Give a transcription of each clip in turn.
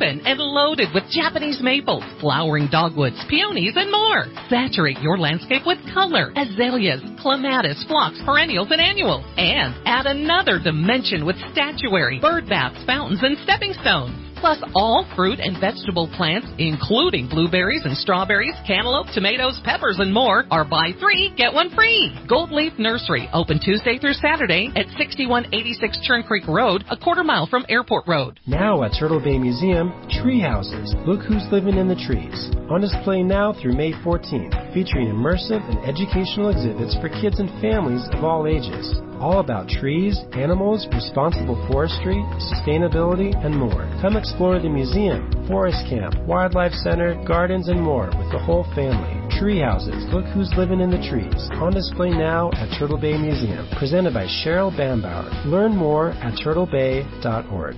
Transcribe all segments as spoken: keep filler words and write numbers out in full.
open and loaded with Japanese maples, flowering dogwoods, peonies, and more. Saturate your landscape with color, azaleas, clematis, phlox, perennials, and annuals. And add another dimension with statuary, bird baths, fountains, and stepping stones. Plus all fruit and vegetable plants, including blueberries and strawberries, cantaloupe, tomatoes, peppers, and more, are buy three, get one free. Gold Leaf Nursery, open Tuesday through Saturday at sixty-one eighty-six Churn Creek Road, a quarter mile from Airport Road. Now at Turtle Bay Museum, tree houses. Look who's living in the trees. On display now through May fourteenth, featuring immersive and educational exhibits for kids and families of all ages. All about trees, animals, responsible forestry, sustainability, and more. Come explore the museum, forest camp, wildlife center, gardens, and more with the whole family. Tree houses. Look who's living in the trees. On display now at Turtle Bay Museum. Presented by Cheryl Bambauer. Learn more at turtle bay dot org.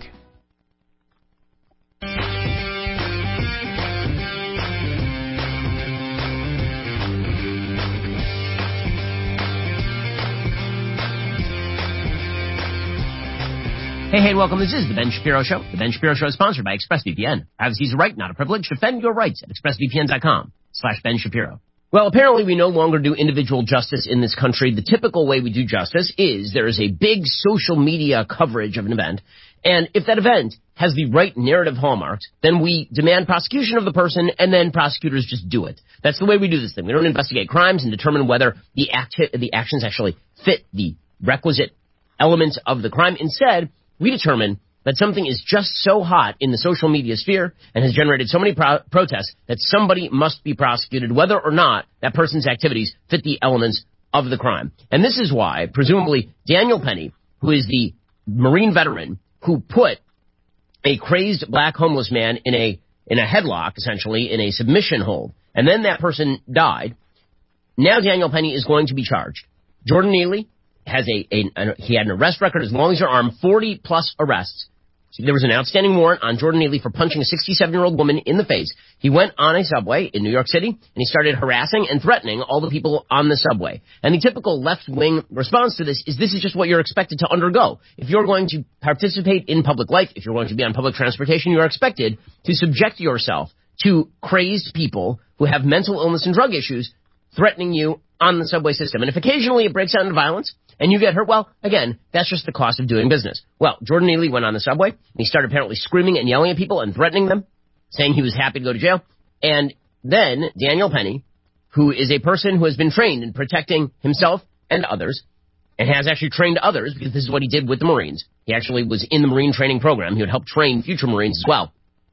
Hey, hey, welcome. This is The Ben Shapiro Show. The Ben Shapiro Show is sponsored by ExpressVPN. Privacy is a right, not a privilege. Defend your rights at expressvpn.com slash Ben Shapiro. Well, apparently we no longer do individual justice in this country. The typical way we do justice is there is a big social media coverage of an event, and if that event has the right narrative hallmarks, then we demand prosecution of the person, and then prosecutors just do it. That's the way we do this thing. We don't investigate crimes and determine whether the acti- the actions actually fit the requisite elements of the crime. Instead, we determine that something is just so hot in the social media sphere and has generated so many pro- protests that somebody must be prosecuted, whether or not that person's activities fit the elements of the crime. And this is why, presumably, Daniel Penny, who is the Marine veteran who put a crazed black homeless man in a in a headlock, essentially, in a submission hold, and then that person died, now Daniel Penny is going to be charged. Jordan Neely has a, a, a he had an arrest record as long as your arm, forty plus arrests. So there was an outstanding warrant on Jordan Neely for punching a sixty-seven-year-old woman in the face. He went on a subway in New York City, and he started harassing and threatening all the people on the subway. And the typical left-wing response to this is this is just what you're expected to undergo. If you're going to participate in public life, if you're going to be on public transportation, you are expected to subject yourself to crazed people who have mental illness and drug issues threatening you on the subway system. And if occasionally it breaks out into violence and you get hurt, well, again, that's just the cost of doing business. Well, Jordan Neely went on the subway, and he started apparently screaming and yelling at people and threatening them, saying he was happy to go to jail. And then Daniel Penny, who is a person who has been trained in protecting himself and others, and has actually trained others, because this is what he did with the Marines. He actually was in the Marine training program. He would help train future Marines as well.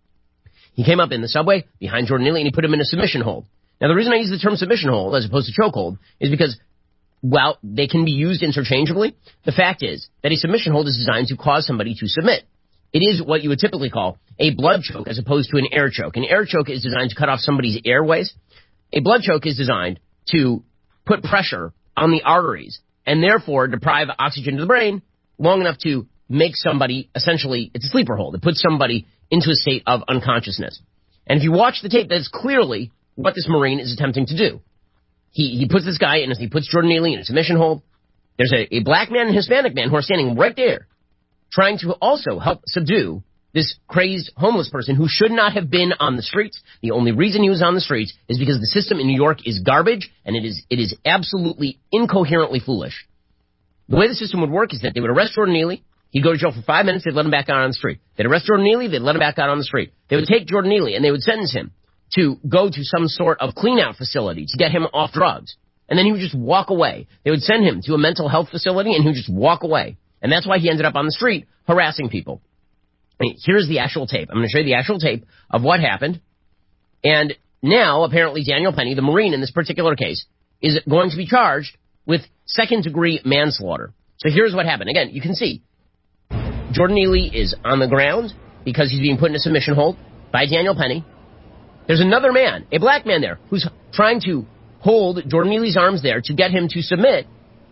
He came up in the subway behind Jordan Neely, and he put him in a submission hold. Now, the reason I use the term submission hold as opposed to chokehold is because, well, they can be used interchangeably. The fact is that a submission hold is designed to cause somebody to submit. It is what you would typically call a blood choke as opposed to an air choke. An air choke is designed to cut off somebody's airways. A blood choke is designed to put pressure on the arteries and therefore deprive oxygen to the brain long enough to make somebody, essentially, it's a sleeper hold. It puts somebody into a state of unconsciousness. And if you watch the tape, that's clearly what this Marine is attempting to do. He he puts this guy in, he puts Jordan Neely in a submission hold. There's a, a black man and a Hispanic man who are standing right there trying to also help subdue this crazed homeless person who should not have been on the streets. The only reason he was on the streets is because the system in New York is garbage, and it is it is absolutely incoherently foolish. The way the system would work is that they would arrest Jordan Neely. He'd go to jail for five minutes. They'd let him back out on the street. They'd arrest Jordan Neely. They'd let him back out on the street. They would take Jordan Neely, and they would sentence him to go to some sort of clean-out facility to get him off drugs. And then he would just walk away. They would send him to a mental health facility, and he would just walk away. And that's why he ended up on the street harassing people. I mean, here's the actual tape. I'm going to show you the actual tape of what happened. And now, apparently, Daniel Penny, the Marine in this particular case, is going to be charged with second-degree manslaughter. So here's what happened. Again, you can see Jordan Neely is on the ground because he's being put in a submission hold by Daniel Penny. There's another man, a black man there, who's trying to hold Jordan Neely's arms there to get him to submit.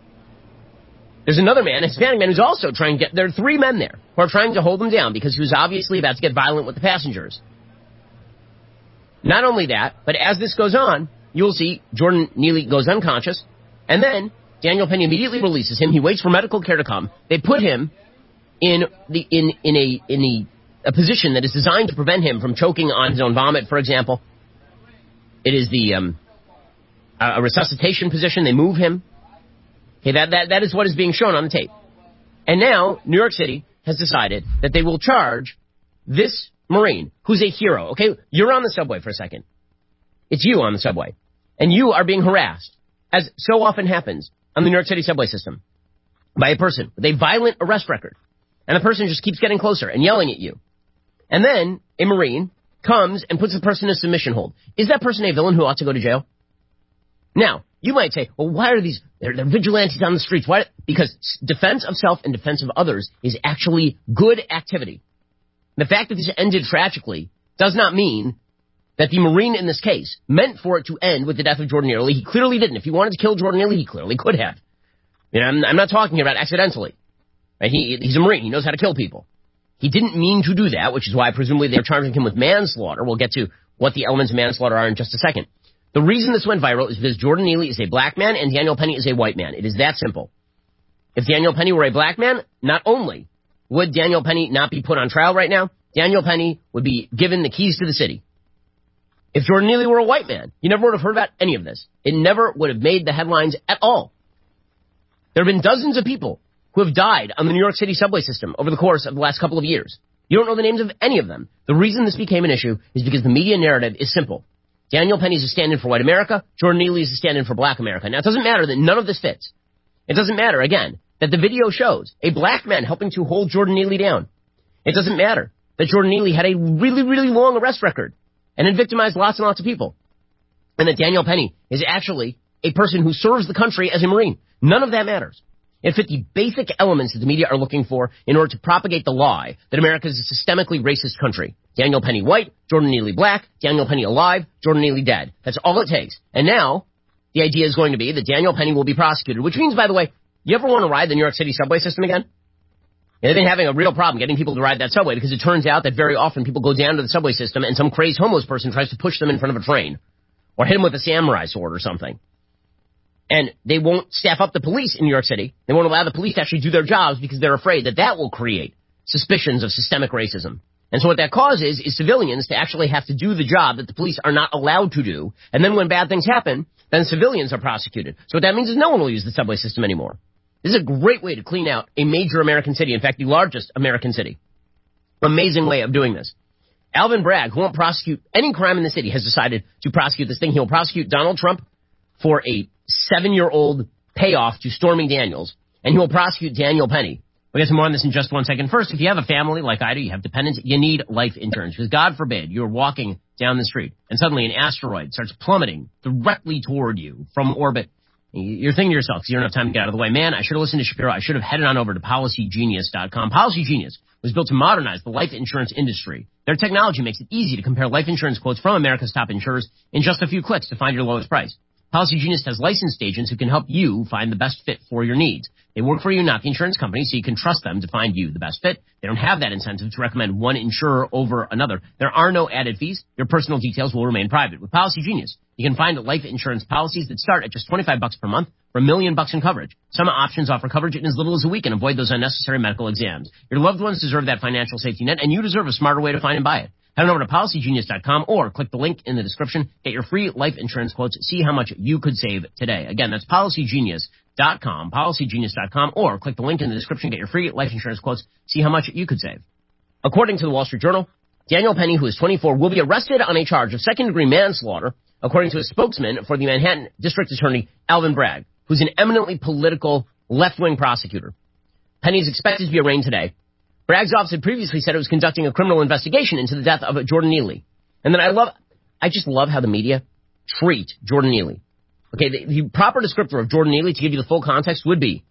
There's another man, a Hispanic man, who's also trying to get... There are three men there who are trying to hold him down because he was obviously about to get violent with the passengers. Not only that, but as this goes on, you'll see Jordan Neely goes unconscious, and then Daniel Penny immediately releases him. He waits for medical care to come. They put him in the in in a in the a position that is designed to prevent him from choking on his own vomit, for example. It is the um, a resuscitation position. They move him. Okay, that, that, that is what is being shown on the tape. And now New York City has decided that they will charge this Marine, who's a hero. Okay, you're on the subway for a second. It's you on the subway. And you are being harassed, as so often happens on the New York City subway system, by a person with a violent arrest record. And the person just keeps getting closer and yelling at you. And then a Marine comes and puts the person in a submission hold. Is that person a villain who ought to go to jail? Now, you might say, well, why are these, they're, they're vigilantes on the streets. Why? Because defense of self and defense of others is actually good activity. The fact that this ended tragically does not mean that the Marine in this case meant for it to end with the death of Jordan Neely. He clearly didn't. If he wanted to kill Jordan Neely, he clearly could have. You know, I'm, I'm not talking about accidentally. Right? He, he's a Marine. He knows how to kill people. He didn't mean to do that, which is why presumably they're charging him with manslaughter. We'll get to what the elements of manslaughter are in just a second. The reason this went viral is because Jordan Neely is a black man and Daniel Penny is a white man. It is that simple. If Daniel Penny were a black man, not only would Daniel Penny not be put on trial right now, Daniel Penny would be given the keys to the city. If Jordan Neely were a white man, you never would have heard about any of this. It never would have made the headlines at all. There have been dozens of people who have died on the New York City subway system over the course of the last couple of years. You don't know the names of any of them. The reason this became an issue is because the media narrative is simple. Daniel Penny is a stand-in for white America. Jordan Neely is a stand-in for black America. Now, it doesn't matter that none of this fits. It doesn't matter, again, that the video shows a black man helping to hold Jordan Neely down. It doesn't matter that Jordan Neely had a really, really long arrest record and had victimized lots and lots of people. And that Daniel Penny is actually a person who serves the country as a Marine. None of that matters. It fit the basic elements that the media are looking for in order to propagate the lie that America is a systemically racist country. Daniel Penny white, Jordan Neely black, Daniel Penny alive, Jordan Neely dead. That's all it takes. And now, the idea is going to be that Daniel Penny will be prosecuted, which means, by the way, you ever want to ride the New York City subway system again? They've been having a real problem getting people to ride that subway because it turns out that very often people go down to the subway system and some crazed homeless person tries to push them in front of a train or hit them with a samurai sword or something. And they won't staff up the police in New York City. They won't allow the police to actually do their jobs because they're afraid that that will create suspicions of systemic racism. And so what that causes is civilians to actually have to do the job that the police are not allowed to do. And then when bad things happen, then civilians are prosecuted. So what that means is no one will use the subway system anymore. This is a great way to clean out a major American city. In fact, the largest American city. Amazing way of doing this. Alvin Bragg, who won't prosecute any crime in the city, has decided to prosecute this thing. He'll prosecute Donald Trump for a seven-year-old payoff to Stormy Daniels, and he will prosecute Daniel Penny. We'll get some more on this in just one second. First, if you have a family like I do, you have dependents, you need life insurance. Because God forbid you're walking down the street and suddenly an asteroid starts plummeting directly toward you from orbit. You're thinking to yourself, because you don't have time to get out of the way, man, I should have listened to Shapiro. I should have headed on over to policy genius dot com. Policy Genius was built to modernize the life insurance industry. Their technology makes it easy to compare life insurance quotes from America's top insurers in just a few clicks to find your lowest price. Policy Genius has licensed agents who can help you find the best fit for your needs. They work for you, not the insurance company, so you can trust them to find you the best fit. They don't have that incentive to recommend one insurer over another. There are no added fees. Your personal details will remain private. With Policy Genius, you can find life insurance policies that start at just twenty-five bucks per month for a million bucks in coverage. Some options offer coverage in as little as a week and avoid those unnecessary medical exams. Your loved ones deserve that financial safety net, and you deserve a smarter way to find and buy it. Head on over to policy genius dot com or click the link in the description. Get your free life insurance quotes. See how much you could save today. Again, that's policy genius dot com, policy genius dot com, or click the link in the description. Get your free life insurance quotes. See how much you could save. According to the Wall Street Journal, Daniel Penny, who is twenty-four, will be arrested on a charge of second-degree manslaughter, according to a spokesman for the Manhattan District Attorney, Alvin Bragg, who's an eminently political left-wing prosecutor. Penny is expected to be arraigned today. Bragg's office had previously said it was conducting a criminal investigation into the death of Jordan Neely. And then I love, I just love how the media treat Jordan Neely. Okay, the, the proper descriptor of Jordan Neely, to give you the full context, would be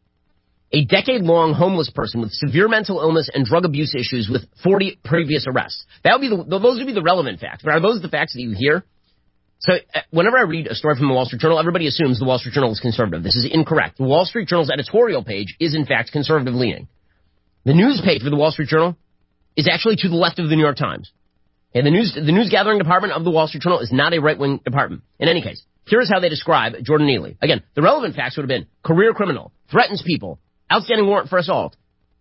a decade-long homeless person with severe mental illness and drug abuse issues with forty previous arrests. That would be the, those would be the relevant facts. But are those the facts that you hear? So uh, whenever I read a story from the Wall Street Journal, everybody assumes the Wall Street Journal is conservative. This is incorrect. The Wall Street Journal's editorial page is, in fact, conservative-leaning. The news page for the Wall Street Journal is actually to the left of the New York Times. And the news, the news gathering department of the Wall Street Journal is not a right-wing department. In any case, here's how they describe Jordan Neely. Again, the relevant facts would have been career criminal, threatens people, outstanding warrant for assault.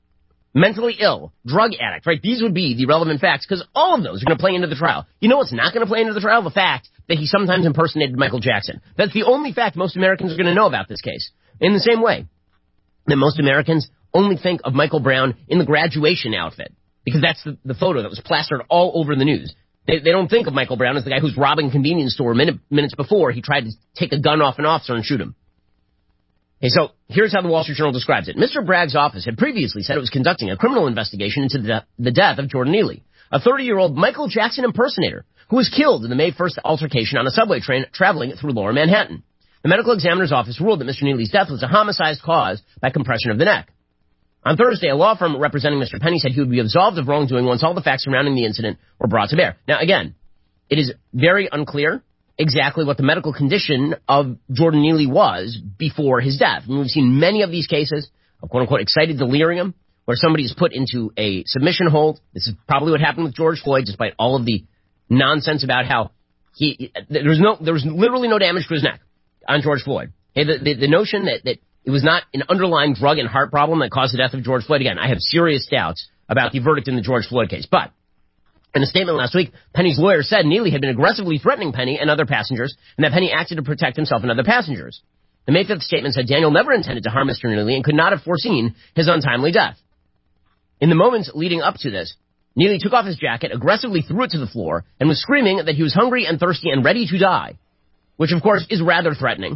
mentally ill, drug addict, right? These would be the relevant facts because all of those are going to play into the trial. You know what's not going to play into the trial? The fact that he sometimes impersonated Michael Jackson. That's the only fact most Americans are going to know about this case. In the same way that most Americans only think of Michael Brown in the graduation outfit because that's the, the photo that was plastered all over the news. They, they don't think of Michael Brown as the guy who's robbing a convenience store minute, minutes before he tried to take a gun off an officer and shoot him. Okay, so here's how the Wall Street Journal describes it. Mister Bragg's office had previously said it was conducting a criminal investigation into the, de- the death of Jordan Neely, a thirty-year-old Michael Jackson impersonator who was killed in the May first altercation on a subway train traveling through Lower Manhattan. The medical examiner's office ruled that Mister Neely's death was a homicide caused by compression of the neck. On Thursday, a law firm representing Mister Penny said he would be absolved of wrongdoing once all the facts surrounding the incident were brought to bear. Now, again, it is very unclear exactly what the medical condition of Jordan Neely was before his death. I mean, we've seen many of these cases of quote-unquote excited delirium where somebody is put into a submission hold. This is probably what happened with George Floyd, despite all of the nonsense about how he there was no there was literally no damage to his neck on George Floyd. Okay, the, the, the notion that, that it was not an underlying drug and heart problem that caused the death of George Floyd, again, I have serious doubts about the verdict in the George Floyd case. But in a statement last week, Penny's lawyer said Neely had been aggressively threatening Penny and other passengers, and that Penny acted to protect himself and other passengers. The May fifth statement said Daniel never intended to harm Mister Neely and could not have foreseen his untimely death. In the moments leading up to this, Neely took off his jacket, aggressively threw it to the floor, and was screaming that he was hungry and thirsty and ready to die, which, of course, is rather threatening.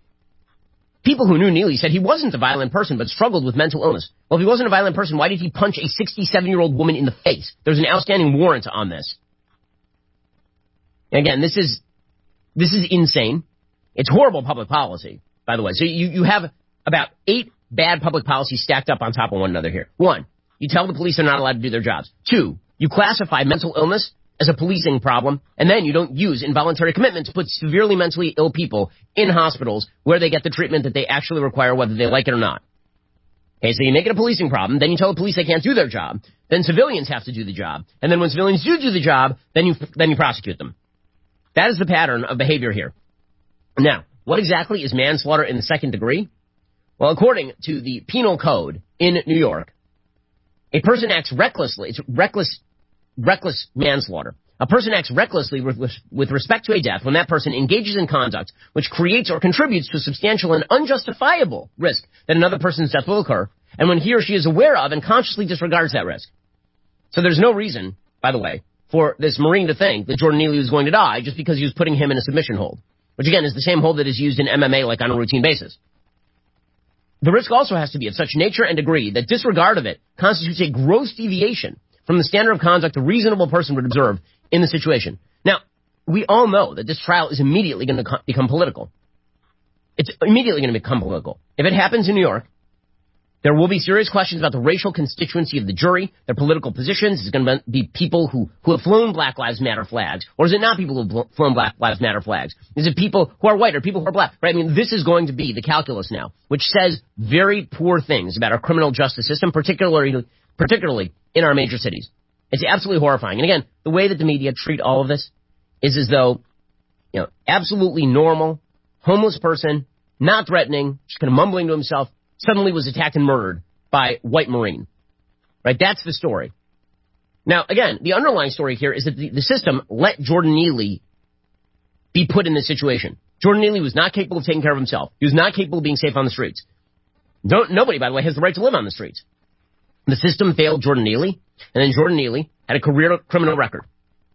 People who knew Neely said he wasn't a violent person but struggled with mental illness. Well, if he wasn't a violent person, why did he punch a sixty-seven-year-old woman in the face? There's an outstanding warrant on this. And again, this is this is insane. It's horrible public policy, by the way. So you, you have about eight bad public policies stacked up on top of one another here. One, you tell the police they're not allowed to do their jobs. Two, you classify mental illness as a policing problem, and then you don't use involuntary commitment to put severely mentally ill people in hospitals where they get the treatment that they actually require, whether they like it or not. Okay, so you make it a policing problem, then you tell the police they can't do their job, then civilians have to do the job, and then when civilians do do the job, then you then you prosecute them. That is the pattern of behavior here. Now, what exactly is manslaughter in the second degree? Well, according to the penal code in New York, a person acts recklessly. It's reckless Reckless manslaughter. A person acts recklessly with, with, with respect to a death when that person engages in conduct which creates or contributes to a substantial and unjustifiable risk that another person's death will occur, and when he or she is aware of and consciously disregards that risk. So there's no reason, by the way, for this Marine to think that Jordan Neely was going to die just because he was putting him in a submission hold, which again is the same hold that is used in M M A like on a routine basis. The risk also has to be of such nature and degree that disregard of it constitutes a gross deviation from the standard of conduct a reasonable person would observe in the situation. Now, we all know that this trial is immediately going to co- become political. It's immediately going to become political. If it happens in New York, there will be serious questions about the racial constituency of the jury, their political positions. Is it going to be people who, who have flown Black Lives Matter flags? Or is it not people who have flown Black Lives Matter flags? Is it people who are white or people who are black? Right? I mean, this is going to be the calculus now, which says very poor things about our criminal justice system, particularly particularly in our major cities. It's absolutely horrifying. And again, the way that the media treat all of this is as though, you know, absolutely normal, homeless person, not threatening, just kind of mumbling to himself, suddenly was attacked and murdered by white Marine. Right? That's the story. Now, again, the underlying story here is that the, the system let Jordan Neely be put in this situation. Jordan Neely was not capable of taking care of himself. He was not capable of being safe on the streets. Don't, nobody, by the way, has the right to live on the streets. The system failed Jordan Neely, and then Jordan Neely had a career criminal record.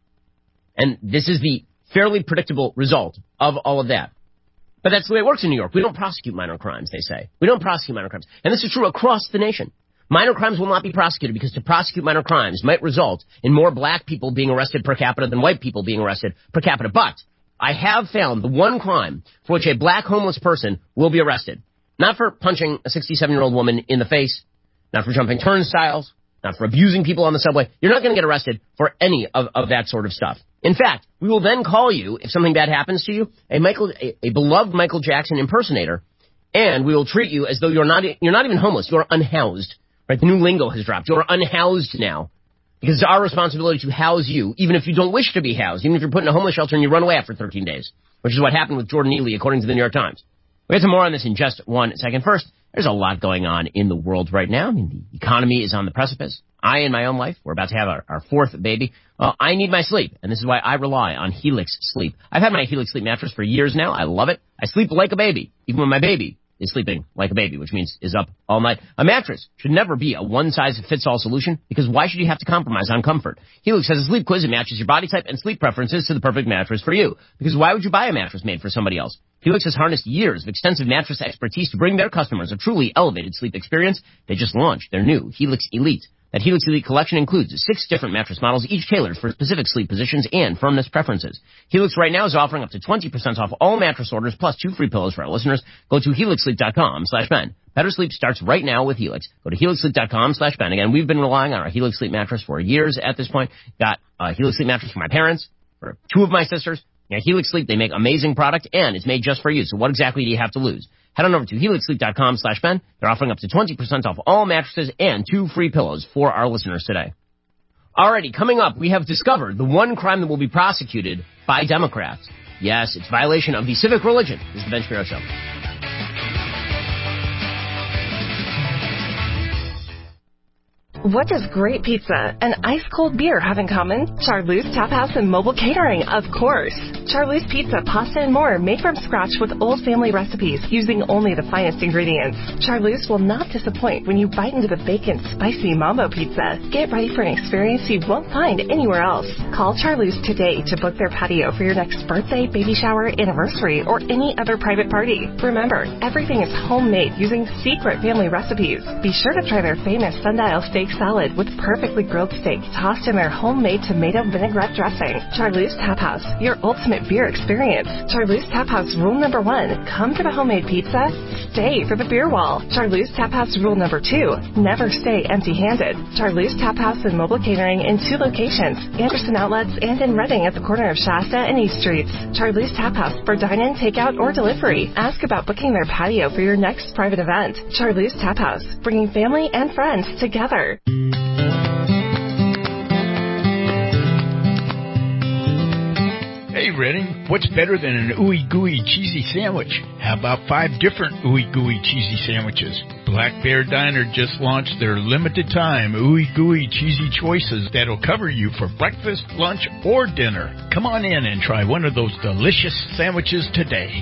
And this is the fairly predictable result of all of that. But that's the way it works in New York. We don't prosecute minor crimes, they say. We don't prosecute minor crimes. And this is true across the nation. Minor crimes will not be prosecuted because to prosecute minor crimes might result in more black people being arrested per capita than white people being arrested per capita. But I have found the one crime for which a black homeless person will be arrested. Not for punching a sixty-seven-year-old woman in the face, not for jumping turnstiles, not for abusing people on the subway. You're not going to get arrested for any of, of that sort of stuff. In fact, we will then call you, if something bad happens to you, a Michael, a, a beloved Michael Jackson impersonator, and we will treat you as though you're not, you're not even homeless. You're unhoused. Right? The new lingo has dropped. You're unhoused now. Because it's our responsibility to house you, even if you don't wish to be housed, even if you're put in a homeless shelter and you run away after thirteen days, which is what happened with Jordan Neely, according to the New York Times. We'll get some more on this in just one second. First, There's a lot going on in the world right now. I mean, the economy is on the precipice. I, in my own life, we're about to have our, our fourth baby. Well, I need my sleep, and this is why I rely on Helix Sleep. I've had my Helix Sleep mattress for years now. I love it. I sleep like a baby, even when my baby is sleeping like a baby, which means is up all night. A mattress should never be a one-size-fits-all solution, because why should you have to compromise on comfort? Helix has a sleep quiz that matches your body type and sleep preferences to the perfect mattress for you, because why would you buy a mattress made for somebody else? Helix has harnessed years of extensive mattress expertise to bring their customers a truly elevated sleep experience. They just launched their new Helix Elite. That Helix Elite collection includes six different mattress models, each tailored for specific sleep positions and firmness preferences. Helix right now is offering up to twenty percent off all mattress orders plus two free pillows for our listeners. Go to helix sleep dot com slash Ben. Better sleep starts right now with Helix. Go to helix sleep dot com slash Ben. Again, we've been relying on our Helix Sleep mattress for years at this point. Got a Helix Sleep mattress for my parents, for two of my sisters. Yeah, Helix Sleep, they make amazing product, and it's made just for you. So what exactly do you have to lose? Head on over to helix sleep dot com slash Ben. They're offering up to twenty percent off all mattresses and two free pillows for our listeners today. Alrighty, coming up, we have discovered the one crime that will be prosecuted by Democrats. Yes, it's violation of the civic religion. This is the Ben Shapiro Show. What does great pizza and ice-cold beer have in common? Charlie's Tap House and Mobile Catering, of course. Charlie's Pizza, pasta, and more made from scratch with old family recipes using only the finest ingredients. Charlie's will not disappoint when you bite into the bacon, spicy Mambo Pizza. Get ready for an experience you won't find anywhere else. Call Charlie's today to book their patio for your next birthday, baby shower, anniversary, or any other private party. Remember, everything is homemade using secret family recipes. Be sure to try their famous sundial steak salad with perfectly grilled steak tossed in their homemade tomato vinaigrette dressing. Charlie's Tap House, your ultimate beer experience. Charlie's Tap House rule number one, come for the homemade pizza, stay for the beer wall. Charlie's Tap House rule number two, never stay empty-handed. Charlie's Tap House and Mobile Catering in two locations, Anderson Outlets and in Reading at the corner of Shasta and East Streets. Charlie's Tap House for dine-in, takeout, or delivery. Ask about booking their patio for your next private event. Charlie's Tap House, bringing family and friends together. Hey, Redding, what's better than an ooey gooey cheesy sandwich? How about five different ooey gooey cheesy sandwiches? Black Bear Diner just launched their limited time ooey gooey cheesy choices that'll cover you for breakfast, lunch, or dinner. Come on in and try one of those delicious sandwiches today.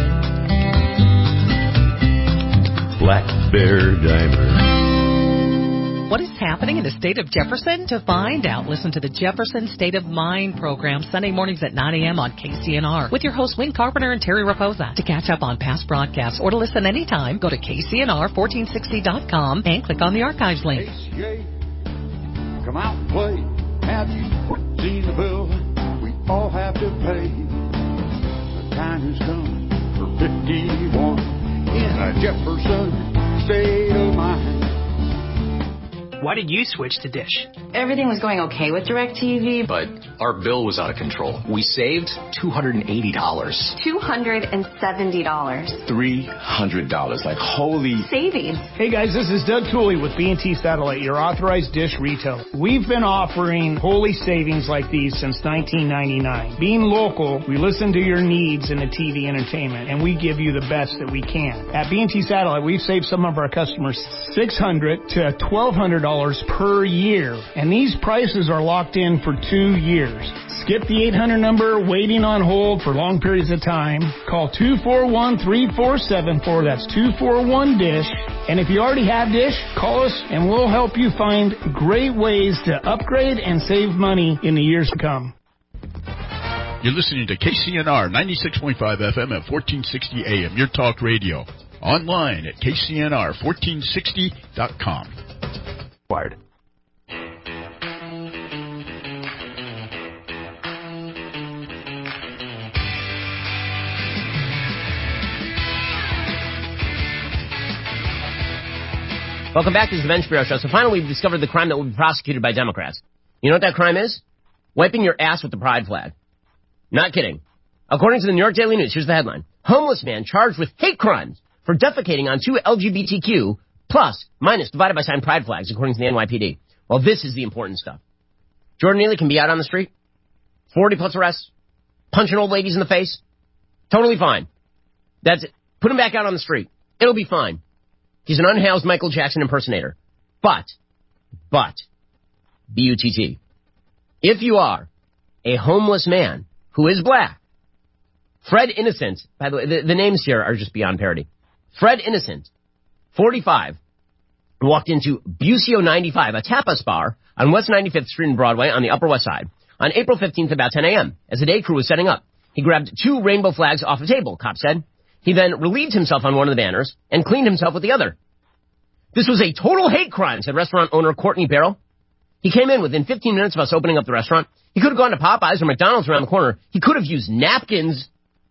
Black Bear Diner. What is happening in the state of Jefferson? To find out, listen to the Jefferson State of Mind program Sunday mornings at nine a.m. on K C N R with your hosts Wayne Carpenter and Terry Raposa. To catch up on past broadcasts or to listen anytime, go to K C N R fourteen sixty dot com and click on the archives link. H C A, come out and play. Have you seen the bill we all have to pay? The time has come for fifty-one in a Jefferson State of Mind. Why did you switch to Dish? Everything was going okay with DirecTV, but our bill was out of control. We saved two hundred eighty dollars. two hundred seventy dollars. three hundred dollars. Like, holy savings. Hey guys, this is Doug Tooley with B and T Satellite, your authorized Dish retailer. We've been offering holy savings like these since nineteen ninety-nine. Being local, we listen to your needs in the T V entertainment, and we give you the best that we can. At B and T Satellite, we've saved some of our customers six hundred to twelve hundred dollars per year, and these prices are locked in for two years. Skip the eight hundred number waiting on hold for long periods of time. Call two four one, three four seven four. That's two four one DISH. And if you already have Dish, call us and we'll help you find great ways to upgrade and save money in the years to come. You're listening to K C N R ninety-six point five F M at fourteen sixty A M, your talk radio. Online at K C N R fourteen sixty dot com. Wired. Welcome back. This is the Ben Shapiro Show. So finally, we've discovered the crime that will be prosecuted by Democrats. You know what that crime is? Wiping your ass with the pride flag. Not kidding. According to the New York Daily News, here's the headline. Homeless man charged with hate crimes for defecating on two L G B T Q plus minus divided by sign pride flags, according to the N Y P D. Well, this is the important stuff. Jordan Neely can be out on the street, forty plus arrests, punching old ladies in the face. Totally fine. That's it. Put him back out on the street. It'll be fine. He's an unhoused Michael Jackson impersonator. But, but, B U T T, if you are a homeless man who is black, Fred Innocent, by the way, the, the names here are just beyond parody. Fred Innocent, forty-five, walked into Busio ninety-five, a tapas bar on West ninety-fifth Street and Broadway on the Upper West Side, on April fifteenth about ten a.m. As the day crew was setting up, he grabbed two rainbow flags off a table, cops said. He then relieved himself on one of the banners and cleaned himself with the other. This was a total hate crime, said restaurant owner Courtney Barrell. He came in within fifteen minutes of us opening up the restaurant. He could have gone to Popeyes or McDonald's around the corner. He could have used napkins.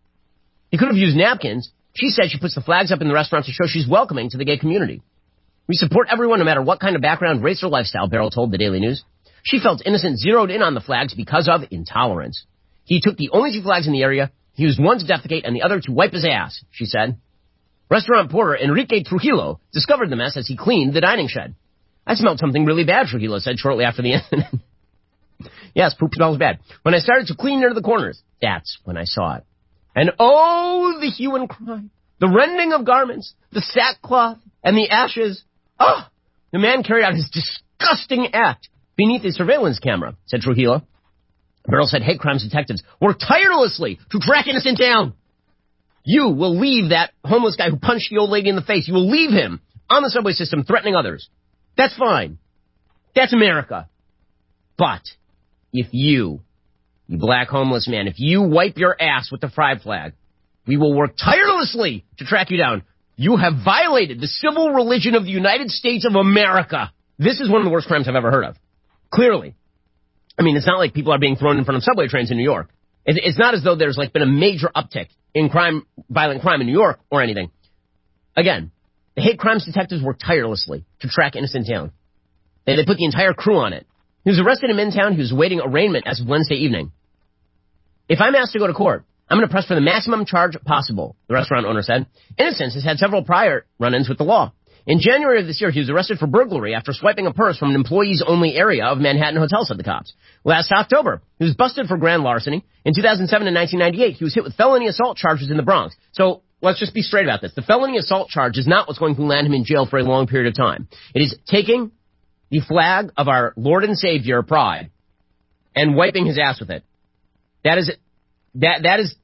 He could have used napkins. She said she puts the flags up in the restaurant to show she's welcoming to the gay community. We support everyone no matter what kind of background, race, or lifestyle, Barrell told the Daily News. She felt Innocent zeroed in on the flags because of intolerance. He took the only two flags in the area. He used one to defecate and the other to wipe his ass, she said. Restaurant porter Enrique Trujillo discovered the mess as he cleaned the dining shed. I smelled something really bad, Trujillo said shortly after the incident. Yes, poop smells bad. When I started to clean near the corners, that's when I saw it. And oh, the hue and cry, the rending of garments, the sackcloth, and the ashes. Oh, the man carried out his disgusting act beneath a surveillance camera, said Trujillo. Barrell said hate crimes detectives work tirelessly to track Innocent down. You will leave that homeless guy who punched the old lady in the face. You will leave him on the subway system threatening others. That's fine. That's America. But if you, you black homeless man, if you wipe your ass with the pride flag, we will work tirelessly to track you down. You have violated the civil religion of the United States of America. This is one of the worst crimes I've ever heard of. Clearly. I mean, it's not like people are being thrown in front of subway trains in New York. It's not as though there's like been a major uptick in crime, violent crime in New York or anything. Again, the hate crimes detectives work tirelessly to track Innocent down. They, they put the entire crew on it. He was arrested in Midtown. He was awaiting arraignment as of Wednesday evening. If I'm asked to go to court, I'm going to press for the maximum charge possible, the restaurant owner said. Innocent has had several prior run-ins with the law. In January of this year, he was arrested for burglary after swiping a purse from an employees-only area of Manhattan Hotel, said the cops. Last October, he was busted for grand larceny. In two thousand seven and nineteen ninety-eight, he was hit with felony assault charges in the Bronx. So let's just be straight about this. The felony assault charge is not what's going to land him in jail for a long period of time. It is taking the flag of our Lord and Savior, Pride, and wiping his ass with it. That is, that, that is,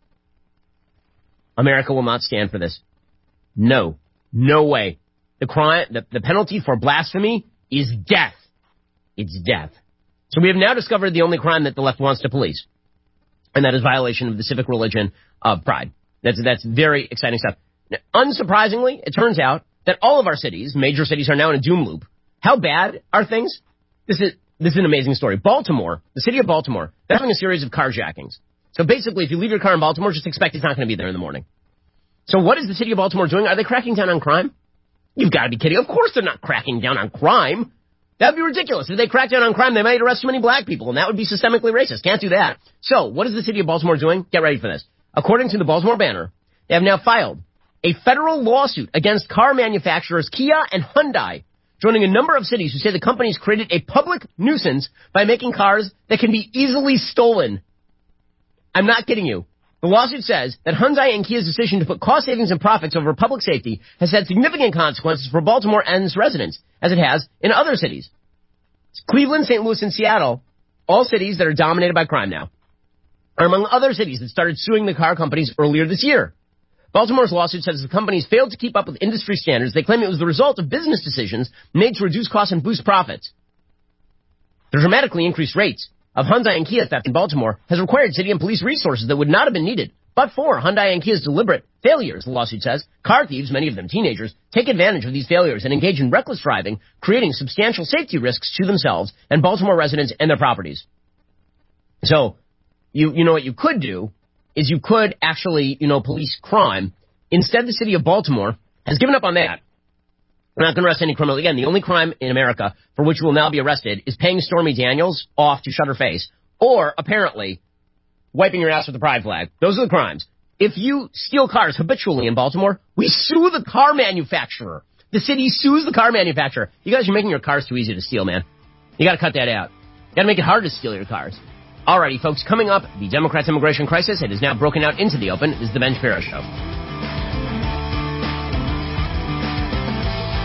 America will not stand for this. No. No way. The crime, the, the penalty for blasphemy is death. It's death. So we have now discovered the only crime that the left wants to police, and that is violation of the civic religion of pride. That's, that's very exciting stuff. Now, unsurprisingly, it turns out that all of our cities, major cities, are now in a doom loop. How bad are things? This is, this is an amazing story. Baltimore, the city of Baltimore, they're having a series of carjackings. So basically, if you leave your car in Baltimore, just expect it's not going to be there in the morning. So what is the city of Baltimore doing? Are they cracking down on crime? You've got to be kidding. Of course they're not cracking down on crime. That would be ridiculous. If they crack down on crime, they might arrest too many black people, and that would be systemically racist. Can't do that. So, what is the city of Baltimore doing? Get ready for this. According to the Baltimore Banner, they have now filed a federal lawsuit against car manufacturers Kia and Hyundai, joining a number of cities who say the companies created a public nuisance by making cars that can be easily stolen. I'm not kidding you. The lawsuit says that Hyundai and Kia's decision to put cost savings and profits over public safety has had significant consequences for Baltimore and its residents, as it has in other cities. Cleveland, Saint Louis, and Seattle, all cities that are dominated by crime now, are among other cities that started suing the car companies earlier this year. Baltimore's lawsuit says the companies failed to keep up with industry standards. They claim it was the result of business decisions made to reduce costs and boost profits. The dramatically increased rates of Hyundai and Kia theft in Baltimore has required city and police resources that would not have been needed but for Hyundai and Kia's deliberate failures, the lawsuit says. Car thieves, many of them teenagers, take advantage of these failures and engage in reckless driving, creating substantial safety risks to themselves and Baltimore residents and their properties. So, you, you know what you could do is you could actually, you know, police crime. Instead, the city of Baltimore has given up on that. We're not going to arrest any criminal. Again, the only crime in America for which you will now be arrested is paying Stormy Daniels off to shut her face, or apparently wiping your ass with the pride flag. Those are the crimes. If you steal cars habitually in Baltimore, we sue the car manufacturer. The city sues the car manufacturer. You guys are making your cars too easy to steal, man. You got to cut that out. You got to make it hard to steal your cars. Alrighty, folks, coming up, the Democrats' immigration crisis. It is now broken out into the open. This is the Ben Shapiro Show.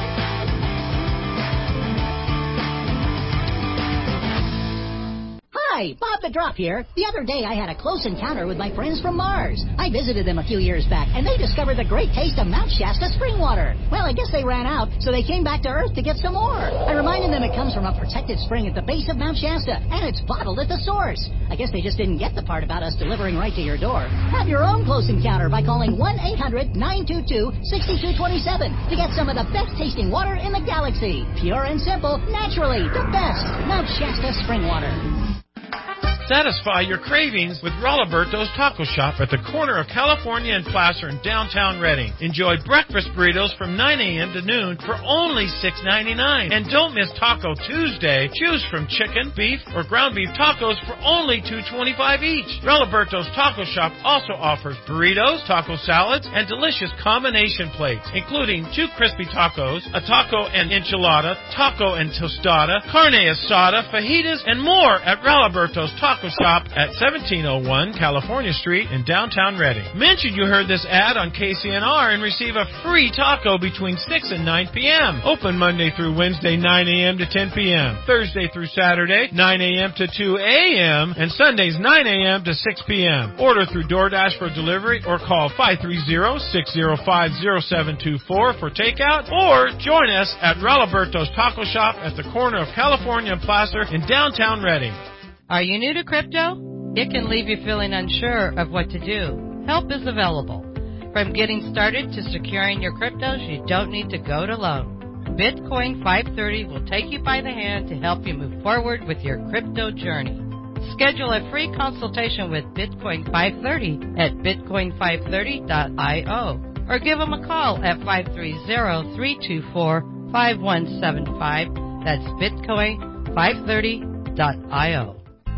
Hi, Bob the Drop here. The other day I had a close encounter with my friends from Mars. I visited them a few years back, and they discovered the great taste of Mount Shasta spring water. Well, I guess they ran out, so they came back to Earth to get some more. I reminded them it comes from a protected spring at the base of Mount Shasta, and it's bottled at the source. I guess they just didn't get the part about us delivering right to your door. Have your own close encounter by calling one eight hundred nine two two six two two seven to get some of the best tasting water in the galaxy. Pure and simple, naturally, the best. Mount Shasta spring water. Satisfy your cravings with Rolliberto's Taco Shop at the corner of California and Placer in downtown Redding. Enjoy breakfast burritos from nine a.m. to noon for only six ninety-nine. And don't miss Taco Tuesday. Choose from chicken, beef, or ground beef tacos for only two twenty-five each. Rolliberto's Taco Shop also offers burritos, taco salads, and delicious combination plates, including two crispy tacos, a taco and enchilada, taco and tostada, carne asada, fajitas, and more at Rolliberto's Taco Shop at seventeen oh one California Street in downtown Redding. Mention you heard this ad on K C N R and receive a free taco between six and nine p.m. Open Monday through Wednesday, nine a.m. to ten p.m. Thursday through Saturday, nine a.m. to two a.m. and Sundays, nine a.m. to six p.m. Order through DoorDash for delivery or call five three zero, six zero five, zero seven two four for takeout, or join us at Rolliberto's Taco Shop at the corner of California and Placer in downtown Redding. Are you new to crypto? It can leave you feeling unsure of what to do. Help is available. From getting started to securing your cryptos, you don't need to go it alone. Bitcoin five thirty will take you by the hand to help you move forward with your crypto journey. Schedule a free consultation with Bitcoin five thirty at bitcoin five thirty dot io or give them a call at five three zero, three two four, five one seven five. That's bitcoin five thirty dot io.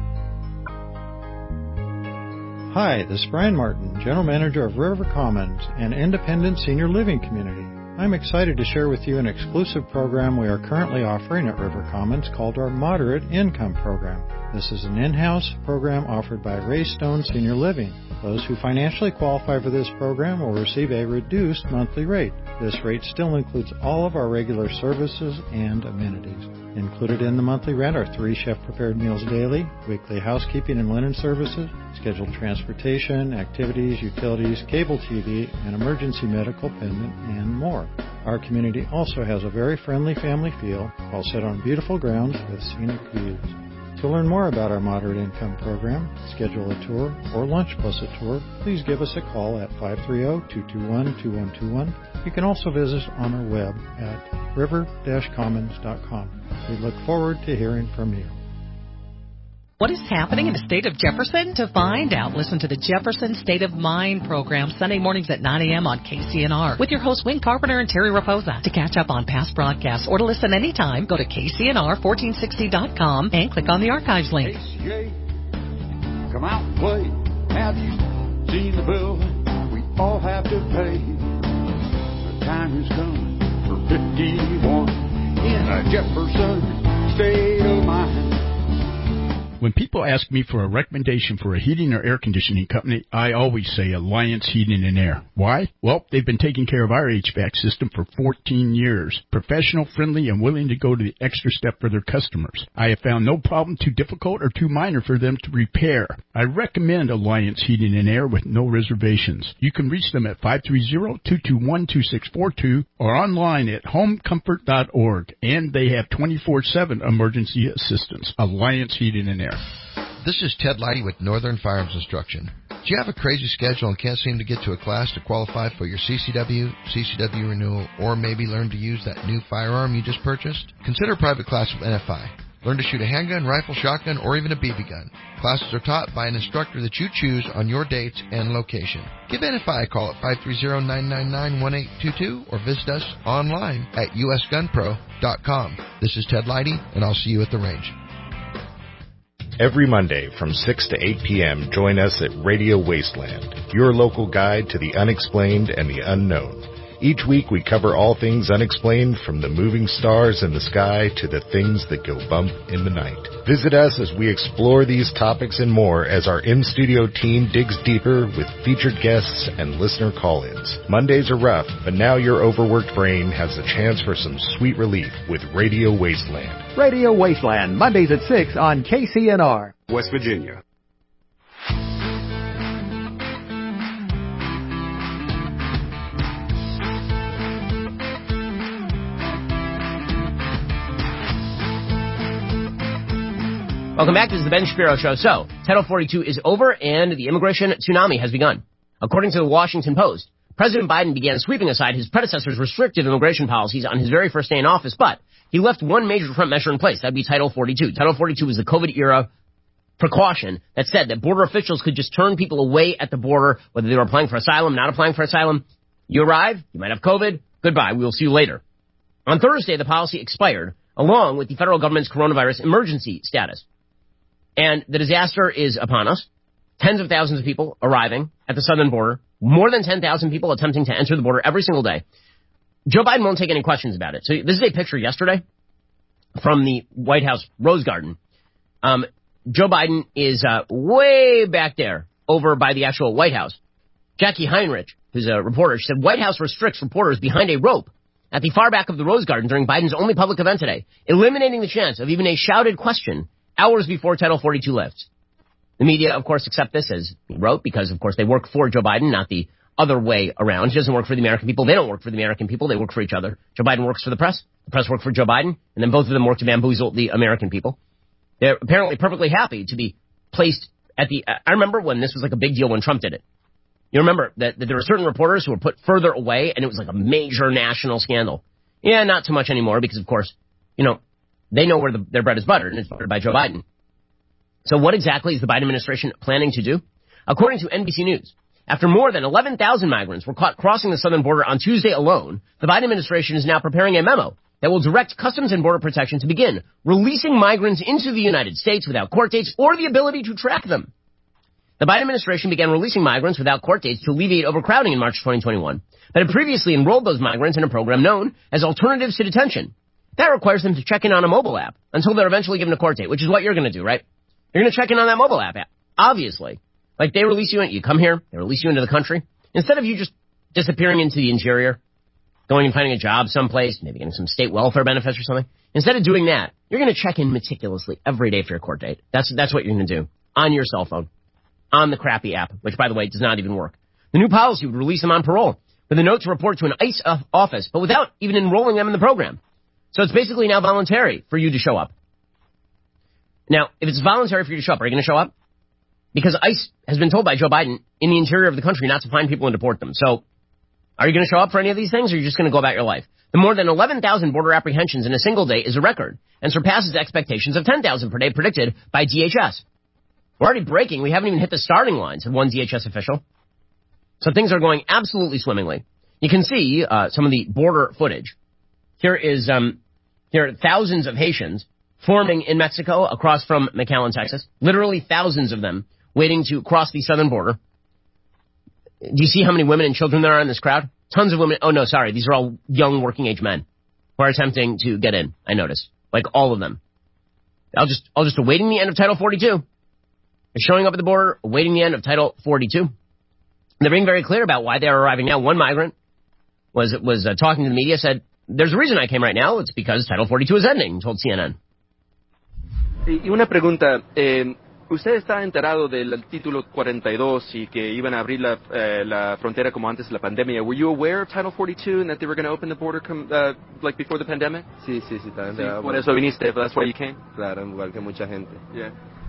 Hi, this is Brian Martin, General Manager of River Commons, an independent senior living community. I'm excited to share with you an exclusive program we are currently offering at River Commons called our Moderate Income Program. This is an in-house program offered by Ray Stone Senior Living. Those who financially qualify for this program will receive a reduced monthly rate. This rate still includes all of our regular services and amenities. Included in the monthly rent are three chef-prepared meals daily, weekly housekeeping and linen services, scheduled transportation, activities, utilities, cable T V, and emergency medical pendant, and more. Our community also has a very friendly family feel while set on beautiful grounds with scenic views. To learn more about our Moderate Income Program, schedule a tour, or lunch plus a tour, please give us a call at five three zero, two two one, two one two one. You can also visit us on our web at river dash commons dot com. We look forward to hearing from you. What is happening in the state of Jefferson? To find out, listen to the Jefferson State of Mind program Sunday mornings at nine a.m. on K C N R with your hosts Wayne Carpenter and Terry Raposa. To catch up on past broadcasts or to listen anytime, go to K C N R fourteen sixty dot com and click on the archives link. K C A, come out and play. Have you seen the bill we all have to pay? The time is coming for fifty-one in a Jefferson State of Mind. When people ask me for a recommendation for a heating or air conditioning company, I always say Alliance Heating and Air. Why? Well, they've been taking care of our H V A C system for fourteen years. Professional, friendly, and willing to go to the extra step for their customers. I have found no problem too difficult or too minor for them to repair. I recommend Alliance Heating and Air with no reservations. You can reach them at five three zero, two two one, two six four two or online at home comfort dot org. And they have twenty-four seven emergency assistance. Alliance Heating and Air. This is Ted Leidy with Northern Firearms Instruction. Do you have a crazy schedule and can't seem to get to a class to qualify for your C C W, C C W renewal, or maybe learn to use that new firearm you just purchased? Consider a private class with N F I. Learn to shoot a handgun, rifle, shotgun, or even a B B gun. Classes are taught by an instructor that you choose on your date and location. Give N F I a call at five three zero, nine nine nine, one eight two two or visit us online at u s gun pro dot com. This is Ted Leidy, and I'll see you at the range. Every Monday from six to eight p.m., join us at Radio Wasteland, your local guide to the unexplained and the unknown. Each week we cover all things unexplained, from the moving stars in the sky to the things that go bump in the night. Visit us as we explore these topics and more as our in-studio team digs deeper with featured guests and listener call-ins. Mondays are rough, but now your overworked brain has a chance for some sweet relief with Radio Wasteland. Radio Wasteland, Mondays at six on K C N R. West Virginia. Welcome back. This is the Ben Shapiro Show. So, Title forty-two is over and the immigration tsunami has begun. According to the Washington Post, President Biden began sweeping aside his predecessor's restrictive immigration policies on his very first day in office, but he left one major front measure in place. That would be Title forty-two. Title forty-two was the COVID-era precaution that said that border officials could just turn people away at the border, whether they were applying for asylum, not applying for asylum. You arrive, you might have COVID, goodbye, we will see you later. On Thursday, the policy expired, along with the federal government's coronavirus emergency status. And the disaster is upon us. Tens of thousands of people arriving at the southern border. More than ten thousand people attempting to enter the border every single day. Joe Biden won't take any questions about it. So this is a picture yesterday from the White House Rose Garden. Um, Joe Biden is uh, way back there over by the actual White House. Jackie Heinrich, who's a reporter, she said, White House restricts reporters behind a rope at the far back of the Rose Garden during Biden's only public event today, eliminating the chance of even a shouted question hours before Title forty-two lifts. The media, of course, accept this as he wrote because, of course, they work for Joe Biden, not the other way around. He doesn't work for the American people. They don't work for the American people. They work for each other. Joe Biden works for the press. The press work for Joe Biden. And then both of them work to bamboozle the American people. They're apparently perfectly happy to be placed at the... I remember when this was like a big deal when Trump did it. You remember that, that there were certain reporters who were put further away, and it was like a major national scandal. Yeah, not so much anymore because, of course, you know, they know where the, their bread is buttered, and it's buttered by Joe Biden. So what exactly is the Biden administration planning to do? According to N B C News, after more than eleven thousand migrants were caught crossing the southern border on Tuesday alone, the Biden administration is now preparing a memo that will direct Customs and Border Protection to begin releasing migrants into the United States without court dates or the ability to track them. The Biden administration began releasing migrants without court dates to alleviate overcrowding in March twenty twenty-one, but had previously enrolled those migrants in a program known as Alternatives to Detention. That requires them to check in on a mobile app until they're eventually given a court date, which is what you're going to do, right? You're going to check in on that mobile app, obviously. Like, they release you, in, you come here, they release you into the country. Instead of you just disappearing into the interior, going and finding a job someplace, maybe getting some state welfare benefits or something. Instead of doing that, you're going to check in meticulously every day for your court date. That's that's what you're going to do on your cell phone, on the crappy app, which, by the way, does not even work. The new policy would release them on parole with a note to report to an ICE office, but without even enrolling them in the program. So it's basically now voluntary for you to show up. Now, if it's voluntary for you to show up, are you going to show up? Because ICE has been told by Joe Biden in the interior of the country not to find people and deport them. So are you going to show up for any of these things, or are you just going to go about your life? The more than eleven thousand border apprehensions in a single day is a record and surpasses expectations of ten thousand per day predicted by D H S. We're already breaking. We haven't even hit the starting line, said one D H S official. So things are going absolutely swimmingly. You can see uh, some of the border footage. Here is um, here are thousands of Haitians forming in Mexico across from McAllen, Texas. Literally thousands of them waiting to cross the southern border. Do you see how many women and children there are in this crowd? Tons of women. Oh, no, sorry. These are all young working-age men who are attempting to get in, I noticed. Like, all of them. I'll just, I'll just awaiting the end of Title forty-two. They're showing up at the border, awaiting the end of Title forty-two. And they're being very clear about why they're arriving now. One migrant was, was uh, talking to the media, said, there's a reason I came right now. It's because Title forty-two is ending, told C N N. Y una pregunta, eh, ¿usted está enterado del título cuarenta y dos y que iban a abrir la, eh, la frontera como antes de la pandemia? Were you aware of Title forty-two and that they were going to open the border com, uh, like before the pandemic? Sí, sí, sí. Está enterado. Sí, por eso viniste, that's why you came? Claro, igual que mucha gente. Yeah.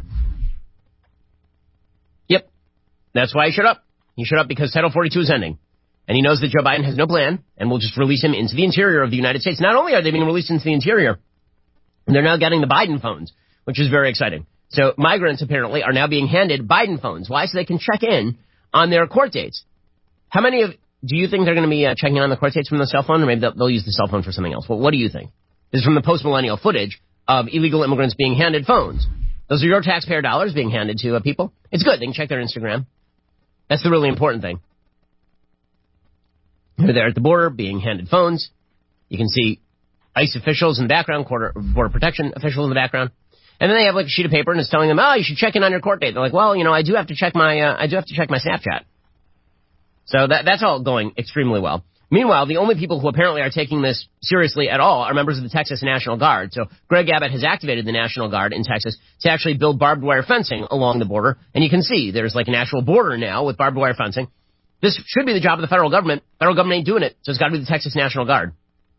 Yep. That's why he showed up. He showed up because Title forty-two is ending. And he knows that Joe Biden has no plan and will just release him into the interior of the United States. Not only are they being released into the interior, they're now getting the Biden phones, which is very exciting. So migrants apparently are now being handed Biden phones. Why? So they can check in on their court dates. How many of, do you think they're going to be uh, checking in on the court dates from the cell phone? Or maybe they'll, they'll use the cell phone for something else. Well, what do you think? This is from the post-millennial footage of illegal immigrants being handed phones. Those are your taxpayer dollars being handed to uh, people. It's good. They can check their Instagram. That's the really important thing. They're there at the border being handed phones. You can see ICE officials in the background, border, border protection officials in the background. And then they have like a sheet of paper and it's telling them, oh, you should check in on your court date. They're like, well, you know, I do have to check my, uh, I do have to check my Snapchat. So that, that's all going extremely well. Meanwhile, the only people who apparently are taking this seriously at all are members of the Texas National Guard. So Greg Abbott has activated the National Guard in Texas to actually build barbed wire fencing along the border. And you can see there's like an actual border now with barbed wire fencing. This should be the job of the federal government. Federal government ain't doing it, so it's got to be the Texas National Guard.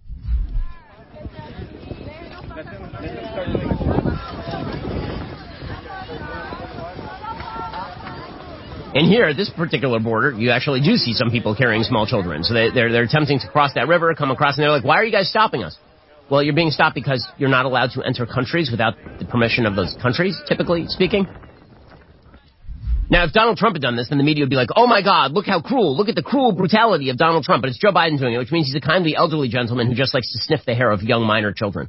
And here, at this particular border, you actually do see some people carrying small children. So they, they're, they're attempting to cross that river, come across, and they're like, why are you guys stopping us? Well, you're being stopped because you're not allowed to enter countries without the permission of those countries, typically speaking. Now, if Donald Trump had done this, then the media would be like, oh my God, look how cruel. Look at the cruel brutality of Donald Trump. But it's Joe Biden doing it, which means he's a kindly elderly gentleman who just likes to sniff the hair of young minor children.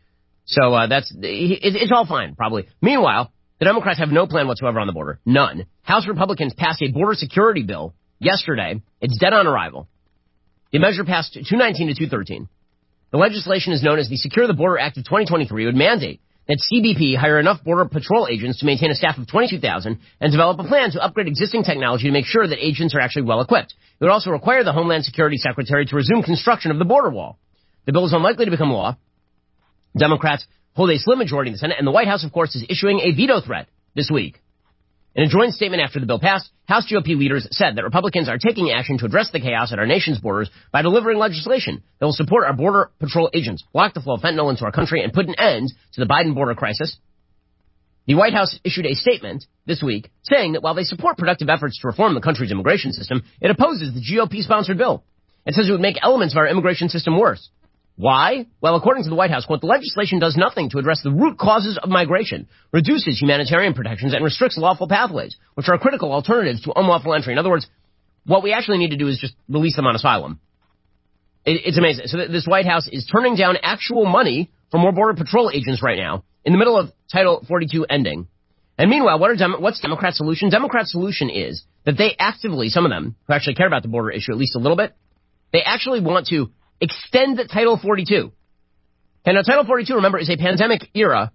So uh, that's it, it's all fine, probably. Meanwhile, the Democrats have no plan whatsoever on the border. None. House Republicans passed a border security bill yesterday. It's dead on arrival. The measure passed two nineteen to two thirteen. The legislation is known as the Secure the Border Act of twenty twenty-three. It would mandate that C B P hire enough Border Patrol agents to maintain a staff of twenty-two thousand and develop a plan to upgrade existing technology to make sure that agents are actually well equipped. It would also require the Homeland Security Secretary to resume construction of the border wall. The bill is unlikely to become law. Democrats hold a slim majority in the Senate, and the White House, of course, is issuing a veto threat this week. In a joint statement after the bill passed, House G O P leaders said that Republicans are taking action to address the chaos at our nation's borders by delivering legislation that will support our Border Patrol agents, block the flow of fentanyl into our country, and put an end to the Biden border crisis. The White House issued a statement this week saying that while they support productive efforts to reform the country's immigration system, it opposes the G O P-sponsored bill. It says it would make elements of our immigration system worse. Why? Well, according to the White House, quote, the legislation does nothing to address the root causes of migration, reduces humanitarian protections, and restricts lawful pathways, which are critical alternatives to unlawful entry. In other words, what we actually need to do is just release them on asylum. It, it's amazing. So th- this White House is turning down actual money for more Border Patrol agents right now, in the middle of Title forty-two ending. And meanwhile, what are Dem- what's Democrats' solution? Democrats' solution is that they actively, some of them, who actually care about the border issue at least a little bit, they actually want to extend Title forty-two. And now Title forty-two, remember, is a pandemic-era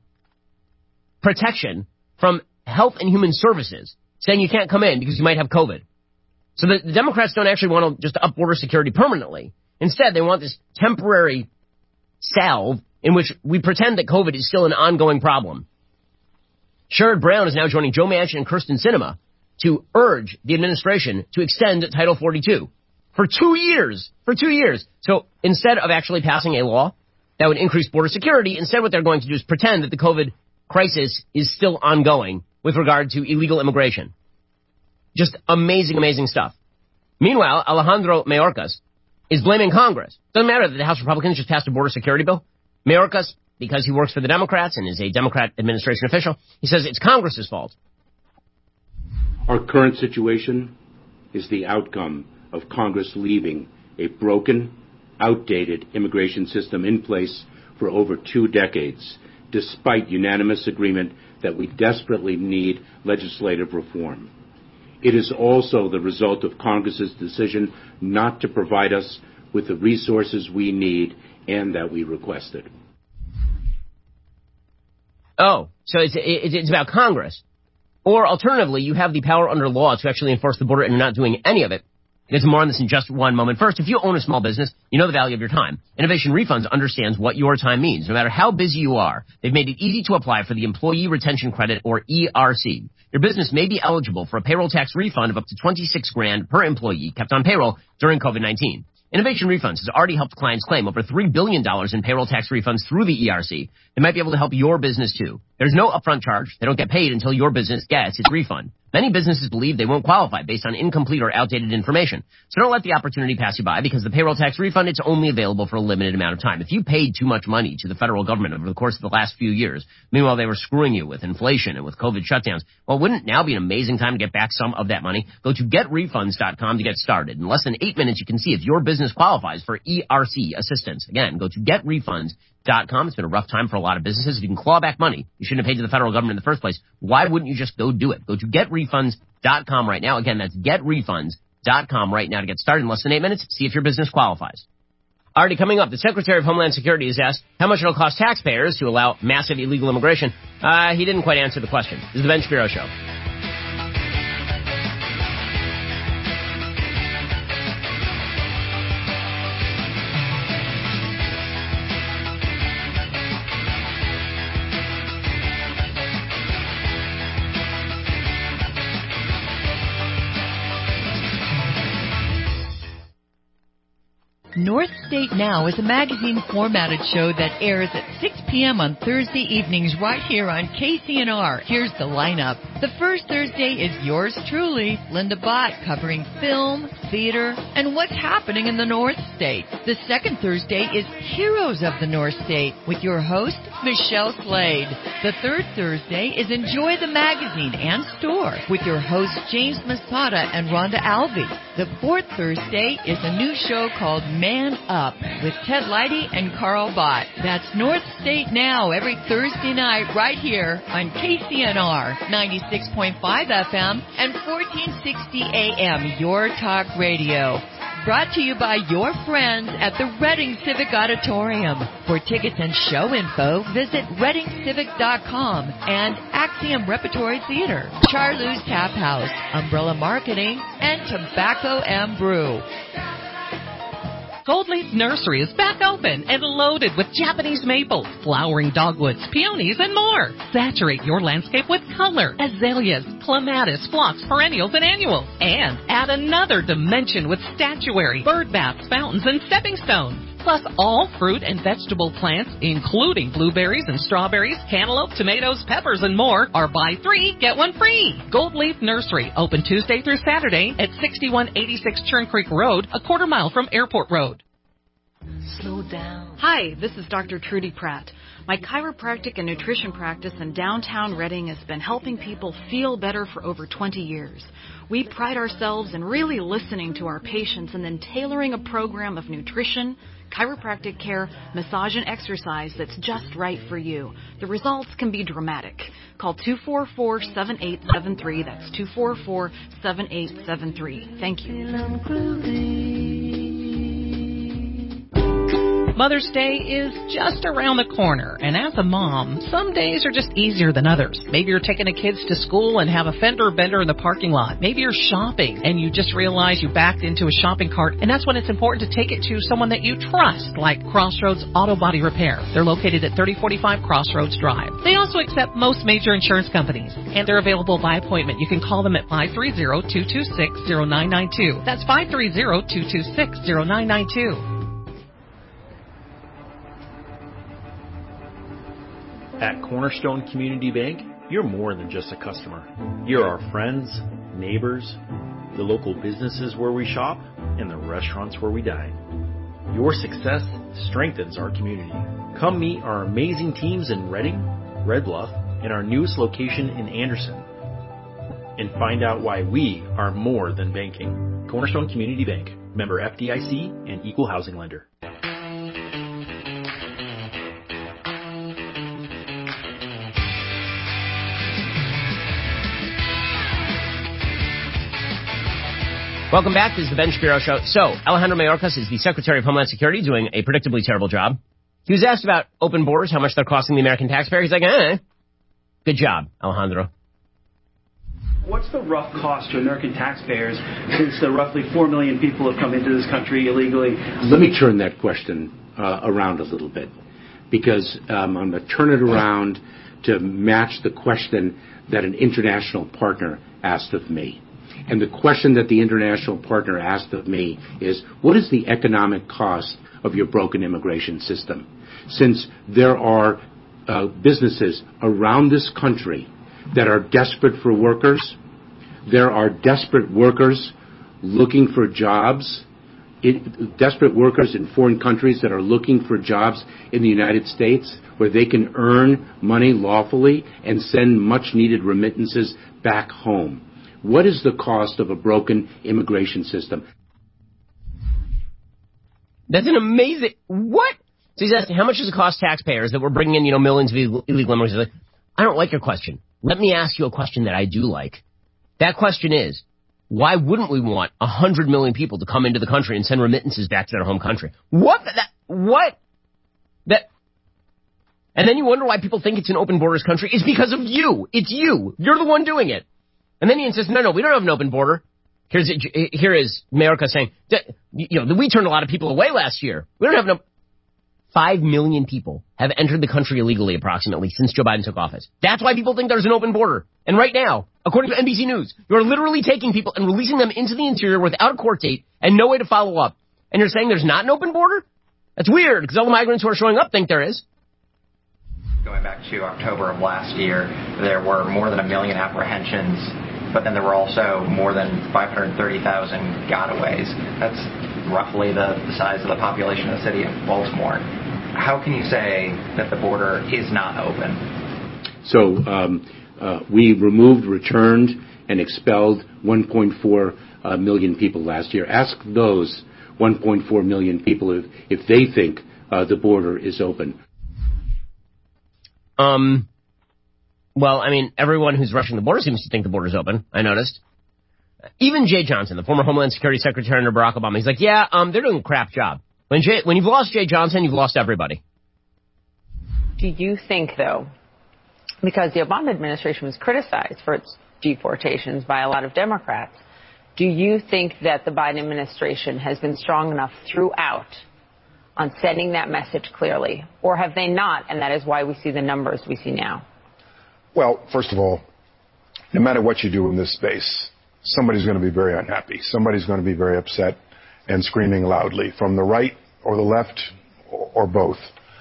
protection from Health and Human Services, saying you can't come in because you might have COVID. So the, the Democrats don't actually want to just up border security permanently. Instead, they want this temporary salve in which we pretend that COVID is still an ongoing problem. Sherrod Brown is now joining Joe Manchin and Kyrsten Sinema to urge the administration to extend Title forty-two. For two years. For two years. So instead of actually passing a law that would increase border security, instead what they're going to do is pretend that the COVID crisis is still ongoing with regard to illegal immigration. Just amazing, amazing stuff. Meanwhile, Alejandro Mayorkas is blaming Congress. Doesn't matter that the House Republicans just passed a border security bill. Mayorkas, because he works for the Democrats and is a Democrat administration official, he says it's Congress's fault. Our current situation is the outcome of Congress leaving a broken, outdated immigration system in place for over two decades, despite unanimous agreement that we desperately need legislative reform. It is also the result of Congress's decision not to provide us with the resources we need and that we requested. Oh, so it's, it's about Congress. Or alternatively, you have the power under law to actually enforce the border and you're not doing any of it. Get some more on this in just one moment. First, if you own a small business, you know the value of your time. Innovation Refunds understands what your time means. No matter how busy you are, they've made it easy to apply for the Employee Retention Credit, or E R C. Your business may be eligible for a payroll tax refund of up to twenty-six grand per employee kept on payroll during COVID nineteen. Innovation Refunds has already helped clients claim over three billion dollars in payroll tax refunds through the E R C. They might be able to help your business too. There's no upfront charge. They don't get paid until your business gets its refund. Many businesses believe they won't qualify based on incomplete or outdated information. So don't let the opportunity pass you by, because the payroll tax refund, it's only available for a limited amount of time. If you paid too much money to the federal government over the course of the last few years, meanwhile they were screwing you with inflation and with COVID shutdowns, well, wouldn't now be an amazing time to get back some of that money? Go to get refunds dot com to get started. In less than eight minutes, you can see if your business qualifies for E R C assistance. Again, go to get refunds dot com. It's been a rough time for a lot of businesses. If you can claw back money you shouldn't have paid to the federal government in the first place, why wouldn't you just go do it? Go to get refunds dot com right now. Again, that's get refunds dot com right now to get started in less than eight minutes. See if your business qualifies. Already coming up, the Secretary of Homeland Security is asked how much it'll cost taxpayers to allow massive illegal immigration. Uh, he didn't quite answer the question. This is the Ben Shapiro Show. North State Now is a magazine-formatted show that airs at six p.m. on Thursday evenings right here on K C N R. Here's the lineup. The first Thursday is yours truly, Linda Bott, covering film, theater, and what's happening in the North State. The second Thursday is Heroes of the North State with your host, Michelle Slade. The third Thursday is Enjoy the Magazine and Store with your hosts, James Masada and Rhonda Alvey. The fourth Thursday is a new show called Man Up with Ted Leidy and Carl Bott. That's North State Now every Thursday night right here on K C N R ninety-six point five F M and fourteen sixty A M, Your Talk Radio. Brought to you by your friends at the Reading Civic Auditorium. For tickets and show info, visit reading civic dot com and Axiom Repertory Theater, Charlou's Tap House, Umbrella Marketing, and Tobacco and Brew. Goldleaf Nursery is back open and loaded with Japanese maples, flowering dogwoods, peonies, and more. Saturate your landscape with color, azaleas, clematis, phlox, perennials, and annuals. And add another dimension with statuary, bird baths, fountains, and stepping stones. Plus all fruit and vegetable plants, including blueberries and strawberries, cantaloupe, tomatoes, peppers, and more, are buy three, get one free. Goldleaf Nursery, open Tuesday through Saturday at sixty-one eighty-six Churn Creek Road, a quarter mile from Airport Road. Slow down. Hi, this is Doctor Trudy Pratt. My chiropractic and nutrition practice in downtown Reading has been helping people feel better for over twenty years. We pride ourselves in really listening to our patients and then tailoring a program of nutrition, chiropractic care, massage, and exercise that's just right for you. The results can be dramatic. Call two four four, seven eight seven three. That's two four four, seven eight seven three. Thank you. Mother's Day is just around the corner, and as a mom, some days are just easier than others. Maybe you're taking the kids to school and have a fender bender in the parking lot. Maybe you're shopping and you just realize you backed into a shopping cart, and that's when it's important to take it to someone that you trust, like Crossroads Auto Body Repair. They're located at thirty forty-five Crossroads Drive. They also accept most major insurance companies, and they're available by appointment. You can call them at five three zero, two two six, zero nine nine two. That's five three zero, two two six, zero nine nine two. At Cornerstone Community Bank, you're more than just a customer. You're our friends, neighbors, the local businesses where we shop, and the restaurants where we dine. Your success strengthens our community. Come meet our amazing teams in Reading, Red Bluff, and our newest location in Anderson. And find out why we are more than banking. Cornerstone Community Bank, member F D I C and equal housing lender. Welcome back. This is the Ben Shapiro Show. So, Alejandro Mayorkas is the Secretary of Homeland Security, doing a predictably terrible job. He was asked about open borders, how much they're costing the American taxpayer. He's like, eh, good job, Alejandro. What's the rough cost to American taxpayers since the roughly four million people have come into this country illegally? Let me turn that question uh, around a little bit, because um, I'm going to turn it around to match the question that an international partner asked of me. And the question that the international partner asked of me is, what is the economic cost of your broken immigration system? Since there are uh, businesses around this country that are desperate for workers, there are desperate workers looking for jobs, it, desperate workers in foreign countries that are looking for jobs in the United States where they can earn money lawfully and send much-needed remittances back home. What is the cost of a broken immigration system? That's an amazing... What? So he's asking, how much does it cost taxpayers that we're bringing in, you know, millions of illegal immigrants? Like, I don't like your question. Let me ask you a question that I do like. That question is, why wouldn't we want one hundred million people to come into the country and send remittances back to their home country? What? That, what? That... And then you wonder why people think it's an open borders country. It's because of you. It's you. You're the one doing it. And then he insists, no, no, we don't have an open border. Here's here is Mayorkas saying, you know, we turned a lot of people away last year. We don't have no. Five million people have entered the country illegally, approximately, since Joe Biden took office. That's why people think there's an open border. And right now, according to N B C News, you're literally taking people and releasing them into the interior without a court date and no way to follow up. and you're saying there's not an open border? That's weird, because all the migrants who are showing up think there is. Going back to October of last year, there were more than a million apprehensions, but then there were also more than five hundred thirty thousand gotaways. That's roughly the, the size of the population of the city of Baltimore. How can you say that the border is not open? So um, uh, we removed, returned, and expelled one point four uh, million people last year. Ask those one point four million people if, if they think uh, the border is open. Um, well, I mean, everyone who's rushing the border seems to think the border's open, I noticed. Even Jay Johnson, the former Homeland Security Secretary under Barack Obama, he's like, yeah, um, they're doing a crap job. When, Jay, when you've lost Jay Johnson, you've lost everybody. Do you think, though, because the Obama administration was criticized for its deportations by a lot of Democrats, do you think that the Biden administration has been strong enough throughout on sending that message clearly, or have they not, and that is why we see the numbers we see now? Well, first of all, no matter what you do in this space, somebody's going to be very unhappy. Somebody's going to be very upset and screaming loudly from the right or the left or, or both.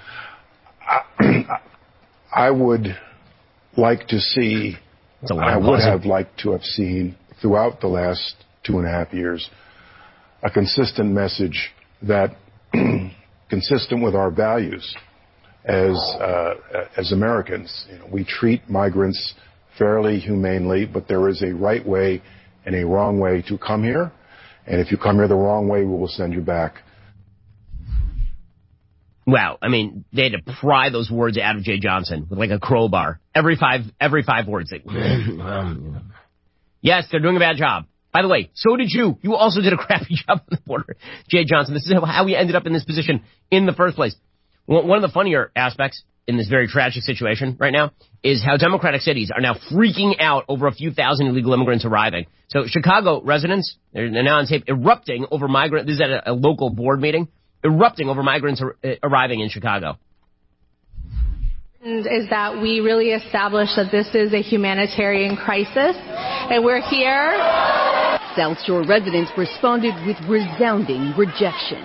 I, I would like to see, I would have liked to have seen throughout the last two and a half years, a consistent message that consistent with our values as uh, as Americans. You know, we treat migrants fairly, humanely, but there is a right way and a wrong way to come here. And if you come here the wrong way, we will send you back. Wow, I mean, they had to pry those words out of Jay Johnson with like a crowbar. Every five, every five words. They, um, yes, they're doing a bad job. By the way, so did you. You also did a crappy job on the border, Jay Johnson. This is how we ended up in this position in the first place. One of the funnier aspects in this very tragic situation right now is how Democratic cities are now freaking out over a few thousand illegal immigrants arriving. So Chicago residents, they're now on tape, erupting over migrant. This is at a, a local board meeting, erupting over migrants ar- arriving in Chicago. Is that we really establish that this is a humanitarian crisis, and we're here. South Shore residents responded with resounding rejection.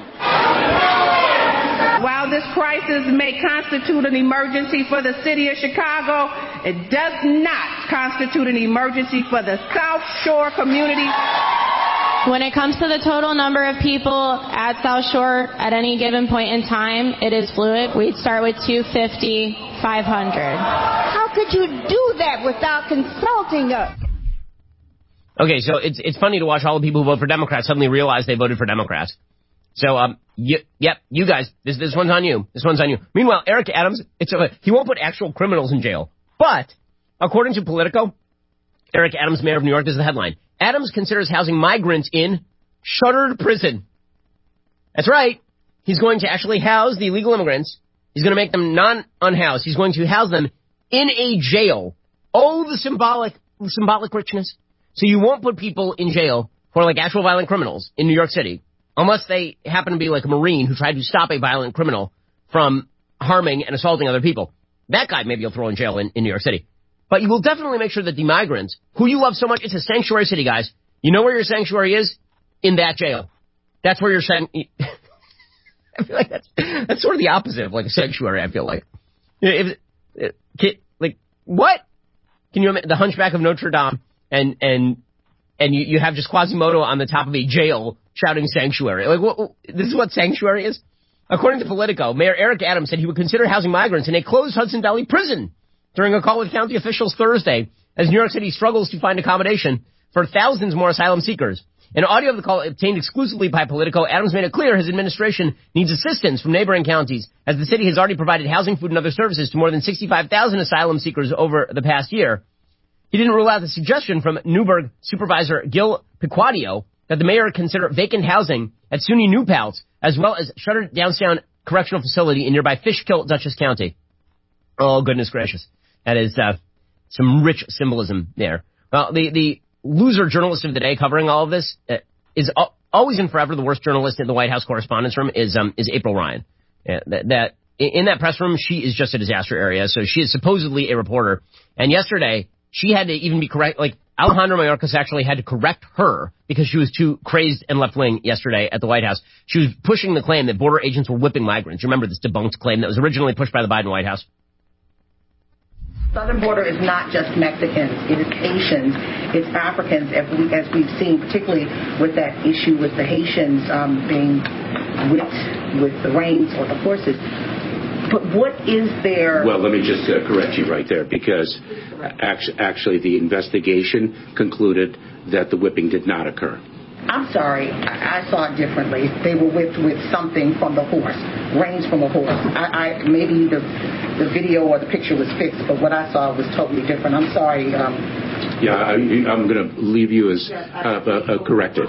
While this crisis may constitute an emergency for the city of Chicago, it does not constitute an emergency for the South Shore community. When it comes to the total number of people at South Shore at any given point in time, it is fluid. We'd start with two fifty, five hundred. How could you do that without consulting us? Okay, so it's it's funny to watch all the people who vote for Democrats suddenly realize they voted for Democrats. So, um, y- yep, you guys, this this one's on you. This one's on you. Meanwhile, Eric Adams, it's a, he won't put actual criminals in jail. But, according to Politico, Eric Adams, mayor of New York, this is the headline. Adams considers housing migrants in shuttered prison. That's right. He's going to actually house the illegal immigrants. He's going to make them non-unhoused. He's going to house them in a jail. Oh, the symbolic, the symbolic richness. So you won't put people in jail who are like actual violent criminals in New York City, unless they happen to be like a Marine who tried to stop a violent criminal from harming and assaulting other people. That guy maybe you'll throw in jail in, in New York City. But you will definitely make sure that the migrants, who you love so much, it's a sanctuary city, guys. You know where your sanctuary is? In that jail. That's where your san- I feel like that's, that's sort of the opposite of like a sanctuary, I feel like. If, if, like, what? Can you imagine the Hunchback of Notre Dame and, and, and you, you have just Quasimodo on the top of a jail shouting sanctuary? Like, what, this is what sanctuary is? According to Politico, Mayor Eric Adams said he would consider housing migrants in a closed Hudson Valley prison during a call with county officials Thursday as New York City struggles to find accommodation for thousands more asylum seekers. In audio of the call obtained exclusively by Politico, Adams made it clear his administration needs assistance from neighboring counties, as the city has already provided housing, food, and other services to more than sixty-five thousand asylum seekers over the past year. He didn't rule out the suggestion from Newburgh Supervisor Gil Piquadio that the mayor consider vacant housing at SUNY New Paltz, as well as shuttered downtown correctional facility in nearby Fishkill, Dutchess County. Oh, goodness gracious. That is uh, some rich symbolism there. Well, the, the loser journalist of the day covering all of this uh, is al- always and forever the worst journalist in the White House Correspondents' Room is um, is April Ryan. Yeah, that, that in that press room, she is just a disaster area. So she is supposedly a reporter. And yesterday, she had to even be correct. Like, Alejandro Mayorkas actually had to correct her because she was too crazed and left-wing yesterday at the White House. She was pushing the claim that border agents were whipping migrants. Remember this debunked claim that was originally pushed by the Biden White House? Southern border is not just Mexicans. It is Haitians. It's Africans, as, we, as we've seen, particularly with that issue with the Haitians um, being whipped with the reins or the horses. But what is there... Well, let me just uh, correct you right there, because actually, actually the investigation concluded that the whipping did not occur. I'm sorry, I, I saw it differently. They were whipped with something from the horse, reins from a horse. I, I maybe the the video or the picture was fixed, but what I saw was totally different. I'm sorry. Um, yeah, I, I'm going to leave you as uh, uh, uh, corrected.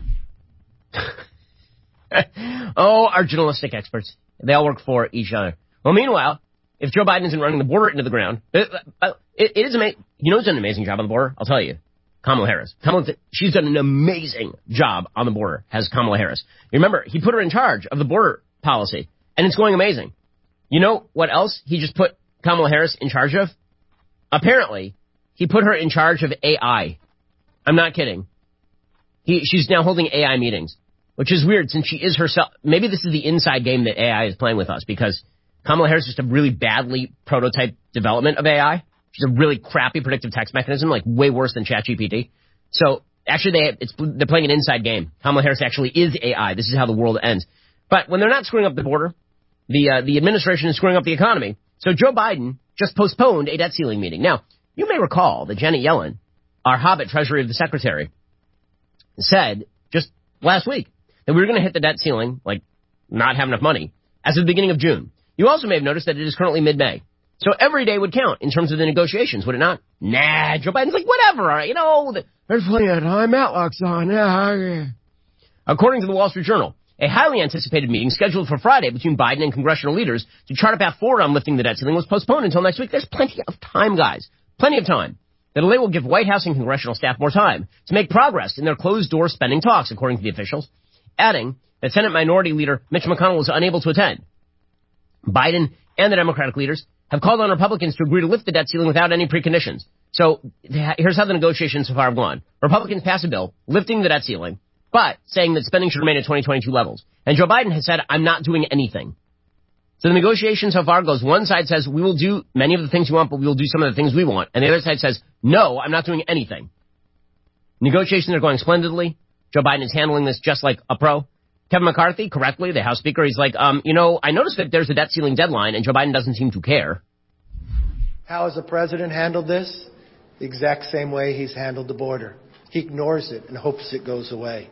Oh, our journalistic experts. They all work for each other. Well, meanwhile, if Joe Biden isn't running the border into the ground, it, it, it is amazing. You know who's done an amazing job on the border? I'll tell you. Kamala Harris. Kamala, she's done an amazing job on the border, has Kamala Harris. You remember, he put her in charge of the border policy, and it's going amazing. You know what else he just put Kamala Harris in charge of? Apparently, he put her in charge of A I. I'm not kidding. He, she's now holding A I meetings, which is weird since she is herself. Maybe this is the inside game that A I is playing with us, because Kamala Harris is just a really badly prototype development of A I. She's a really crappy predictive text mechanism, like way worse than ChatGPT. So actually, they it's, they're playing an inside game. Kamala Harris actually is A I. This is how the world ends. But when they're not screwing up the border, the uh, the administration is screwing up the economy. So Joe Biden just postponed a debt ceiling meeting. Now, you may recall that Janet Yellen, our Hobbit Treasury of the Secretary, said just last week that we were going to hit the debt ceiling, like not have enough money, as of the beginning of June. You also may have noticed that it is currently mid-May. So every day would count in terms of the negotiations, would it not? Nah, Joe Biden's like, whatever, all right, you know, there's plenty of time, Matlock's on. Yeah. According to the Wall Street Journal, a highly anticipated meeting scheduled for Friday between Biden and congressional leaders to chart a path forward on lifting the debt ceiling was postponed until next week. There's plenty of time, guys. Plenty of time. The delay will give White House and congressional staff more time to make progress in their closed-door spending talks, according to the officials, adding that Senate Minority Leader Mitch McConnell was unable to attend. Biden and the Democratic leaders have called on Republicans to agree to lift the debt ceiling without any preconditions. So here's how the negotiations so far have gone. Republicans pass a bill lifting the debt ceiling, but saying that spending should remain at twenty twenty-two levels. And Joe Biden has said, I'm not doing anything. So the negotiation so far goes, one side says, we will do many of the things you want, but we will do some of the things we want. And the other side says, no, I'm not doing anything. Negotiations are going splendidly. Joe Biden is handling this just like a pro. Kevin McCarthy, correctly, the House Speaker, he's like, um, you know, I noticed that there's a debt ceiling deadline, and Joe Biden doesn't seem to care. How has the president handled this? The exact same way he's handled the border. He ignores it and hopes it goes away.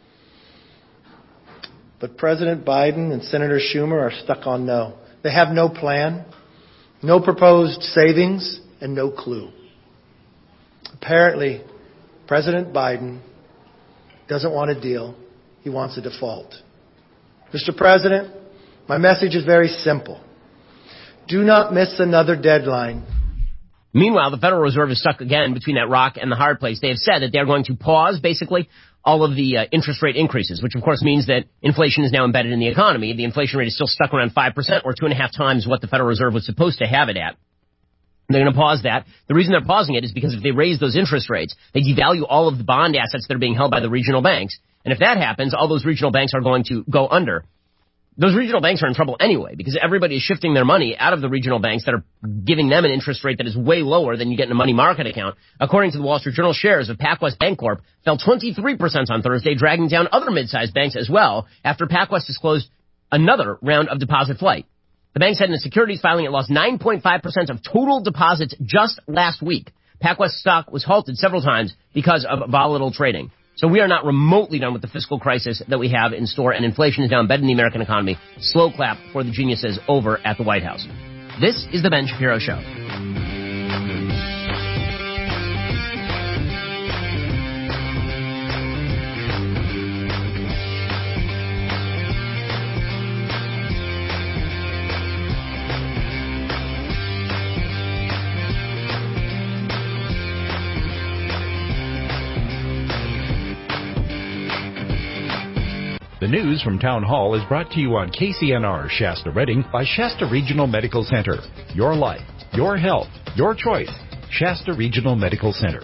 But President Biden and Senator Schumer are stuck on no. They have no plan, no proposed savings, and no clue. Apparently, President Biden doesn't want a deal. He wants a default. Mister President, my message is very simple. Do not miss another deadline. Meanwhile, the Federal Reserve is stuck again between that rock and the hard place. They have said that they're going to pause, basically, all of the uh, interest rate increases, which, of course, means that inflation is now embedded in the economy. The inflation rate is still stuck around five percent, or two and a half times what the Federal Reserve was supposed to have it at. They're going to pause that. The reason they're pausing it is because if they raise those interest rates, they devalue all of the bond assets that are being held by the regional banks. And if that happens, all those regional banks are going to go under. Those regional banks are in trouble anyway, because everybody is shifting their money out of the regional banks that are giving them an interest rate that is way lower than you get in a money market account. According to the Wall Street Journal, shares of PacWest Bancorp fell twenty-three percent on Thursday, dragging down other mid-sized banks as well, after PacWest disclosed another round of deposit flight. The bank said in a securities filing it lost nine point five percent of total deposits just last week. PacWest stock was halted several times because of volatile trading. So we are not remotely done with the fiscal crisis that we have in store, and inflation is now embedded in the American economy. Slow clap for the geniuses over at the White House. This is the Ben Shapiro Show. The news from Town Hall is brought to you on K C N R Shasta Redding by Shasta Regional Medical Center. Your life, your health, your choice. Shasta Regional Medical Center.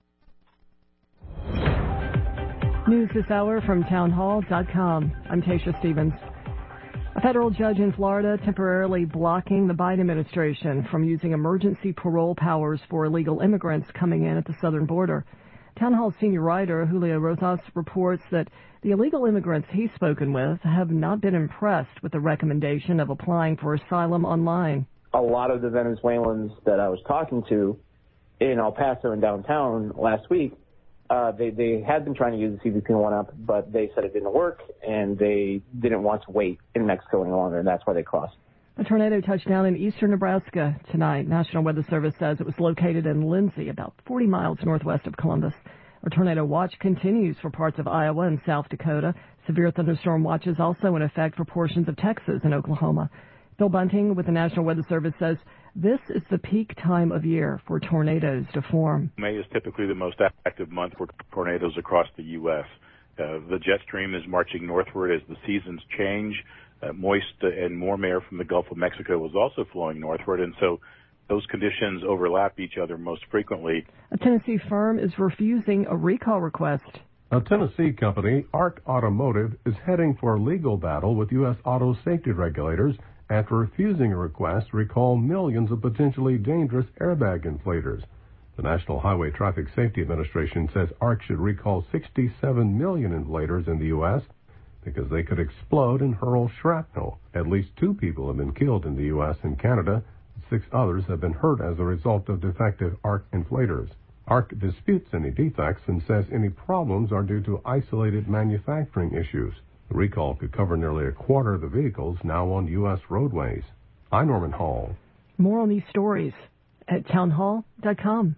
News this hour from town hall dot com. I'm Tasha Stevens. A federal judge in Florida temporarily blocking the Biden administration from using emergency parole powers for illegal immigrants coming in at the southern border. Town Hall senior writer Julio Rosas reports that the illegal immigrants he's spoken with have not been impressed with the recommendation of applying for asylum online. A lot of the Venezuelans that I was talking to in El Paso and downtown last week, uh, they, they had been trying to use the C B P one app, but they said it didn't work, and they didn't want to wait in Mexico any longer, and that's why they crossed. A tornado touched down in eastern Nebraska tonight. National Weather Service says it was located in Lindsay, about forty miles northwest of Columbus. A tornado watch continues for parts of Iowa and South Dakota. Severe thunderstorm watch is also in effect for portions of Texas and Oklahoma. Bill Bunting with the National Weather Service says this is the peak time of year for tornadoes to form. May is typically the most active month for tornadoes across the U S. Uh, the jet stream is marching northward as the seasons change. Uh, moist and warm air from the Gulf of Mexico is also flowing northward, and so those conditions overlap each other most frequently. A Tennessee firm is refusing a recall request. A Tennessee company, ARC Automotive, is heading for a legal battle with U S auto safety regulators after refusing a request to recall millions of potentially dangerous airbag inflators. The National Highway Traffic Safety Administration says ARC should recall sixty-seven million inflators in the U S because they could explode and hurl shrapnel. At least two people have been killed in the U S and Canada. Six others have been hurt as a result of defective ARC inflators. ARC disputes any defects and says any problems are due to isolated manufacturing issues. The recall could cover nearly a quarter of the vehicles now on U S roadways. I'm Norman Hall. More on these stories at town hall dot com.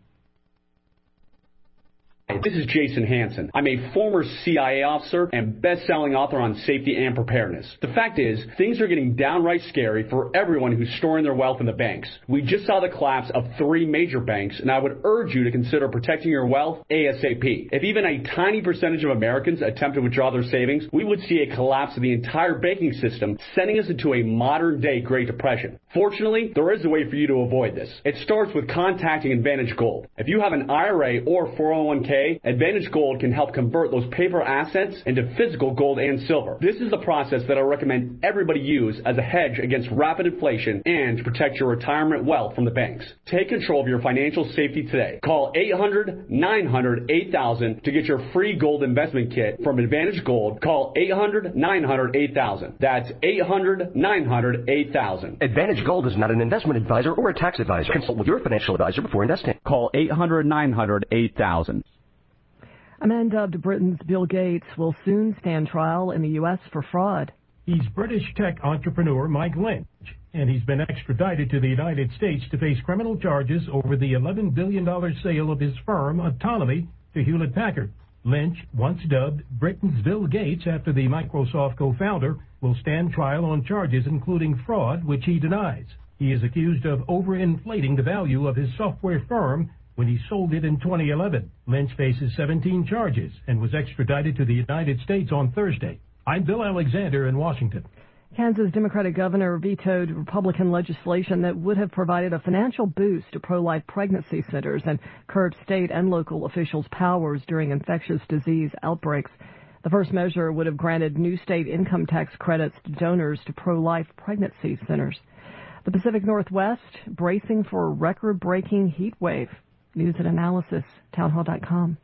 This is Jason Hansen. I'm a former C I A officer and best-selling author on safety and preparedness. The fact is, things are getting downright scary for everyone who's storing their wealth in the banks. We just saw the collapse of three major banks, and I would urge you to consider protecting your wealth ASAP. If even a tiny percentage of Americans attempt to withdraw their savings, we would see a collapse of the entire banking system, sending us into a modern-day Great Depression. Fortunately, there is a way for you to avoid this. It starts with contacting Advantage Gold. If you have an I R A or four oh one k, Advantage Gold can help convert those paper assets into physical gold and silver. This is the process that I recommend everybody use as a hedge against rapid inflation and to protect your retirement wealth from the banks. Take control of your financial safety today. Call eight hundred, nine hundred, eight thousand to get your free gold investment kit from Advantage Gold. Call eight hundred, nine hundred, eight thousand. That's eight hundred, nine hundred, eight thousand. Advantage Gold is not an investment advisor or a tax advisor. Consult with your financial advisor before investing. Call eight hundred, nine hundred, eight thousand. A man dubbed Britain's Bill Gates will soon stand trial in the U S for fraud. He's British tech entrepreneur Mike Lynch, and he's been extradited to the United States to face criminal charges over the eleven billion dollars sale of his firm, Autonomy, to Hewlett-Packard. Lynch, once dubbed Britain's Bill Gates after the Microsoft co-founder, will stand trial on charges including fraud, which he denies. He is accused of overinflating the value of his software firm when he sold it in twenty eleven. Lynch faces seventeen charges and was extradited to the United States on Thursday. I'm Bill Alexander in Washington. Kansas Democratic governor vetoed Republican legislation that would have provided a financial boost to pro-life pregnancy centers and curbed state and local officials' powers during infectious disease outbreaks. The first measure would have granted new state income tax credits to donors to pro-life pregnancy centers. The Pacific Northwest bracing for a record-breaking heat wave. News and analysis, town hall dot com.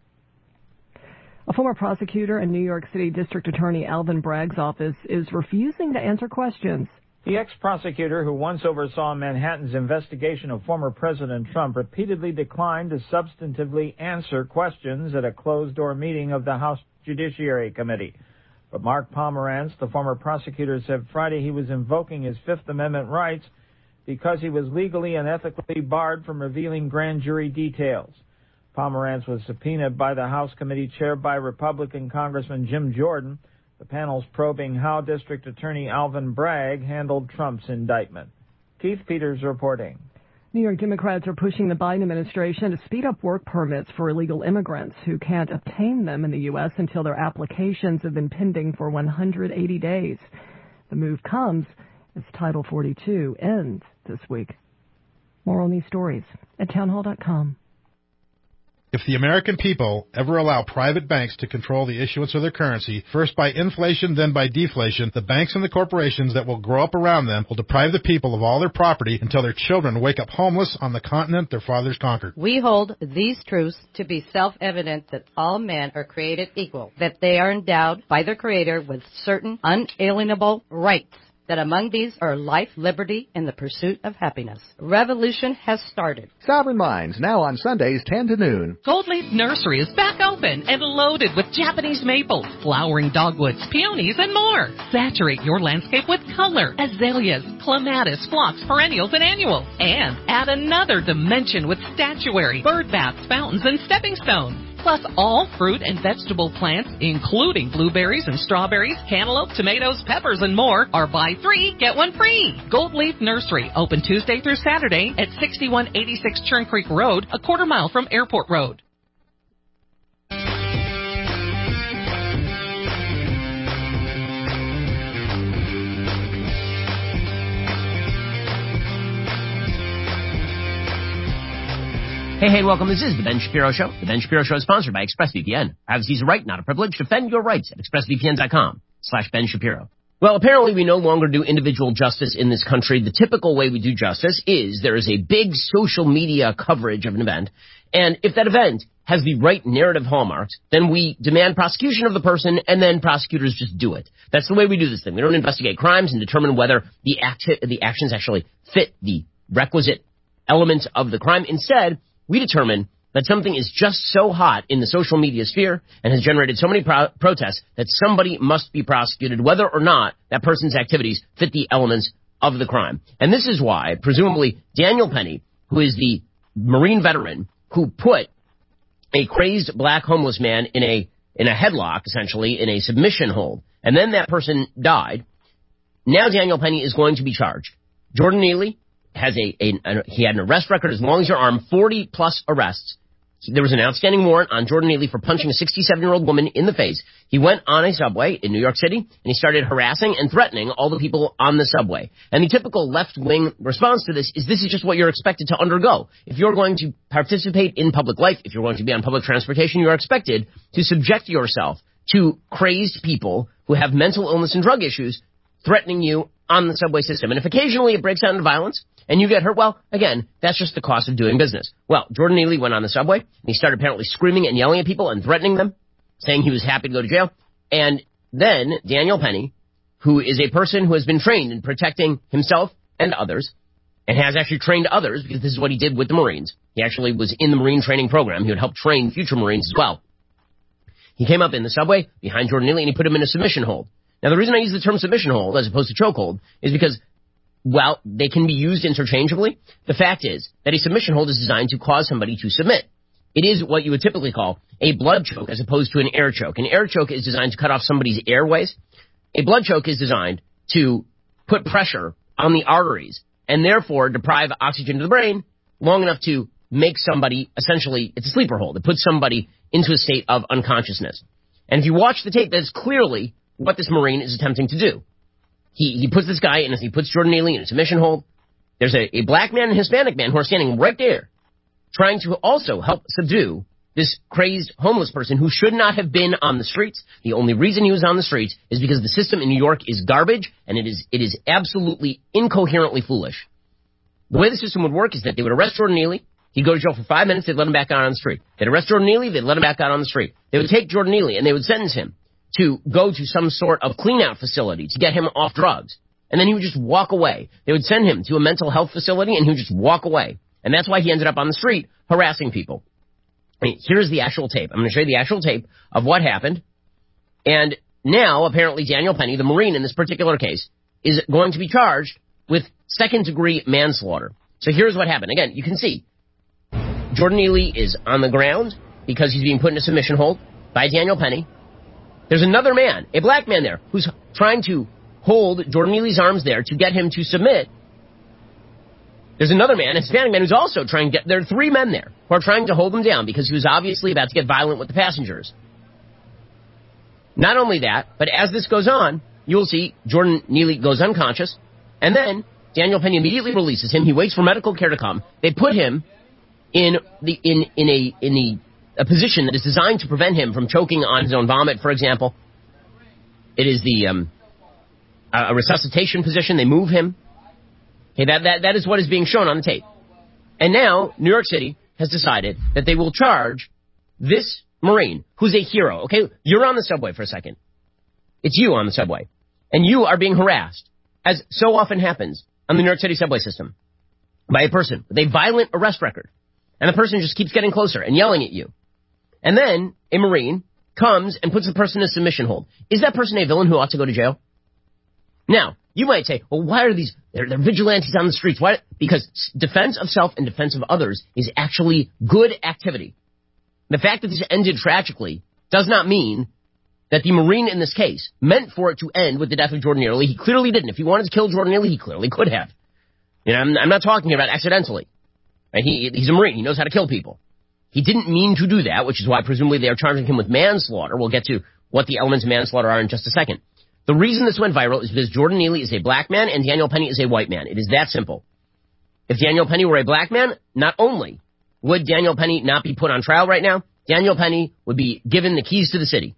A former prosecutor in New York City District Attorney Alvin Bragg's office is refusing to answer questions. The ex-prosecutor who once oversaw Manhattan's investigation of former President Trump repeatedly declined to substantively answer questions at a closed-door meeting of the House Judiciary Committee. But Mark Pomerantz, the former prosecutor, said Friday he was invoking his Fifth Amendment rights because he was legally and ethically barred from revealing grand jury details. Pomerantz was subpoenaed by the House committee chaired by Republican Congressman Jim Jordan. The panel's probing how District Attorney Alvin Bragg handled Trump's indictment. Keith Peters reporting. New York Democrats are pushing the Biden administration to speed up work permits for illegal immigrants who can't obtain them in the U S until their applications have been pending for one hundred eighty days. The move comes as Title forty-two ends this week. More on these stories at townhall dot com. If the American people ever allow private banks to control the issuance of their currency, first by inflation, then by deflation, the banks and the corporations that will grow up around them will deprive the people of all their property until their children wake up homeless on the continent their fathers conquered. We hold these truths to be self-evident that all men are created equal, that they are endowed by their Creator with certain unalienable rights, that among these are life, liberty, and the pursuit of happiness. Revolution has started. Sovereign Minds, now on Sundays, ten to noon. Goldleaf Nursery is back open and loaded with Japanese maples, flowering dogwoods, peonies, and more. Saturate your landscape with color, azaleas, clematis, phlox, perennials, and annuals. And add another dimension with statuary, bird baths, fountains, and stepping stones. Plus all fruit and vegetable plants, including blueberries and strawberries, cantaloupe, tomatoes, peppers, and more, are buy three, get one free. Gold Leaf Nursery, open Tuesday through Saturday at sixty-one eighty-six Churn Creek Road, a quarter mile from Airport Road. Hey, hey, welcome. This is The Ben Shapiro Show. The Ben Shapiro Show is sponsored by ExpressVPN. Privacy is a right, not a privilege. Defend your rights at expressvpn.com slash Ben Shapiro. Well, apparently we no longer do individual justice in this country. The typical way we do justice is there is a big social media coverage of an event, and if that event has the right narrative hallmarks, then we demand prosecution of the person, and then prosecutors just do it. That's the way we do this thing. We don't investigate crimes and determine whether the, acti- the actions actually fit the requisite elements of the crime. Instead, we determine that something is just so hot in the social media sphere and has generated so many pro- protests that somebody must be prosecuted, whether or not that person's activities fit the elements of the crime. And this is why, presumably, Daniel Penny, who is the Marine veteran who put a crazed black homeless man in a in a headlock, essentially, in a submission hold, and then that person died, now Daniel Penny is going to be charged. Jordan Neely has a, a, a he had an arrest record as long as your arm, forty plus arrests. There was an outstanding warrant on Jordan Neely for punching a sixty-seven-year-old woman in the face. He went on a subway in New York City, and he started harassing and threatening all the people on the subway. And the typical left-wing response to this is this is just what you're expected to undergo. If you're going to participate in public life, if you're going to be on public transportation, you're expected to subject yourself to crazed people who have mental illness and drug issues threatening you on the subway system. And if occasionally it breaks out into violence and you get hurt, well, again, that's just the cost of doing business. Well, Jordan Neely went on the subway, and he started apparently screaming and yelling at people and threatening them, saying he was happy to go to jail. And then Daniel Penny, who is a person who has been trained in protecting himself and others, and has actually trained others, because this is what he did with the Marines. He actually was in the Marine training program. He would help train future Marines as well. He came up in the subway behind Jordan Neely, and he put him in a submission hold. Now, the reason I use the term submission hold as opposed to chokehold is because, while they can be used interchangeably, the fact is that a submission hold is designed to cause somebody to submit. It is what you would typically call a blood choke as opposed to an air choke. An air choke is designed to cut off somebody's airways. A blood choke is designed to put pressure on the arteries and therefore deprive oxygen to the brain long enough to make somebody, essentially, it's a sleeper hold. It puts somebody into a state of unconsciousness. And if you watch the tape, that's clearly what this Marine is attempting to do. He he puts this guy in, he puts Jordan Neely in a submission hold. There's a, a black man and Hispanic man who are standing right there trying to also help subdue this crazed homeless person who should not have been on the streets. The only reason he was on the streets is because the system in New York is garbage, and it is it is absolutely incoherently foolish. The way the system would work is that they would arrest Jordan Neely. He'd go to jail for five minutes. They'd let him back out on the street. They'd arrest Jordan Neely. They'd let him back out on the street. They would take Jordan Neely, and they would sentence him to go to some sort of clean-out facility to get him off drugs. And then he would just walk away. They would send him to a mental health facility, and he would just walk away. And that's why he ended up on the street harassing people. I mean, here's the actual tape. I'm going to show you the actual tape of what happened. And now, apparently, Daniel Penny, the Marine in this particular case, is going to be charged with second-degree manslaughter. So here's what happened. Again, you can see Jordan Neely is on the ground because he's being put in a submission hold by Daniel Penny. There's another man, a black man there, who's trying to hold Jordan Neely's arms there to get him to submit. There's another man, a Hispanic man, who's also trying to get... There are three men there who are trying to hold him down because he was obviously about to get violent with the passengers. Not only that, but as this goes on, you'll see Jordan Neely goes unconscious, and then Daniel Penny immediately releases him. He waits for medical care to come. They put him in the in in a in the a position that is designed to prevent him from choking on his own vomit, for example. It is the um, a resuscitation position. They move him. Okay, that, that that is what is being shown on the tape. And now New York City has decided that they will charge this Marine, who's a hero. Okay, you're on the subway for a second. It's you on the subway, and you are being harassed, as so often happens on the New York City subway system, by a person with a violent arrest record. And the person just keeps getting closer and yelling at you. And then a Marine comes and puts the person in a submission hold. Is that person a villain who ought to go to jail? Now, you might say, well, why are these, they're, they're vigilantes on the streets. Why? Because defense of self and defense of others is actually good activity. The fact that this ended tragically does not mean that the Marine in this case meant for it to end with the death of Jordan Neely. He clearly didn't. If he wanted to kill Jordan Neely, he clearly could have. You know, I'm, I'm not talking about accidentally. Right? He, he's a Marine. He knows how to kill people. He didn't mean to do that, which is why presumably they are charging him with manslaughter. We'll get to what the elements of manslaughter are in just a second. The reason this went viral is because Jordan Neely is a black man and Daniel Penny is a white man. It is that simple. If Daniel Penny were a black man, not only would Daniel Penny not be put on trial right now, Daniel Penny would be given the keys to the city.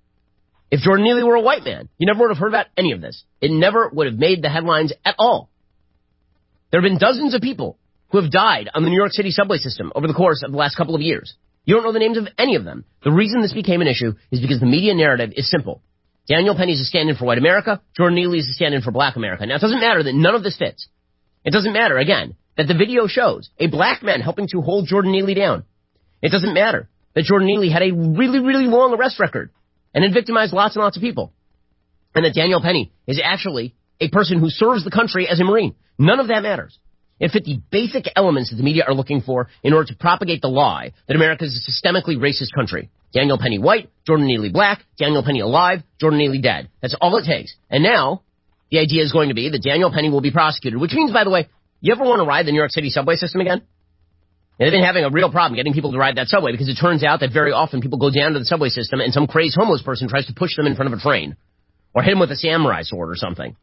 If Jordan Neely were a white man, you never would have heard about any of this. It never would have made the headlines at all. There have been dozens of people who have died on the New York City subway system over the course of the last couple of years. You don't know the names of any of them. The reason this became an issue is because the media narrative is simple. Daniel Penny is a stand-in for white America. Jordan Neely is a stand-in for black America. Now, it doesn't matter that none of this fits. It doesn't matter, again, that the video shows a black man helping to hold Jordan Neely down. It doesn't matter that Jordan Neely had a really, really long arrest record and had victimized lots and lots of people. And that Daniel Penny is actually a person who serves the country as a Marine. None of that matters. It fit the basic elements that the media are looking for in order to propagate the lie that America is a systemically racist country. Daniel Penny white, Jordan Neely black, Daniel Penny alive, Jordan Neely dead. That's all it takes. And now, the idea is going to be that Daniel Penny will be prosecuted, which means, by the way, you ever want to ride the New York City subway system again? And they've been having a real problem getting people to ride that subway because it turns out that very often people go down to the subway system and some crazed homeless person tries to push them in front of a train or hit them with a samurai sword or something.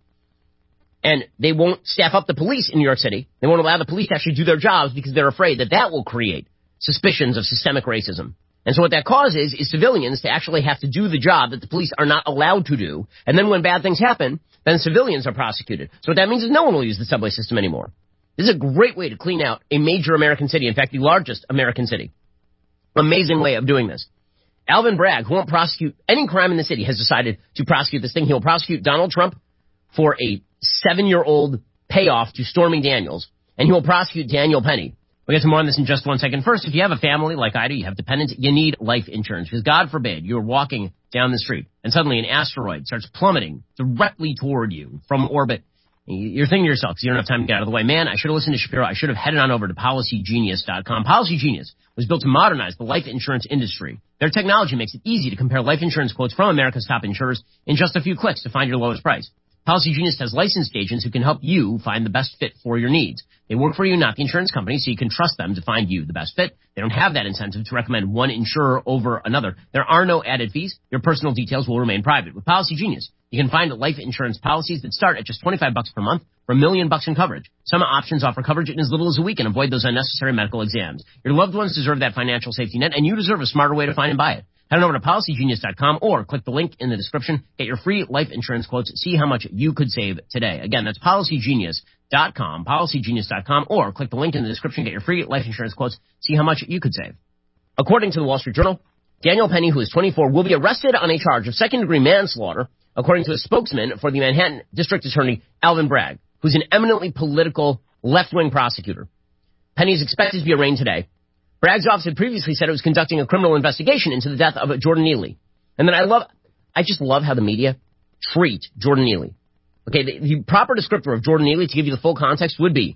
And they won't staff up the police in New York City. They won't allow the police to actually do their jobs because they're afraid that that will create suspicions of systemic racism. And so what that causes is civilians to actually have to do the job that the police are not allowed to do. And then when bad things happen, then civilians are prosecuted. So what that means is no one will use the subway system anymore. This is a great way to clean out a major American city. In fact, the largest American city. Amazing way of doing this. Alvin Bragg, who won't prosecute any crime in the city, has decided to prosecute this thing. He'll prosecute Donald Trump for a seven-year-old payoff to Stormy Daniels, and he will prosecute Daniel Penny. We'll get to more on this in just one second. First, if you have a family like I do, you have dependents, you need life insurance, because God forbid you're walking down the street and suddenly an asteroid starts plummeting directly toward you from orbit. You're thinking to yourself, because you don't have time to get out of the way, man, I should have listened to Shapiro. I should have headed on over to Policy Genius dot com. Policy Genius was built to modernize the life insurance industry. Their technology makes it easy to compare life insurance quotes from America's top insurers in just a few clicks to find your lowest price. Policy Genius has licensed agents who can help you find the best fit for your needs. They work for you, not the insurance company, so you can trust them to find you the best fit. They don't have that incentive to recommend one insurer over another. There are no added fees. Your personal details will remain private. With Policy Genius, you can find life insurance policies that start at just twenty-five bucks per month for a million bucks in coverage. Some options offer coverage in as little as a week and avoid those unnecessary medical exams. Your loved ones deserve that financial safety net, and you deserve a smarter way to find and buy it. Head on over to Policy Genius dot com or click the link in the description. Get your free life insurance quotes. See how much you could save today. Again, that's Policy Genius dot com, Policy Genius dot com, or click the link in the description. Get your free life insurance quotes. See how much you could save. According to the Wall Street Journal, Daniel Penny, who is twenty-four, will be arrested on a charge of second-degree manslaughter, according to a spokesman for the Manhattan District Attorney, Alvin Bragg, who's an eminently political left-wing prosecutor. Penny is expected to be arraigned today. Bragg's office had previously said it was conducting a criminal investigation into the death of Jordan Neely. And then I love, I just love how the media treat Jordan Neely. Okay, the, the proper descriptor of Jordan Neely, to give you the full context, would be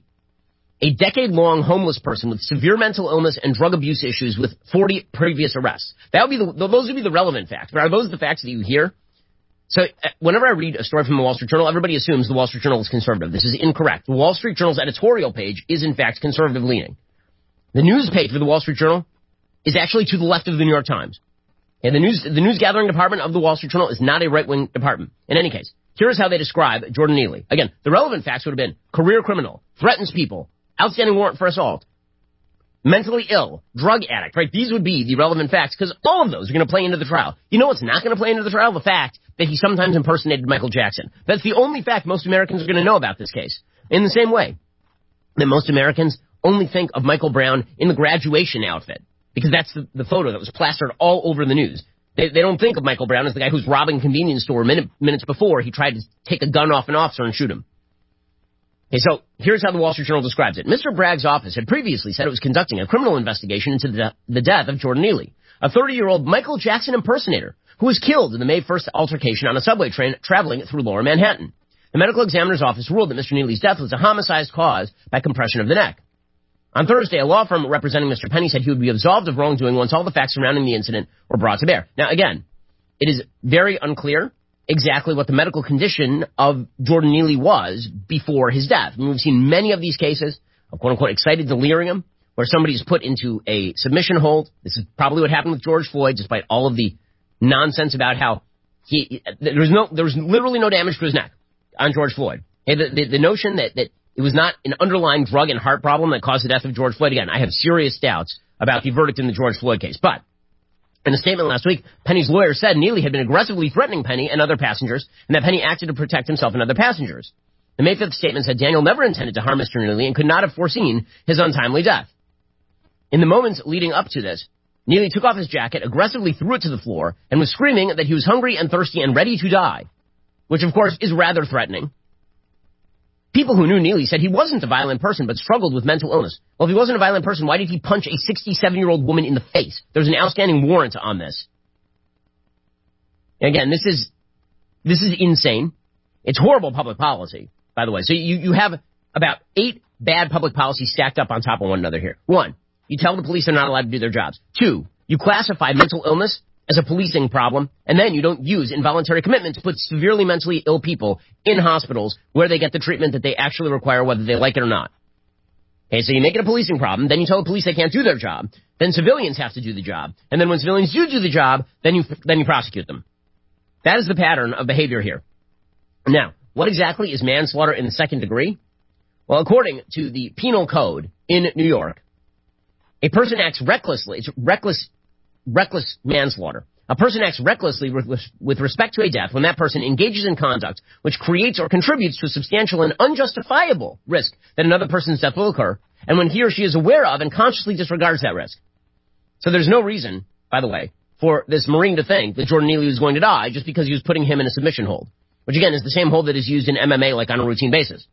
a decade-long homeless person with severe mental illness and drug abuse issues with forty previous arrests. That would be the, those would be the relevant facts. But are those the facts that you hear? So uh, whenever I read a story from the Wall Street Journal, everybody assumes the Wall Street Journal is conservative. This is incorrect. The Wall Street Journal's editorial page is, in fact, conservative-leaning. The news page for the Wall Street Journal is actually to the left of the New York Times. And the news, the news gathering department of the Wall Street Journal is not a right-wing department. In any case, Here is how they describe Jordan Neely. Again, the relevant facts would have been career criminal, threatens people, outstanding warrant for assault, mentally ill, drug addict, right? These would be the relevant facts because all of those are going to play into the trial. You know what's not going to play into the trial? The fact that he sometimes impersonated Michael Jackson. That's the only fact most Americans are going to know about this case. In the same way that most Americans only think of Michael Brown in the graduation outfit because that's the, the photo that was plastered all over the news. They, they don't think of Michael Brown as the guy who's robbing a convenience store minute, minutes before he tried to take a gun off an officer and shoot him. Okay, so here's how the Wall Street Journal describes it. Mister Bragg's office had previously said it was conducting a criminal investigation into the, de- the death of Jordan Neely, a thirty-year-old Michael Jackson impersonator who was killed in the May first altercation on a subway train traveling through Lower Manhattan. The medical examiner's office ruled that Mister Neely's death was a homicide caused by compression of the neck. On Thursday, a law firm representing Mister Penny said he would be absolved of wrongdoing once all the facts surrounding the incident were brought to bear. Now, again, it is very unclear exactly what the medical condition of Jordan Neely was before his death. I mean, we've seen many of these cases of quote-unquote excited delirium where somebody is put into a submission hold. This is probably what happened with George Floyd, despite all of the nonsense about how he there was no there was literally no damage to his neck on George Floyd. Okay, the, the, the notion that, that it was not an underlying drug and heart problem that caused the death of George Floyd. Again, I have serious doubts about the verdict in the George Floyd case. But in a statement last week, Penny's lawyer said Neely had been aggressively threatening Penny and other passengers, and that Penny acted to protect himself and other passengers. The May fifth statement said Daniel never intended to harm Mister Neely and could not have foreseen his untimely death. In the moments leading up to this, Neely took off his jacket, aggressively threw it to the floor, and was screaming that he was hungry and thirsty and ready to die, which, of course, is rather threatening. People who knew Neely said he wasn't a violent person but struggled with mental illness. Well, if he wasn't a violent person, why did he punch a sixty-seven-year-old woman in the face? There's an outstanding warrant on this. Again, this is this is insane. It's horrible public policy, by the way. So you, you have about eight bad public policies stacked up on top of one another here. One, you tell the police they're not allowed to do their jobs. Two, you classify mental illness as a policing problem, and then you don't use involuntary commitment to put severely mentally ill people in hospitals where they get the treatment that they actually require, whether they like it or not. Okay, so you make it a policing problem, then you tell the police they can't do their job, then civilians have to do the job, and then when civilians do do the job, then you then you prosecute them. That is the pattern of behavior here. Now, what exactly is manslaughter in the second degree? Well, according to the penal code in New York, a person acts recklessly. It's reckless Reckless manslaughter. A person acts recklessly with, with respect to a death when that person engages in conduct which creates or contributes to a substantial and unjustifiable risk that another person's death will occur, and when he or she is aware of and consciously disregards that risk. So there's no reason, by the way, for this Marine to think that Jordan Neely was going to die just because he was putting him in a submission hold, which again is the same hold that is used in M M A like on a routine basis.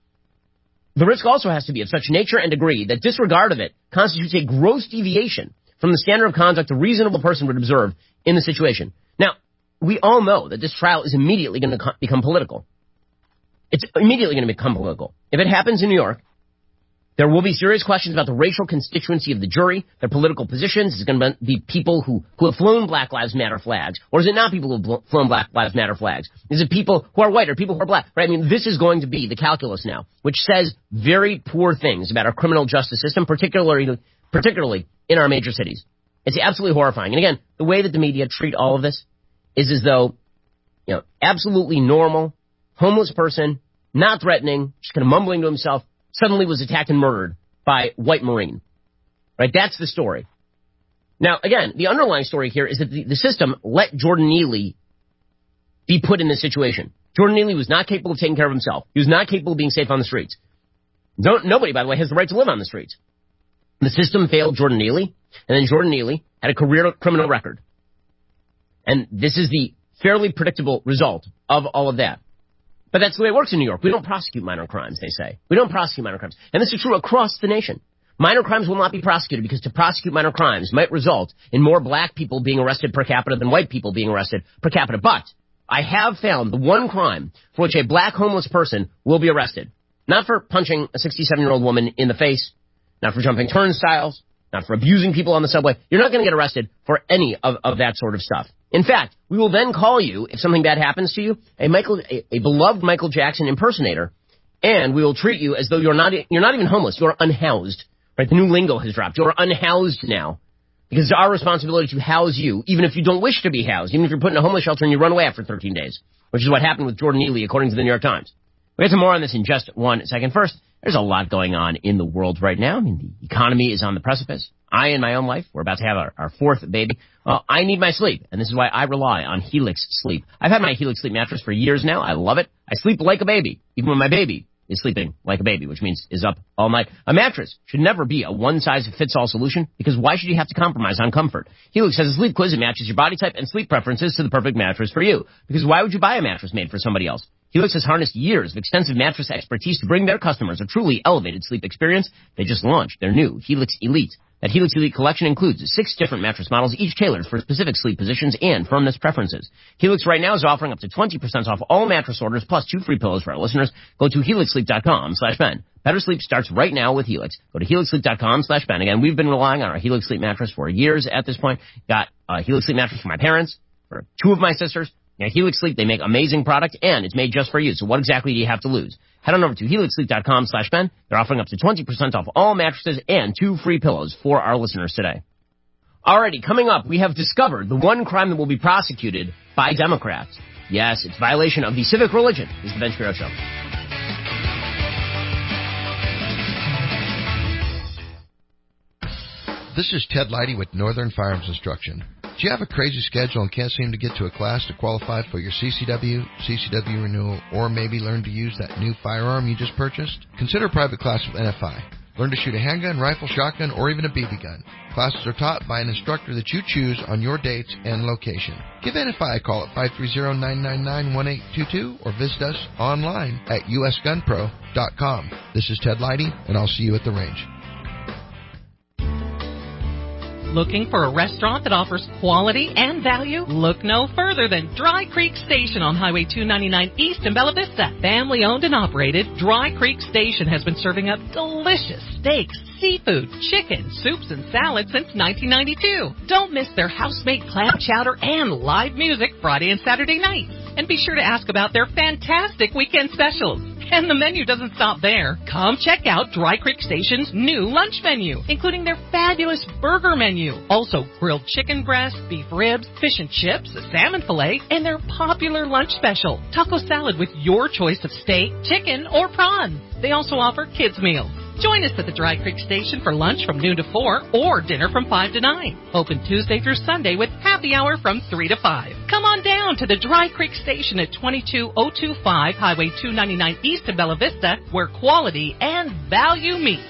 The risk also has to be of such nature and degree that disregard of it constitutes a gross deviation from the standard of conduct a reasonable person would observe in the situation. Now, we all know that this trial is immediately going to co- become political. It's immediately going to become political. If it happens in New York, there will be serious questions about the racial constituency of the jury, their political positions. Is it going to be people who, who have flown Black Lives Matter flags? Or is it not people who have flown Black Lives Matter flags? Is it people who are white or people who are black? Right? I mean, this is going to be the calculus now, which says very poor things about our criminal justice system, particularly particularly in our major cities. It's absolutely horrifying. And again, the way that the media treat all of this is as though, you know, absolutely normal, homeless person, not threatening, just kind of mumbling to himself, suddenly was attacked and murdered by white Marine. Right? That's the story. Now, again, the underlying story here is that the, the system let Jordan Neely be put in this situation. Jordan Neely was not capable of taking care of himself. He was not capable of being safe on the streets. Don't, nobody, by the way, has the right to live on the streets. The system failed Jordan Neely, and then Jordan Neely had a career criminal record. And this is the fairly predictable result of all of that. But that's the way it works in New York. We don't prosecute minor crimes, they say. We don't prosecute minor crimes. And this is true across the nation. Minor crimes will not be prosecuted because to prosecute minor crimes might result in more black people being arrested per capita than white people being arrested per capita. But I have found the one crime for which a black homeless person will be arrested. Not for punching a sixty-seven-year-old woman in the face, not for jumping turnstiles, not for abusing people on the subway. You're not going to get arrested for any of, of that sort of stuff. In fact, we will then call you, if something bad happens to you, a Michael, a, a beloved Michael Jackson impersonator, and we will treat you as though you're not you're not even homeless. You're unhoused. Right? The new lingo has dropped. You're unhoused now Because it's our responsibility to house you, even if you don't wish to be housed, even if you're put in a homeless shelter and you run away after thirteen days, which is what happened with Jordan Neely, according to the New York Times. We'll get to more on this in just one second. First, there's a lot going on in the world right now. I mean, the economy is on the precipice. I, in my own life, we're about to have our, our fourth baby. Well, I need my sleep, and this is why I rely on Helix Sleep. I've had my Helix Sleep mattress for years now. I love it. I sleep like a baby, even when my baby is sleeping like a baby, which means is up all night. A mattress should never be a one-size-fits-all solution, because why should you have to compromise on comfort? Helix has a sleep quiz that matches your body type and sleep preferences to the perfect mattress for you. Because why would you buy a mattress made for somebody else? Helix has harnessed years of extensive mattress expertise to bring their customers a truly elevated sleep experience. They just launched their new Helix Elite. That Helix Elite collection includes six different mattress models, each tailored for specific sleep positions and firmness preferences. Helix right now is offering up to twenty percent off all mattress orders, plus two free pillows for our listeners. Go to helix sleep dot com slash Ben. Better sleep starts right now with Helix. Go to helix sleep dot com slash Ben. Again, we've been relying on our Helix Sleep mattress for years at this point. Got a Helix Sleep mattress for my parents, for two of my sisters. Now, Helix Sleep, they make amazing product, and it's made just for you. So what exactly do you have to lose? Head on over to helix sleep dot com slash Ben. They're offering up to twenty percent off all mattresses and two free pillows for our listeners today. Alrighty, coming up, we have discovered the one crime that will be prosecuted by Democrats. Yes, it's violation of the civic religion. This is the Ben Shapiro Show. This is Ted Leidy with Northern Firearms Instruction. Do you have a crazy schedule and can't seem to get to a class to qualify for your C C W, C C W renewal, or maybe learn to use that new firearm you just purchased? Consider a private class with N F I. Learn to shoot a handgun, rifle, shotgun, or even a B B gun. Classes are taught by an instructor that you choose on your dates and location. Give N F I a call at five three zero, nine nine nine, one eight two two or visit us online at u s gun pro dot com. This is Ted Leidy, and I'll see you at the range. Looking for a restaurant that offers quality and value? Look no further than Dry Creek Station on Highway two ninety-nine East in Bella Vista. Family owned and operated, Dry Creek Station has been serving up delicious steaks, seafood, chicken, soups, and salads since nineteen ninety-two. Don't miss their house-made clam chowder and live music Friday and Saturday nights. And be sure to ask about their fantastic weekend specials. And the menu doesn't stop there. Come check out Dry Creek Station's new lunch menu, including their fabulous burger menu. Also, grilled chicken breast, beef ribs, fish and chips, a salmon fillet, and their popular lunch special, taco salad with your choice of steak, chicken, or prawn. They also offer kids' meals. Join us at the Dry Creek Station for lunch from noon to four or dinner from five to nine. Open Tuesday through Sunday with happy hour from three to five. Come on down to the Dry Creek Station at twenty-two oh two five Highway two ninety-nine East in Bella Vista, where quality and value meet.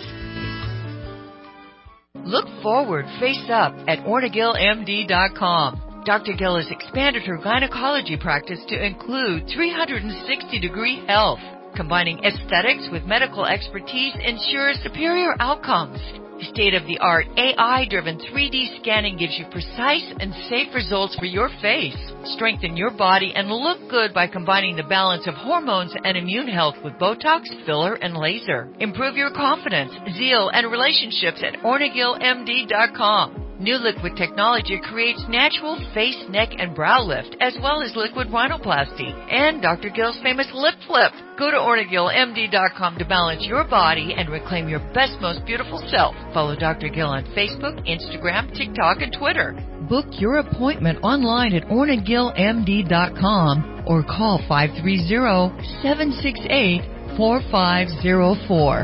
Look forward, face up at ornagil m d dot com. Doctor Gill has expanded her gynecology practice to include three hundred sixty degree health. Combining aesthetics with medical expertise ensures superior outcomes. State-of-the-art A I-driven three D scanning gives you precise and safe results for your face. Strengthen your body and look good by combining the balance of hormones and immune health with Botox, filler, and laser. Improve your confidence, zeal, and relationships at ornagil m d dot com. New liquid technology creates natural face, neck, and brow lift, as well as liquid rhinoplasty and Doctor Gill's famous lip flip. Go to ornagil m d dot com to balance your body and reclaim your best, most beautiful self. Follow Doctor Gill on Facebook, Instagram, TikTok, and Twitter. Book your appointment online at ornagil m d dot com or call five three zero, seven six eight, four five zero four.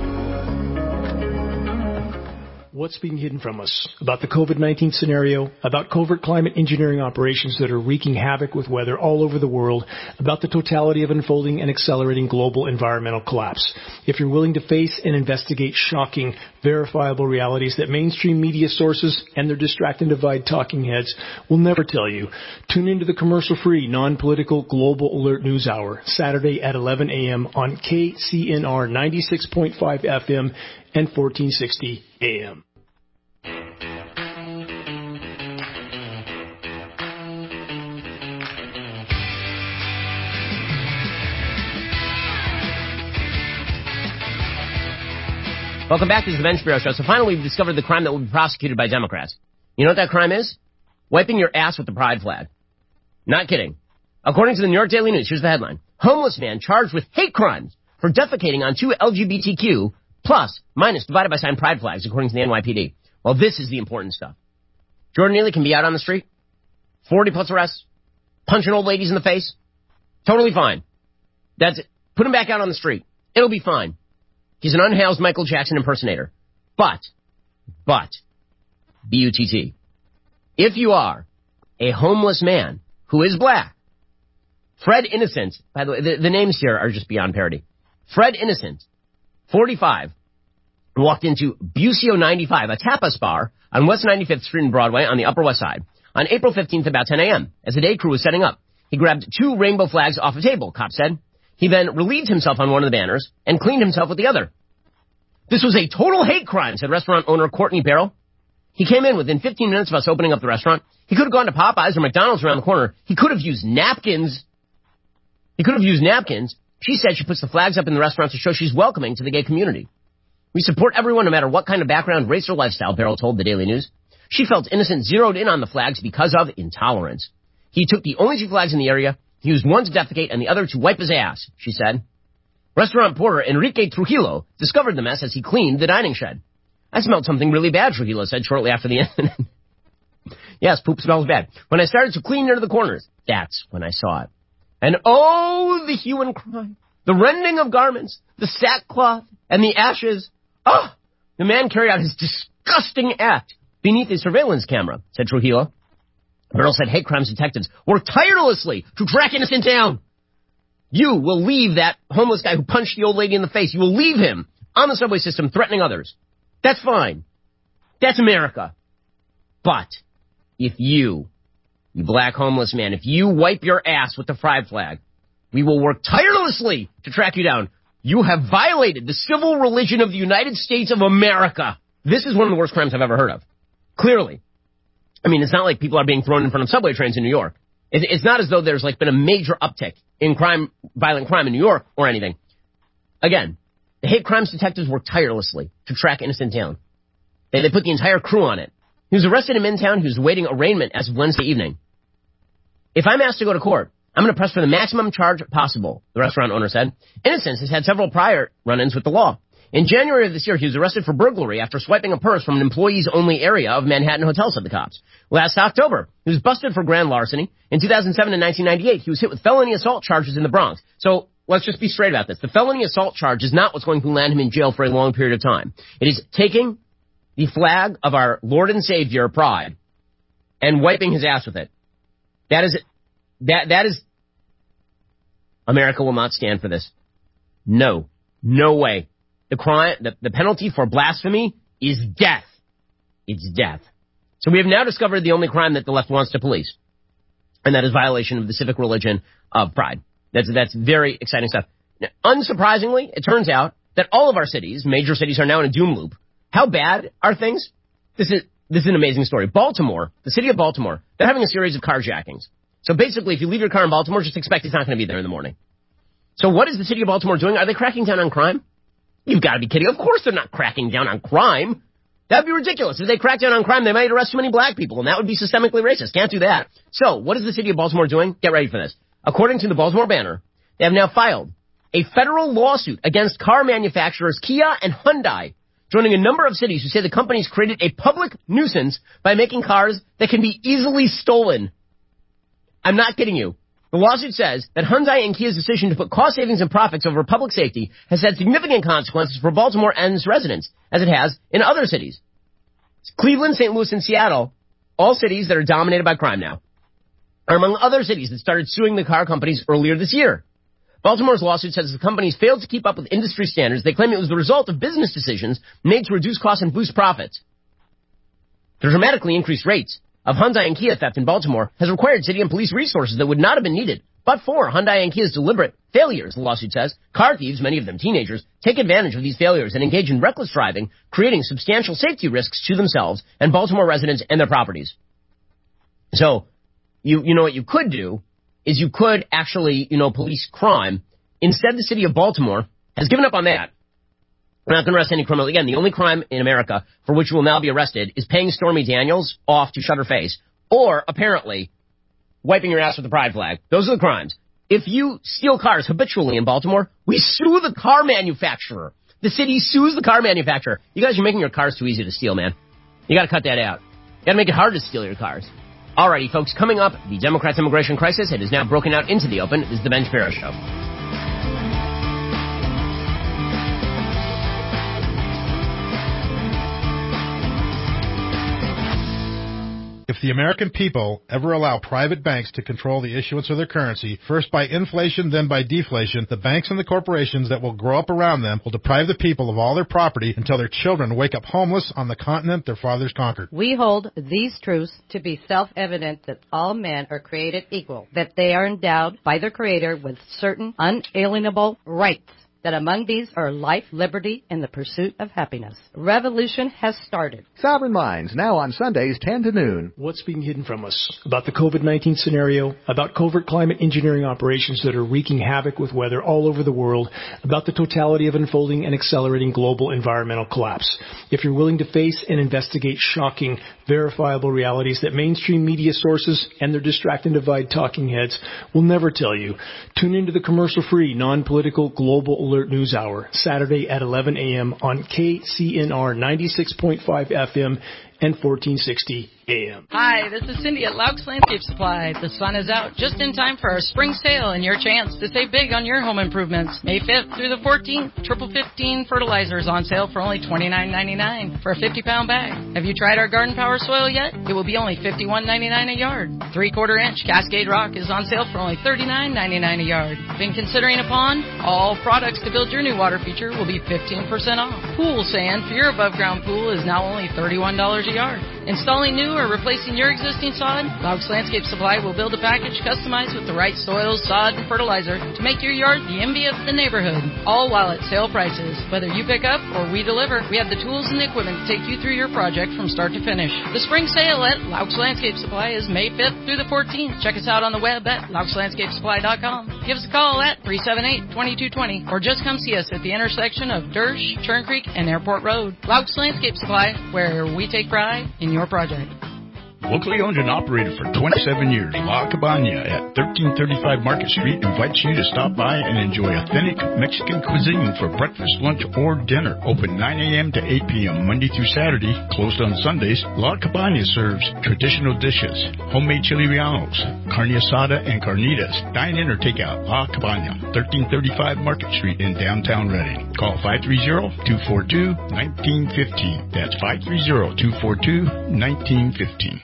What's being hidden from us about the COVID nineteen scenario, about covert climate engineering operations that are wreaking havoc with weather all over the world, about the totality of unfolding and accelerating global environmental collapse. If you're willing to face and investigate shocking, verifiable realities that mainstream media sources and their distract and divide talking heads will never tell you, tune into the commercial-free, non-political Global Alert News Hour, Saturday at eleven a.m. on K C N R ninety-six point five F M and fourteen sixty A M. Welcome back to the Ben Shapiro Show. So finally, we've discovered the crime that will be prosecuted by Democrats. You know what that crime is? Wiping your ass with the pride flag. Not kidding. According to the New York Daily News, here's the headline. Homeless man charged with hate crimes for defecating on two L G B T Q plus minus divided by sign pride flags, according to the N Y P D. Well, this is the important stuff. Jordan Neely can be out on the street, forty plus arrests, punching old ladies in the face. Totally fine. That's it. Put him back out on the street. It'll be fine. He's an unhoused Michael Jackson impersonator. But, but, B U T T, if you are a homeless man who is black, Fred Innocent, by the way, the, the names here are just beyond parody. Fred Innocent, forty-five, walked into Busio ninety-five, a tapas bar on West ninety-fifth Street and Broadway on the Upper West Side, on April fifteenth about ten a.m. As the day crew was setting up, he grabbed two rainbow flags off a table, cops said. He then relieved himself on one of the banners and cleaned himself with the other. This was a total hate crime, said restaurant owner Courtney Barrow. He came in within fifteen minutes of us opening up the restaurant. He could have gone to Popeyes or McDonald's around the corner. He could have used napkins. He could have used napkins. She said she puts the flags up in the restaurant to show she's welcoming to the gay community. We support everyone no matter what kind of background, race, or lifestyle, Barrow told the Daily News. She felt Innocent zeroed in on the flags because of intolerance. He took the only two flags in the area. He used one to defecate and the other to wipe his ass, she said. Restaurant porter Enrique Trujillo discovered the mess as he cleaned the dining shed. I smelled something really bad, Trujillo said shortly after the incident. Yes, poop smells bad. When I started to clean near the corners, that's when I saw it. And oh, the hue and cry, the rending of garments, the sackcloth, and the ashes. Oh, the man carried out his disgusting act beneath a surveillance camera, said Trujillo. Burrell said hate crimes detectives work tirelessly to track Innocent down. You will leave that homeless guy who punched the old lady in the face. You will leave him on the subway system threatening others. That's fine. That's America. But if you, you black homeless man, if you wipe your ass with the pride flag, we will work tirelessly to track you down. You have violated the civil religion of the United States of America. This is one of the worst crimes I've ever heard of. Clearly. I mean, it's not like people are being thrown in front of subway trains in New York. It's not as though there's like been a major uptick in crime, violent crime in New York or anything. Again, the hate crimes detectives work tirelessly to track Innocent down. They, they put the entire crew on it. He was arrested in Midtown. He was awaiting arraignment as of Wednesday evening. If I'm asked to go to court, I'm going to press for the maximum charge possible, the restaurant owner said. Innocent has had several prior run-ins with the law. In January of this year, he was arrested for burglary after swiping a purse from an employees-only area of Manhattan Hotel, said the cops. Last October, he was busted for grand larceny. In two thousand seven and nineteen ninety-eight, he was hit with felony assault charges in the Bronx. So let's just be straight about this. The felony assault charge is not what's going to land him in jail for a long period of time. It is taking the flag of our Lord and Savior, Pride, and wiping his ass with it. That is, that, that is, America will not stand for this. No. No way. The crime, the, the penalty for blasphemy is death. It's death. So we have now discovered the only crime that the left wants to police, and that is violation of the civic religion of pride. That's, that's very exciting stuff. Now, unsurprisingly, it turns out that all of our cities, major cities, are now in a doom loop. How bad are things? This is, this is an amazing story. Baltimore, the city of Baltimore, they're having a series of carjackings. So basically, if you leave your car in Baltimore, just expect it's not going to be there in the morning. So what is the city of Baltimore doing? Are they cracking down on crime? You've got to be kidding. Of course they're not cracking down on crime. That would be ridiculous. If they crack down on crime, they might arrest too many black people, and that would be systemically racist. Can't do that. So, what is the city of Baltimore doing? Get ready for this. According to the Baltimore Banner, they have now filed a federal lawsuit against car manufacturers Kia and Hyundai, joining a number of cities who say the companies created a public nuisance by making cars that can be easily stolen. I'm not kidding you. The lawsuit says that Hyundai and Kia's decision to put cost savings and profits over public safety has had significant consequences for Baltimore and its residents, as it has in other cities. Cleveland, Saint Louis, and Seattle, all cities that are dominated by crime now, are among other cities that started suing the car companies earlier this year. Baltimore's lawsuit says the companies failed to keep up with industry standards. They claim it was the result of business decisions made to reduce costs and boost profits. The dramatically increased rates of Hyundai and Kia theft in Baltimore has required city and police resources that would not have been needed but for Hyundai and Kia's deliberate failures, the lawsuit says. Car thieves, many of them teenagers, take advantage of these failures and engage in reckless driving, creating substantial safety risks to themselves and Baltimore residents and their properties. So, you you know what you could do is you could actually, you know, police crime. Instead, the city of Baltimore has given up on that. We're not going to arrest any criminal. Again, the only crime in America for which you will now be arrested is paying Stormy Daniels off to shut her face, or apparently wiping your ass with the pride flag. Those are the crimes. If you steal cars habitually in Baltimore, we sue the car manufacturer. The city sues the car manufacturer. You guys are making your cars too easy to steal, man. You got to cut that out. Gotta make it hard to steal your cars. Alrighty, folks, coming up, the Democrats' immigration crisis. It is now broken out into the open. This is the Ben Shapiro Show. If the American people ever allow private banks to control the issuance of their currency, first by inflation, then by deflation, the banks and the corporations that will grow up around them will deprive the people of all their property until their children wake up homeless on the continent their fathers conquered. We hold these truths to be self-evident that all men are created equal, that they are endowed by their Creator with certain unalienable rights, that among these are life, liberty, and the pursuit of happiness. Revolution has started. Sovereign Minds, now on Sundays, ten to noon. What's being hidden from us about the COVID nineteen scenario, about covert climate engineering operations that are wreaking havoc with weather all over the world, about the totality of unfolding and accelerating global environmental collapse. If you're willing to face and investigate shocking, verifiable realities that mainstream media sources and their distract and divide talking heads will never tell you, tune into the commercial-free, non-political Global Alert News Hour, Saturday at eleven a.m. on K C N R ninety-six point five F M and fourteen sixty A M. Hi, this is Cindy at Laux Landscape Supply. The sun is out just in time for our spring sale and your chance to save big on your home improvements. May fifth through the fourteenth, Triple fifteen fertilizers on sale for only twenty-nine ninety-nine for a fifty pound bag. Have you tried our Garden Power soil yet? It will be only fifty-one ninety-nine a yard. Three quarter inch Cascade Rock is on sale for only thirty-nine ninety-nine a yard. Been considering a pond? All products to build your new water feature will be fifteen percent off. Pool sand for your above ground pool is now only thirty-one dollars a yard. Installing new or replacing your existing sod? Laux Landscape Supply will build a package customized with the right soils, sod, and fertilizer to make your yard the envy of the neighborhood, all while at sale prices. Whether you pick up or we deliver, we have the tools and the equipment to take you through your project from start to finish. The spring sale at Laux Landscape Supply is May fifth through the fourteenth. Check us out on the web at laux landscape supply dot com. Give us a call at three seven eight, two two two zero or just come see us at the intersection of Dersh, Churn Creek, and Airport Road. Laux Landscape Supply, where we take pride in your project. Locally owned and operated for twenty-seven years, La Cabana at thirteen thirty-five Market Street invites you to stop by and enjoy authentic Mexican cuisine for breakfast, lunch, or dinner. Open nine a.m. to eight p.m. Monday through Saturday, closed on Sundays. La Cabana serves traditional dishes, homemade chili rellenos, carne asada, and carnitas. Dine in or take out. La Cabana, thirteen thirty-five Market Street in downtown Reading. Call five three zero, two four two, one nine one five. That's five three zero, two four two, one nine one five.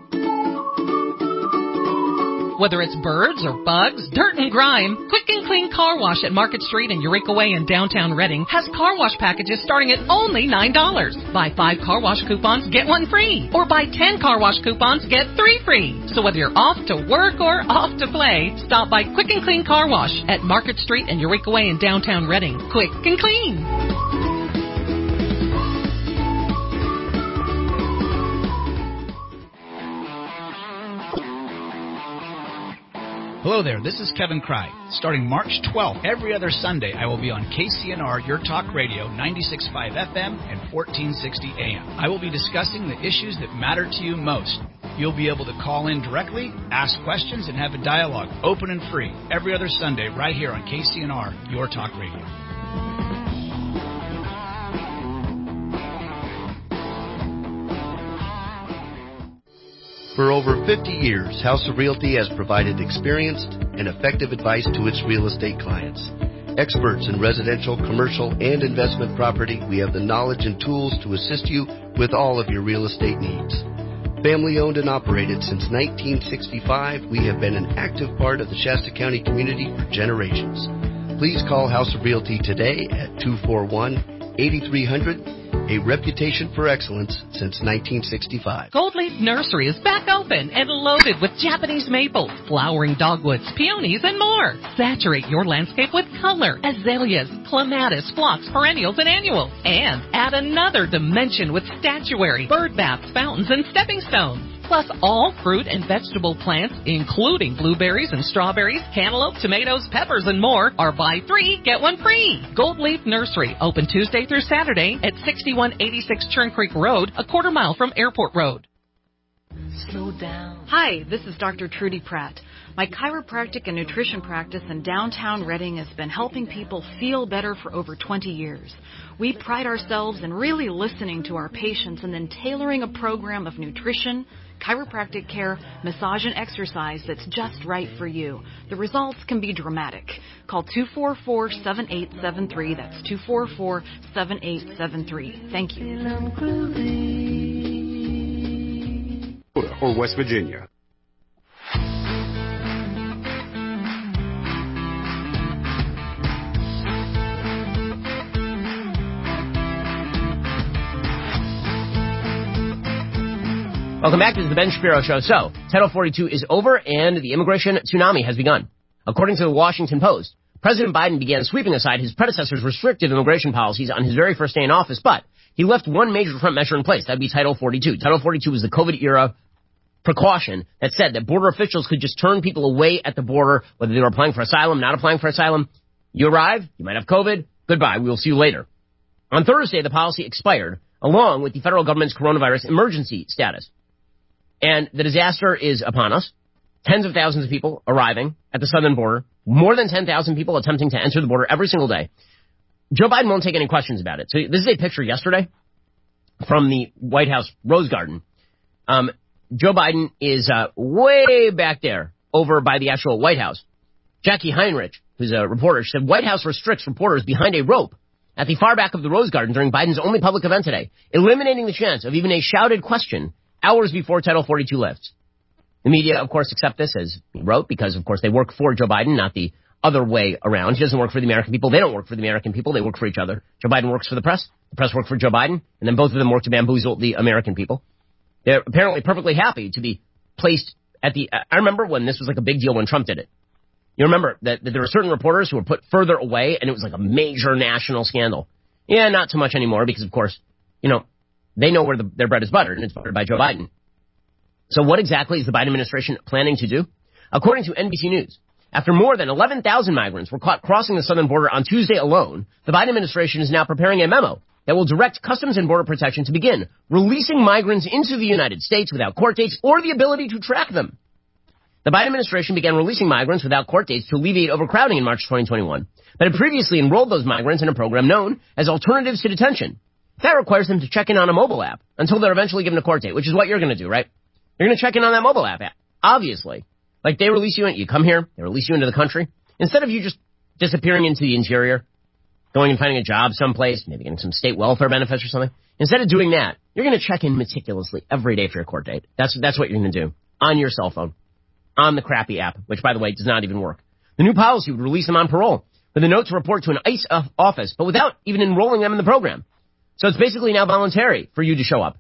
Whether it's birds or bugs, dirt and grime, Quick and Clean Car Wash at Market Street and Eureka Way in downtown Reading has car wash packages starting at only nine dollars. Buy five car wash coupons, get one free. Or buy ten car wash coupons, get three free. So whether you're off to work or off to play, stop by Quick and Clean Car Wash at Market Street and Eureka Way in downtown Reading. Quick and clean. Hello there, this is Kevin Cry. Starting March twelfth, every other Sunday, I will be on K C N R Your Talk Radio, ninety-six point five F M and fourteen sixty A M. I will be discussing the issues that matter to you most. You'll be able to call in directly, ask questions, and have a dialogue, open and free, every other Sunday right here on K C N R Your Talk Radio. For over fifty years, House of Realty has provided experienced and effective advice to its real estate clients. Experts in residential, commercial, and investment property, we have the knowledge and tools to assist you with all of your real estate needs. Family owned and operated since nineteen sixty-five, we have been an active part of the Shasta County community for generations. Please call House of Realty today at two four one, eight three zero zero. A reputation for excellence since nineteen sixty-five. Gold Leaf Nursery is back open and loaded with Japanese maples, flowering dogwoods, peonies, and more. Saturate your landscape with color, azaleas, clematis, phlox, perennials, and annuals. And add another dimension with statuary, bird baths, fountains, and stepping stones. Plus all fruit and vegetable plants, including blueberries and strawberries, cantaloupe, tomatoes, peppers, and more, are buy three, get one free. Gold Leaf Nursery, open Tuesday through Saturday at sixty-one eighty-six Churn Creek Road, a quarter mile from Airport Road. Slow down. Hi, this is Doctor Trudy Pratt. My chiropractic and nutrition practice in downtown Reading has been helping people feel better for over twenty years. We pride ourselves in really listening to our patients and then tailoring a program of nutrition, chiropractic care, massage, and exercise that's just right for you. The results can be dramatic. Call two four four, seven eight seven three. That's two four four, seven eight seven three. Thank you. Or West Virginia. Welcome back to the Ben Shapiro Show. So, Title forty-two is over and the immigration tsunami has begun. According to the Washington Post, President Biden began sweeping aside his predecessor's restrictive immigration policies on his very first day in office, but he left one major front measure in place. That would be Title forty-two. Title forty-two was the COVID-era precaution that said that border officials could just turn people away at the border, whether they were applying for asylum, not applying for asylum. You arrive, you might have COVID, goodbye, we will see you later. On Thursday, the policy expired, along with the federal government's coronavirus emergency status. And the disaster is upon us. Tens of thousands of people arriving at the southern border. More than ten thousand people attempting to enter the border every single day. Joe Biden won't take any questions about it. So this is a picture yesterday from the White House Rose Garden. Um, Joe Biden is uh, way back there over by the actual White House. Jackie Heinrich, who's a reporter, said White House restricts reporters behind a rope at the far back of the Rose Garden during Biden's only public event today, eliminating the chance of even a shouted question hours before Title forty-two lifts. The media, of course, accept this as he wrote because, of course, they work for Joe Biden, not the other way around. He doesn't work for the American people. They don't work for the American people. They work for each other. Joe Biden works for the press. The press works for Joe Biden. And then both of them work to bamboozle the American people. They're apparently perfectly happy to be placed at the... I remember when this was like a big deal when Trump did it. You remember that, that there were certain reporters who were put further away, and it was like a major national scandal. Yeah, not so much anymore because, of course, you know, they know where the, their bread is buttered, and it's buttered by Joe Biden. So what exactly is the Biden administration planning to do? According to N B C News, after more than eleven thousand migrants were caught crossing the southern border on Tuesday alone, the Biden administration is now preparing a memo that will direct Customs and Border Protection to begin releasing migrants into the United States without court dates or the ability to track them. The Biden administration began releasing migrants without court dates to alleviate overcrowding in March twenty twenty-one, but had previously enrolled those migrants in a program known as Alternatives to Detention. That requires them to check in on a mobile app until they're eventually given a court date, which is what you're going to do, right? You're going to check in on that mobile app, obviously. Like they release you, in, you come here, they release you into the country. Instead of you just disappearing into the interior, going and finding a job someplace, maybe getting some state welfare benefits or something. Instead of doing that, you're going to check in meticulously every day for your court date. That's that's what you're going to do on your cell phone, on the crappy app, which, by the way, does not even work. The new policy would release them on parole with a note to report to an ICE office, but without even enrolling them in the program. So it's basically now voluntary for you to show up.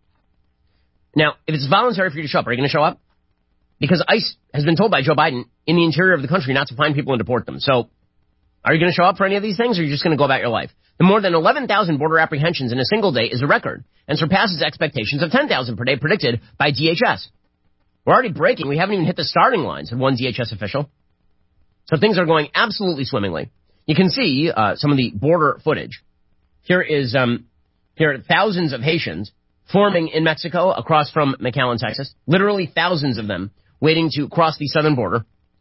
Now, if it's voluntary for you to show up, are you going to show up? Because ICE has been told by Joe Biden in the interior of the country not to find people and deport them. So are you going to show up for any of these things, or are you just going to go about your life? The more than eleven thousand border apprehensions in a single day is a record and surpasses expectations of ten thousand per day predicted by D H S. We're already breaking. We haven't even hit the starting line, said one D H S official. So things are going absolutely swimmingly. You can see uh, some of the border footage. Here is um, here are thousands of Haitians forming in Mexico across from McAllen, Texas. Literally thousands of them waiting to cross the southern border.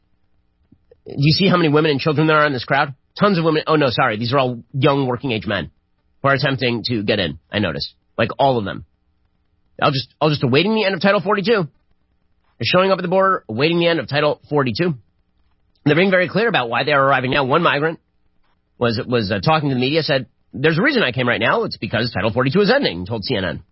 Do you see how many women and children there are in this crowd? Tons of women. Oh, no, sorry. These are all young working-age men who are attempting to get in, I noticed. Like, all of them. I'll just, I'll just awaiting the end of Title forty-two. They're showing up at the border, awaiting the end of Title forty-two. They're being very clear about why they are arriving now. One migrant was, was uh, talking to the media, said, there's a reason I came right now. It's because Title forty-two is ending, told C N N.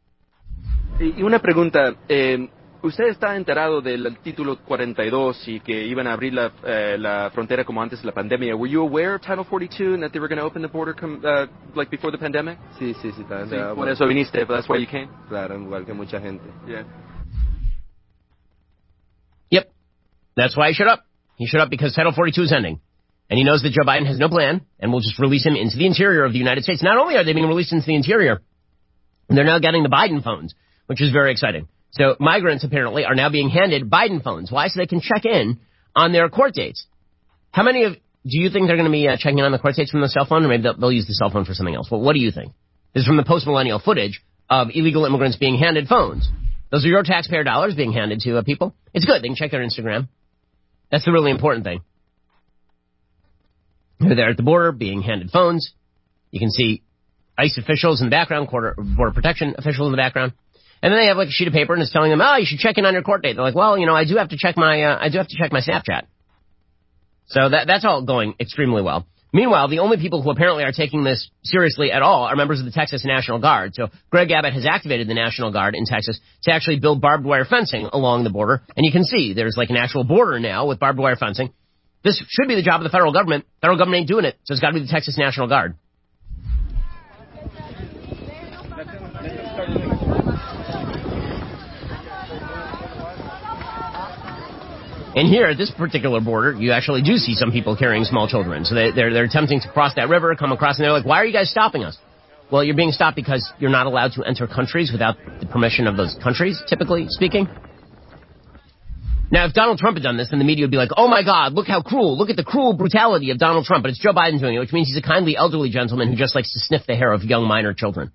Y una pregunta, eh, ¿usted está enterado del título cuarenta y dos y que iban a abrir la, eh, la frontera como antes de la pandemia? Were you aware of Title forty-two and that they were going to open the border com, uh, like before the pandemic? Sí, sí, sí. Está, sí por eso viniste, but that's why you came? Claro, igual que mucha gente. Yeah. Yep. That's why he showed up. He showed up because Title forty-two is ending. And he knows that Joe Biden has no plan and will just release him into the interior of the United States. Not only are they being released into the interior, they're now getting the Biden phones, which is very exciting. So migrants apparently are now being handed Biden phones. Why? So they can check in on their court dates. How many of, do you think they're going to be uh, checking in on the court dates from the cell phone, or maybe they'll, they'll use the cell phone for something else? Well, what do you think? This is from the post-millennial footage of illegal immigrants being handed phones. Those are your taxpayer dollars being handed to uh, people. It's good. They can check their Instagram. That's the really important thing. They're there at the border being handed phones. You can see ICE officials in the background, border, border protection officials in the background. And then they have like a sheet of paper and it's telling them, oh, you should check in on your court date. They're like, well, you know, I do have to check my, uh, I do have to check my Snapchat. So that, that's all going extremely well. Meanwhile, the only people who apparently are taking this seriously at all are members of the Texas National Guard. So Greg Abbott has activated the National Guard in Texas to actually build barbed wire fencing along the border. And you can see there's like an actual border now with barbed wire fencing. This should be the job of the federal government. Federal government ain't doing it, so it's got to be the Texas National Guard. And here at this particular border, you actually do see some people carrying small children. So they, they're, they're attempting to cross that river, come across, and they're like, why are you guys stopping us? Well, you're being stopped because you're not allowed to enter countries without the permission of those countries, typically speaking. Now, if Donald Trump had done this, then the media would be like, oh my God, look how cruel. Look at the cruel brutality of Donald Trump. But it's Joe Biden doing it, which means he's a kindly elderly gentleman who just likes to sniff the hair of young minor children.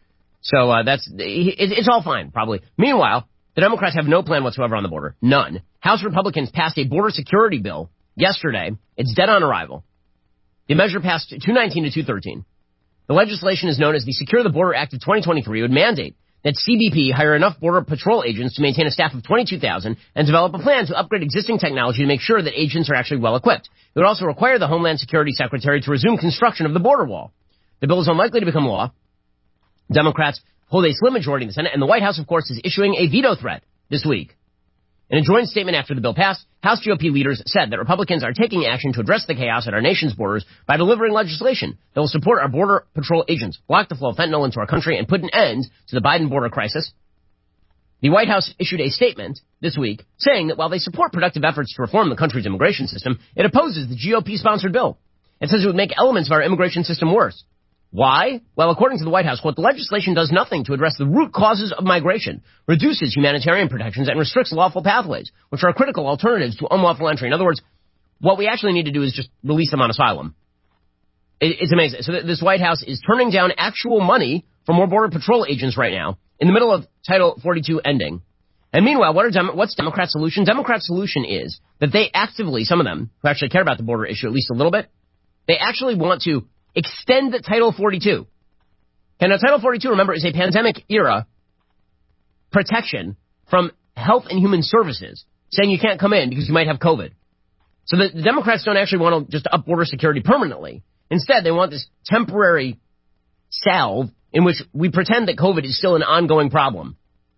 So uh, that's it, it's all fine, probably. Meanwhile, the Democrats have no plan whatsoever on the border. None. House Republicans passed a border security bill yesterday. It's dead on arrival. The measure passed two nineteen to two thirteen. The legislation is known as the Secure the Border Act of twenty twenty-three. It would mandate that C B P hire enough Border Patrol agents to maintain a staff of twenty-two thousand and develop a plan to upgrade existing technology to make sure that agents are actually well equipped. It would also require the Homeland Security Secretary to resume construction of the border wall. The bill is unlikely to become law. Democrats hold a slim majority in the Senate, and the White House, of course, is issuing a veto threat this week. In a joint statement after the bill passed, House G O P leaders said that Republicans are taking action to address the chaos at our nation's borders by delivering legislation that will support our Border Patrol agents, block the flow of fentanyl into our country, and put an end to the Biden border crisis. The White House issued a statement this week saying that while they support productive efforts to reform the country's immigration system, it opposes the G O P-sponsored bill. It says it would make elements of our immigration system worse. Why? Well, according to the White House, quote, the legislation does nothing to address the root causes of migration, reduces humanitarian protections, and restricts lawful pathways, which are critical alternatives to unlawful entry. In other words, what we actually need to do is just release them on asylum. It, it's amazing. So th- this White House is turning down actual money for more Border Patrol agents right now, in the middle of Title forty-two ending. And meanwhile, what are Dem- what's Democrats' solution? Democrats' solution is that they actively, some of them, who actually care about the border issue at least a little bit, they actually want to extend Title forty-two. And now Title forty-two, remember, is a pandemic-era protection from Health and Human Services, saying you can't come in because you might have COVID. So the, the Democrats don't actually want to just up border security permanently. Instead, they want this temporary salve in which we pretend that COVID is still an ongoing problem.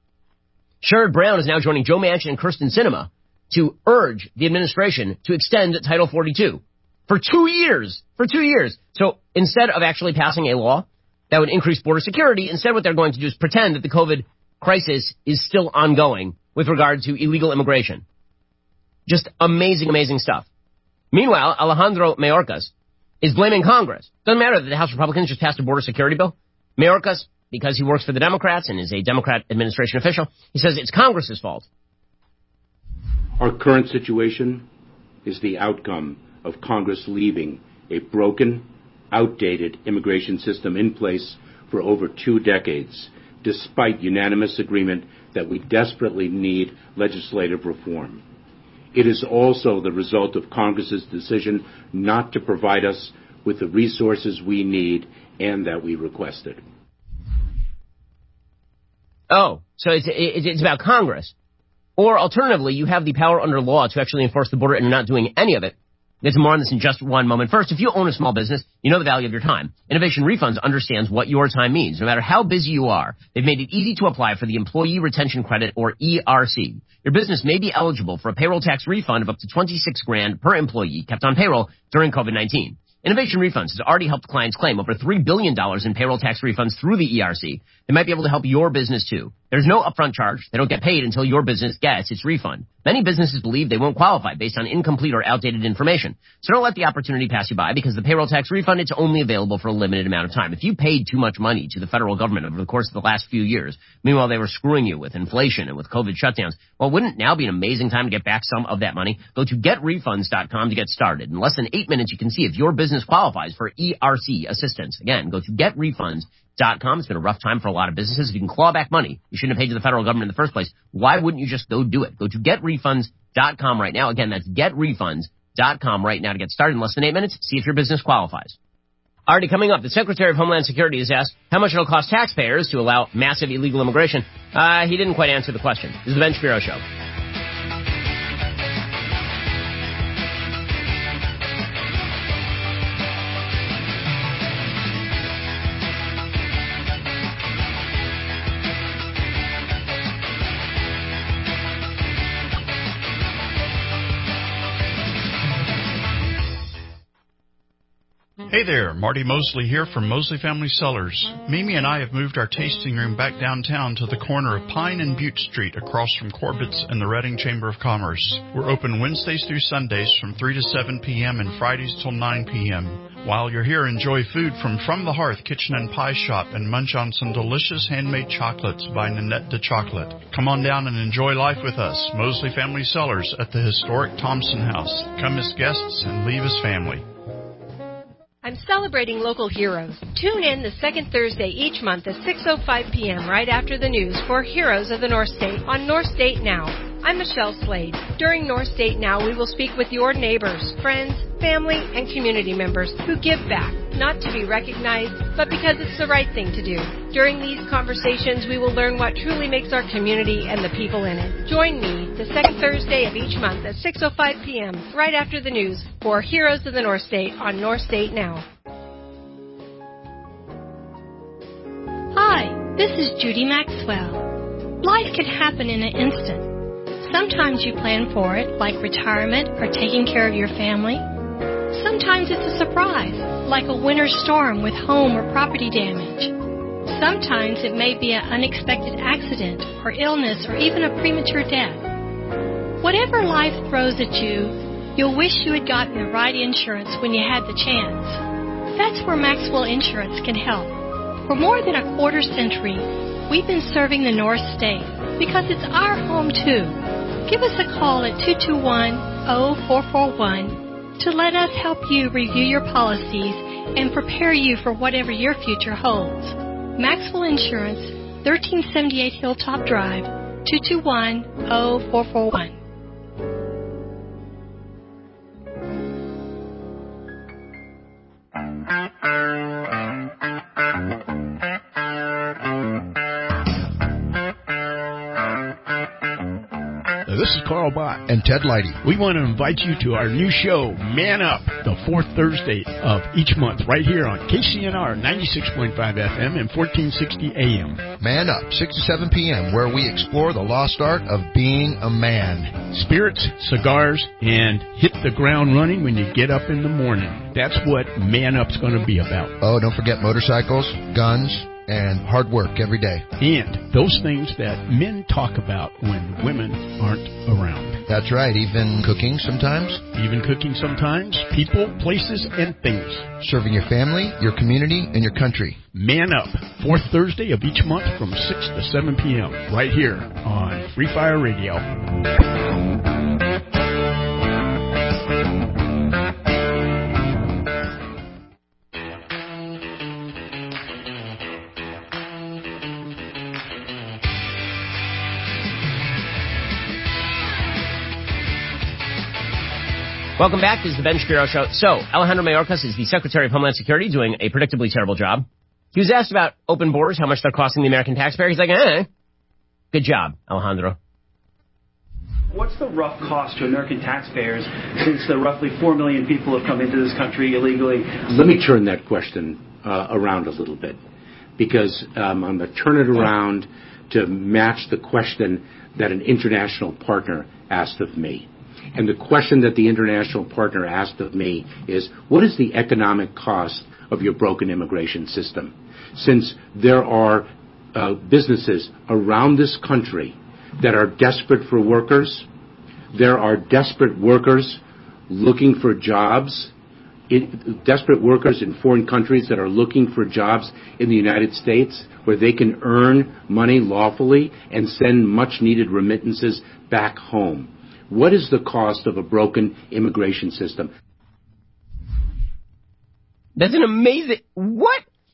Sherrod Brown is now joining Joe Manchin and Kyrsten Sinema to urge the administration to extend Title forty-two. For two years. For two years. So instead of actually passing a law that would increase border security, instead what they're going to do is pretend that the COVID crisis is still ongoing with regard to illegal immigration. Just amazing, amazing stuff. Meanwhile, Alejandro Mayorkas is blaming Congress. Doesn't matter that the House Republicans just passed a border security bill. Mayorkas, because he works for the Democrats and is a Democrat administration official, he says it's Congress's fault. Our current situation is the outcome of Congress leaving a broken, outdated immigration system in place for over two decades, despite unanimous agreement that we desperately need legislative reform. It is also the result of Congress's decision not to provide us with the resources we need and that we requested. Oh, so it's, it's about Congress. Or alternatively, you have the power under law to actually enforce the border and you're not doing any of it. Get some more on this in just one moment. First, if you own a small business, you know the value of your time. Innovation Refunds understands what your time means. No matter how busy you are, they've made it easy to apply for the Employee Retention Credit, or E R C. Your business may be eligible for a payroll tax refund of up to twenty-six grand per employee kept on payroll during COVID nineteen. Innovation Refunds has already helped clients claim over three billion dollars in payroll tax refunds through the E R C. They might be able to help your business too. There's no upfront charge. They don't get paid until your business gets its refund. Many businesses believe they won't qualify based on incomplete or outdated information. So don't let the opportunity pass you by, because the payroll tax refund, it's only available for a limited amount of time. If you paid too much money to the federal government over the course of the last few years, meanwhile they were screwing you with inflation and with COVID shutdowns, well, wouldn't now be an amazing time to get back some of that money? Go to get refunds dot com to get started. In less than eight minutes, you can see if your business qualifies for E R C assistance. Again, go to get refunds dot com. It's been a rough time for a lot of businesses. If you can claw back money you shouldn't have paid to the federal government in the first place, why wouldn't you just go do it? Go to get refunds dot com right now. Again, that's get refunds dot com right now to get started in less than eight minutes. See if your business qualifies. Already coming up, the Secretary of Homeland Security has asked how much it'll cost taxpayers to allow massive illegal immigration. Uh, he didn't quite answer the question. This is the Ben Shapiro Show. Hey there, Marty Mosley here from Mosley Family Cellars. Mimi and I have moved our tasting room back downtown to the corner of Pine and Butte Street across from Corbett's and the Reading Chamber of Commerce. We're open Wednesdays through Sundays from three to seven p.m. and Fridays till nine p.m. While you're here, enjoy food from From the Hearth Kitchen and Pie Shop and munch on some delicious handmade chocolates by Nanette de Chocolate. Come on down and enjoy life with us, Mosley Family Cellars at the historic Thompson House. Come as guests and leave as family. I'm celebrating local heroes. Tune in the second Thursday each month at six oh five p.m. right after the news for Heroes of the North State on North State Now. I'm Michelle Slade. During North State Now, we will speak with your neighbors, friends, family, and community members who give back, not to be recognized, but because it's the right thing to do. During these conversations, we will learn what truly makes our community and the people in it. Join me the second Thursday of each month at six oh five p.m. right after the news for Heroes of the North State on North State Now. Hi, this is Judy Maxwell. Life can happen in an instant. Sometimes you plan for it, like retirement or taking care of your family. Sometimes it's a surprise, like a winter storm with home or property damage. Sometimes it may be an unexpected accident or illness or even a premature death. Whatever life throws at you, you'll wish you had gotten the right insurance when you had the chance. That's where Maxwell Insurance can help. For more than a quarter century, we've been serving the North State because it's our home too. Give us a call at two two one, oh four four one to let us help you review your policies and prepare you for whatever your future holds. Maxwell Insurance, thirteen seventy-eight Hilltop Drive, two two one, oh four four one. This is Carl Bott and Ted Leidy. We want to invite you to our new show, Man Up, the fourth Thursday of each month, right here on K C N R ninety-six point five F M and fourteen sixty A M. Man Up, six to seven p.m., where we explore the lost art of being a man. Spirits, cigars, and hit the ground running when you get up in the morning. That's what Man Up's going to be about. Oh, don't forget motorcycles, guns, and hard work every day. And those things that men talk about when women aren't around. That's right, even cooking sometimes. Even cooking sometimes. People, places, and things. Serving your family, your community, and your country. Man Up, fourth Thursday of each month from six to seven p.m. right here on Free Fire Radio. Welcome back. This is the Ben Shapiro Show. So, Alejandro Mayorkas is the Secretary of Homeland Security, doing a predictably terrible job. He was asked about open borders, how much they're costing the American taxpayer. He's like, eh. Good job, Alejandro. What's the rough cost to American taxpayers since the roughly four million people have come into this country illegally? Let me turn that question uh, around a little bit, because um, I'm going to turn it around to match the question that an international partner asked of me. And the question that the international partner asked of me is, what is the economic cost of your broken immigration system? Since there are uh, businesses around this country that are desperate for workers, there are desperate workers looking for jobs, it, desperate workers in foreign countries that are looking for jobs in the United States where they can earn money lawfully and send much-needed remittances back home. What is the cost of a broken immigration system? That's an amazing... What?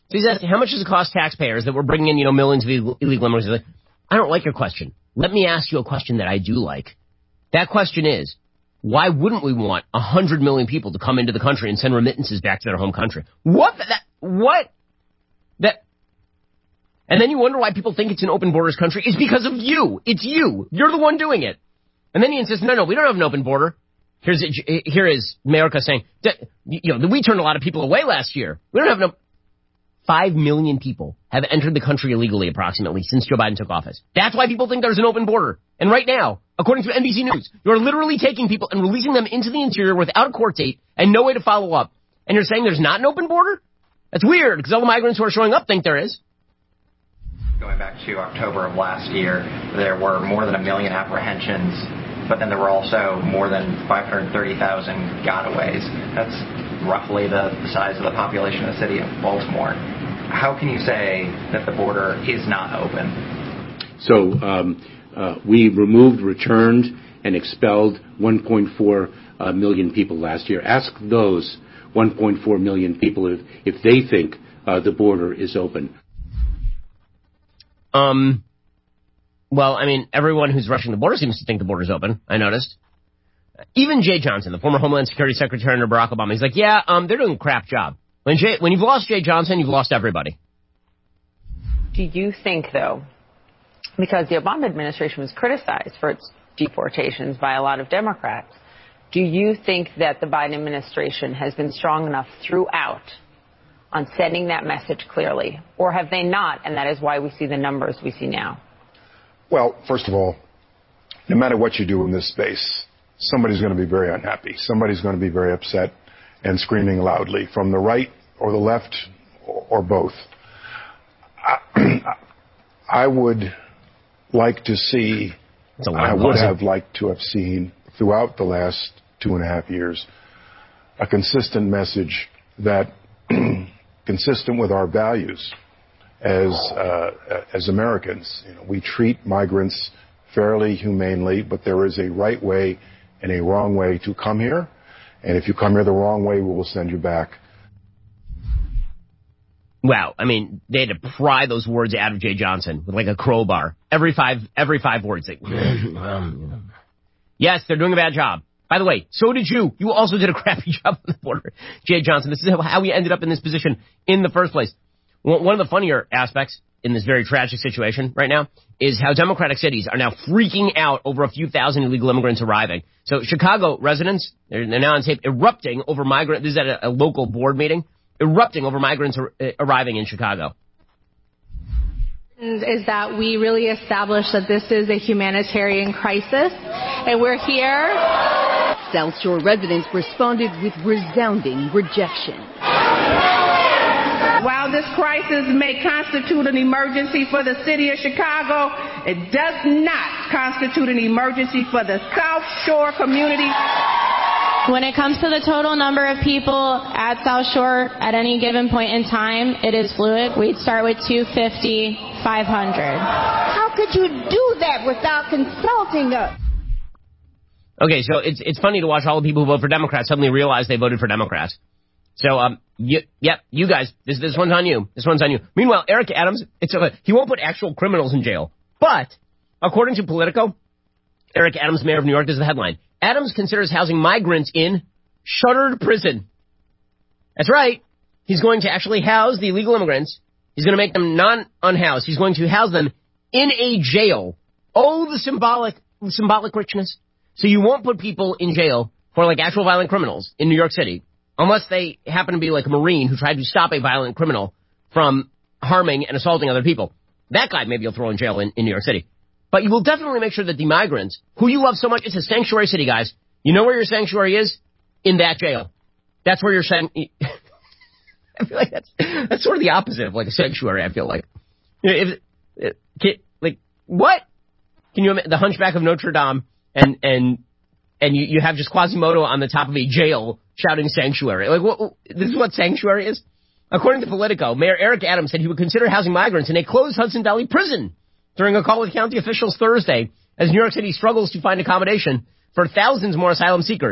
So he's asking, how much does it cost taxpayers that we're bringing in, you know, millions of illegal, illegal immigrants? Like, I don't like your question. Let me ask you a question that I do like. That question is, why wouldn't we want one hundred million people to come into the country and send remittances back to their home country? What? That, what? That? And then you wonder why people think it's an open borders country. It's because of you. It's you. You're the one doing it. And then he insists, no, no, we don't have an open border. Here's here is America saying, you know, we turned a lot of people away last year. We don't have no. Five million people have entered the country illegally, approximately, since Joe Biden took office. That's why people think there's an open border. And right now, according to N B C News, you're literally taking people and releasing them into the interior without a court date and no way to follow up. And you're saying there's not an open border? That's weird, because all the migrants who are showing up think there is. Going back to October of last year, there were more than a million apprehensions, but then there were also more than five hundred thirty thousand gotaways. That's roughly the size of the population of the city of Baltimore. How can you say that the border is not open? So um, uh, we removed, returned, and expelled one point four uh, million people last year. Ask those one point four million people if, if they think uh, the border is open. Um. Well, I mean, everyone who's rushing the border seems to think the border's open, I noticed. Even Jay Johnson, the former Homeland Security Secretary under Barack Obama, he's like, yeah, um, they're doing a crap job. When, Jay, when you've lost Jay Johnson, you've lost everybody. Do you think, though, because the Obama administration was criticized for its deportations by a lot of Democrats, do you think that the Biden administration has been strong enough throughout on sending that message clearly? Or have they not, and that is why we see the numbers we see now? Well, first of all, no matter what you do in this space, somebody's going to be very unhappy. Somebody's going to be very upset and screaming loudly from the right or the left or both. I, I would like to see, I would have liked to have seen throughout the last two and a half years, a consistent message that consistent with our values as uh, as Americans. You know, we treat migrants fairly, humanely, but there is a right way and a wrong way to come here. And if you come here the wrong way, we will send you back. Wow. I mean, they had to pry those words out of Jay Johnson with like a crowbar. Every five, every five words. Like, yes, they're doing a bad job. By the way, so did you. You also did a crappy job on the border, Jay Johnson. This is how we ended up in this position in the first place. One of the funnier aspects in this very tragic situation right now is how Democratic cities are now freaking out over a few thousand illegal immigrants arriving. So Chicago residents, they're, they're now on tape, erupting over migrant. This is at a, a local board meeting, erupting over migrants ar- arriving in Chicago. Is that we really established that this is a humanitarian crisis, and we're here. South Shore residents responded with resounding rejection. While this crisis may constitute an emergency for the city of Chicago, it does not constitute an emergency for the South Shore community. When it comes to the total number of people at South Shore at any given point in time, it is fluid. We'd start with two fifty, five hundred. How could you do that without consulting us? Okay, so it's it's funny to watch all the people who vote for Democrats suddenly realize they voted for Democrats. So, um, you, yep, you guys, this this one's on you. This one's on you. Meanwhile, Eric Adams, it's a, he won't put actual criminals in jail. But, according to Politico, Eric Adams, mayor of New York, this is the headline. Adams considers housing migrants in shuttered prison. That's right. He's going to actually house the illegal immigrants. He's going to make them non-unhoused. He's going to house them in a jail. Oh, the symbolic, symbolic richness. So you won't put people in jail for, like, actual violent criminals in New York City. Unless they happen to be like a Marine who tried to stop a violent criminal from harming and assaulting other people. That guy maybe you'll throw in jail in, in New York City. But you will definitely make sure that the migrants, who you love so much, it's a sanctuary city, guys. You know where your sanctuary is? In that jail. That's where your san- I feel like that's that's sort of the opposite of like a sanctuary, I feel like. If, if, if like, what? Can you imagine the Hunchback of Notre Dame and, and, and you, you have just Quasimodo on the top of a jail shouting sanctuary. Like, what, this is what sanctuary is? According to Politico, Mayor Eric Adams said he would consider housing migrants in a closed Hudson Valley prison during a call with county officials Thursday as New York City struggles to find accommodation for thousands more asylum seekers.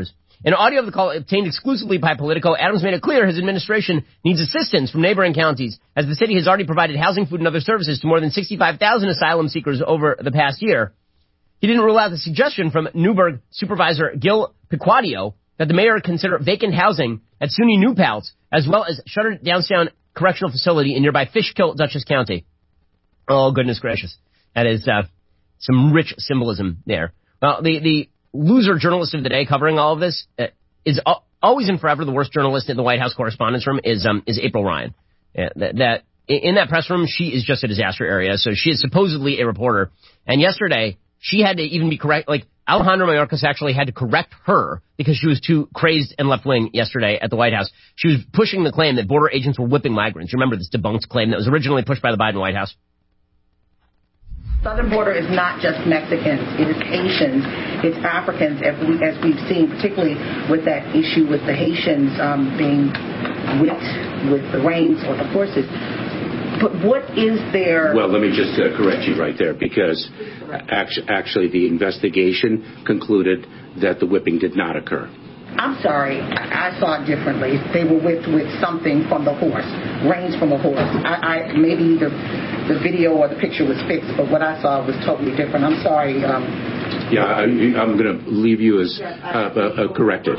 In audio of the call obtained exclusively by Politico, Adams made it clear his administration needs assistance from neighboring counties, as the city has already provided housing, food, and other services to more than sixty-five thousand asylum seekers over the past year. He didn't rule out the suggestion from Newburgh Supervisor Gil Piquadio that the mayor consider vacant housing at SUNY New Paltz, as well as shuttered downtown correctional facility in nearby Fishkill, Dutchess County. Oh, goodness gracious. That is uh, some rich symbolism there. Well, the, the loser journalist of the day covering all of this uh, is uh, always and forever the worst journalist in the White House correspondence room is um, is April Ryan. Uh, that, that in that press room, she is just a disaster area. So she is supposedly a reporter. And yesterday, she had to even be correct. Like, Alejandro Mayorkas actually had to correct her because she was too crazed and left-wing yesterday at the White House. She was pushing the claim that border agents were whipping migrants. You remember this debunked claim that was originally pushed by the Biden White House? Southern border is not just Mexicans. It is Haitians. It's Africans, as, we, as we've seen, particularly with that issue with the Haitians um, being whipped with the reins or the horses. But what is there? Well, let me just uh, correct you right there, because actually, actually the investigation concluded that the whipping did not occur. I'm sorry, I saw it differently. They were whipped with something from the horse, reins from a horse. I, I maybe the the video or the picture was fixed, but what I saw was totally different. I'm sorry. Um, yeah, I, I'm going to leave you as uh, uh, uh, corrected.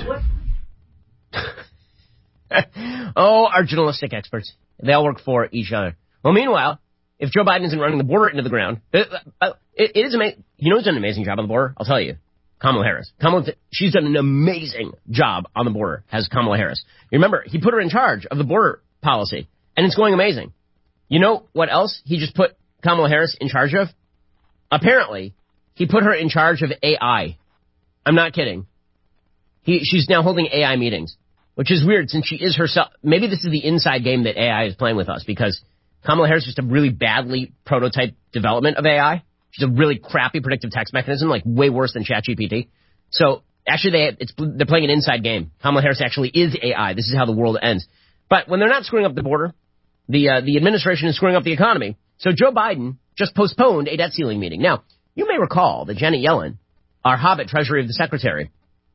Oh, our journalistic experts. They all work for each other. Well, meanwhile, if Joe Biden isn't running the border into the ground, it, it, it is amazing. You know who's done an amazing job on the border? I'll tell you. Kamala Harris. Kamala, she's done an amazing job on the border, has Kamala Harris. You remember, he put her in charge of the border policy, and it's going amazing. You know what else he just put Kamala Harris in charge of? Apparently, he put her in charge of A I. I'm not kidding. He, she's now holding A I meetings, which is weird since she is herself. Maybe this is the inside game that A I is playing with us, because Kamala Harris is just a really badly prototype development of A I. She's a really crappy predictive text mechanism, like way worse than ChatGPT. So actually, they it's, they're playing an inside game. Kamala Harris actually is A I. This is how the world ends. But when they're not screwing up the border, the uh, the administration is screwing up the economy. So Joe Biden just postponed a debt ceiling meeting. Now, you may recall that Janet Yellen, our Hobbit Treasury of the Secretary,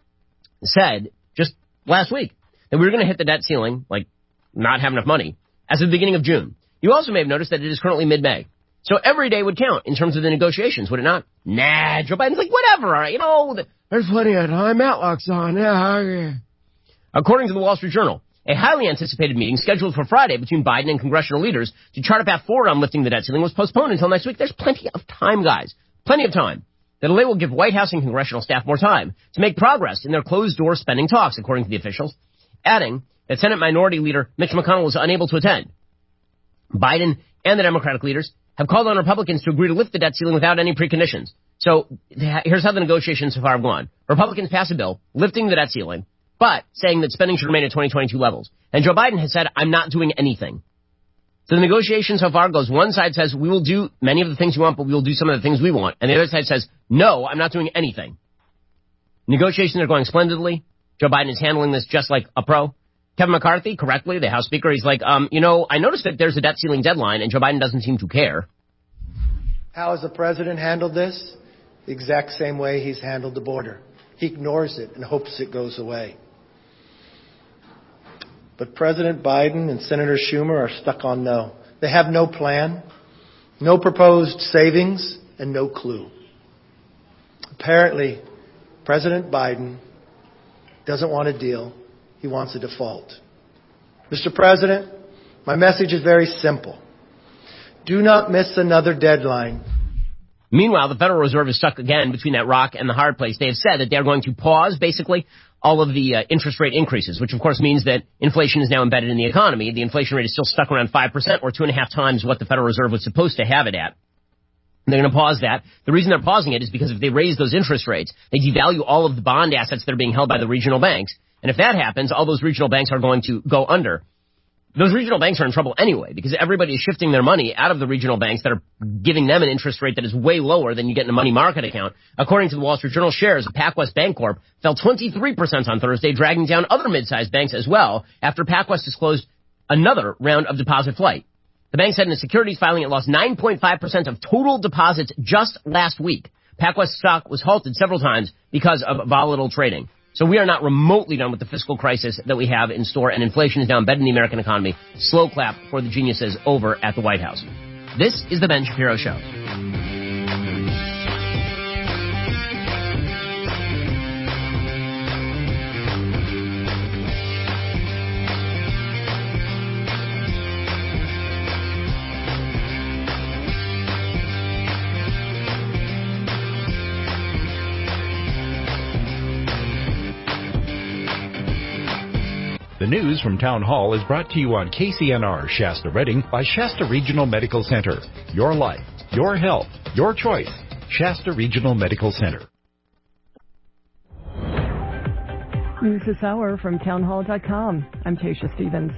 said just last week that we were going to hit the debt ceiling, like not have enough money, as of the beginning of June. You also may have noticed that it is currently mid-May. So every day would count in terms of the negotiations, would it not? Nah, Joe Biden's like, whatever, all right, you know, there's plenty of time. Matlock's on. Yeah. According to the Wall Street Journal, a highly anticipated meeting scheduled for Friday between Biden and congressional leaders to chart a path forward on lifting the debt ceiling was postponed until next week. There's plenty of time, guys. Plenty of time. The delay will give White House and congressional staff more time to make progress in their closed-door spending talks, according to the officials, adding that Senate Minority Leader Mitch McConnell was unable to attend. Biden and the Democratic leaders have called on Republicans to agree to lift the debt ceiling without any preconditions. So here's how the negotiations so far have gone. Republicans pass a bill lifting the debt ceiling, but saying that spending should remain at twenty twenty-two levels. And Joe Biden has said, I'm not doing anything. So the negotiation so far goes, one side says, we will do many of the things you want, but we will do some of the things we want. And the other side says, no, I'm not doing anything. Negotiations are going splendidly. Joe Biden is handling this just like a pro. Kevin McCarthy, correctly, the House Speaker, he's like, um, you know, I noticed that there's a debt ceiling deadline, and Joe Biden doesn't seem to care. How has the president handled this? The exact same way he's handled the border. He ignores it and hopes it goes away. But President Biden and Senator Schumer are stuck on no. They have no plan, no proposed savings, and no clue. Apparently, President Biden doesn't want a deal. He wants a default. Mister President, my message is very simple. Do not miss another deadline. Meanwhile, the Federal Reserve is stuck again between that rock and the hard place. They have said that they're going to pause, basically, all of the uh, interest rate increases, which, of course, means that inflation is now embedded in the economy. The inflation rate is still stuck around five percent, or two and a half times what the Federal Reserve was supposed to have it at. They're going to pause that. The reason they're pausing it is because if they raise those interest rates, they devalue all of the bond assets that are being held by the regional banks. And if that happens, all those regional banks are going to go under. Those regional banks are in trouble anyway, because everybody is shifting their money out of the regional banks that are giving them an interest rate that is way lower than you get in a money market account. According to the Wall Street Journal, shares of PacWest Bancorp fell twenty-three percent on Thursday, dragging down other mid-sized banks as well, after PacWest disclosed another round of deposit flight. The bank said in a securities filing it lost nine point five percent of total deposits just last week. PacWest stock was halted several times because of volatile trading. So we are not remotely done with the fiscal crisis that we have in store, and inflation is now embedded in the American economy. Slow clap for the geniuses over at the White House. This is The Ben Shapiro Show. The news from Town Hall is brought to you on K C N R Shasta Redding by Shasta Regional Medical Center. Your life, your health, your choice. Shasta Regional Medical Center. News this hour from townhall dot com. I'm Tasha Stevens.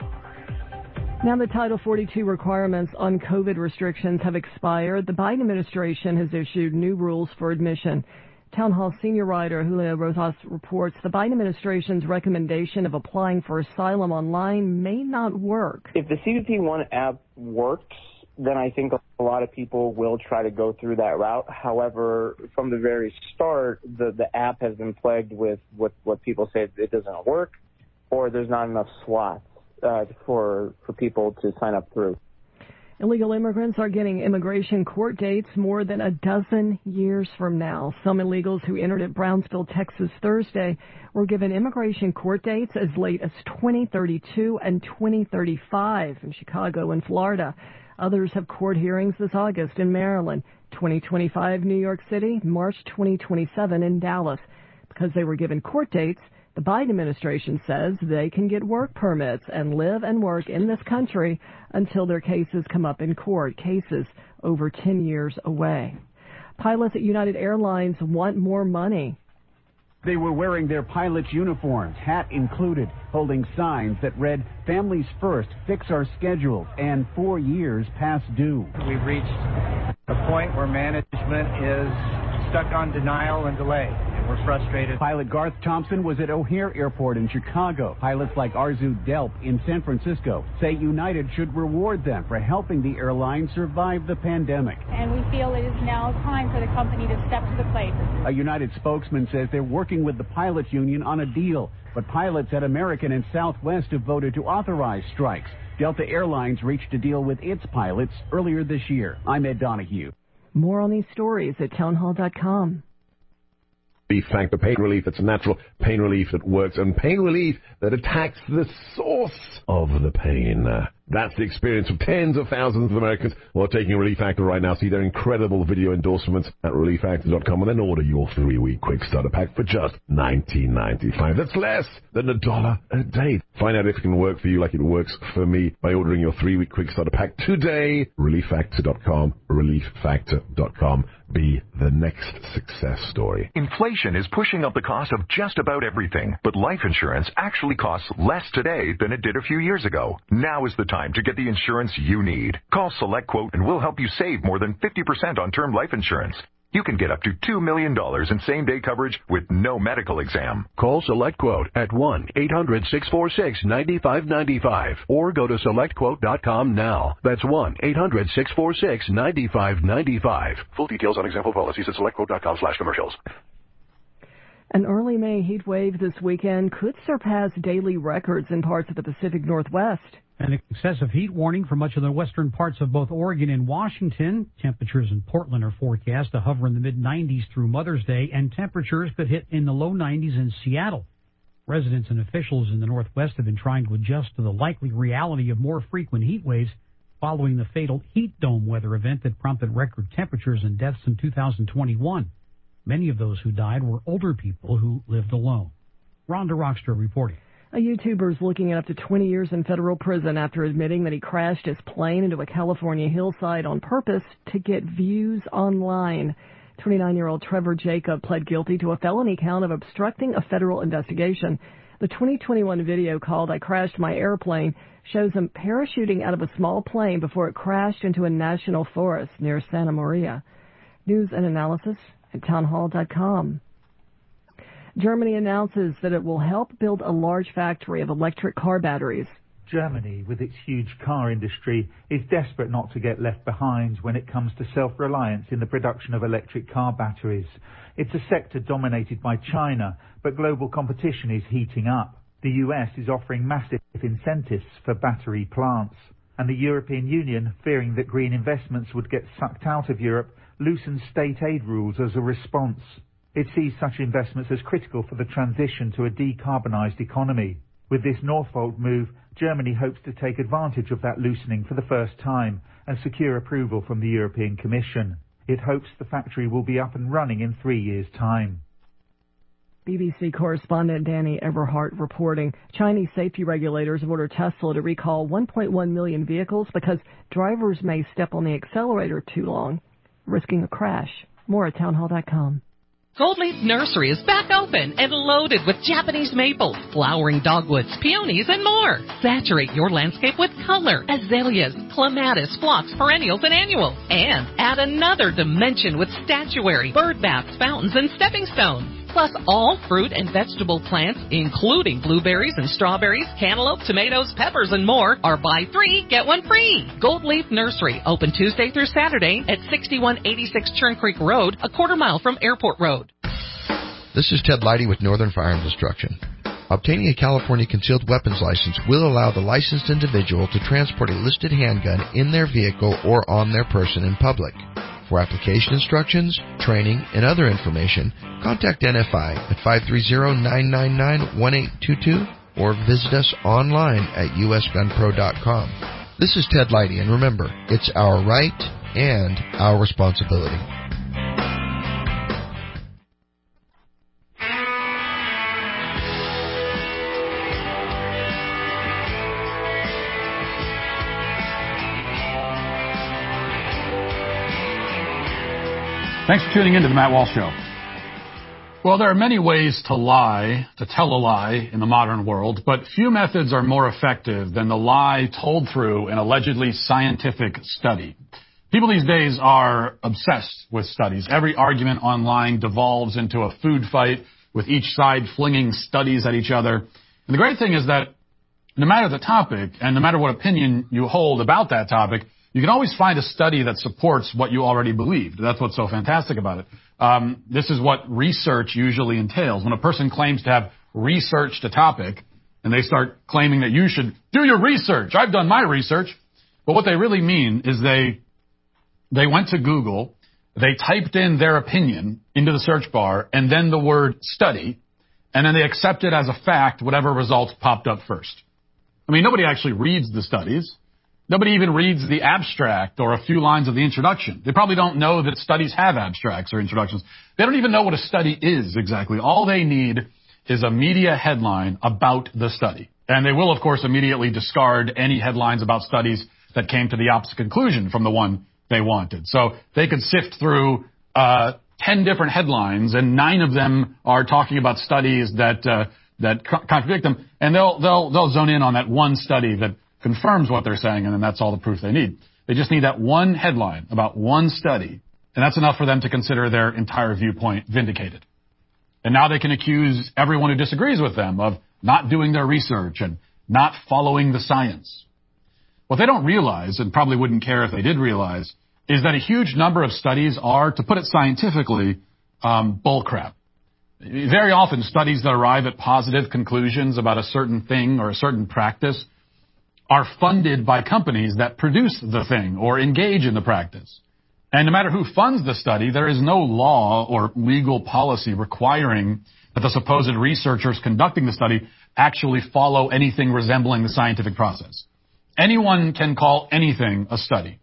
Now the Title forty-two requirements on COVID restrictions have expired. The Biden administration has issued new rules for admission. Town Hall senior writer Julio Rojas reports the Biden administration's recommendation of applying for asylum online may not work. If the C B P one app works, then I think a lot of people will try to go through that route. However, from the very start, the, the app has been plagued with what, what people say it doesn't work, or there's not enough slots uh, for, for people to sign up through. Illegal immigrants are getting immigration court dates more than a dozen years from now. Some illegals who entered at Brownsville, Texas Thursday were given immigration court dates as late as twenty thirty-two and twenty thirty-five in Chicago and Florida. Others have court hearings this August in Maryland, twenty twenty-five New York City, March twenty twenty-seven in Dallas. Because they were given court dates, the Biden administration says they can get work permits and live and work in this country until their cases come up in court, cases over ten years away. Pilots at United Airlines want more money. They were wearing their pilot's uniforms, hat included, holding signs that read, "Families First, Fix Our Schedules," and four years past due. We've reached a point where management is stuck on denial and delay. We're frustrated. Pilot Garth Thompson was at O'Hare Airport in Chicago. Pilots like Arzu Delp in San Francisco say United should reward them for helping the airline survive the pandemic. And we feel it is now time for the company to step to the plate. A United spokesman says they're working with the pilots union on a deal, but pilots at American and Southwest have voted to authorize strikes. Delta Airlines reached a deal with its pilots earlier this year. I'm Ed Donahue. More on these stories at townhall dot com. Relief Factor pain relief that's natural, pain relief that works, and pain relief that attacks the source of the pain. Uh, that's the experience of tens of thousands of Americans who are taking Relief Factor right now. See their incredible video endorsements at relief factor dot com and then order your three-week quick starter pack for just nineteen ninety-five. That's less than a dollar a day. Find out if it can work for you like it works for me by ordering your three-week quick starter pack today. relief factor dot com, relief factor dot com. Be the next success story. Inflation is pushing up the cost of just about everything, but life insurance actually costs less today than it did a few years ago. Now is the time to get the insurance you need. Call SelectQuote and we'll help you save more than fifty percent on term life insurance. You can get up to two million dollars in same-day coverage with no medical exam. Call SelectQuote at one eight hundred six four six nine five nine five or go to select quote dot com now. That's one eight hundred six four six nine five nine five. Full details on example policies at select quote dot com slash commercials. An early May heat wave this weekend could surpass daily records in parts of the Pacific Northwest. An excessive heat warning for much of the western parts of both Oregon and Washington. Temperatures in Portland are forecast to hover in the mid nineties through Mother's Day, and temperatures could hit in the low nineties in Seattle. Residents and officials in the Northwest have been trying to adjust to the likely reality of more frequent heat waves following the fatal heat dome weather event that prompted record temperatures and deaths in two thousand twenty-one. Many of those who died were older people who lived alone. Rhonda Rockster reporting. A YouTuber is looking at up to twenty years in federal prison after admitting that he crashed his plane into a California hillside on purpose to get views online. twenty-nine-year-old Trevor Jacob pled guilty to a felony count of obstructing a federal investigation. The twenty twenty-one video called "I Crashed My Airplane" shows him parachuting out of a small plane before it crashed into a national forest near Santa Maria. News and analysis at townhall dot com. Germany announces that it will help build a large factory of electric car batteries. Germany, with its huge car industry, is desperate not to get left behind when it comes to self-reliance in the production of electric car batteries. It's a sector dominated by China, but global competition is heating up. The U S is offering massive incentives for battery plants, and the European Union, fearing that green investments would get sucked out of Europe, loosened state aid rules as a response. It sees such investments as critical for the transition to a decarbonised economy. With this Northvolt move, Germany hopes to take advantage of that loosening for the first time and secure approval from the European Commission. It hopes the factory will be up and running in three years' time. B B C correspondent Danny Everhart reporting Chinese safety regulators have ordered Tesla to recall one point one million vehicles because drivers may step on the accelerator too long, risking a crash. More at townhall dot com. Goldleaf Nursery is back open and loaded with Japanese maples, flowering dogwoods, peonies, and more. Saturate your landscape with color, azaleas, clematis, phlox, perennials, and annuals. And add another dimension with statuary, bird baths, fountains, and stepping stones. Plus all fruit and vegetable plants, including blueberries and strawberries, cantaloupe, tomatoes, peppers, and more, are buy three, get one free. Gold Leaf Nursery, open Tuesday through Saturday at sixty-one eighty-six Churn Creek Road, a quarter mile from Airport Road. This is Ted Leidy with Northern Firearms Instruction. Obtaining a California concealed weapons license will allow the licensed individual to transport a listed handgun in their vehicle or on their person in public. For application instructions, training, and other information, contact N F I at five three zero, nine nine nine, one eight two two or visit us online at u s gun pro dot com. This is Ted Leidy, and remember, it's our right and our responsibility. Thanks for tuning in to the Matt Walsh Show. Well, there are many ways to lie, to tell a lie in the modern world, but few methods are more effective than the lie told through an allegedly scientific study. People these days are obsessed with studies. Every argument online devolves into a food fight, with each side flinging studies at each other. And the great thing is that no matter the topic, and no matter what opinion you hold about that topic, you can always find a study that supports what you already believed. That's what's so fantastic about it. Um, this is what research usually entails. When a person claims to have researched a topic, and they start claiming that you should do your research. I've done my research. But what they really mean is they they went to Google, they typed in their opinion into the search bar, and then the word study, and then they accepted as a fact whatever results popped up first. I mean, nobody actually reads the studies. Nobody even reads the abstract or a few lines of the introduction. They probably don't know that studies have abstracts or introductions. They don't even know what a study is exactly. All they need is a media headline about the study. And they will, of course, immediately discard any headlines about studies that came to the opposite conclusion from the one they wanted. So they could sift through uh ten different headlines, and nine of them are talking about studies that uh, that co- contradict them, and they'll they'll they'll zone in on that one study that confirms what they're saying, and then that's all the proof they need. They just need that one headline about one study, and that's enough for them to consider their entire viewpoint vindicated. And now they can accuse everyone who disagrees with them of not doing their research and not following the science. What they don't realize, and probably wouldn't care if they did realize, is that a huge number of studies are, to put it scientifically, um, bullcrap. Very often, studies that arrive at positive conclusions about a certain thing or a certain practice are funded by companies that produce the thing or engage in the practice. And no matter who funds the study, there is no law or legal policy requiring that the supposed researchers conducting the study actually follow anything resembling the scientific process. Anyone can call anything a study.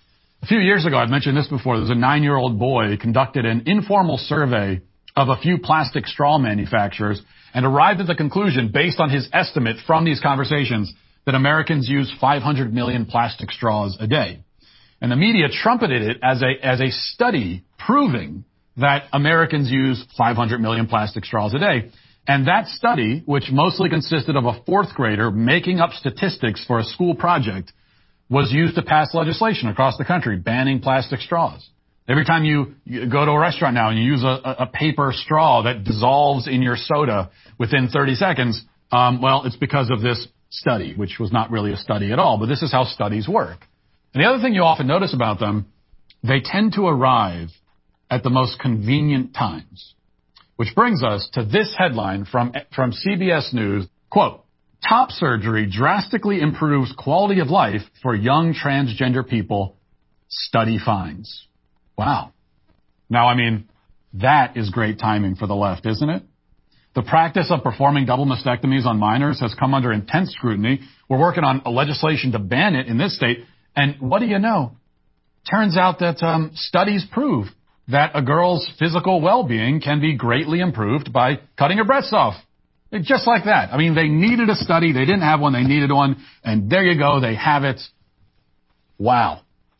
A few years ago, I've mentioned this before, there was a nine-year-old boy conducted an informal survey of a few plastic straw manufacturers and arrived at the conclusion, based on his estimate from these conversations, that Americans use five hundred million plastic straws a day. And the media trumpeted it as a as a study proving that Americans use five hundred million plastic straws a day. And that study, which mostly consisted of a fourth grader making up statistics for a school project, was used to pass legislation across the country banning plastic straws. Every time you, you go to a restaurant now and you use a, a paper straw that dissolves in your soda within thirty seconds, um, well, it's because of this study, which was not really a study at all, but this is how studies work. And the other thing you often notice about them, they tend to arrive at the most convenient times. Which brings us to this headline from, from C B S News, quote, top surgery drastically improves quality of life for young transgender people, study finds. Wow. Now, I mean, that is great timing for the left, isn't it? The practice of performing double mastectomies on minors has come under intense scrutiny. We're working on a legislation to ban it in this state. And what do you know? Turns out that um, studies prove that a girl's physical well-being can be greatly improved by cutting her breasts off. Just like that. I mean, they needed a study. They didn't have one. They needed one. And there you go. They have it. Wow.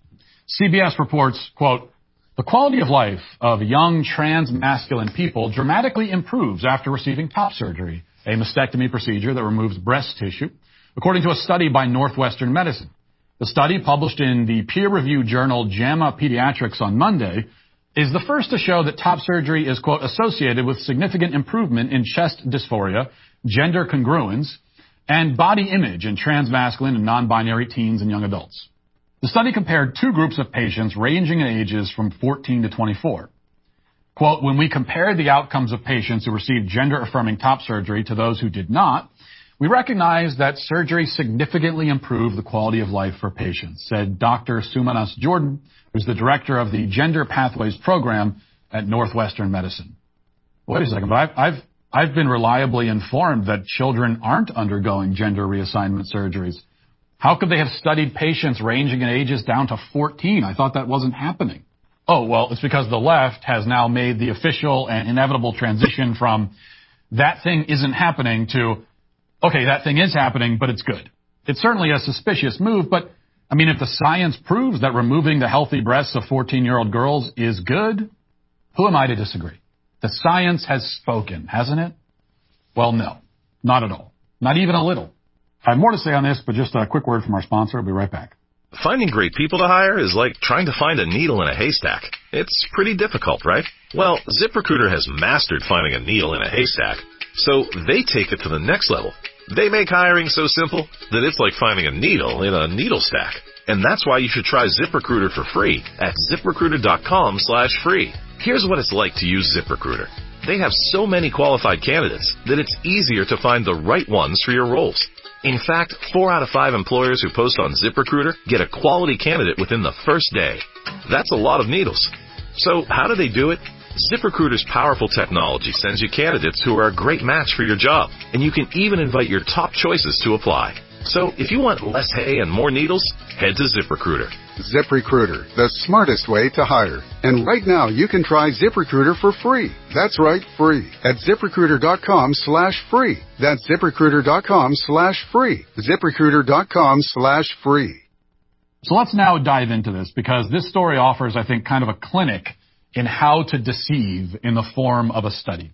C B S reports, quote, the quality of life of young trans masculine people dramatically improves after receiving top surgery, a mastectomy procedure that removes breast tissue, according to a study by Northwestern Medicine. The study, published in the peer-reviewed journal JAMA Pediatrics on Monday, is the first to show that top surgery is, quote, associated with significant improvement in chest dysphoria, gender congruence, and body image in transmasculine and non-binary teens and young adults. The study compared two groups of patients ranging in ages from fourteen to twenty-four. Quote, when we compared the outcomes of patients who received gender-affirming top surgery to those who did not, we recognized that surgery significantly improved the quality of life for patients, said Doctor Sumanas Jordan, who's the director of the Gender Pathways Program at Northwestern Medicine. Wait a second, but I've, I've, I've been reliably informed that children aren't undergoing gender reassignment surgeries. How could they have studied patients ranging in ages down to fourteen? I thought that wasn't happening. Oh, well, it's because the left has now made the official and inevitable transition from that thing isn't happening to, okay, that thing is happening, but it's good. It's certainly a suspicious move, but I mean, if the science proves that removing the healthy breasts of fourteen-year-old girls is good, who am I to disagree? The science has spoken, hasn't it? Well, no, not at all. Not even a little. I have more to say on this, but just a quick word from our sponsor. I'll be right back. Finding great people to hire is like trying to find a needle in a haystack. It's pretty difficult, right? Well, ZipRecruiter has mastered finding a needle in a haystack, so they take it to the next level. They make hiring so simple that it's like finding a needle in a needle stack. And that's why you should try ZipRecruiter for free at ZipRecruiter.com slash free. Here's what it's like to use ZipRecruiter. They have so many qualified candidates that it's easier to find the right ones for your roles. In fact, four out of five employers who post on ZipRecruiter get a quality candidate within the first day. That's a lot of needles. So how do they do it? ZipRecruiter's powerful technology sends you candidates who are a great match for your job, and you can even invite your top choices to apply. So if you want less hay and more needles, head to ZipRecruiter. ZipRecruiter, the smartest way to hire. And right now you can try ZipRecruiter for free. That's right, free. At ZipRecruiter.com slash free. That's ZipRecruiter.com slash free. ZipRecruiter.com slash free. So let's now dive into this, because this story offers, I think, kind of a clinic in how to deceive in the form of a study.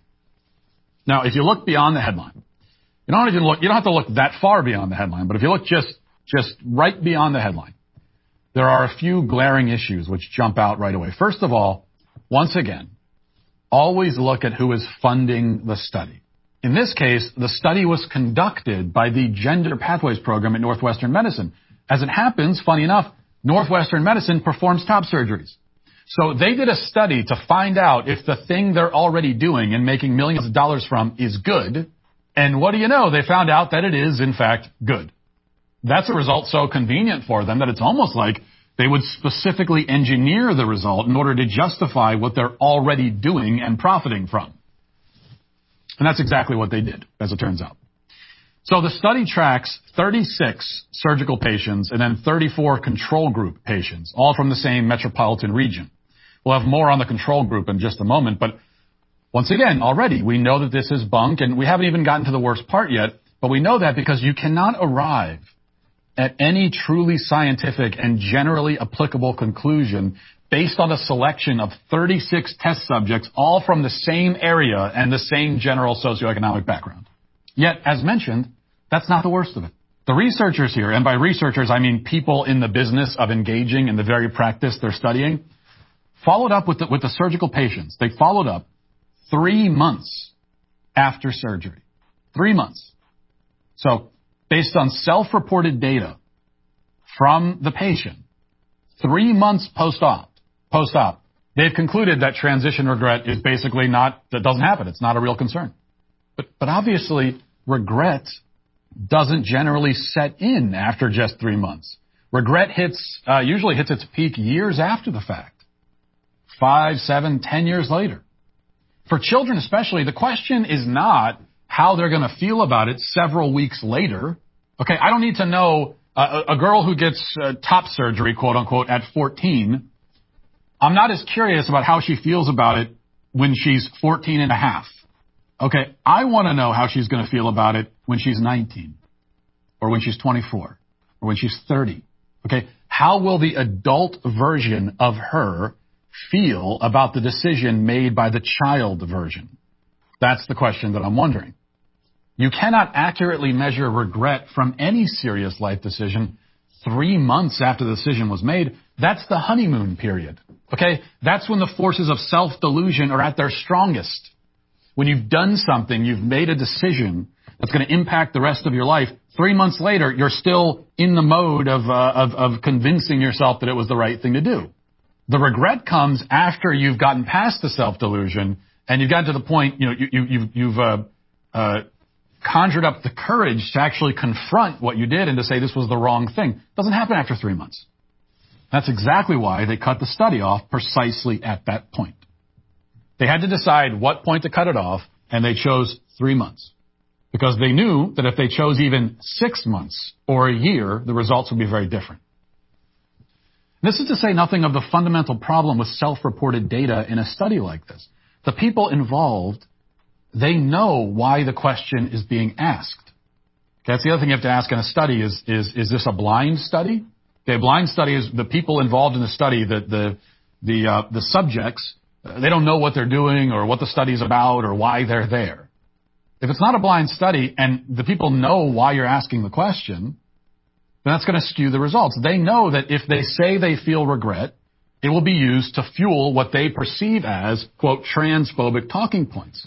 Now, if you look beyond the headline, you don't even look, you don't have to look that far beyond the headline, but if you look just, just right beyond the headline, there are a few glaring issues which jump out right away. First of all, once again, always look at who is funding the study. In this case, the study was conducted by the Gender Pathways Program at Northwestern Medicine. As it happens, funny enough, Northwestern Medicine performs top surgeries. So they did a study to find out if the thing they're already doing and making millions of dollars from is good. And what do you know? They found out that it is, in fact, good. That's a result so convenient for them that it's almost like they would specifically engineer the result in order to justify what they're already doing and profiting from. And that's exactly what they did, as it turns out. So the study tracks thirty-six surgical patients and then thirty-four control group patients, all from the same metropolitan region. We'll have more on the control group in just a moment, but once again, already, we know that this is bunk, and we haven't even gotten to the worst part yet, but we know that because you cannot arrive at any truly scientific and generally applicable conclusion based on a selection of thirty-six test subjects, all from the same area and the same general socioeconomic background. Yet, as mentioned, that's not the worst of it. The researchers here, and by researchers I mean people in the business of engaging in the very practice they're studying, followed up with the, with the surgical patients. They followed up three months after surgery. Three months. So based on self-reported data from the patient, three months post-op, post-op, they've concluded that transition regret is basically not, that doesn't happen. It's not a real concern. But, but obviously, regret doesn't generally set in after just three months. Regret hits, uh, usually hits its peak years after the fact. Five, seven, ten years later. For children especially, the question is not how they're going to feel about it several weeks later. Okay, I don't need to know uh, a girl who gets uh, top surgery, quote unquote, at fourteen. I'm not as curious about how she feels about it when she's fourteen and a half. Okay, I want to know how she's going to feel about it when she's nineteen, or when she's twenty-four, or when she's thirty. Okay, how will the adult version of her feel about the decision made by the child version? That's the question that I'm wondering. You cannot accurately measure regret from any serious life decision three months after the decision was made. That's the honeymoon period. Okay, that's when the forces of self-delusion are at their strongest. When you've done something, you've made a decision that's going to impact the rest of your life. Three months later, you're still in the mode of, uh, of, of convincing yourself that it was the right thing to do. The regret comes after you've gotten past the self-delusion and you've gotten to the point, you know, you, you, you've, you've uh, uh, conjured up the courage to actually confront what you did and to say this was the wrong thing. It doesn't happen after three months. That's exactly why they cut the study off precisely at that point. They had to decide what point to cut it off, and they chose three months. Because they knew that if they chose even six months or a year, the results would be very different. This is to say nothing of the fundamental problem with self-reported data in a study like this. The people involved, they know why the question is being asked. Okay, that's the other thing you have to ask in a study is, is, is this a blind study? Okay, a blind study is the people involved in the study, the, the, the, uh, the subjects, they don't know what they're doing or what the study's about or why they're there. If it's not a blind study and the people know why you're asking the question, then that's going to skew the results. They know that if they say they feel regret, it will be used to fuel what they perceive as, quote, transphobic talking points.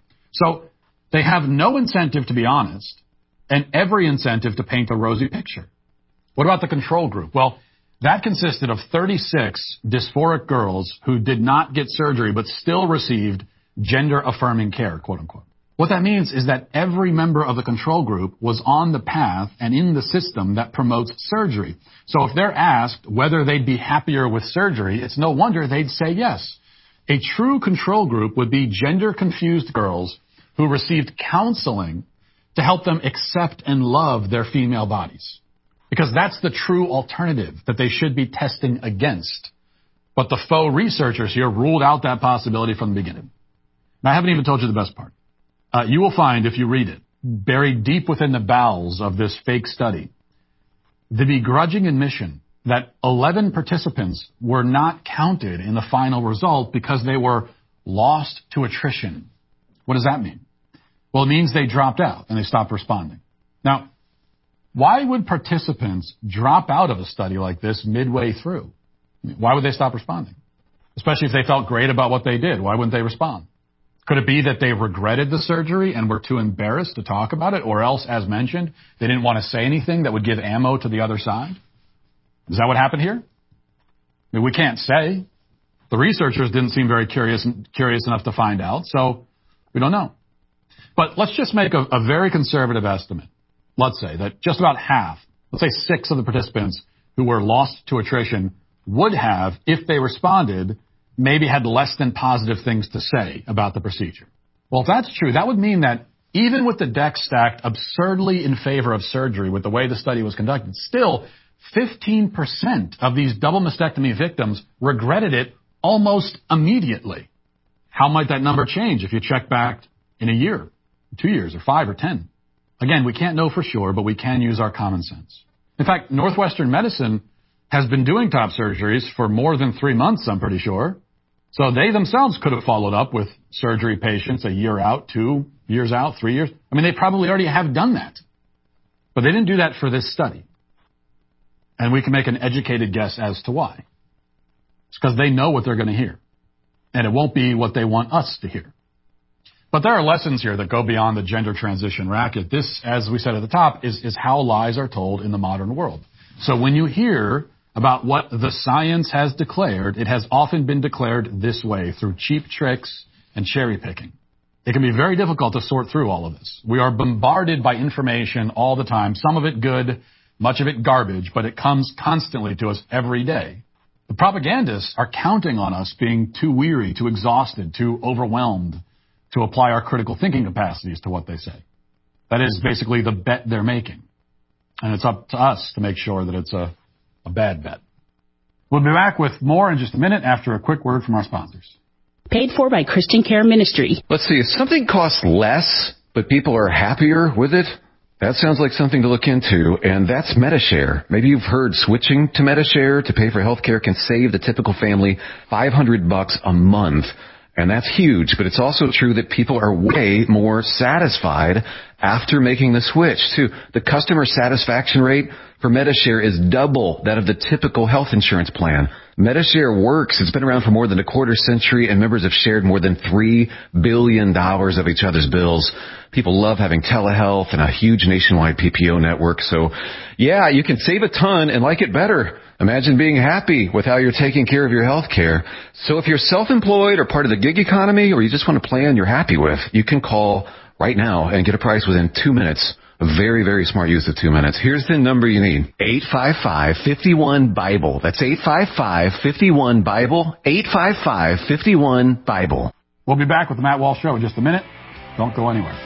So they have no incentive to be honest and every incentive to paint a rosy picture. What about the control group? Well, that consisted of thirty-six dysphoric girls who did not get surgery but still received gender-affirming care, quote unquote. What that means is that every member of the control group was on the path and in the system that promotes surgery. So if they're asked whether they'd be happier with surgery, it's no wonder they'd say yes. A true control group would be gender-confused girls who received counseling to help them accept and love their female bodies. Because that's the true alternative that they should be testing against. But the faux researchers here ruled out that possibility from the beginning. Now, I haven't even told you the best part. Uh, you will find, if you read it, buried deep within the bowels of this fake study, the begrudging admission that eleven participants were not counted in the final result because they were lost to attrition. What does that mean? Well, it means they dropped out and they stopped responding. Now, why would participants drop out of a study like this midway through? Why would they stop responding? Especially if they felt great about what they did. Why wouldn't they respond? Could it be that they regretted the surgery and were too embarrassed to talk about it? Or else, as mentioned, they didn't want to say anything that would give ammo to the other side? Is that what happened here? I mean, we can't say. The researchers didn't seem very curious, curious enough to find out, so we don't know. But let's just make a, a very conservative estimate. Let's say that just about half, let's say six of the participants who were lost to attrition would have, if they responded, maybe had less than positive things to say about the procedure. Well, if that's true, that would mean that even with the deck stacked absurdly in favor of surgery with the way the study was conducted, still fifteen percent of these double mastectomy victims regretted it almost immediately. How might that number change if you check back in a year, two years, or five or ten? Again, we can't know for sure, but we can use our common sense. In fact, Northwestern Medicine has been doing top surgeries for more than three months, I'm pretty sure. So they themselves could have followed up with surgery patients a year out, two years out, three years. I mean, they probably already have done that. But they didn't do that for this study. And we can make an educated guess as to why. It's because they know what they're going to hear. And it won't be what they want us to hear. But there are lessons here that go beyond the gender transition racket. This, as we said at the top, is, is how lies are told in the modern world. So when you hear about what the science has declared, it has often been declared this way, through cheap tricks and cherry picking. It can be very difficult to sort through all of this. We are bombarded by information all the time, some of it good, much of it garbage, but it comes constantly to us every day. The propagandists are counting on us being too weary, too exhausted, too overwhelmed to apply our critical thinking capacities to what they say. That is basically the bet they're making. And it's up to us to make sure that it's a, a bad bet. We'll be back with more in just a minute after a quick word from our sponsors. Paid for by Christian Care Ministry. Let's see, if something costs less, but people are happier with it, that sounds like something to look into, and that's Medi-Share. Maybe you've heard switching to Medi-Share to pay for health care can save the typical family five hundred bucks a month. And that's huge, but it's also true that people are way more satisfied after making the switch, too. The customer satisfaction rate for Medi-Share is double that of the typical health insurance plan. Medi-Share works. It's been around for more than a quarter century, and members have shared more than three billion dollars of each other's bills. People love having telehealth and a huge nationwide P P O network. So, yeah, you can save a ton and like it better. Imagine being happy with how you're taking care of your health care. So if you're self-employed or part of the gig economy, or you just want a plan you're happy with, you can call right now and get a price within two minutes. A very, very smart use of two minutes. Here's the number you need. eight five five, five one, BIBLE. That's eight five five, five one, BIBLE. eight five five, five one, BIBLE. We'll be back with the Matt Walsh Show in just a minute. Don't go anywhere.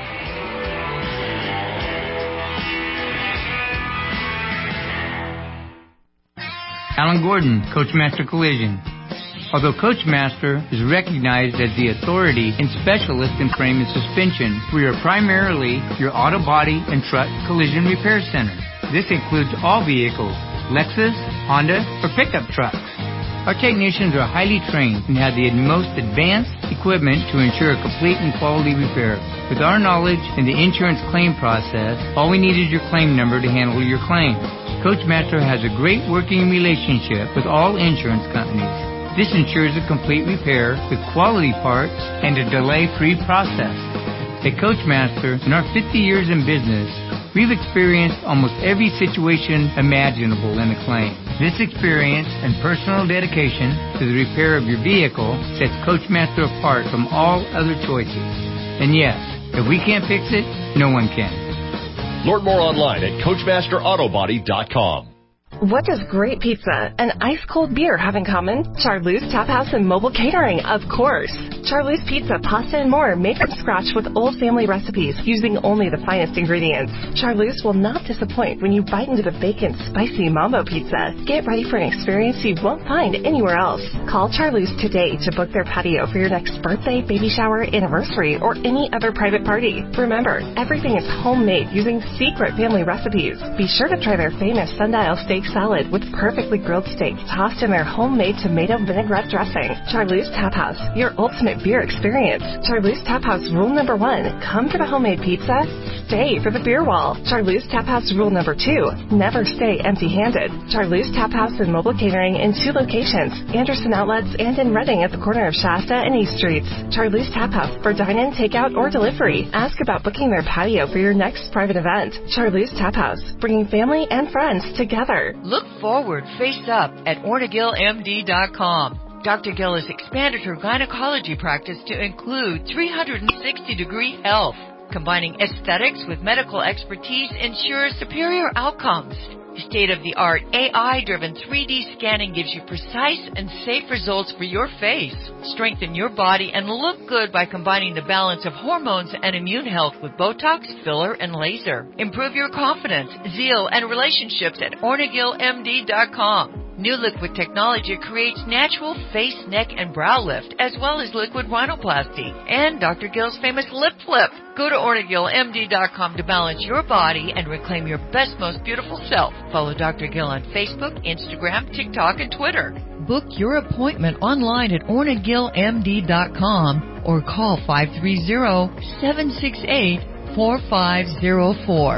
Alan Gordon, Coachmaster Collision. Although Coachmaster is recognized as the authority and specialist in frame and suspension, we are primarily your auto body and truck collision repair center. This includes all vehicles, Lexus, Honda, or pickup trucks. Our technicians are highly trained and have the most advanced equipment to ensure a complete and quality repair. With our knowledge in the insurance claim process, all we need is your claim number to handle your claim. Coachmaster has a great working relationship with all insurance companies. This ensures a complete repair with quality parts and a delay-free process. At Coachmaster, in our fifty years in business, we've experienced almost every situation imaginable in a claim. This experience and personal dedication to the repair of your vehicle sets Coachmaster apart from all other choices. And yes, if we can't fix it, no one can. Learn more online at Coachmaster Auto Body dot com. What does great pizza and ice-cold beer have in common? Charlie's Tap House and Mobile Catering, of course. Charlie's Pizza, pasta, and more made from scratch with old family recipes using only the finest ingredients. Charlie's will not disappoint when you bite into the bacon, spicy Mambo Pizza. Get ready for an experience you won't find anywhere else. Call Charlie's today to book their patio for your next birthday, baby shower, anniversary, or any other private party. Remember, everything is homemade using secret family recipes. Be sure to try their famous sundial steak salad with perfectly grilled steak tossed in their homemade tomato vinaigrette dressing. Charlie's Tap House, your ultimate beer experience. Charlie's Tap House rule number one, come for the homemade pizza, stay for the beer wall. Charlie's Tap House rule number two, never stay empty-handed. Charlie's Tap House and Mobile Catering in two locations, Anderson Outlets and in Reading at the corner of Shasta and East Streets. Charlie's Tap House for dine-in, takeout, or delivery. Ask about booking their patio for your next private event. Charlie's Tap House, bringing family and friends together. Look forward, face up at Ornagil M D dot com. Doctor Gill has expanded her gynecology practice to include three hundred sixty degree health. Combining aesthetics with medical expertise ensures superior outcomes. State-of-the-art A I-driven three D scanning gives you precise and safe results for your face. Strengthen your body and look good by combining the balance of hormones and immune health with Botox, filler, and laser. Improve your confidence, zeal, and relationships at Ornagil M D dot com. New liquid technology creates natural face, neck, and brow lift, as well as liquid rhinoplasty, and Doctor Gill's famous lip flip. Go to Ornagil M D dot com to balance your body and reclaim your best, most beautiful self. Follow Doctor Gill on Facebook, Instagram, TikTok, and Twitter. Book your appointment online at Ornagil M D dot com or call five three zero, seven six eight, four five zero four.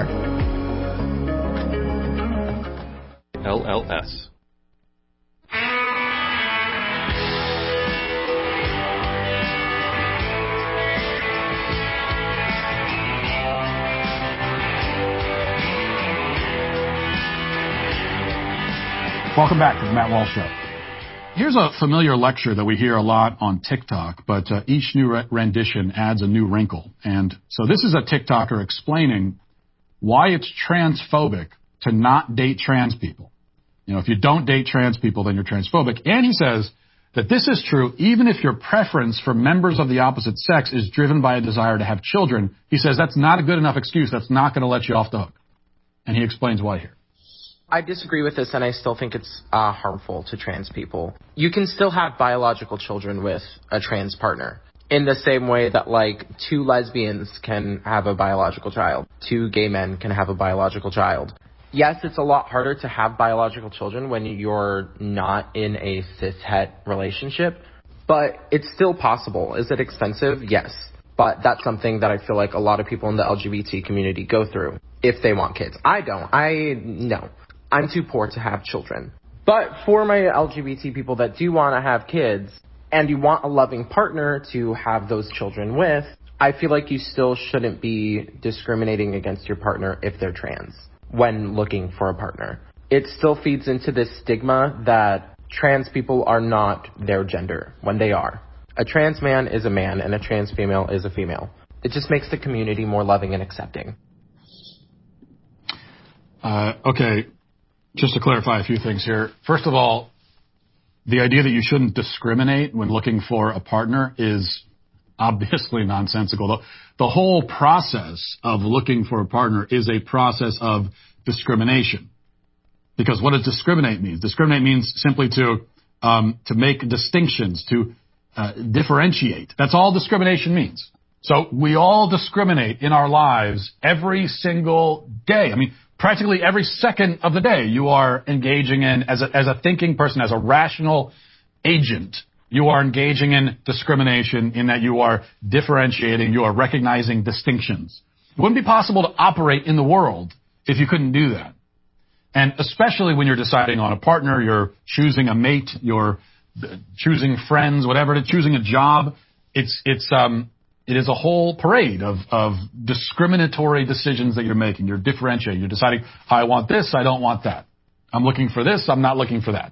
L L S. Welcome back to the Matt Walsh Show. Here's a familiar lecture that we hear a lot on TikTok, but uh, each new re- rendition adds a new wrinkle. And so this is a TikToker explaining why it's transphobic to not date trans people. You know, if you don't date trans people, then you're transphobic. And he says that this is true even if your preference for members of the opposite sex is driven by a desire to have children. He says that's not a good enough excuse. That's not going to let you off the hook. And he explains why here. I disagree with this, and I still think it's uh, harmful to trans people. You can still have biological children with a trans partner in the same way that, like, two lesbians can have a biological child. Two gay men can have a biological child. Yes, it's a lot harder to have biological children when you're not in a cis-het relationship, but it's still possible. Is it expensive? Yes. But that's something that I feel like a lot of people in the L G B T community go through if they want kids. I don't. I, no. I'm too poor to have children. But for my L G B T people that do want to have kids and you want a loving partner to have those children with, I feel like you still shouldn't be discriminating against your partner if they're trans when looking for a partner. It still feeds into this stigma that trans people are not their gender when they are. A trans man is a man and a trans female is a female. It just makes the community more loving and accepting. Uh, okay. Just to clarify a few things here. First of all, the idea that you shouldn't discriminate when looking for a partner is obviously nonsensical. The, the whole process of looking for a partner is a process of discrimination. Because what does discriminate mean? Discriminate means simply to um, to make distinctions, to uh, differentiate. That's all discrimination means. So we all discriminate in our lives every single day. I mean, practically every second of the day, you are engaging in, as a, as a thinking person, as a rational agent, you are engaging in discrimination in that you are differentiating, you are recognizing distinctions. It wouldn't be possible to operate in the world if you couldn't do that. And especially when you're deciding on a partner, you're choosing a mate, you're choosing friends, whatever, choosing a job, it's, it's, um, It is a whole parade of, of discriminatory decisions that you're making. You're differentiating. You're deciding, I want this, I don't want that. I'm looking for this, I'm not looking for that.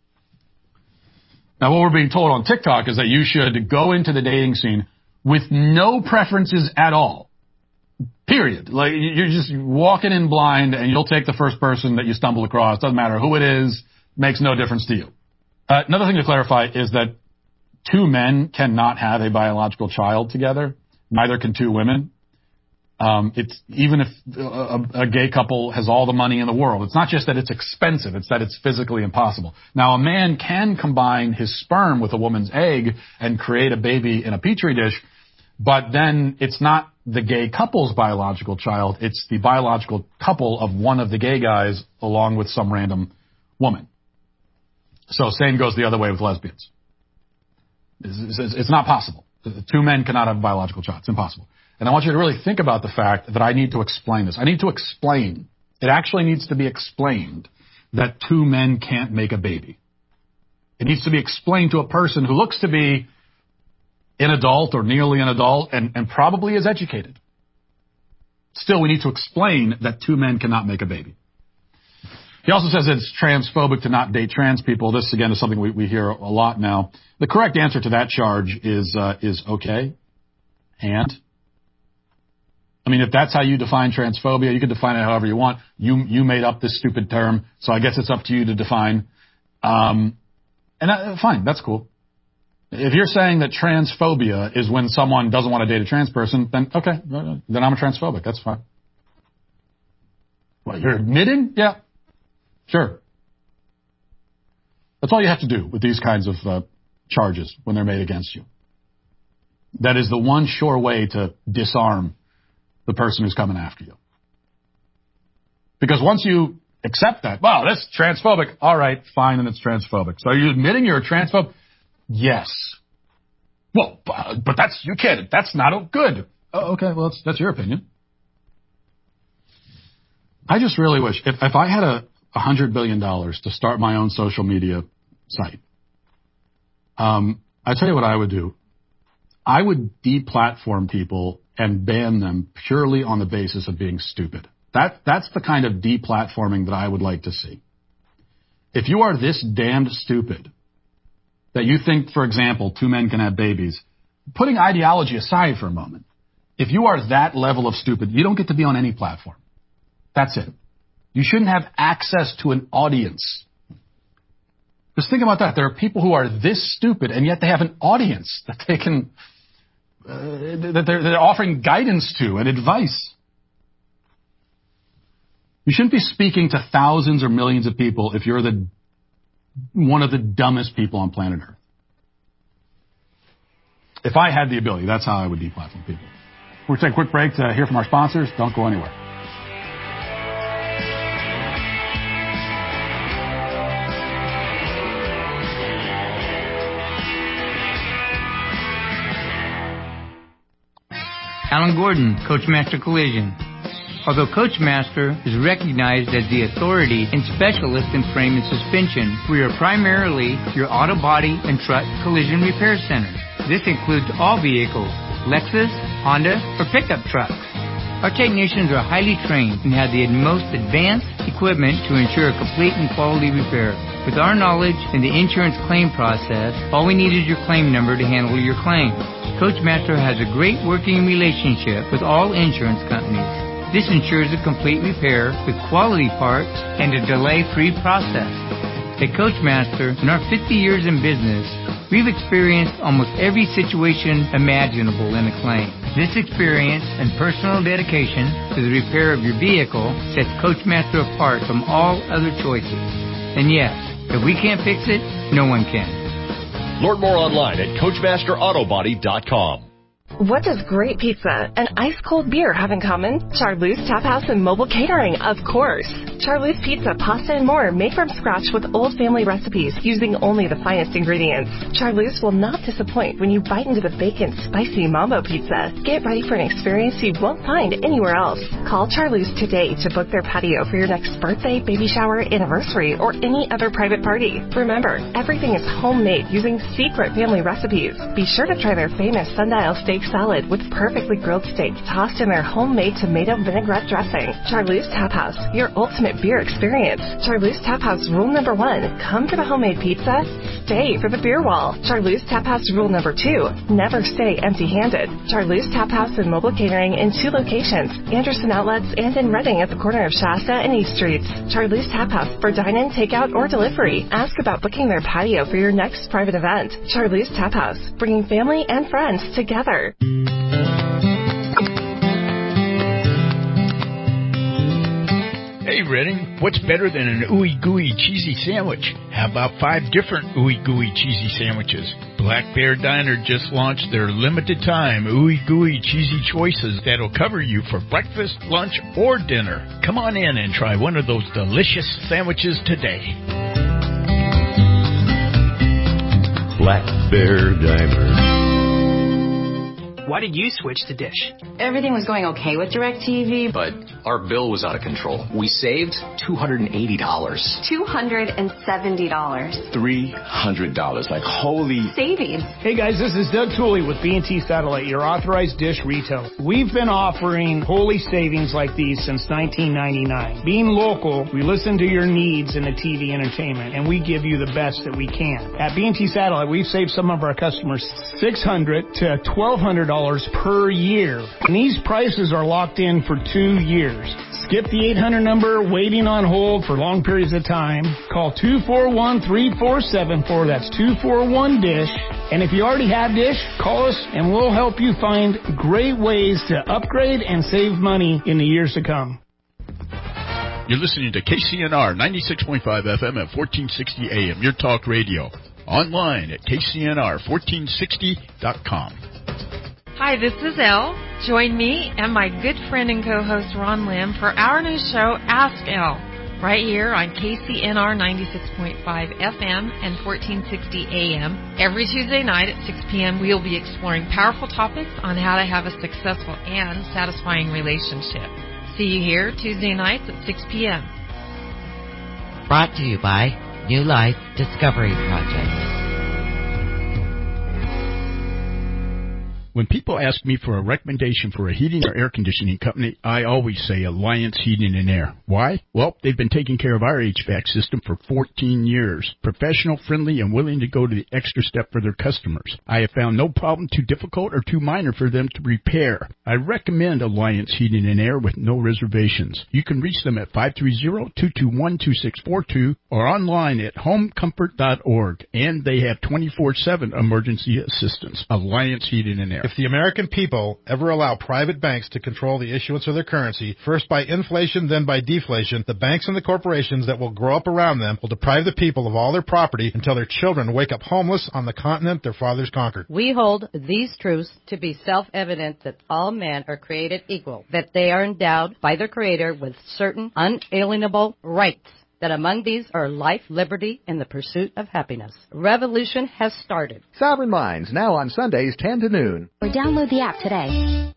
Now, what we're being told on TikTok is that you should go into the dating scene with no preferences at all. Period. Like, you're just walking in blind, and you'll take the first person that you stumble across. Doesn't matter who it is. Makes no difference to you. Uh, another thing to clarify is that two men cannot have a biological child together. Neither can two women. Um, it's even if a, a gay couple has all the money in the world. It's not just that it's expensive. It's that it's physically impossible. Now, a man can combine his sperm with a woman's egg and create a baby in a petri dish, but then it's not the gay couple's biological child. It's the biological couple of one of the gay guys along with some random woman. So same goes the other way with lesbians. It's not possible. Two men cannot have a biological child. It's impossible. And I want you to really think about the fact that I need to explain this. I need to explain. It actually needs to be explained that two men can't make a baby. It needs to be explained to a person who looks to be an adult or nearly an adult and, and probably is educated. Still, we need to explain that two men cannot make a baby. He also says it's transphobic to not date trans people. This, again, is something we, we hear a lot now. The correct answer to that charge is uh, is okay. And, I mean, if that's how you define transphobia, you can define it however you want. You you made up this stupid term, so I guess it's up to you to define. Um, and uh, fine, that's cool. If you're saying that transphobia is when someone doesn't want to date a trans person, then okay, then I'm a transphobic. That's fine. What, you're admitting? Yeah. Sure. That's all you have to do with these kinds of uh, charges when they're made against you. That is the one sure way to disarm the person who's coming after you. Because once you accept that, well, that's transphobic. All right, fine, and it's transphobic. So are you admitting you're a transphobe? Yes. Well, but that's, you can't, that's not good. Oh, okay, well, that's, that's your opinion. I just really wish, if, if I had a one hundred billion dollars to start my own social media site, um, I tell you what I would do. I would deplatform people and ban them purely on the basis of being stupid. That, that's the kind of deplatforming that I would like to see. If you are this damned stupid that you think, for example, two men can have babies, putting ideology aside for a moment, if you are that level of stupid, you don't get to be on any platform. That's it. You shouldn't have access to an audience. Just think about that. There are people who are this stupid, and yet they have an audience that they can, uh, that they're, they're offering guidance to and advice. You shouldn't be speaking to thousands or millions of people if you're the one of the dumbest people on planet Earth. If I had the ability, that's how I would deplatform people. We'll take a quick break to hear from our sponsors. Don't go anywhere. Alan Gordon, Coachmaster Collision. Although Coachmaster is recognized as the authority and specialist in frame and suspension, we are primarily your auto body and truck collision repair center. This includes all vehicles, Lexus, Honda, or pickup trucks. Our technicians are highly trained and have the most advanced equipment to ensure a complete and quality repair. With our knowledge in the insurance claim process, all we need is your claim number to handle your claim. Coachmaster has a great working relationship with all insurance companies. This ensures a complete repair with quality parts and a delay-free process. At Coachmaster, in our fifty years in business, we've experienced almost every situation imaginable in a claim. This experience and personal dedication to the repair of your vehicle sets Coachmaster apart from all other choices. And yes, if we can't fix it, no one can. Learn more online at Coachmaster Auto Body dot com. What does great pizza and ice-cold beer have in common? Charlie's Tap House and Mobile Catering, of course. Charlie's Pizza, pasta, and more made from scratch with old family recipes using only the finest ingredients. Charlie's will not disappoint when you bite into the bacon, spicy Mambo Pizza. Get ready for an experience you won't find anywhere else. Call Charlie's today to book their patio for your next birthday, baby shower, anniversary, or any other private party. Remember, everything is homemade using secret family recipes. Be sure to try their famous sundial steak salad with perfectly grilled steak tossed in their homemade tomato vinaigrette dressing. Charlie's Tap House, your ultimate beer experience. Charlie's Tap House rule number one, come for the homemade pizza, stay for the beer wall. Charlie's Tap House rule number two, never stay empty-handed. Charlie's Tap House and Mobile Catering in two locations, Anderson Outlets and in Reading at the corner of Shasta and East Streets. Charlie's Tap House for dine-in, takeout, or delivery. Ask about booking their patio for your next private event. Charlie's Tap House, bringing family and friends together. Hey, Redding, what's better than an ooey gooey cheesy sandwich? How about five different ooey gooey cheesy sandwiches? Black Bear Diner just launched their limited time ooey gooey cheesy choices that'll cover you for breakfast, lunch, or dinner. Come on in and try one of those delicious sandwiches today. Black Bear Diner. Why did you switch to Dish? Everything was going okay with DirecTV, but our bill was out of control. We saved two hundred eighty dollars. two hundred seventy dollars. three hundred dollars. Like, holy savings. Hey guys, this is Doug Tooley with B and T Satellite, your authorized Dish retailer. We've been offering holy savings like these since nineteen ninety-nine. Being local, we listen to your needs in the T V entertainment, and we give you the best that we can. At B and T Satellite, we've saved some of our customers six hundred to twelve hundred dollars per year. And these prices are locked in for two years. Skip the eight hundred number, waiting on hold for long periods of time. Call two four one, three four seven four. That's two four one DISH. And if you already have Dish, call us and we'll help you find great ways to upgrade and save money in the years to come. You're listening to K C N R ninety-six point five F M at fourteen sixty A M, your talk radio. Online at K C N R fourteen sixty dot com. Hi, this is Elle. Join me and my good friend and co-host Ron Lim for our new show, Ask Elle, right here on K C N R ninety-six point five F M and fourteen sixty A M. Every Tuesday night at six p.m. we'll be exploring powerful topics on how to have a successful and satisfying relationship. See you here Tuesday nights at six p.m. Brought to you by New Life Discovery Project. When people ask me for a recommendation for a heating or air conditioning company, I always say Alliance Heating and Air. Why? Well, they've been taking care of our H V A C system for fourteen years. Professional, friendly, and willing to go to the extra step for their customers. I have found no problem too difficult or too minor for them to repair. I recommend Alliance Heating and Air with no reservations. You can reach them at five three zero, two two one, two six four two or online at home comfort dot org. And they have twenty-four seven emergency assistance. Alliance Heating and Air. If the American people ever allow private banks to control the issuance of their currency, first by inflation, then by deflation, the banks and the corporations that will grow up around them will deprive the people of all their property until their children wake up homeless on the continent their fathers conquered. We hold these truths to be self-evident that all men are created equal, that they are endowed by their Creator with certain unalienable rights, that among these are life, liberty, and the pursuit of happiness. Revolution has started. Sovereign Minds, now on Sundays, ten to noon. Or download the app today.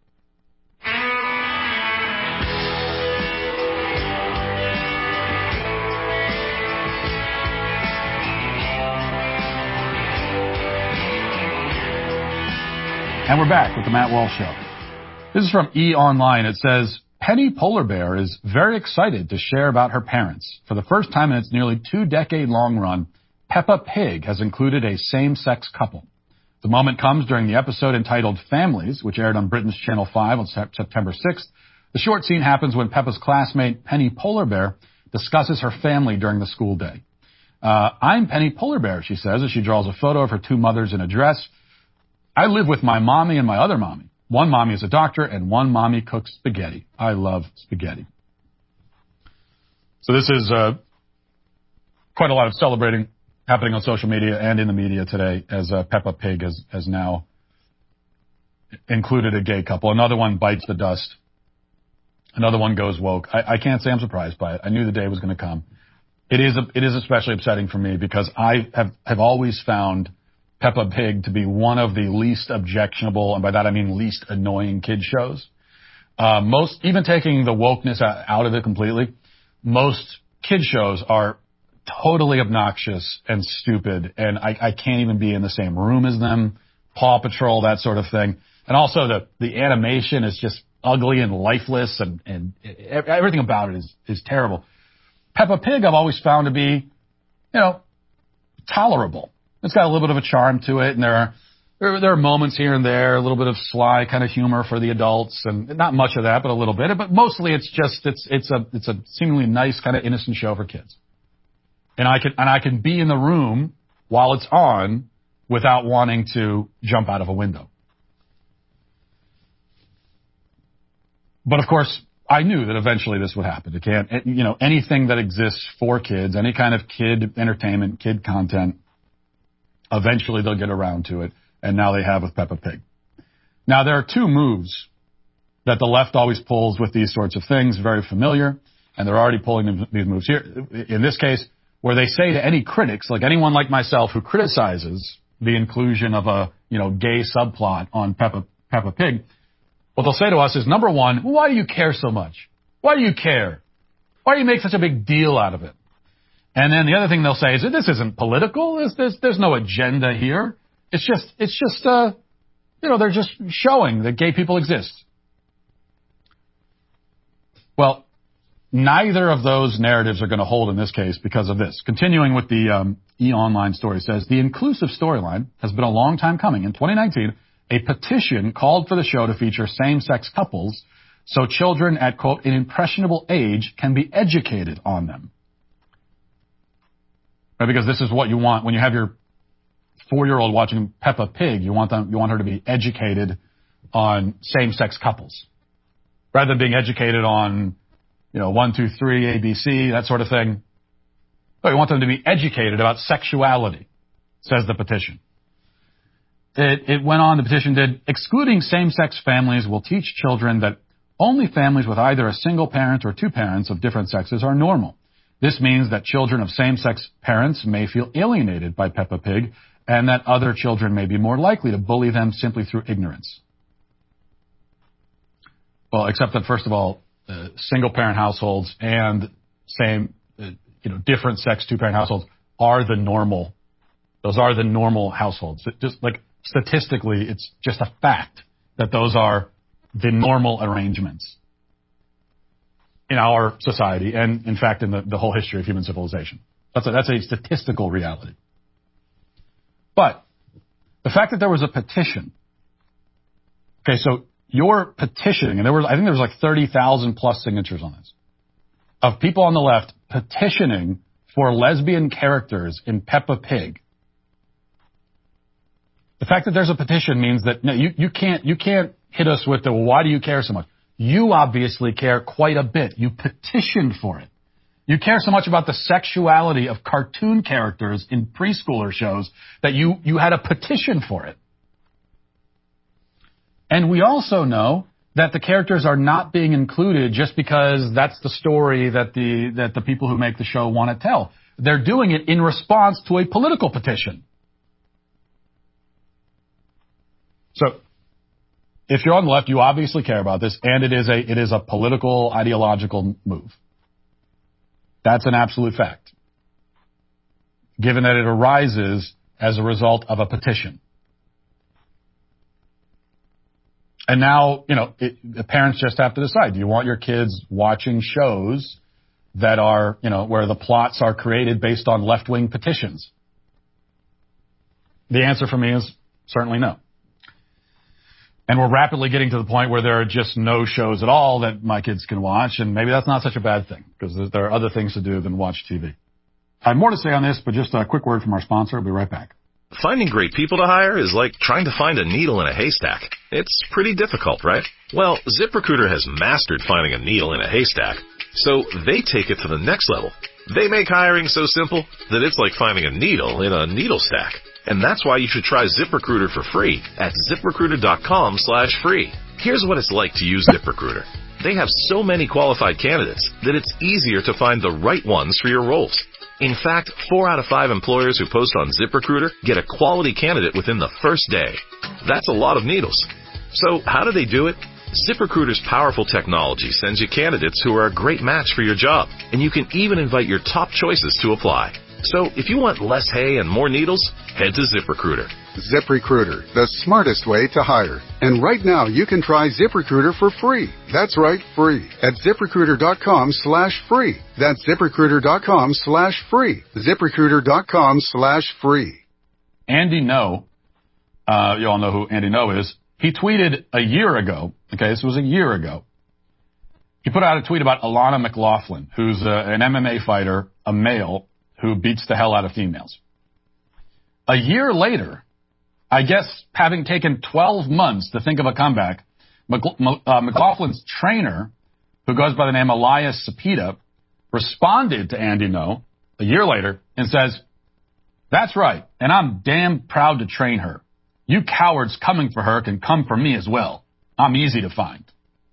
And we're back with the Matt Walsh Show. This is from E! Online. It says, Penny Polar Bear is very excited to share about her parents. For the first time in its nearly two-decade-long run, Peppa Pig has included a same-sex couple. The moment comes during the episode entitled Families, which aired on Britain's Channel five on September sixth. The short scene happens when Peppa's classmate, Penny Polar Bear, discusses her family during the school day. Uh, I'm Penny Polar Bear, she says, as she draws a photo of her two mothers in a dress. I live with my mommy and my other mommy. One mommy is a doctor, and one mommy cooks spaghetti. I love spaghetti. So this is uh, quite a lot of celebrating happening on social media and in the media today as uh, Peppa Pig has, has now included a gay couple. Another one bites the dust. Another one goes woke. I, I can't say I'm surprised by it. I knew the day was going to come. It is a, it is especially upsetting for me because I have, have always found Peppa Pig to be one of the least objectionable, and by that I mean least annoying kid shows. Uh, most, even taking the wokeness out of it completely, most kid shows are totally obnoxious and stupid, and I, I can't even be in the same room as them. Paw Patrol, that sort of thing. And also the, the animation is just ugly and lifeless, and, and everything about it is, is terrible. Peppa Pig I've always found to be, you know, tolerable. It's got a little bit of a charm to it, and there are there, there are moments here and there, a little bit of sly kind of humor for the adults, and not much of that, but a little bit. But mostly, it's just it's it's a it's a seemingly nice kind of innocent show for kids. And I can and I can be in the room while it's on without wanting to jump out of a window. But of course, I knew that eventually this would happen. It can't, you know, anything that exists for kids, any kind of kid entertainment, kid content. Eventually they'll get around to it, and now they have with Peppa Pig. Now, there are two moves that the left always pulls with these sorts of things, very familiar, and they're already pulling these moves here. In this case, where they say to any critics, like anyone like myself who criticizes the inclusion of a, you know, gay subplot on Peppa, Peppa Pig, what they'll say to us is, number one, why do you care so much? Why do you care? Why do you make such a big deal out of it? And then the other thing they'll say is that this isn't political. There's, there's, there's no agenda here. It's just, it's just, uh, you know, they're just showing that gay people exist. Well, neither of those narratives are going to hold in this case because of this. Continuing with the um, E! Online story says, the inclusive storyline has been a long time coming. In twenty nineteen, a petition called for the show to feature same-sex couples so children at, quote, an impressionable age can be educated on them. Because this is what you want when you have your four-year-old watching Peppa Pig. You want them, you want her to be educated on same-sex couples, rather than being educated on, you know, one, two, three, A B C, that sort of thing. But you want them to be educated about sexuality, says the petition. It, it went on. The petition did. Excluding same-sex families will teach children that only families with either a single parent or two parents of different sexes are normal. This means that children of same-sex parents may feel alienated by Peppa Pig, and that other children may be more likely to bully them simply through ignorance. Well, except that, first of all, uh, single-parent households and same, uh, you know, different-sex two-parent households are the normal. Those are the normal households. It just like statistically, it's just a fact that those are the normal arrangements in our society and, in fact, in the, the whole history of human civilization. That's a, that's a statistical reality. But the fact that there was a petition, okay, so you're petitioning, and there was, I think there was like thirty thousand plus signatures on this, of people on the left petitioning for lesbian characters in Peppa Pig. The fact that there's a petition means that no, you, you can't you can't hit us with the, well, why do you care so much? You obviously care quite a bit. You petitioned for it. You care so much about the sexuality of cartoon characters in preschooler shows that you, you had a petition for it. And we also know that the characters are not being included just because that's the story that the that the people who make the show want to tell. They're doing it in response to a political petition. So, if you're on the left, you obviously care about this, and it is a it is a political, ideological move. That's an absolute fact, given that it arises as a result of a petition. And now, you know, it, the parents just have to decide, do you want your kids watching shows that are, you know, where the plots are created based on left-wing petitions? The answer for me is certainly no. And we're rapidly getting to the point where there are just no shows at all that my kids can watch, and maybe that's not such a bad thing, because there are other things to do than watch T V. I have more to say on this, but just a quick word from our sponsor. I'll be right back. Finding great people to hire is like trying to find a needle in a haystack. It's pretty difficult, right? Well, ZipRecruiter has mastered finding a needle in a haystack, so they take it to the next level. They make hiring so simple that it's like finding a needle in a needle stack. And that's why you should try ZipRecruiter for free at ZipRecruiter.com slash free. Here's what it's like to use ZipRecruiter. They have so many qualified candidates that it's easier to find the right ones for your roles. In fact, four out of five employers who post on ZipRecruiter get a quality candidate within the first day. That's a lot of needles. So how do they do it? ZipRecruiter's powerful technology sends you candidates who are a great match for your job, and you can even invite your top choices to apply. So if you want less hay and more needles, head to ZipRecruiter. ZipRecruiter, the smartest way to hire. And right now you can try ZipRecruiter for free. That's right, free. At ZipRecruiter.com slash free. That's ZipRecruiter.com slash free. ZipRecruiter.com slash free. Andy No, uh, you all know who Andy No is. He tweeted a year ago, okay, this was a year ago. He put out a tweet about Alana McLaughlin, who's a, an M M A fighter, a male, who beats the hell out of females. A year later, I guess having taken twelve months to think of a comeback, uh, McLaughlin's trainer, who goes by the name Elias Cepeda, responded to Andy No a year later and says, "That's right, and I'm damn proud to train her. You cowards coming for her can come for me as well. I'm easy to find."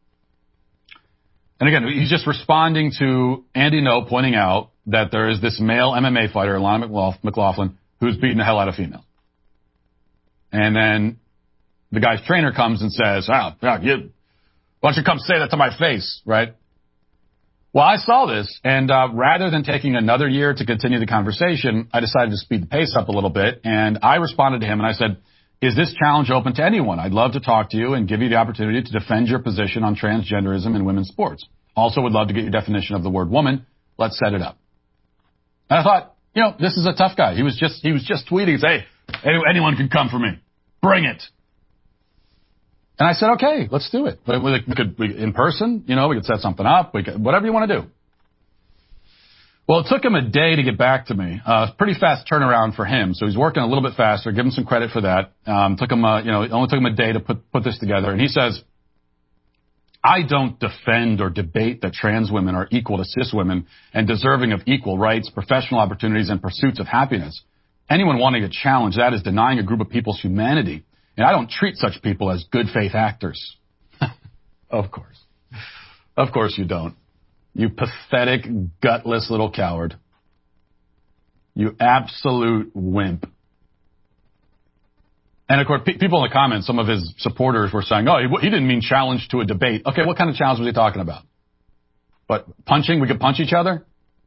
And again, he's just responding to Andy No pointing out that there is this male M M A fighter, Alana McLaughlin, who's beating the hell out of females. And then the guy's trainer comes and says, oh, you, why don't you come say that to my face, right? Well, I saw this, and uh, rather than taking another year to continue the conversation, I decided to speed the pace up a little bit, and I responded to him, and I said, is this challenge open to anyone? I'd love to talk to you and give you the opportunity to defend your position on transgenderism in women's sports. Also would love to get your definition of the word woman. Let's set it up. And I thought, you know, this is a tough guy. He was just he was just tweeting, hey, anyone can come for me. Bring it. And I said, okay, let's do it. We could, we, in person, you know, we could set something up. We could, whatever you want to do. Well, it took him a day to get back to me. Uh, pretty fast turnaround for him. So he's working a little bit faster. Give him some credit for that. Um, took him, uh, you know, it only took him a day to put put this together. And he says, I don't defend or debate that trans women are equal to cis women and deserving of equal rights, professional opportunities, and pursuits of happiness. Anyone wanting to challenge that is denying a group of people's humanity. And I don't treat such people as good faith actors. Of course. Of course you don't. You pathetic, gutless little coward. You absolute wimp. And, of course, pe- people in the comments, some of his supporters were saying, oh, he, he didn't mean challenge to a debate. Okay, what kind of challenge was he talking about? What, punching? We could punch each other?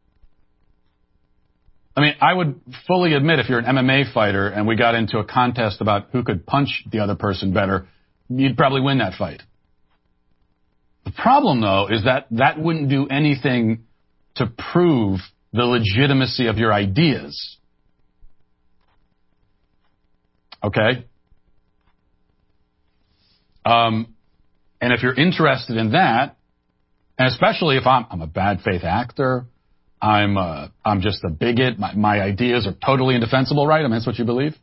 I mean, I would fully admit if you're an M M A fighter and we got into a contest about who could punch the other person better, you'd probably win that fight. The problem, though, is that that wouldn't do anything to prove the legitimacy of your ideas. Okay? Um, and if you're interested in that, and especially if I'm, I'm a bad faith actor, I'm uh, I'm just a bigot, my, my ideas are totally indefensible, right? I mean, that's what you believe.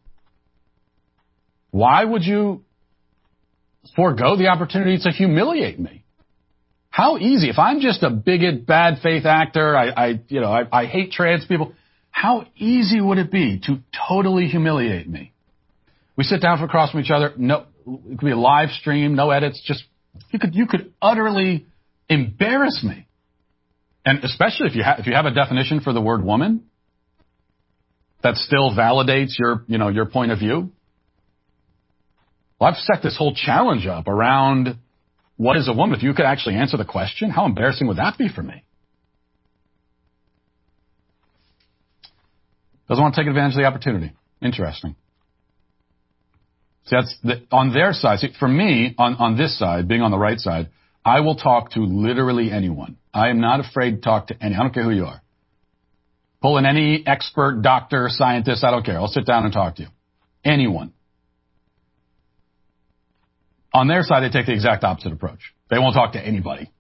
Why would you forego the opportunity to humiliate me? How easy, if I'm just a bigot, bad faith actor, I, I you know, I, I hate trans people, how easy would it be to totally humiliate me? We sit down for across from each other, no, it could be a live stream, no edits, just, you could, you could utterly embarrass me. And especially if you, ha- if you have a definition for the word woman that still validates your, you know, your point of view. Well, I've set this whole challenge up around what is a woman. If you could actually answer the question, how embarrassing would that be for me? Doesn't want to take advantage of the opportunity. Interesting. See, that's the, on their side. See, for me, on, on this side, being on the right side, I will talk to literally anyone. I am not afraid to talk to any. I don't care who you are. Pull in any expert, doctor, scientist, I don't care. I'll sit down and talk to you. Anyone. On their side, they take the exact opposite approach. They won't talk to anybody.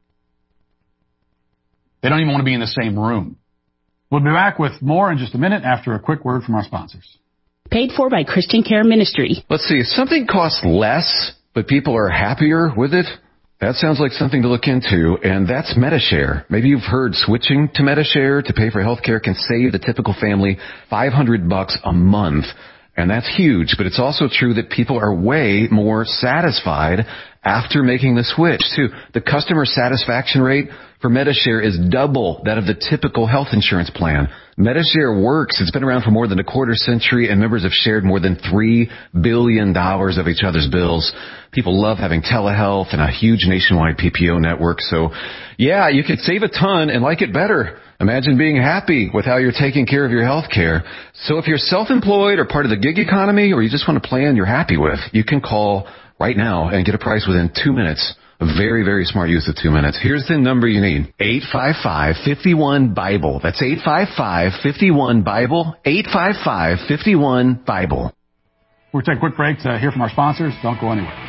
They don't even want to be in the same room. We'll be back with more in just a minute after a quick word from our sponsors. Paid for by Christian Care Ministry. Let's see, if something costs less, but people are happier with it, that sounds like something to look into, and that's Medi-Share. Maybe you've heard switching to Medi-Share to pay for health care can save the typical family five hundred bucks a month. And that's huge, but it's also true that people are way more satisfied after making the switch, too. The customer satisfaction rate for Medi-Share is double that of the typical health insurance plan. Medi-Share works. It's been around for more than a quarter century, and members have shared more than three billion dollars of each other's bills. People love having telehealth and a huge nationwide P P O network. So, yeah, you could save a ton and like it better. Imagine being happy with how you're taking care of your health care. So if you're self-employed or part of the gig economy, or you just want a plan you're happy with, you can call right now and get a price within two minutes. A very, very smart use of two minutes. Here's the number you need. eight five five, five one, BIBLE. That's eight five five, five one, BIBLE. eight five five, five one, BIBLE. We'll take a quick break to hear from our sponsors. Don't go anywhere.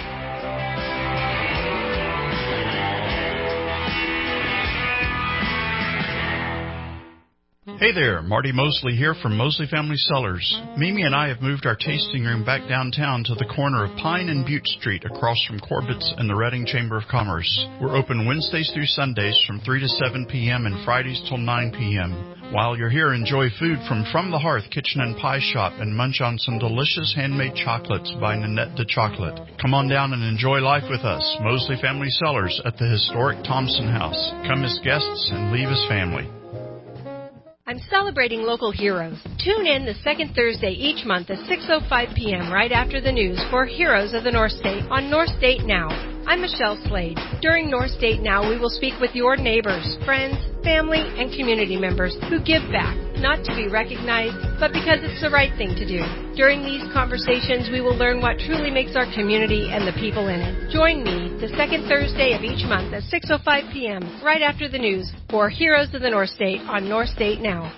Hey there, Marty Mosley here from Mosley Family Cellars. Mimi and I have moved our tasting room back downtown to the corner of Pine and Butte Street across from Corbett's and the Reading Chamber of Commerce. We're open Wednesdays through Sundays from three to seven p.m. and Fridays till nine p.m. While you're here, enjoy food from From the Hearth Kitchen and Pie Shop and munch on some delicious handmade chocolates by Nanette de Chocolate. Come on down and enjoy life with us, Mosley Family Cellars at the historic Thompson House. Come as guests and leave as family. I'm celebrating local heroes. Tune in the second Thursday each month at six oh five p.m. right after the news for Heroes of the North State on North State Now. I'm Michelle Slade. During North State Now, we will speak with your neighbors, friends, family, and community members who give back, not to be recognized, but because it's the right thing to do. During these conversations, we will learn what truly makes our community and the people in it. Join me the second Thursday of each month at six oh five p.m. right after the news for Heroes of the North State on North State Now.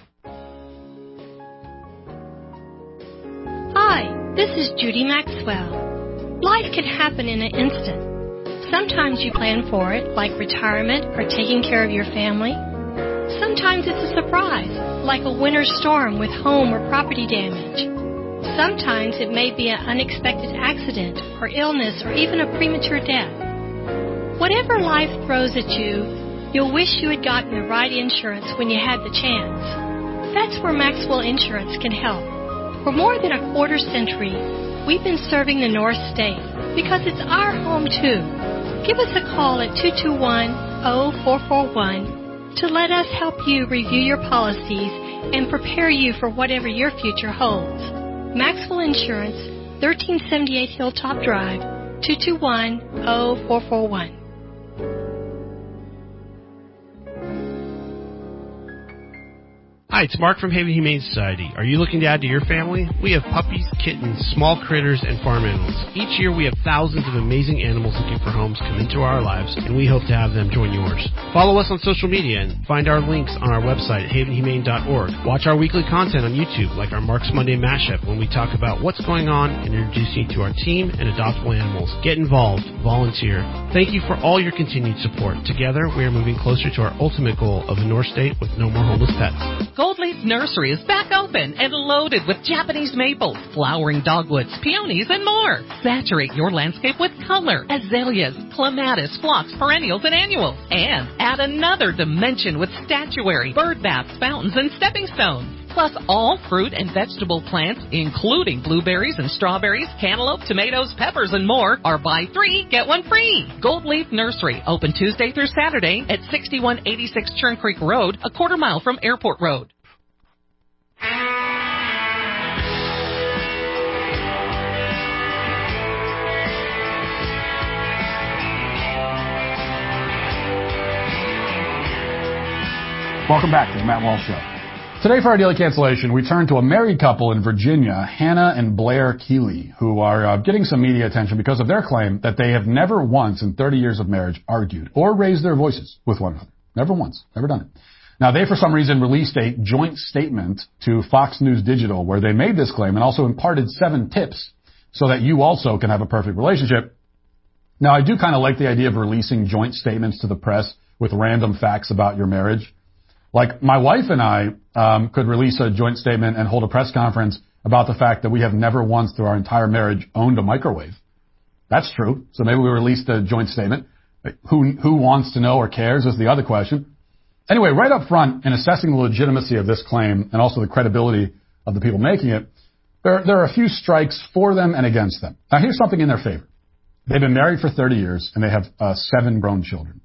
Hi, this is Judy Maxwell. Life can happen in an instant. Sometimes you plan for it, like retirement or taking care of your family. Sometimes it's a surprise, like a winter storm with home or property damage. Sometimes it may be an unexpected accident or illness or even a premature death. Whatever life throws at you, you'll wish you had gotten the right insurance when you had the chance. That's where Maxwell Insurance can help. For more than a quarter century, we've been serving the North State because it's our home too. Give us a call at two two one, oh four four one to let us help you review your policies and prepare you for whatever your future holds. Maxwell Insurance, thirteen seventy-eight Hilltop Drive, two two one, oh four four one. Hi, Hi, it's Mark from Haven Humane Society. Are you looking to add to your family? We have puppies, kittens, small critters, and farm animals. Each year we have thousands of amazing animals looking for homes come into our lives, and we hope to have them join yours. Follow us on social media and find our links on our website, haven humane dot org. Watch our weekly content on YouTube, like our Mark's Monday Mashup, when we talk about what's going on and introduce you to our team and adoptable animals. Get involved. Volunteer. Thank you for all your continued support. Together, we are moving closer to our ultimate goal of a North State with no more homeless pets. Goldleaf Nursery is back open and loaded with Japanese maples, flowering dogwoods, peonies, and more. Saturate your landscape with color, azaleas, clematis, phlox, perennials, and annuals. And add another dimension with statuary, bird baths, fountains, and stepping stones. Plus all fruit and vegetable plants, including blueberries and strawberries, cantaloupe, tomatoes, peppers, and more, are buy three, get one free. Gold Leaf Nursery, open Tuesday through Saturday at sixty-one eighty-six Churn Creek Road, a quarter mile from Airport Road. Welcome back to the Matt Walsh Show. Today for our daily cancellation, we turn to a married couple in Virginia, Hannah and Blair Keeley, who are uh, getting some media attention because of their claim that they have never once in thirty years of marriage argued or raised their voices with one another. Never once. Never done it. Now, they, for some reason, released a joint statement to Fox News Digital where they made this claim and also imparted seven tips so that you also can have a perfect relationship. Now, I do kind of like the idea of releasing joint statements to the press with random facts about your marriage. Like, my wife and I um, could release a joint statement and hold a press conference about the fact that we have never once through our entire marriage owned a microwave. That's true. So maybe we released a joint statement. Who, who wants to know or cares is the other question. Anyway, right up front, in assessing the legitimacy of this claim and also the credibility of the people making it, there, there are a few strikes for them and against them. Now, here's something in their favor. They've been married for thirty years, and they have uh, seven grown children.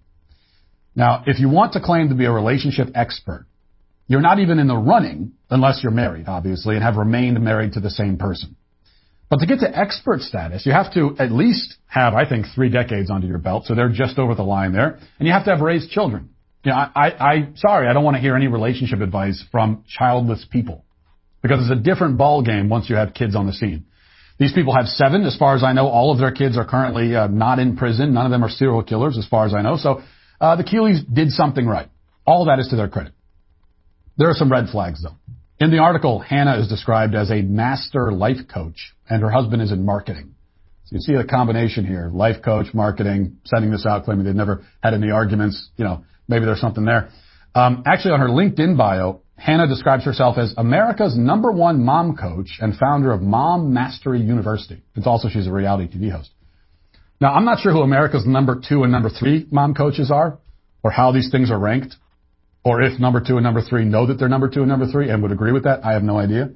Now, if you want to claim to be a relationship expert, you're not even in the running unless you're married, obviously, and have remained married to the same person. But to get to expert status, you have to at least have, I think, three decades under your belt, so they're just over the line there, and you have to have raised children. You know, I, I, I sorry, I don't want to hear any relationship advice from childless people, because it's a different ball game once you have kids on the scene. These people have seven. As far as I know, all of their kids are currently uh, not in prison. None of them are serial killers, as far as I know. So Uh, the Keeleys did something right. All that is to their credit. There are some red flags, though. In the article, Hannah is described as a master life coach, and her husband is in marketing. So you see the combination here, life coach, marketing, sending this out, claiming they've never had any arguments. You know, maybe there's something there. Um, actually, on her LinkedIn bio, Hannah describes herself as America's number one mom coach and founder of Mom Mastery University. It's also, she's a reality T V host. Now, I'm not sure who America's number two and number three mom coaches are, or how these things are ranked, or if number two and number three know that they're number two and number three and would agree with that. I have no idea.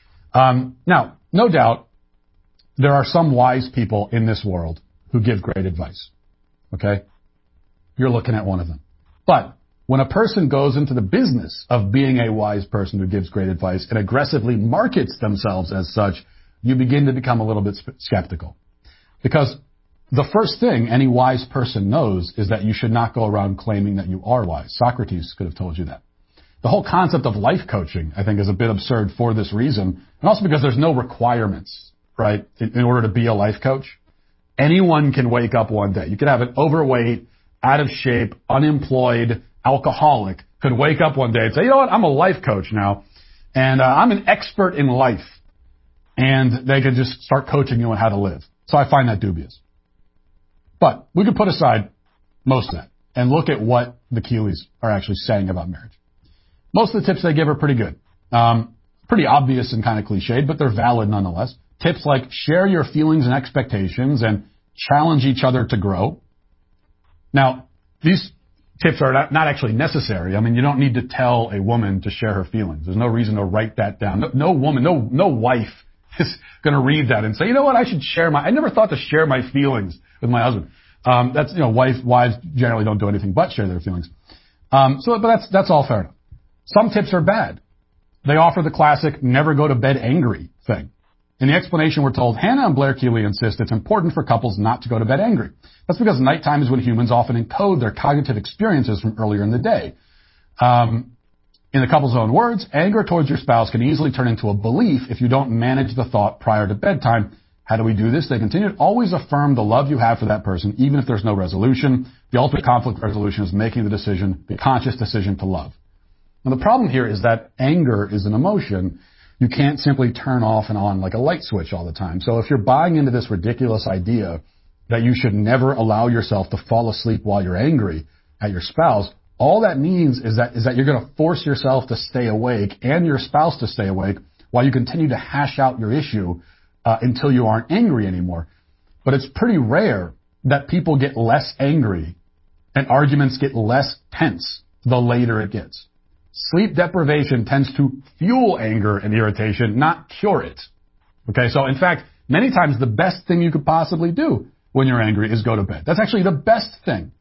Um, now, no doubt, there are some wise people in this world who give great advice. Okay? You're looking at one of them. But when a person goes into the business of being a wise person who gives great advice and aggressively markets themselves as such, you begin to become a little bit skeptical. Because the first thing any wise person knows is that you should not go around claiming that you are wise. Socrates could have told you that. The whole concept of life coaching, I think, is a bit absurd for this reason, and also because there's no requirements, right, in, in order to be a life coach. Anyone can wake up one day. You could have an overweight, out of shape, unemployed alcoholic could wake up one day and say, you know what, I'm a life coach now, and uh, I'm an expert in life. And they could just start coaching you on how to live. So I find that dubious. But we could put aside most of that and look at what the Keeleys are actually saying about marriage. Most of the tips they give are pretty good. Um, pretty obvious and kind of cliched, but they're valid nonetheless. Tips like share your feelings and expectations and challenge each other to grow. Now, these tips are not, not actually necessary. I mean, you don't need to tell a woman to share her feelings. There's no reason to write that down. No, no woman, no, no wife is going to read that and say, you know what, I should share my, I never thought to share my feelings with my husband. Um, that's, you know, wife, wives generally don't do anything but share their feelings. Um, so, but that's, that's all fair enough. Some tips are bad. They offer the classic never go to bed angry thing. In the explanation, we're told Hannah and Blair Keeley insist it's important for couples not to go to bed angry. That's because nighttime is when humans often encode their cognitive experiences from earlier in the day. Um, In the couple's own words, anger towards your spouse can easily turn into a belief if you don't manage the thought prior to bedtime. How do we do this? They continued, always affirm the love you have for that person, even if there's no resolution. The ultimate conflict resolution is making the decision, the conscious decision to love. Now, the problem here is that anger is an emotion you can't simply turn off and on like a light switch all the time. So if you're buying into this ridiculous idea that you should never allow yourself to fall asleep while you're angry at your spouse, all that means is that is that you're going to force yourself to stay awake and your spouse to stay awake while you continue to hash out your issue uh, until you aren't angry anymore. But it's pretty rare that people get less angry and arguments get less tense the later it gets. Sleep deprivation tends to fuel anger and irritation, not cure it. Okay, so in fact, many times the best thing you could possibly do when you're angry is go to bed. That's actually the best thing.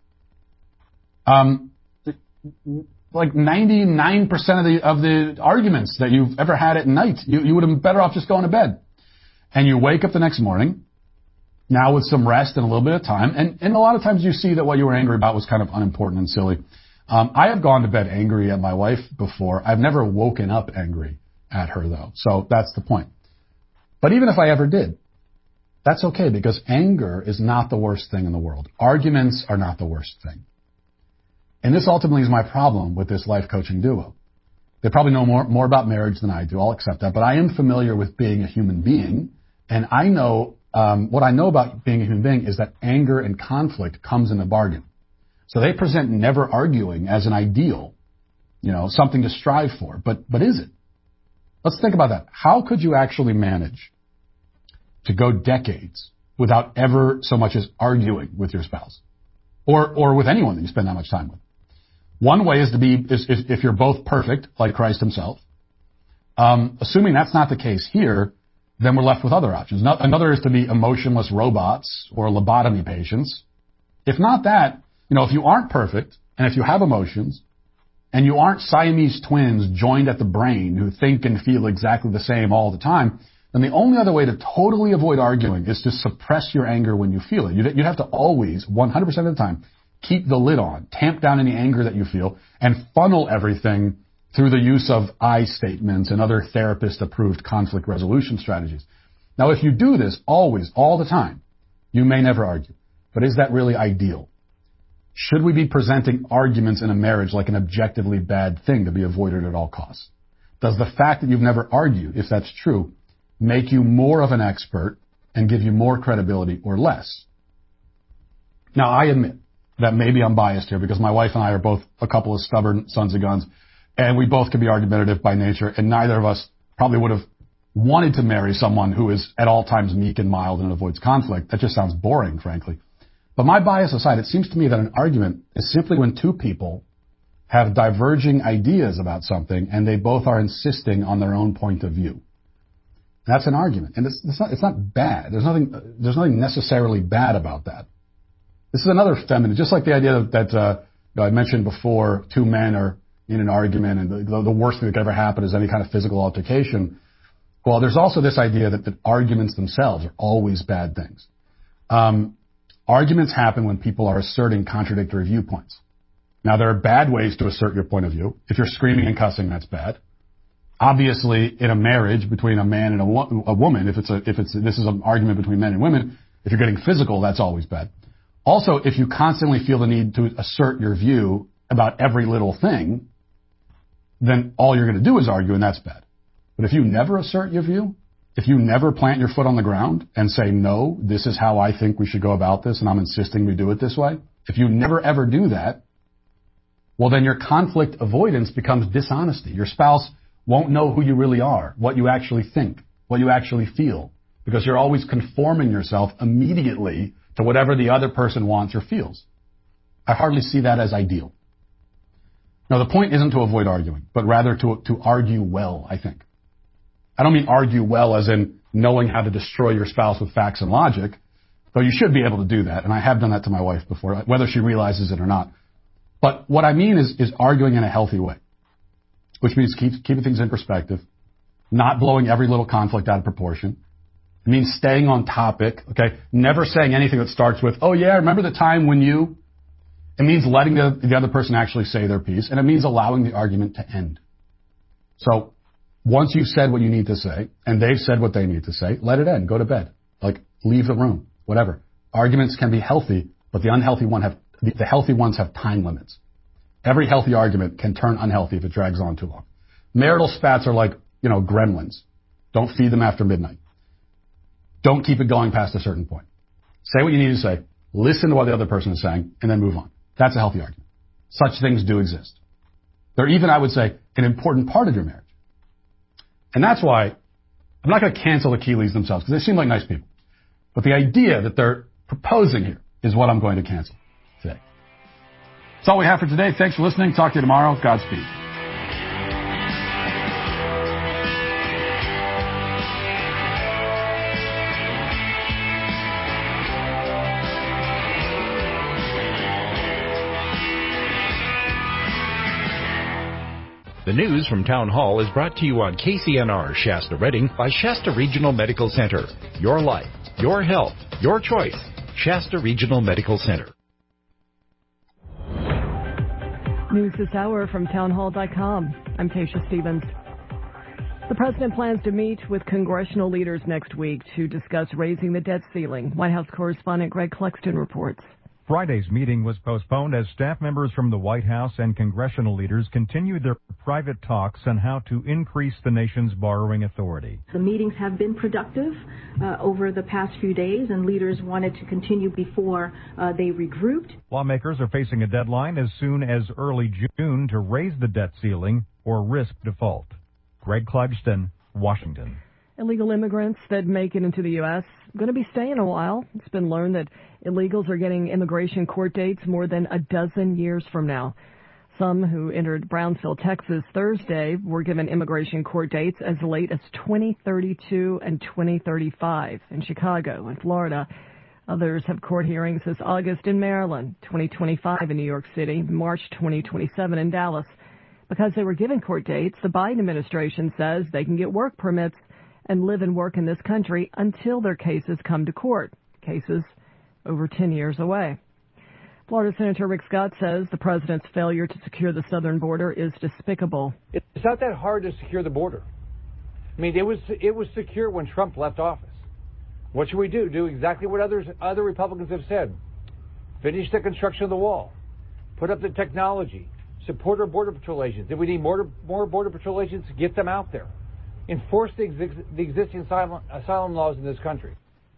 Um, like ninety-nine percent of the of the arguments that you've ever had at night, you, you would have been better off just going to bed. And you wake up the next morning, now with some rest and a little bit of time, and, and a lot of times you see that what you were angry about was kind of unimportant and silly. Um, I have gone to bed angry at my wife before. I've never woken up angry at her, though. So that's the point. But even if I ever did, that's okay, because anger is not the worst thing in the world. Arguments are not the worst thing. And this ultimately is my problem with this life coaching duo. They probably know more, more about marriage than I do. I'll accept that. But I am familiar with being a human being. And I know, um, what I know about being a human being is that anger and conflict comes in a bargain. So they present never arguing as an ideal, you know, something to strive for. But, but is it? Let's think about that. How could you actually manage to go decades without ever so much as arguing with your spouse or, or with anyone that you spend that much time with? One way is to be, is, is if you're both perfect, like Christ himself. Um, assuming that's not the case here, then we're left with other options. Another is to be emotionless robots or lobotomy patients. If not that, you know, if you aren't perfect, and if you have emotions, and you aren't Siamese twins joined at the brain who think and feel exactly the same all the time, then the only other way to totally avoid arguing is to suppress your anger when you feel it. You'd, you'd have to always, one hundred percent of the time, keep the lid on, tamp down any anger that you feel, and funnel everything through the use of I statements and other therapist-approved conflict resolution strategies. Now, if you do this always, all the time, you may never argue. But is that really ideal? Should we be presenting arguments in a marriage like an objectively bad thing to be avoided at all costs? Does the fact that you've never argued, if that's true, make you more of an expert and give you more credibility or less? Now, I admit that maybe I'm biased here because my wife and I are both a couple of stubborn sons of guns, and we both can be argumentative by nature, and neither of us probably would have wanted to marry someone who is at all times meek and mild and avoids conflict. That just sounds boring, frankly. But my bias aside, it seems to me that an argument is simply when two people have diverging ideas about something and they both are insisting on their own point of view. That's an argument. And it's, it's not, it's not bad. There's nothing, there's nothing necessarily bad about that. This is another feminine, just like the idea that, uh, you know, I mentioned before, two men are in an argument and the, the worst thing that could ever happen is any kind of physical altercation. Well, there's also this idea that, that arguments themselves are always bad things. Um, Arguments happen when people are asserting contradictory viewpoints. Now, there are bad ways to assert your point of view. If you're screaming and cussing, that's bad. Obviously, in a marriage between a man and a, wo- a woman, if it's a, if it's, this is an argument between men and women, if you're getting physical, that's always bad. Also, if you constantly feel the need to assert your view about every little thing, then all you're going to do is argue, and that's bad. But if you never assert your view, if you never plant your foot on the ground and say, no, this is how I think we should go about this, and I'm insisting we do it this way, if you never ever do that, well, then your conflict avoidance becomes dishonesty. Your spouse won't know who you really are, what you actually think, what you actually feel, because you're always conforming yourself immediately to whatever the other person wants or feels. I hardly see that as ideal. Now, the point isn't to avoid arguing, but rather to, to argue well, I think. I don't mean argue well as in knowing how to destroy your spouse with facts and logic, though you should be able to do that, and I have done that to my wife before, whether she realizes it or not. But what I mean is, is arguing in a healthy way, which means keep, keeping things in perspective, not blowing every little conflict out of proportion. It means staying on topic, okay? Never saying anything that starts with, oh yeah, remember the time when you... It means letting the, the other person actually say their piece, and it means allowing the argument to end. So once you've said what you need to say, and they've said what they need to say, let it end. Go to bed. Like, leave the room. Whatever. Arguments can be healthy, but the unhealthy one have the, the healthy ones have time limits. Every healthy argument can turn unhealthy if it drags on too long. Marital spats are like, you know, gremlins. Don't feed them after midnight. Don't keep it going past a certain point. Say what you need to say. Listen to what the other person is saying, and then move on. That's a healthy argument. Such things do exist. They're even, I would say, an important part of your marriage. And that's why I'm not going to cancel the Keeleys themselves, because they seem like nice people. But the idea that they're proposing here is what I'm going to cancel today. That's all we have for today. Thanks for listening. Talk to you tomorrow. Godspeed. The news from Town Hall is brought to you on K C N R Shasta Redding by Shasta Regional Medical Center. Your life, your health, your choice. Shasta Regional Medical Center. News this hour from townhall dot com. I'm Tasha Stevens. The president plans to meet with congressional leaders next week to discuss raising the debt ceiling. White House correspondent Greg Cluxton reports. Friday's meeting was postponed as staff members from the White House and congressional leaders continued their private talks on how to increase the nation's borrowing authority. The meetings have been productive uh, over the past few days, and leaders wanted to continue before uh, they regrouped. Lawmakers are facing a deadline as soon as early June to raise the debt ceiling or risk default. Greg Clugston, Washington. Illegal immigrants that make it into the U S are going to be staying a while. It's been learned that illegals are getting immigration court dates more than a dozen years from now. Some who entered Brownsville, Texas Thursday were given immigration court dates as late as twenty thirty-two and twenty thirty-five in Chicago and Florida. Others have court hearings this August in Maryland, twenty twenty-five in New York City, March twenty twenty-seven in Dallas. Because they were given court dates, the Biden administration says they can get work permits and live and work in this country until their cases come to court, cases over ten years away. Florida Senator Rick Scott says the president's failure to secure the southern border is despicable. It's not that hard to secure the border. I mean, it was it was secure when Trump left office. What should we do? Do exactly what others other Republicans have said. Finish the construction of the wall. Put up the technology. Support our Border Patrol agents. If we need more, more Border Patrol agents, get them out there. Enforce the, ex- the existing asylum, asylum laws in this country.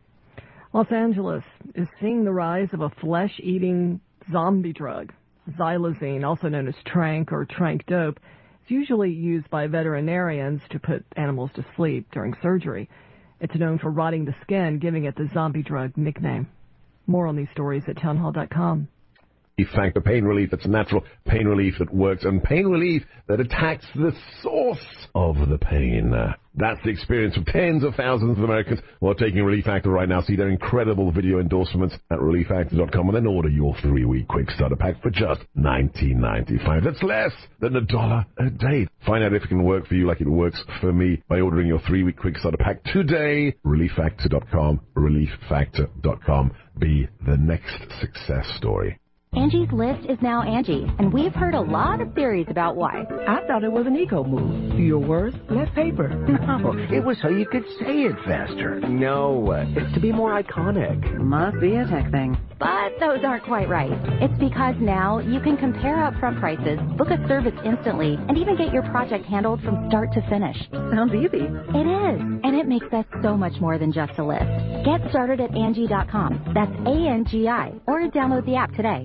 Los Angeles is seeing the rise of a flesh-eating zombie drug. Xylazine, also known as Trank or Trank Dope, is usually used by veterinarians to put animals to sleep during surgery. It's known for rotting the skin, giving it the zombie drug nickname. More on these stories at townhall dot com. Factor pain relief that's natural, pain relief that works, and pain relief that attacks the source of the pain. Uh, that's the experience of tens of thousands of Americans who are taking Relief Factor right now. See their incredible video endorsements at relief factor dot com and then order your three-week quick starter pack for just nineteen ninety-five. That's less than a dollar a day. Find out if it can work for you like it works for me by ordering your three-week quick starter pack today. relief factor dot com, relief factor dot com. Be the next success story. Angie's List is now Angie, and we've heard a lot of theories about why. I thought it was an eco move. Fewer words, less paper. No, it was so you could say it faster. No, it's to be more iconic. Must be a tech thing. But those aren't quite right. It's because now you can compare upfront prices, book a service instantly, and even get your project handled from start to finish. Sounds easy. It is, and it makes us so much more than just a list. Get started at Angie dot com. That's A N G I, or download the app today.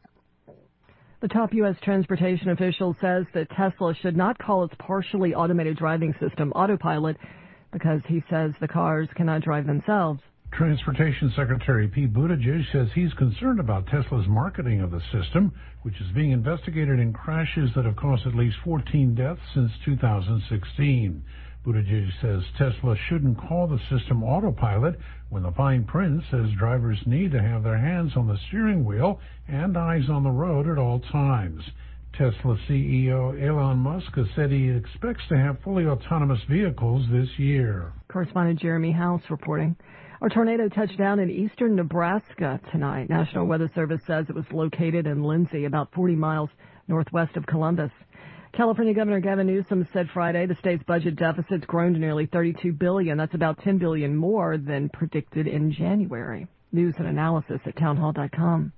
The top U S transportation official says that Tesla should not call its partially automated driving system Autopilot because he says the cars cannot drive themselves. Transportation Secretary Pete Buttigieg says he's concerned about Tesla's marketing of the system, which is being investigated in crashes that have caused at least fourteen deaths since two thousand sixteen. Buttigieg says Tesla shouldn't call the system Autopilot when the fine print says drivers need to have their hands on the steering wheel and eyes on the road at all times. Tesla C E O Elon Musk has said he expects to have fully autonomous vehicles this year. Correspondent Jeremy House reporting. A tornado touched down in eastern Nebraska tonight. National Weather Service says it was located in Lindsay, about forty miles northwest of Columbus. California Governor Gavin Newsom said Friday the state's budget deficit's grown to nearly thirty-two billion dollars. That's about ten billion dollars more than predicted in January. News and analysis at townhall dot com.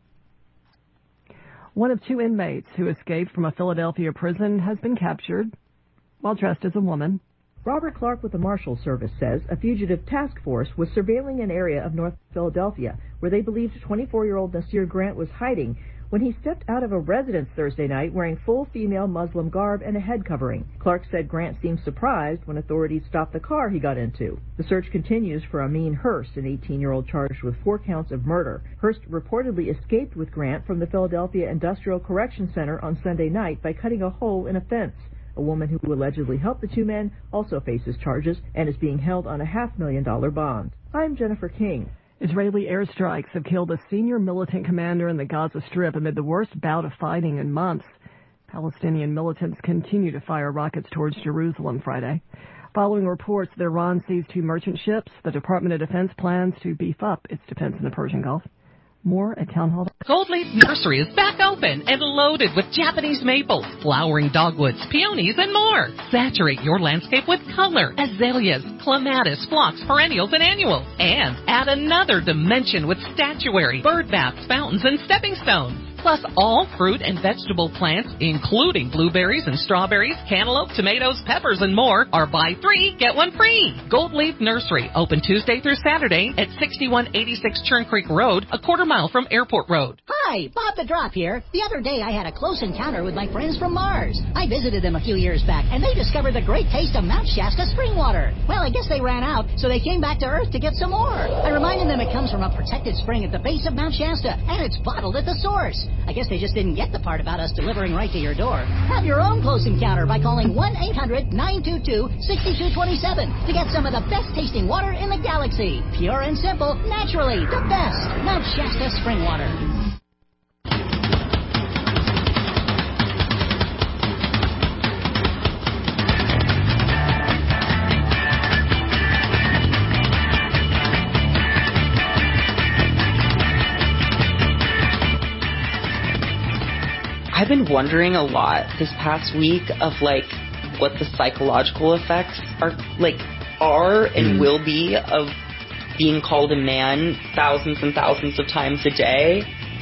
One of two inmates who escaped from a Philadelphia prison has been captured while dressed as a woman. Robert Clark with the Marshal Service says a fugitive task force was surveilling an area of North Philadelphia where they believed twenty-four-year-old Nasir Grant was hiding when he stepped out of a residence Thursday night wearing full female Muslim garb and a head covering. Clark said Grant seemed surprised when authorities stopped the car he got into. The search continues for Amin Hurst, an eighteen-year-old charged with four counts of murder. Hurst reportedly escaped with Grant from the Philadelphia Industrial Correction Center on Sunday night by cutting a hole in a fence. A woman who allegedly helped the two men also faces charges and is being held on a half-million dollar bond. I'm Jennifer King. Israeli airstrikes have killed a senior militant commander in the Gaza Strip amid the worst bout of fighting in months. Palestinian militants continue to fire rockets towards Jerusalem Friday. Following reports that Iran seized two merchant ships, the Department of Defense plans to beef up its defense in the Persian Gulf. More at Town Hall. Gold Leaf Nursery is back open and loaded with Japanese maples, flowering dogwoods, peonies, and more. Saturate your landscape with color, azaleas, clematis, phlox, perennials, and annuals. And add another dimension with statuary, bird baths, fountains, and stepping stones. Plus all fruit and vegetable plants, including blueberries and strawberries, cantaloupe, tomatoes, peppers, and more, are buy three, get one free. Gold Leaf Nursery, open Tuesday through Saturday at sixty-one eighty-six Churn Creek Road, a quarter mile from Airport Road. Hi, Bob the Drop here. The other day I had a close encounter with my friends from Mars. I visited them a few years back, and they discovered the great taste of Mount Shasta spring water. Well, I guess they ran out, so they came back to Earth to get some more. I reminded them it comes from a protected spring at the base of Mount Shasta, and it's bottled at the source. I guess they just didn't get the part about us delivering right to your door. Have your own close encounter by calling one eight hundred nine two two six two two seven to get some of the best tasting water in the galaxy. Pure and simple, naturally, the best. Mount Shasta spring water. I've been wondering a lot this past week of like what the psychological effects are like are and mm. will be of being called a man thousands and thousands of times a day.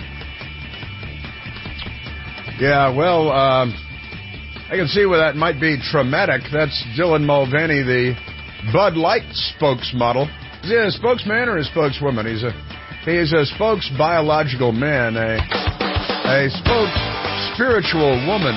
Yeah, well, um, I can see where that might be traumatic. That's Dylan Mulvaney, the Bud Light spokesmodel. Is he a spokesman or a spokeswoman? He's a he's a spokes biological man, a a spokes spiritual woman.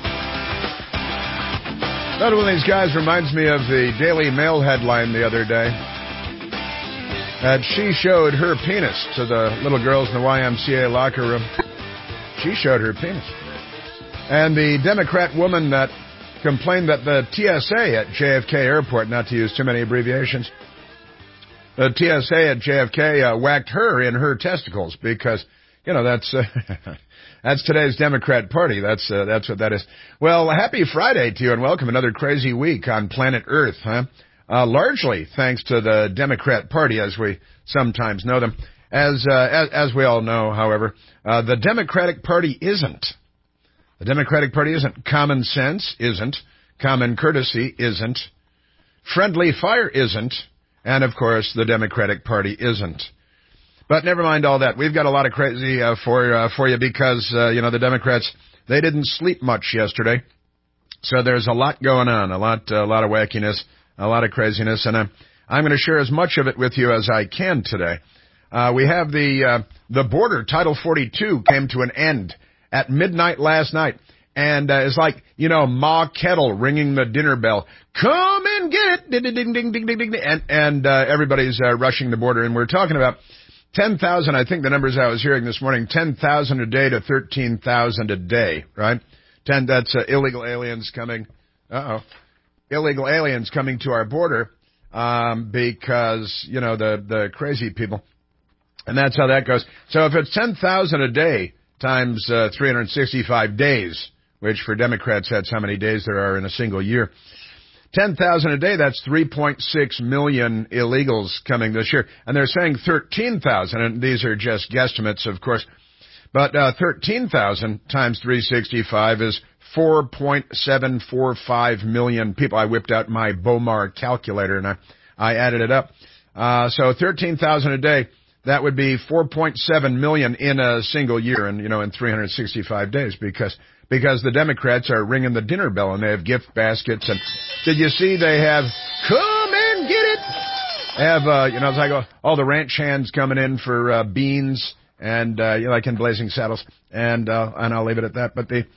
Another one of these guys reminds me of the Daily Mail headline the other day that she showed her penis to the little girls in the Y M C A locker room. She showed her penis. And the Democrat woman that complained that the T S A at J F K Airport, not to use too many abbreviations, the T S A at J F K uh, whacked her in her testicles because, you know, that's uh, that's today's Democrat Party. That's uh, that's what that is. Well, happy Friday to you and welcome another crazy week on planet Earth, huh? Uh, largely thanks to the Democrat Party, as we sometimes know them. As uh, as, as we all know, however, uh, the Democratic Party isn't. The Democratic Party isn't. Common sense isn't. Common courtesy isn't. Friendly fire isn't. And, of course, the Democratic Party isn't. But never mind all that. We've got a lot of crazy uh, for uh, for you because, uh, you know, the Democrats, they didn't sleep much yesterday. So there's a lot going on, a lot a lot of wackiness, a lot of craziness. And uh, I'm going to share as much of it with you as I can today. Uh, we have the uh, the border, Title forty-two, came to an end at midnight last night. And uh, it's like, you know, Ma Kettle ringing the dinner bell. Come and get, ding, ding, ding, ding, ding, ding, and, and uh, everybody's uh, rushing the border. And we're talking about ten thousand, I think the numbers I was hearing this morning, ten thousand a day to thirteen thousand a day, right? ten, that's uh, illegal aliens coming, uh-oh, illegal aliens coming to our border um, because, you know, the, the crazy people. And that's how that goes. So if it's ten thousand a day times uh, three hundred sixty-five days, which for Democrats, that's how many days there are in a single year. ten thousand a day, that's three point six million illegals coming this year. And they're saying thirteen thousand, and these are just guesstimates, of course. But uh, thirteen thousand times three sixty-five is four point seven four five million people. I whipped out my Bomar calculator and I, I added it up. Uh, so thirteen thousand a day, that would be four point seven million in a single year and, you know, in three hundred sixty-five days because, because the Democrats are ringing the dinner bell and they have gift baskets. And did you see they have, come and get it? They have, uh, you know, it's like all the ranch hands coming in for, uh, beans and, uh, you know, like in Blazing Saddles. And, uh, and I'll leave it at that. But the,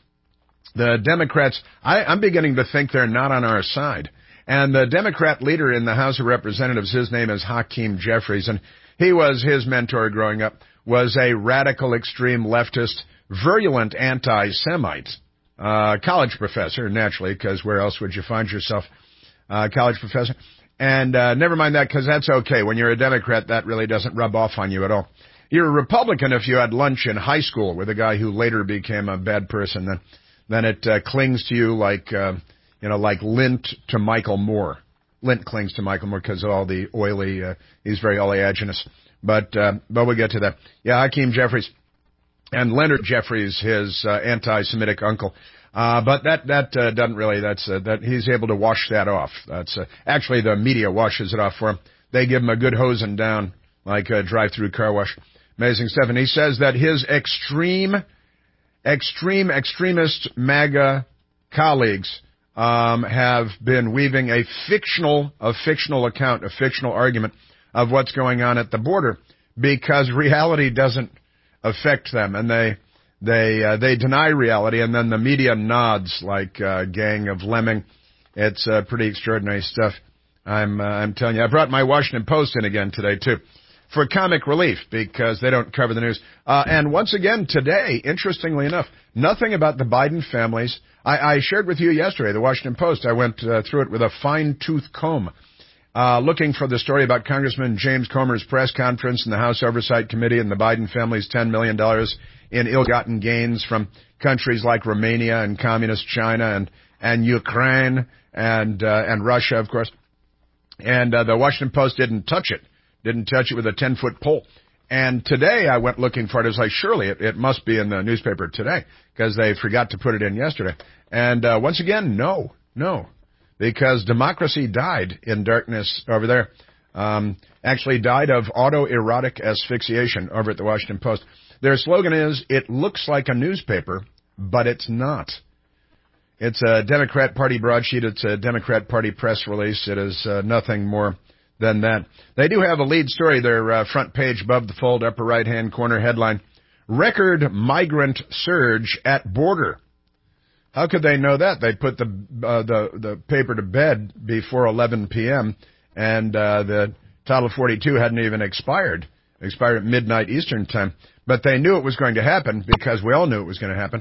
the Democrats, I, I'm beginning to think they're not on our side. And the Democrat leader in the House of Representatives, his name is Hakeem Jeffries, and he was, his mentor growing up, was a radical, extreme leftist, virulent anti-Semite, uh, college professor, naturally, because where else would you find yourself, uh, college professor? And, uh, never mind that, because that's okay. When you're a Democrat, that really doesn't rub off on you at all. You're a Republican if you had lunch in high school with a guy who later became a bad person, then, then it, uh, clings to you like, uh, you know, like lint to Michael Moore. Lint clings to Michael Moore because of all the oily, uh, he's very oleaginous. But, uh, but we'll get to that. Yeah, Hakeem Jeffries. And Leonard Jeffries, his, uh, anti-Semitic uncle. Uh, but that, that, uh, doesn't really, that's, uh, that, he's able to wash that off. That's, uh, actually the media washes it off for him. They give him a good hosing down, like a drive-through car wash. Amazing stuff. And he says that his extreme, extreme, extremist MAGA colleagues Um, have been weaving a fictional, a fictional account, a fictional argument of what's going on at the border because reality doesn't affect them, and they, they, uh, they deny reality, and then the media nods like a gang of lemming. It's uh, pretty extraordinary stuff. I'm, uh, I'm telling you. I brought my Washington Post in again today too, for comic relief because they don't cover the news. Uh, and once again today, interestingly enough, nothing about the Biden families. I, I shared with you yesterday, the Washington Post. I went uh, through it with a fine-tooth comb, uh, looking for the story about Congressman James Comer's press conference in the House Oversight Committee and the Biden family's ten million dollars in ill-gotten gains from countries like Romania and communist China and, and Ukraine and, uh, and Russia, of course. And uh, the Washington Post didn't touch it, didn't touch it with a ten-foot pole. And today I went looking for it. I was like, surely it, it must be in the newspaper today because they forgot to put it in yesterday. And uh, once again, no, no, because democracy died in darkness over there. Um, actually died of autoerotic asphyxiation over at the Washington Post. Their slogan is, it looks like a newspaper, but it's not. It's a Democrat Party broadsheet. It's a Democrat Party press release. It is uh, nothing more than that. They do have a lead story, their uh, front page above the fold, upper right-hand corner headline, Record Migrant Surge at Border. How could they know that? They put the uh, the the paper to bed before eleven p.m. and uh, the Title forty-two hadn't even expired. It expired at midnight Eastern time. But they knew it was going to happen because we all knew it was going to happen.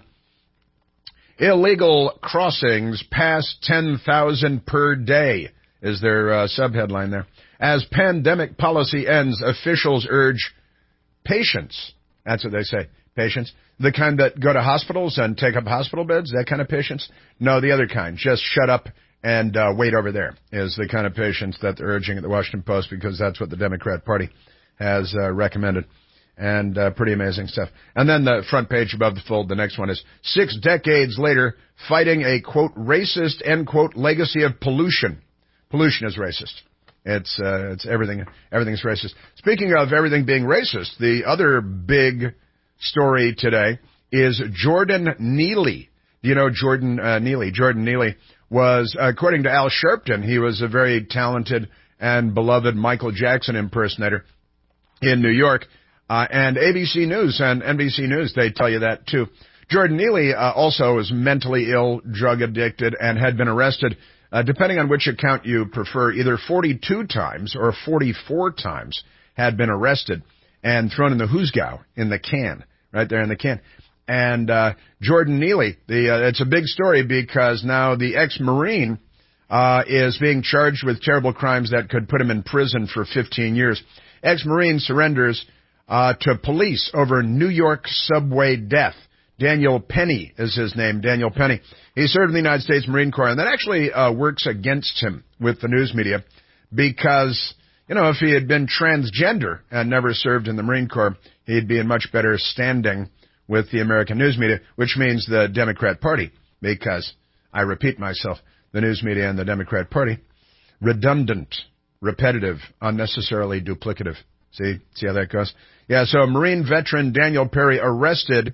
Illegal crossings past ten thousand per day is their uh, subheadline there. As pandemic policy ends, officials urge patience. That's what they say, patience. The kind that go to hospitals and take up hospital beds, that kind of patience? No, the other kind. Just shut up and uh, wait over there is the kind of patience that they're urging at the Washington Post because that's what the Democrat Party has uh, recommended. And uh, pretty amazing stuff. And then the front page above the fold, the next one is, six decades later, fighting a, quote, racist, end quote, legacy of pollution. Pollution is racist. It's, uh, it's everything, everything's racist. Speaking of everything being racist, the other big story today is Jordan Neely. Do you know Jordan uh, Neely? Jordan Neely was, according to Al Sharpton, he was a very talented and beloved Michael Jackson impersonator in New York. Uh, and A B C News and N B C News, they tell you that too. Jordan Neely uh, also was mentally ill, drug addicted, and had been arrested, uh, depending on which account you prefer, either forty-two times or forty-four times had been arrested and thrown in the hoosgow, in the can, right there in the can. And uh, Jordan Neely, the uh, it's a big story because now the ex-Marine uh, is being charged with terrible crimes that could put him in prison for fifteen years. Ex-Marine surrenders Uh, to police over New York subway death. Daniel Penny is his name, Daniel Penny. He served in the United States Marine Corps, and that actually uh, works against him with the news media because, you know, if he had been transgender and never served in the Marine Corps, he'd be in much better standing with the American news media, which means the Democrat Party, because, I repeat myself, the news media and the Democrat Party, redundant, repetitive, unnecessarily duplicative. See, see how that goes? Yeah, so Marine veteran Daniel Perry arrested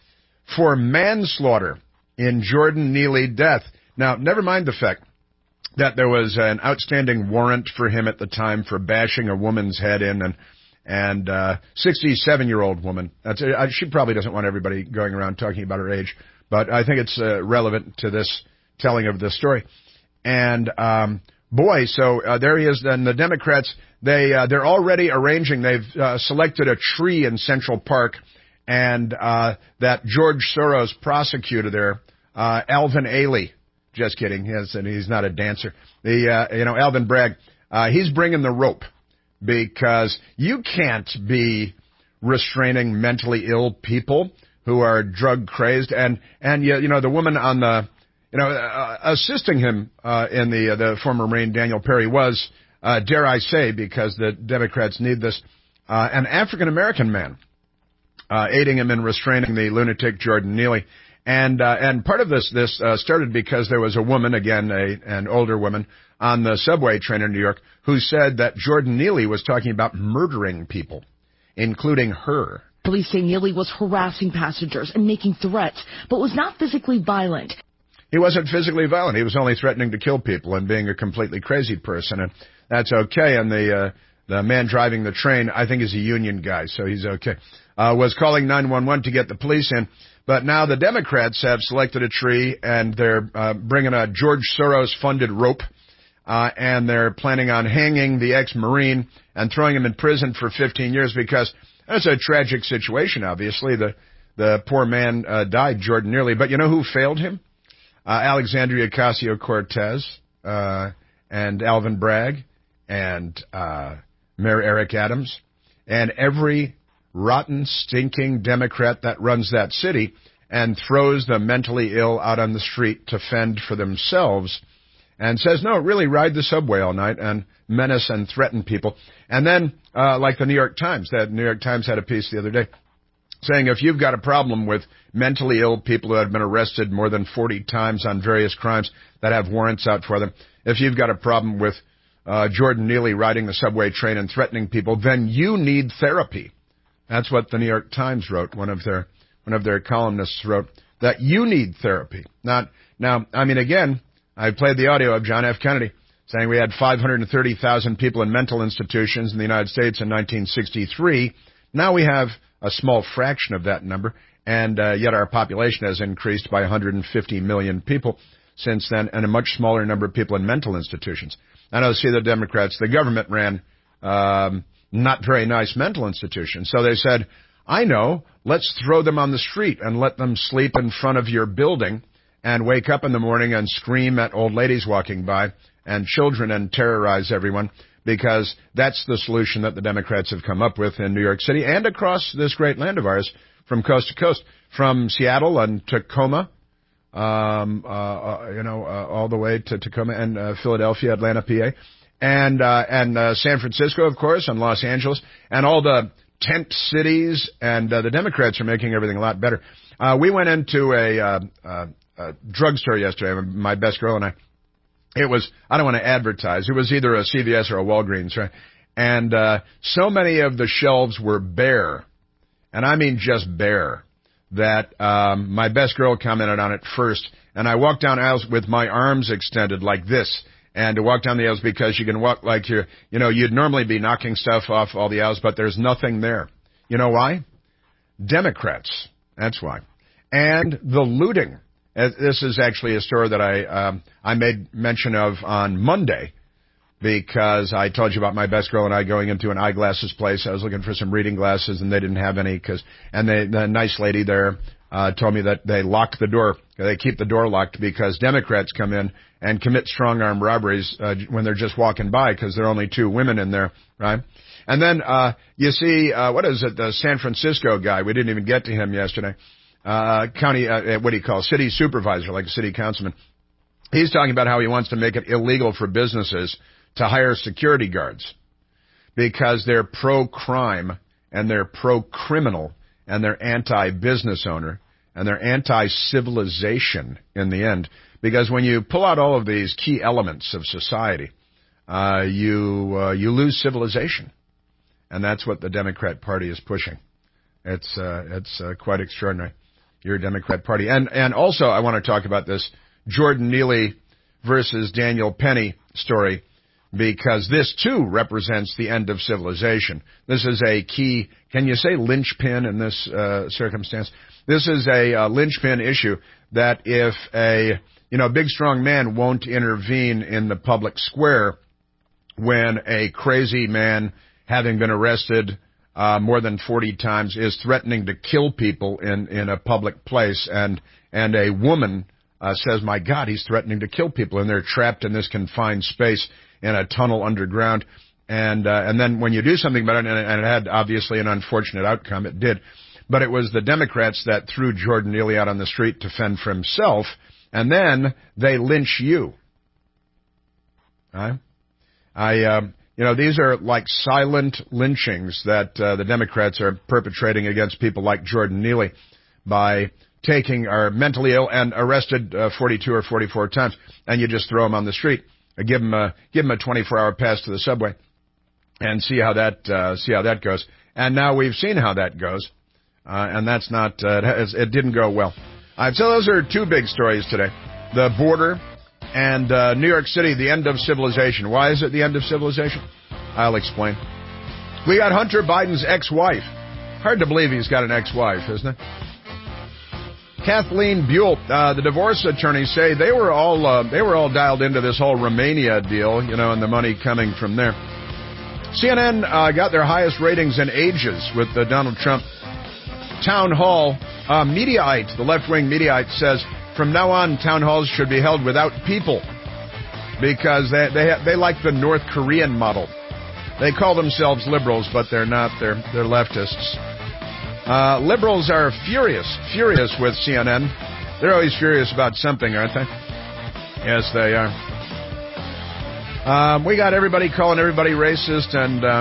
for manslaughter in Jordan Neely death. Now, never mind the fact that there was an outstanding warrant for him at the time for bashing a woman's head in, and and uh sixty-seven-year-old woman. That's uh, she probably doesn't want everybody going around talking about her age, but I think it's uh, relevant to this telling of this story. And um boy, so uh, there he is. Then the Democrats, they uh, they're already arranging. They've uh, selected a tree in Central Park, and uh that George Soros prosecutor there, uh Alvin Ailey. Just kidding. Yes, and he's not a dancer. The uh, you know Alvin Bragg, uh, he's bringing the rope, because you can't be restraining mentally ill people who are drug crazed, and and you, you know the woman on the you know uh, assisting him uh, in the uh, the former Marine Daniel Perry was, uh, dare I say, because the Democrats need this, uh, an African American man uh, aiding him in restraining the lunatic Jordan Neely. And uh, and part of this this uh, started because there was a woman, again, a, an older woman, on the subway train in New York who said that Jordan Neely was talking about murdering people, including her. Police say Neely was harassing passengers and making threats, but was not physically violent. He wasn't physically violent. He was only threatening to kill people and being a completely crazy person, and that's okay. And the uh, the man driving the train, I think, is a union guy, so he's okay, uh, was calling nine one one to get the police in. But now the Democrats have selected a tree, and they're uh, bringing a George Soros-funded rope, uh, and they're planning on hanging the ex-Marine and throwing him in prison for fifteen years, because that's a tragic situation, obviously. The the poor man uh, died, Jordan Neely. But you know who failed him? Uh, Alexandria Ocasio-Cortez uh, and Alvin Bragg and uh, Mayor Eric Adams and every rotten, stinking Democrat that runs that city and throws the mentally ill out on the street to fend for themselves and says, no, really ride the subway all night and menace and threaten people. And then, uh, like the New York Times, that New York Times had a piece the other day saying if you've got a problem with mentally ill people who have been arrested more than forty times on various crimes that have warrants out for them, if you've got a problem with uh, Jordan Neely riding the subway train and threatening people, then you need therapy. That's what the New York Times wrote. One of their one of their columnists wrote that you need therapy. Not now. I mean, again, I played the audio of John F. Kennedy saying we had five hundred thirty thousand people in mental institutions in the United States in nineteen sixty-three. Now we have a small fraction of that number, and uh, yet our population has increased by one hundred fifty million people since then, and a much smaller number of people in mental institutions. I know, see, the Democrats, the government ran um, not very nice mental institutions. So they said, I know, let's throw them on the street and let them sleep in front of your building and wake up in the morning and scream at old ladies walking by and children and terrorize everyone, because that's the solution that the Democrats have come up with in New York City and across this great land of ours from coast to coast, from Seattle and Tacoma, um, uh, uh, you know, uh, all the way to Tacoma and uh, Philadelphia, Atlanta, P A, and uh, and uh, San Francisco, of course, and Los Angeles, and all the tent cities, and uh, the Democrats are making everything a lot better. Uh, we went into a, uh, uh, a drugstore yesterday, my best girl and I. It was, I don't want to advertise, it was either a C V S or a Walgreens, right? And uh, so many of the shelves were bare, and I mean just bare, that um, my best girl commented on it first, and I walked down aisles with my arms extended like this. And to walk down the aisles, because you can walk like you're, you know, you'd normally be knocking stuff off all the aisles, but there's nothing there. You know why? Democrats. That's why. And the looting. This is actually a story that I um, I made mention of on Monday, because I told you about my best girl and I going into an eyeglasses place. I was looking for some reading glasses, and they didn't have any. Cause, and they, the nice lady there uh, told me that they lock the door. They keep the door locked because Democrats come in and commit strong-arm robberies uh, when they're just walking by, because there are only two women in there, right? And then uh, you see, uh, what is it, the San Francisco guy. We didn't even get to him yesterday. Uh, county, uh, what do you call, city supervisor, like a city councilman. He's talking about how he wants to make it illegal for businesses to hire security guards because they're pro-crime and they're pro-criminal, and they're anti-business owner, and they're anti-civilization in the end. Because when you pull out all of these key elements of society, uh, you uh, you lose civilization, and that's what the Democrat Party is pushing. It's uh, it's uh, quite extraordinary. Your Democrat Party, and and also I want to talk about this Jordan Neely versus Daniel Penny story, because this too represents the end of civilization. This is a key, can you say linchpin in this uh, circumstance? This is a uh, linchpin issue that if a, you know, big strong man won't intervene in the public square when a crazy man, having been arrested uh, more than forty times, is threatening to kill people in, in a public place, and, and a woman uh, says, my God, he's threatening to kill people, and they're trapped in this confined space in a tunnel underground. And uh, and then when you do something about it, and it, and it had obviously an unfortunate outcome, it did, but it was the Democrats that threw Jordan Neely out on the street to fend for himself, and then they lynch you. Right? I, um, you know, these are like silent lynchings that uh, the Democrats are perpetrating against people like Jordan Neely by taking are mentally ill and arrested uh, forty-two or forty-four times, and you just throw them on the street. Uh, give them a give them a twenty-four hour pass to the subway, and see how that uh, see how that goes. And now we've seen how that goes, uh, and that's not uh, it, has, it didn't go well. Uh, so those are two big stories today: the border and uh, New York City, the end of civilization. Why is it the end of civilization? I'll explain. We got Hunter Biden's ex-wife. Hard to believe he's got an ex-wife, isn't it? Kathleen Buell, uh, the divorce attorneys say they were all uh, they were all dialed into this whole Romania deal, you know, and the money coming from there. C N N uh, got their highest ratings in ages with the Donald Trump town hall. Uh, Mediaite, the left-wing Mediaite, says from now on town halls should be held without people because they they ha- they like the North Korean model. They call themselves liberals, but they're not. They're they're leftists. Uh, liberals are furious, furious with C N N. They're always furious about something, aren't they? Yes, they are. Um, we got everybody calling everybody racist, and uh,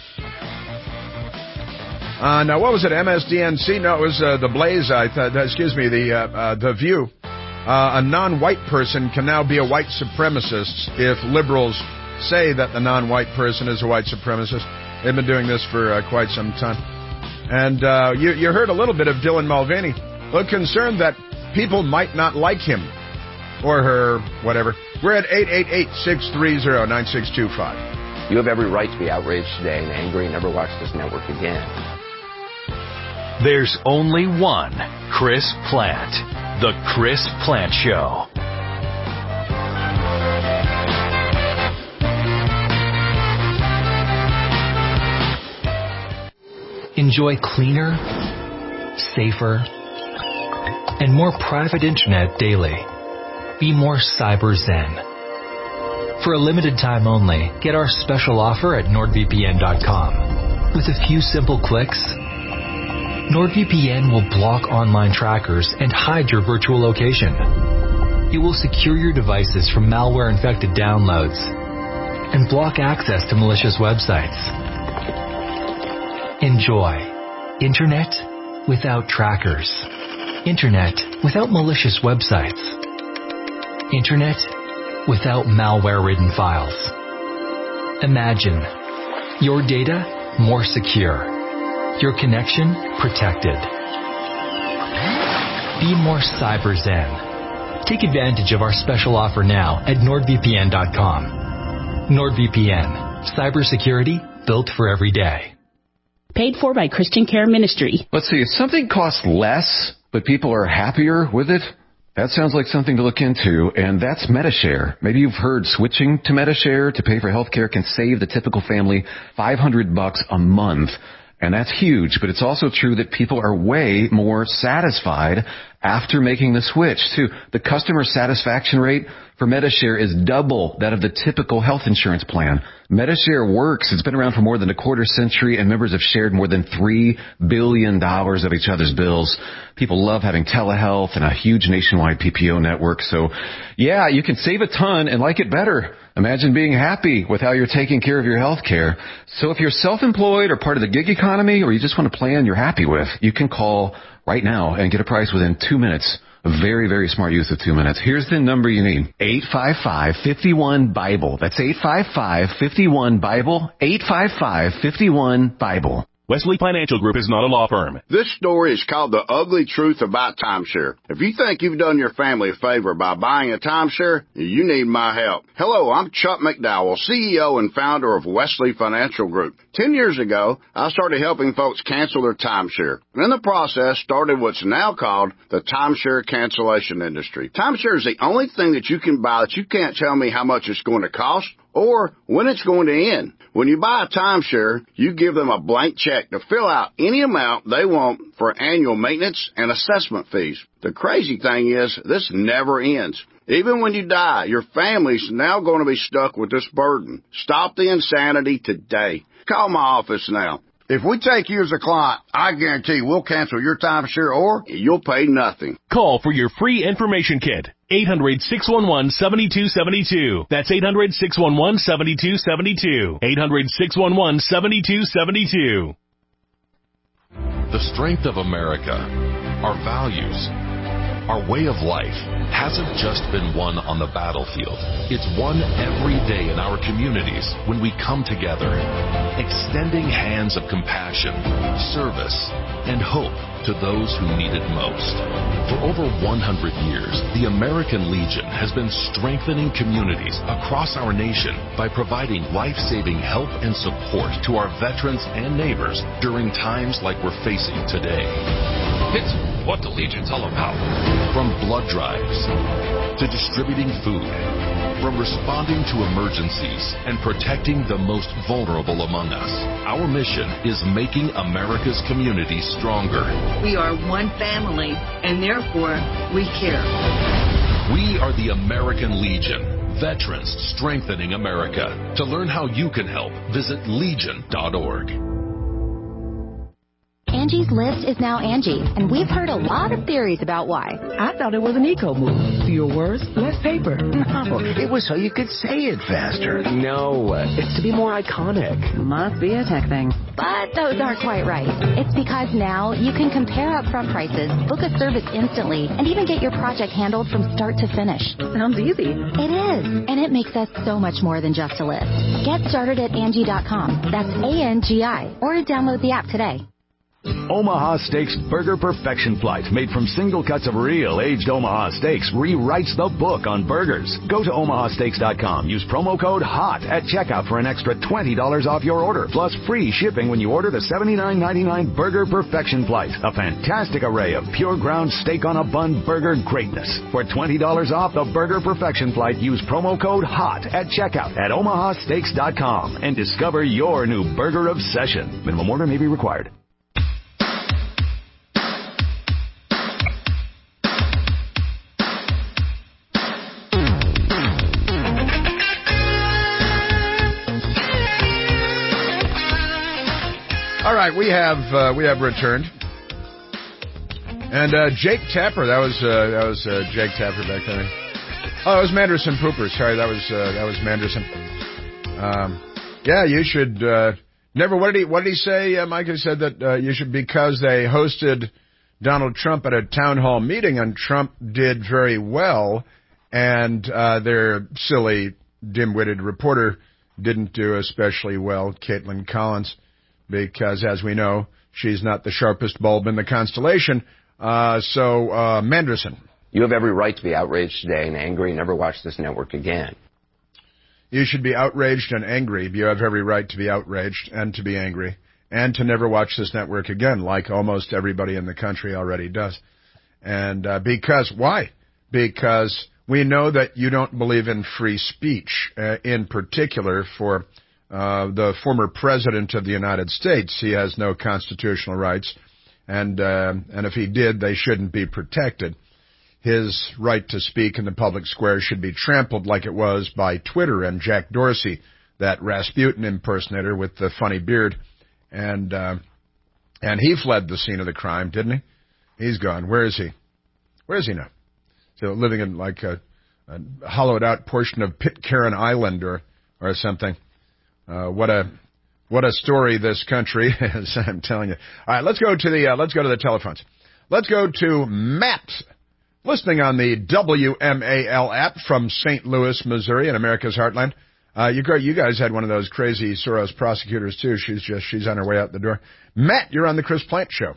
uh, now what was it? M S D N C? No, it was uh, the Blaze. I thought. Excuse me, the uh, uh, the View. Uh, a non-white person can now be a white supremacist if liberals say that the non-white person is a white supremacist. They've been doing this for uh, quite some time. And uh, you, you heard a little bit of Dylan Mulvaney, a concerned that people might not like him or her, whatever. We're at eight eight eight, six three zero, nine six two five. You have every right to be outraged today and angry and never watch this network again. There's only one Chris Plant. The Chris Plant Show. Enjoy cleaner, safer, and more private internet daily. Be more cyber zen. For a limited time only, get our special offer at nord v p n dot com. With a few simple clicks, NordVPN will block online trackers and hide your virtual location. It will secure your devices from malware-infected downloads and block access to malicious websites. Enjoy Internet without trackers. Internet without malicious websites. Internet without malware-ridden files. Imagine your data more secure. Your connection protected. Be more cyber zen. Take advantage of our special offer now at nord v p n dot com. NordVPN. Cybersecurity built for every day. Paid for by Christian Care Ministry. Let's see, if something costs less, but people are happier with it, that sounds like something to look into, and that's Medi-Share. Maybe you've heard switching to Medi-Share to pay for healthcare can save the typical family five hundred bucks a month. And that's huge, but it's also true that people are way more satisfied after making the switch, too. The customer satisfaction rate for Medi-Share is double that of the typical health insurance plan. Medi-Share works. It's been around for more than a quarter century, and members have shared more than three billion dollars of each other's bills. People love having telehealth and a huge nationwide P P O network. So, yeah, you can save a ton and like it better. Imagine being happy with how you're taking care of your health care. So if you're self-employed or part of the gig economy, or you just want a plan you're happy with, you can call right now and get a price within two minutes. A very, very smart use of two minutes. Here's the number you need. eight five five, five one, BIBLE. That's eight five five, five one, BIBLE. eight five five, five one, BIBLE. Wesley Financial Group is not a law firm. This story is called The Ugly Truth About Timeshare. If you think you've done your family a favor by buying a timeshare, you need my help. Hello, I'm Chuck McDowell, C E O and founder of Wesley Financial Group. Ten years ago, I started helping folks cancel their timeshare. In the process, started what's now called the timeshare cancellation industry. Timeshare is the only thing that you can buy that you can't tell me how much it's going to cost or when it's going to end. When you buy a timeshare, you give them a blank check to fill out any amount they want for annual maintenance and assessment fees. The crazy thing is, this never ends. Even when you die, your family's now going to be stuck with this burden. Stop the insanity today. Call my office now. If we take you as a client, I guarantee we'll cancel your timeshare or you'll pay nothing. Call for your free information kit. eight hundred, six one one, seven two seven two. That's eight hundred, six one one, seven two seven two. eight hundred, six one one, seven two seven two. The strength of America, our values, our way of life hasn't just been won on the battlefield. It's won every day in our communities when we come together, extending hands of compassion, service, and hope to those who need it most. For over one hundred years, the American Legion has been strengthening communities across our nation by providing life-saving help and support to our veterans and neighbors during times like we're facing today. It's what the Legion's all about. From blood drives to distributing food, from responding to emergencies and protecting the most vulnerable among us. Our mission is making America's communities stronger. We are one family, and therefore we care. We are the American Legion, veterans strengthening America. To learn how you can help, visit legion dot org. Angie's List is now Angie, and we've heard a lot of theories about why. I thought it was an eco move. Fewer words, less paper. No, it was so you could say it faster. No, it's to be more iconic. Must be a tech thing. But those aren't quite right. It's because now you can compare upfront prices, book a service instantly, and even get your project handled from start to finish. Sounds easy. It is, and it makes us so much more than just a list. Get started at Angie dot com. That's A N G I. Or download the app today. Omaha Steaks Burger Perfection Flight, made from single cuts of real aged Omaha steaks, rewrites the book on burgers. Go to omaha steaks dot com. Use promo code HOT at checkout for an extra twenty dollars off your order, plus free shipping when you order the seventy-nine ninety-nine Burger Perfection Flight. A fantastic array of pure ground steak on a bun burger greatness. For twenty dollars off the Burger Perfection Flight, use promo code HOT at checkout at omaha steaks dot com and discover your new burger obsession. Minimum order may be required. All right, we have uh, we have returned, and uh, Jake Tapper. That was uh, that was uh, Jake Tapper back then. Oh, that was Manderson Pooper. Sorry, that was uh, that was Manderson. Um, yeah, you should uh, never. What did he What did he say? Uh, Mike said that uh, you should, because they hosted Donald Trump at a town hall meeting, and Trump did very well, and uh, their silly, dim-witted reporter didn't do especially well, Caitlin Collins. Because, as we know, she's not the sharpest bulb in the constellation. Uh, so, uh, Manderson. You have every right to be outraged today and angry and never watch this network again. You should be outraged and angry. You have every right to be outraged and to be angry and to never watch this network again, like almost everybody in the country already does. And uh, because, why? Because we know that you don't believe in free speech, uh, in particular for Uh, the former president of the United States. He has no constitutional rights. and uh, and if he did, they shouldn't be protected. His right to speak in the public square should be trampled like it was by Twitter and Jack Dorsey, that Rasputin impersonator with the funny beard. And uh, and he fled the scene of the crime, didn't he? He's gone. Where is he? Where is he now? So living in like a, a hollowed-out portion of Pitcairn Island or or something. Uh, what a what a story this country is! I'm telling you. All right, let's go to the uh, let's go to the telephones. Let's go to Matt, listening on the W M A L app from Saint Louis, Missouri, in America's heartland. Uh, you, you guys had one of those crazy Soros prosecutors, too. She's just, she's on her way out the door. Matt, you're on the Chris Plante Show.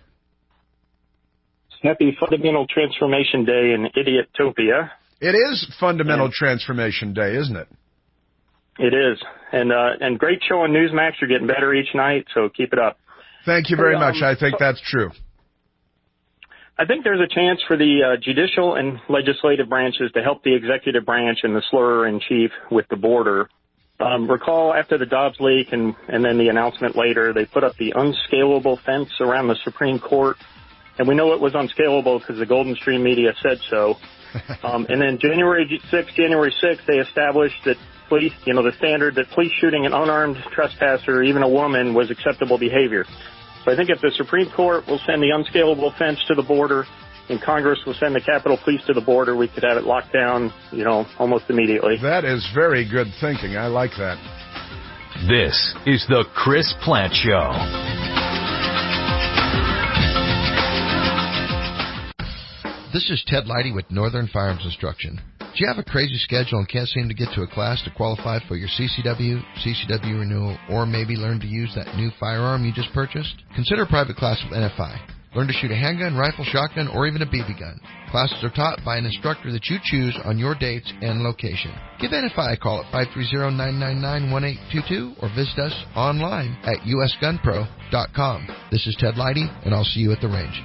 Happy Fundamental Transformation Day in Idiotopia. It is Fundamental and, Transformation Day, isn't it? It is. And, uh, and great show on Newsmax. You're getting better each night, so keep it up. Thank you very hey, much. Um, I think so, that's true. I think there's a chance for the uh, judicial and legislative branches to help the executive branch and the slur-in-chief with the border. Um, recall after the Dobbs leak and, and then the announcement later, they put up the unscalable fence around the Supreme Court. And we know it was unscalable because the Golden Stream media said so. Um, and then January sixth, January sixth, they established that police, you know, the standard that police shooting an unarmed trespasser or even a woman was acceptable behavior. So I think if the Supreme Court will send the unscalable fence to the border and Congress will send the Capitol Police to the border, we could have it locked down, you know, almost immediately. That is very good thinking. I like that. This is the Chris Plante Show. This is Ted Leidy with Northern Firearms Instruction. Do you have a crazy schedule and can't seem to get to a class to qualify for your C C W, C C W renewal, or maybe learn to use that new firearm you just purchased? Consider a private class with N F I. Learn to shoot a handgun, rifle, shotgun, or even a B B gun. Classes are taught by an instructor that you choose on your dates and location. Give N F I a call at five three zero, nine nine nine, one eight two two or visit us online at U S gun pro dot com. This is Ted Leidy, and I'll see you at the range.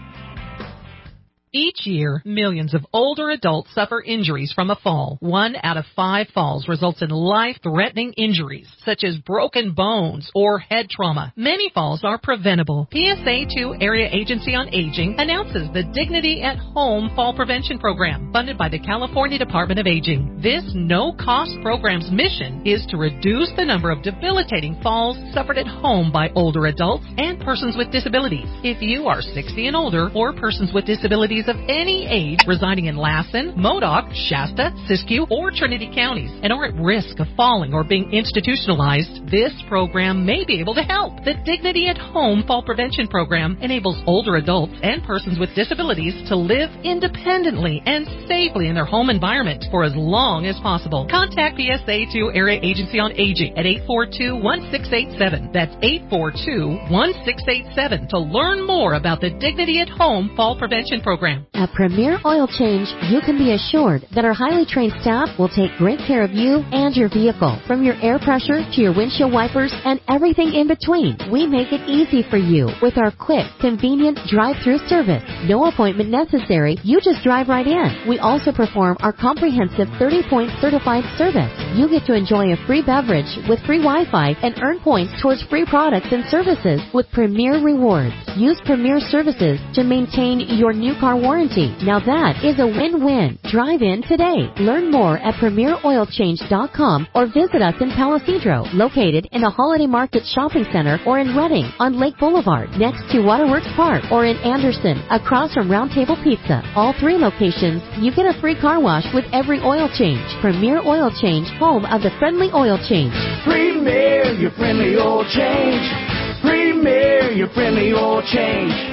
Each year, millions of older adults suffer injuries from a fall. One out of five falls results in life-threatening injuries, such as broken bones or head trauma. Many falls are preventable. P S A two Area Agency on Aging announces the Dignity at Home Fall Prevention Program, funded by the California Department of Aging. This no-cost program's mission is to reduce the number of debilitating falls suffered at home by older adults and persons with disabilities. If you are sixty and older or persons with disabilities of any age residing in Lassen, Modoc, Shasta, Siskiyou, or Trinity counties and are at risk of falling or being institutionalized, this program may be able to help. The Dignity at Home Fall Prevention Program enables older adults and persons with disabilities to live independently and safely in their home environment for as long as possible. Contact P S A two Area Agency on Aging at eight four two, one six eight seven. That's eight four two, one six eight seven to learn more about the Dignity at Home Fall Prevention Program. At Premier Oil Change, you can be assured that our highly trained staff will take great care of you and your vehicle. From your air pressure to your windshield wipers and everything in between, we make it easy for you with our quick, convenient drive-through service. No appointment necessary. You just drive right in. We also perform our comprehensive thirty-point certified service. You get to enjoy a free beverage with free Wi-Fi and earn points towards free products and services with Premier Rewards. Use Premier Services to maintain your new car warranty. Now that is a win-win. Drive in today. Learn more at premier oil change dot com or visit us in Palo Cedro, located in the Holiday Market Shopping Center, or in Redding on Lake Boulevard next to Waterworks Park, or in Anderson across from Round Table Pizza. All three locations, you get a free car wash with every oil change. Premier Oil Change, home of the friendly oil change. Premier, your friendly oil change. Premier, your friendly oil change.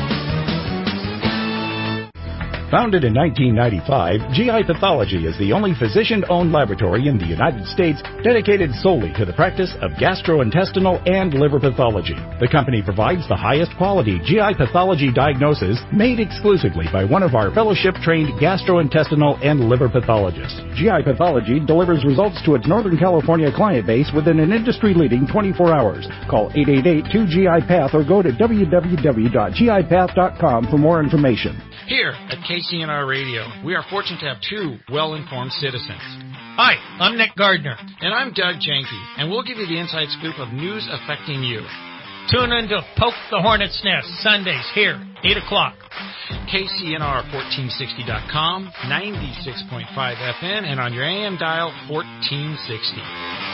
Founded in nineteen ninety-five, G I Pathology is the only physician-owned laboratory in the United States dedicated solely to the practice of gastrointestinal and liver pathology. The company provides the highest quality G I pathology diagnosis made exclusively by one of our fellowship-trained gastrointestinal and liver pathologists. G I Pathology delivers results to its Northern California client base within an industry-leading twenty-four hours. Call eight eight eight, two G I Path or go to w w w dot g i path dot com for more information. Here at K C N R Radio, we are fortunate to have two well-informed citizens. Hi, I'm Nick Gardner. And I'm Doug Janke, and we'll give you the inside scoop of news affecting you. Tune in to Poke the Hornet's Nest, Sundays here, eight o'clock. K C N R fourteen sixty dot com, ninety-six point five F M, and on your A M dial, fourteen sixty.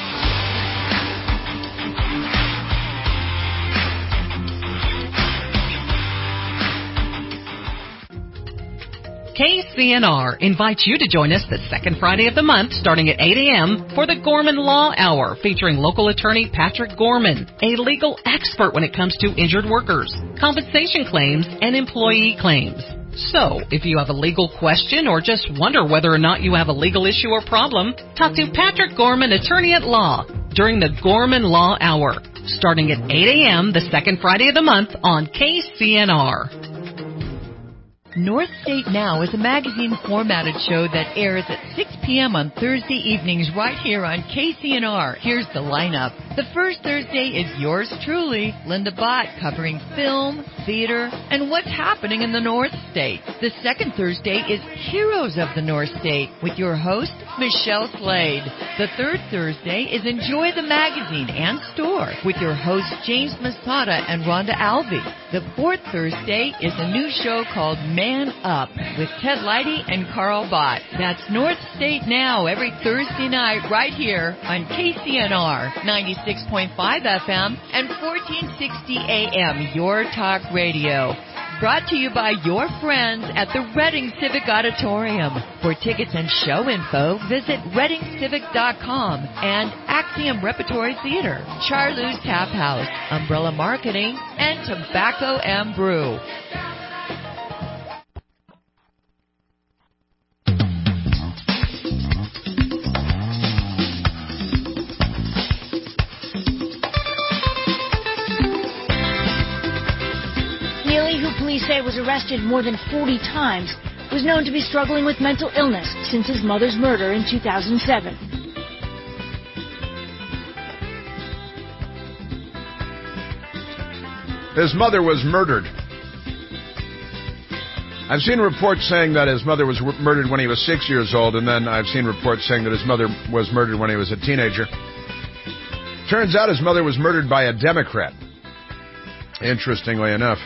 K C N R invites you to join us the second Friday of the month starting at eight a.m. for the Gorman Law Hour featuring local attorney Patrick Gorman, a legal expert when it comes to injured workers, compensation claims, and employee claims. So, if you have a legal question or just wonder whether or not you have a legal issue or problem, talk to Patrick Gorman, attorney at law, during the Gorman Law Hour starting at eight a.m. the second Friday of the month on K C N R. North State Now is a magazine formatted show that airs at six p.m. on Thursday evenings right here on K C N R. Here's the lineup. The first Thursday is yours truly, Linda Bott, covering film, theater, and what's happening in the North State. The second Thursday is Heroes of the North State with your host, Michelle Slade. The third Thursday is Enjoy the Magazine and Store with your hosts, James Masada and Rhonda Alvey. The fourth Thursday is a new show called Man Up with Ted Leidy and Carl Bott. That's North State Now every Thursday night right here on K C N R ninety-six point five F M and fourteen sixty A M, Your Talk Radio. Brought to you by your friends at the Reading Civic Auditorium. For tickets and show info, visit reading civic dot com and Axiom Repertory Theater, Charlie's Tap House, Umbrella Marketing, and Tobacco and Brew. Police say was arrested more than forty times, was known to be struggling with mental illness since his mother's murder in two thousand seven. His mother was murdered. I've seen reports saying that his mother was murdered when he was six years old, and then I've seen reports saying that his mother was murdered when he was a teenager. Turns out his mother was murdered by a Democrat, interestingly enough.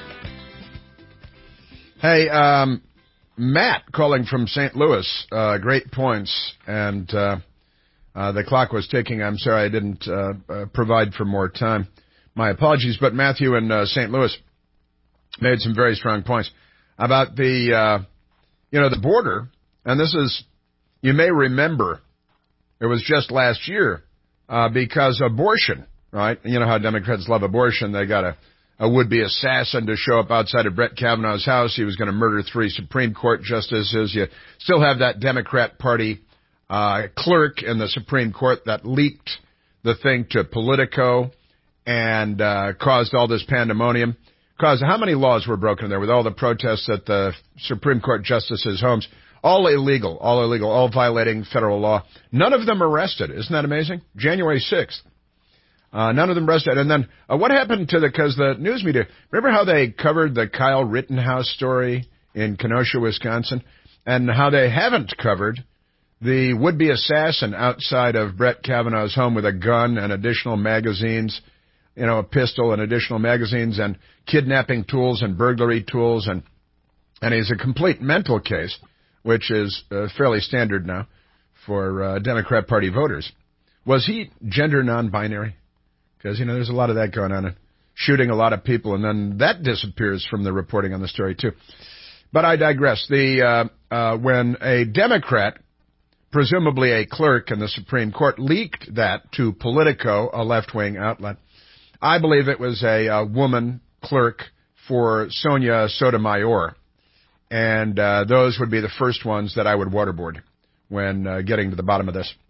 Hey, um, Matt calling from Saint Louis, uh, great points, and uh, uh, the clock was ticking. I'm sorry I didn't uh, uh, provide for more time. My apologies, but Matthew in uh, Saint Louis made some very strong points about the, uh, you know, the border, and this is, you may remember, it was just last year, uh, because abortion, right? You know how Democrats love abortion. They got a A would-be assassin to show up outside of Brett Kavanaugh's house. He was going to murder three Supreme Court justices. You still have that Democrat Party uh, clerk in the Supreme Court that leaked the thing to Politico and uh, caused all this pandemonium. Caused how many laws were broken there with all the protests at the Supreme Court justices' homes? All illegal, all illegal, all violating federal law. None of them arrested. Isn't that amazing? January sixth. Uh, none of them arrested. And then uh, what happened to the, because the news media, remember how they covered the Kyle Rittenhouse story in Kenosha, Wisconsin, and how they haven't covered the would-be assassin outside of Brett Kavanaugh's home with a gun and additional magazines, you know, a pistol and additional magazines and kidnapping tools and burglary tools. And, and he's a complete mental case, which is uh, fairly standard now for uh, Democrat Party voters. Was he gender non-binary? Because, you know, there's a lot of that going on, and shooting a lot of people, and then that disappears from the reporting on the story, too. But I digress. The uh, uh, when a Democrat, presumably a clerk in the Supreme Court, leaked that to Politico, a left-wing outlet, I believe it was a, a woman clerk for Sonia Sotomayor, and uh, those would be the first ones that I would waterboard when uh, getting to the bottom of this.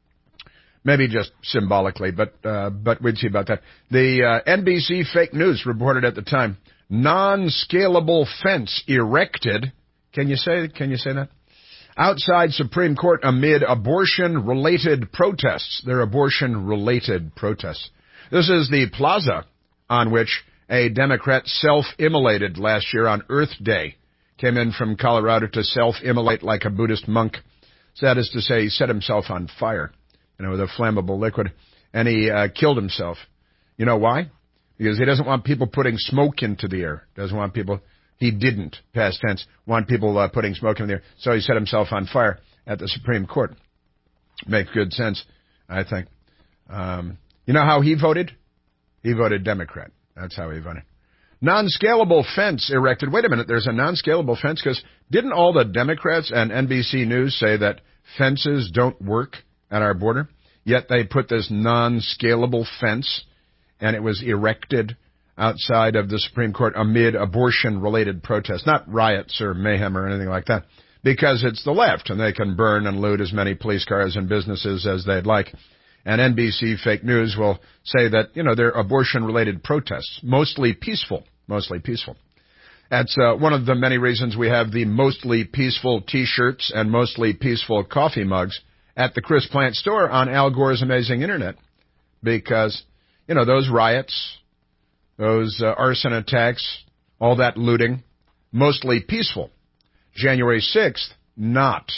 Maybe just symbolically, but uh, but we'd see about that. The uh, N B C fake news reported at the time, non-scalable fence erected. Can you say can you say that? Outside Supreme Court amid abortion-related protests. They're abortion-related protests. This is the plaza on which a Democrat self-immolated last year on Earth Day. Came in from Colorado to self-immolate like a Buddhist monk. So that is to say, he set himself on fire, you know, with a flammable liquid, and he uh, killed himself. You know why? because he doesn't want people putting smoke into the air. Doesn't want people, he didn't, past tense, want people uh, putting smoke in the air. So he set himself on fire at the Supreme Court. Makes good sense, I think. Um, you know how he voted? He voted Democrat. That's how he voted. Non-scalable fence erected. Wait a minute, there's a non-scalable fence? Because didn't all the Democrats and N B C News say that fences don't work at our border? Yet they put this non-scalable fence, and it was erected outside of the Supreme Court amid abortion-related protests. Not riots or mayhem or anything like that, because it's the left, and they can burn and loot as many police cars and businesses as they'd like. And N B C fake news will say that, you know, they're abortion-related protests, mostly peaceful, mostly peaceful. That's uh, one of the many reasons we have the mostly peaceful T-shirts and mostly peaceful coffee mugs at the Chris Plant store on Al Gore's Amazing Internet, because, you know, those riots, those uh, arson attacks, all that looting, mostly peaceful. January sixth, not.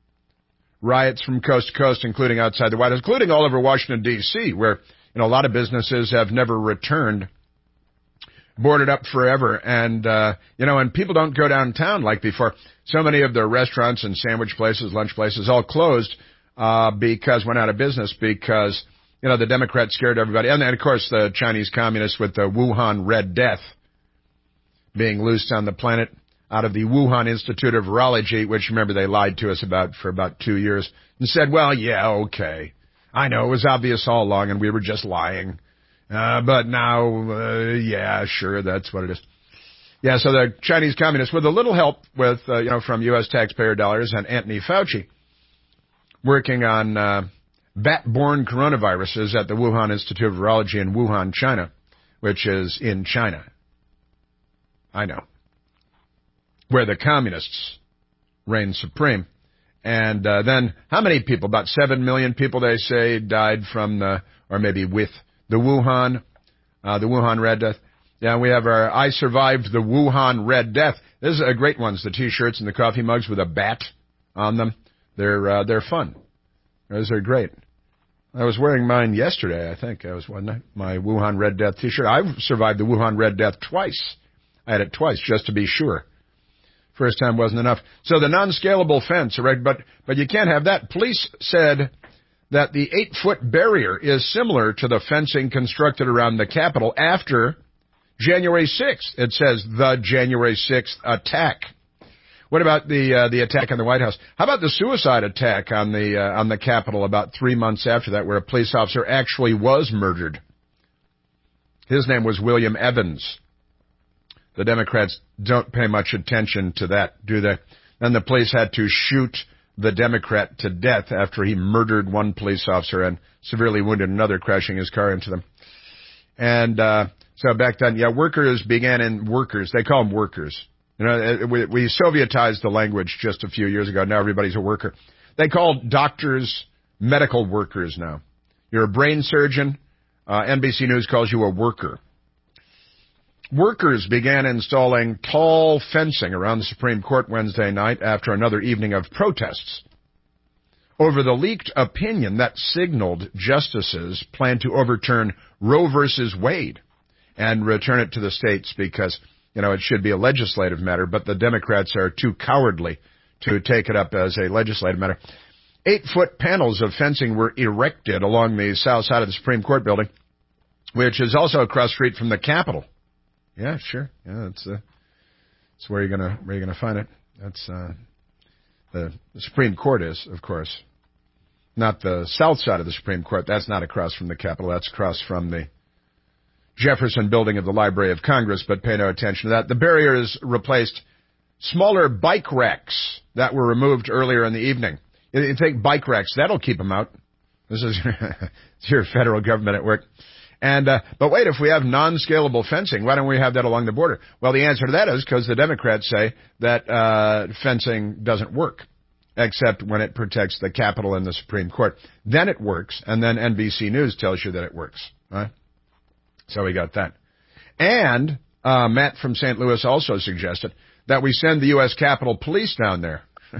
Riots from coast to coast, including outside the White House, including all over Washington, D C, where, you know, a lot of businesses have never returned, boarded up forever. And, uh, you know, and people don't go downtown like before. So many of the restaurants and sandwich places, lunch places, all closed uh because went out of business because, you know, the Democrats scared everybody. And then, of course, the Chinese communists with the Wuhan Red Death being loosed on the planet out of the Wuhan Institute of Virology, which, remember, they lied to us about for about two years and said, well, yeah, okay. I know it was obvious all along and we were just lying. Uh, but now, uh, yeah, sure, that's what it is. Yeah, so the Chinese communists, with a little help with, uh, you know, from U S taxpayer dollars and Anthony Fauci, working on uh, bat-borne coronaviruses at the Wuhan Institute of Virology in Wuhan, China, which is in China. I know. Where the communists reign supreme. And uh, then how many people? About seven million people, they say, died from the, or maybe with the Wuhan, uh, the Wuhan Red Death. Yeah, we have our I Survived the Wuhan Red Death. These are great ones, the T-shirts and the coffee mugs with a bat on them. They're uh, they're fun. Those are great. I was wearing mine yesterday, I think. I was, wasn't I? My Wuhan Red Death T-shirt. I've survived the Wuhan Red Death twice. I had it twice just to be sure. First time wasn't enough. So the non-scalable fence, right? But but you can't have that. Police said that the eight-foot barrier is similar to the fencing constructed around the Capitol after January sixth. It says the January sixth attack. What about the uh, the attack on the White House? How about the suicide attack on the uh, on the Capitol about three months after that, where a police officer actually was murdered? His name was William Evans. The Democrats don't pay much attention to that, do they? And the police had to shoot the Democrat to death after he murdered one police officer and severely wounded another, crashing his car into them. And uh so back then, yeah, workers began in workers. They call them workers. You know, we, we Sovietized the language just a few years ago. Now everybody's a worker. They call doctors medical workers now. You're a brain surgeon. Uh, N B C News calls you a worker. Workers began installing tall fencing around the Supreme Court Wednesday night after another evening of protests over the leaked opinion that signaled justices plan to overturn Roe versus Wade and return it to the states because, you know, it should be a legislative matter, but the Democrats are too cowardly to take it up as a legislative matter. Eight-foot panels of fencing were erected along the south side of the Supreme Court building, which is also across the street from the Capitol. Yeah, sure. Yeah, that's uh, that's where you're gonna where you're gonna find it. That's uh, the, the Supreme Court is, of course, not the south side of the Supreme Court. That's not across from the Capitol. That's across from the Jefferson Building of the Library of Congress. But pay no attention to that. The barriers replaced smaller bike racks that were removed earlier in the evening. You take bike racks, that'll keep them out. This is your federal government at work. And uh, but wait, if we have non-scalable fencing, why don't we have that along the border? Well, the answer to that is because the Democrats say that uh, fencing doesn't work, except when it protects the Capitol and the Supreme Court. Then it works, and then N B C News tells you that it works. Right? So we got that. And uh, Matt from Saint Louis also suggested that we send the U S Capitol Police down there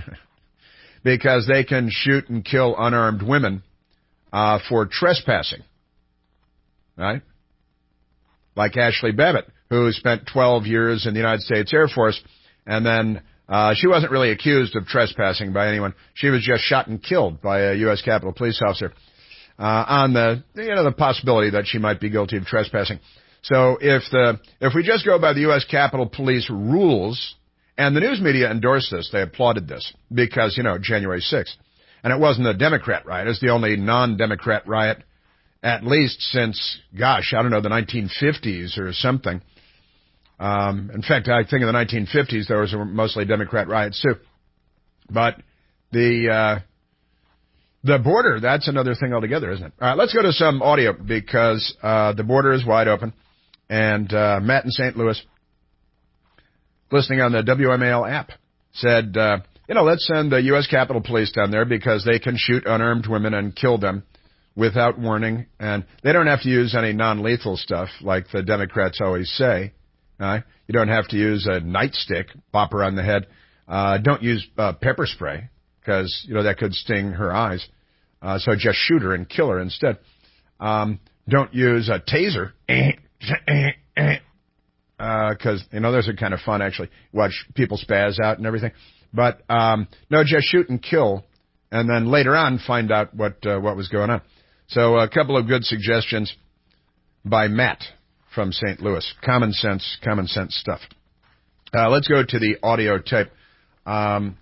because they can shoot and kill unarmed women uh, for trespassing. Right? like Ashley Babbitt, who spent twelve years in the United States Air Force, and then uh, she wasn't really accused of trespassing by anyone. She was just shot and killed by a U S Capitol Police officer uh, on the, you know, the possibility that she might be guilty of trespassing. So if the if we just go by the U S Capitol Police rules, and the news media endorsed this, they applauded this because, you know, January sixth. And it wasn't a Democrat riot. It's the only non-Democrat riot, at least since, gosh, I don't know, the nineteen fifties or something. Um, in fact, I think in the nineteen fifties there was mostly Democrat riots too. But the uh, the border, that's another thing altogether, isn't it? All right, let's go to some audio because uh, the border is wide open. And uh, Matt in Saint Louis, listening on the W M A L app, said, uh, you know, let's send the U S Capitol Police down there because they can shoot unarmed women and kill them without warning. And they don't have to use any non-lethal stuff like the Democrats always say. Uh, you don't have to use a nightstick, bop her on the head. Uh, don't use uh, pepper spray because, you know, that could sting her eyes. Uh, so just shoot her and kill her instead. Um, don't use a taser. Because, uh, you know, those are kind of fun, actually. Watch people spaz out and everything. But, um, no, just shoot and kill, and then later on find out what uh, what was going on. So a couple of good suggestions by Matt from Saint Louis. Common sense, common sense stuff. Uh, let's go to the audio tape. Um,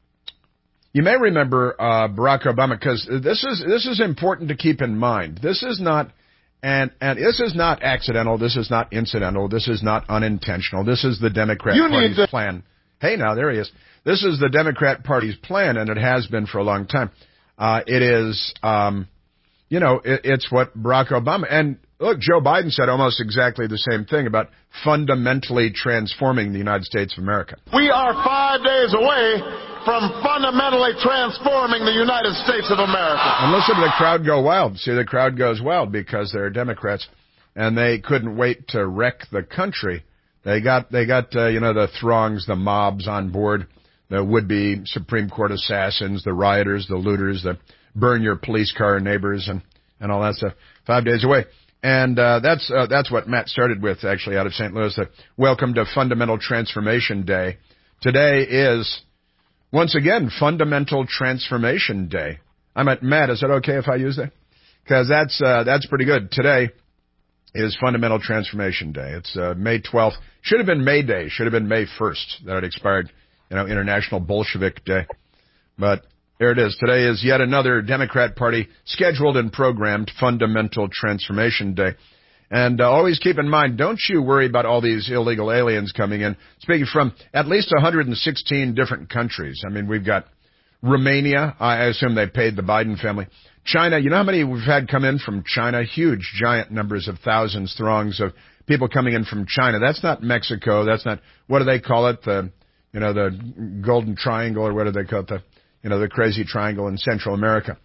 you may remember uh, Barack Obama, because this is this is important to keep in mind. This is not... And and this is not accidental. This is not incidental. This is not unintentional. This is the Democrat you Party's to- plan. Hey, now, there he is. This is the Democrat Party's plan, and it has been for a long time. Uh, it is, um, you know, it, it's what Barack Obama, and look, Joe Biden said almost exactly the same thing about fundamentally transforming the United States of America. We are five days away from fundamentally transforming the United States of America. And listen to the crowd go wild. See, the crowd goes wild because they're Democrats, and they couldn't wait to wreck the country. They got, they got, uh, you know, the throngs, the mobs on board, the would-be Supreme Court assassins, the rioters, the looters, the burn your police car neighbors, and, and all that stuff. Five days away. And uh, that's uh, that's what Matt started with, actually, out of Saint Louis. The Welcome to Fundamental Transformation Day. Today is, once again, Fundamental Transformation Day. I'm at Matt. Is that okay if I use that? Because that's uh, that's pretty good. Today is Fundamental Transformation Day. It's uh, May twelfth. Should have been May Day. Should have been May first. That had expired, you know, International Bolshevik Day. But there it is. Today is yet another Democrat Party scheduled and programmed Fundamental Transformation Day. And uh, always keep in mind, don't you worry about all these illegal aliens coming in, speaking from at least one hundred sixteen different countries. I mean, we've got Romania. I assume they paid the Biden family. China, you know how many we've had come in from China? Huge, giant numbers of thousands, throngs of people coming in from China. That's not Mexico. That's not, what do they call it? The, you know, the Golden Triangle, or what do they call it? The, you know, the crazy triangle in Central America.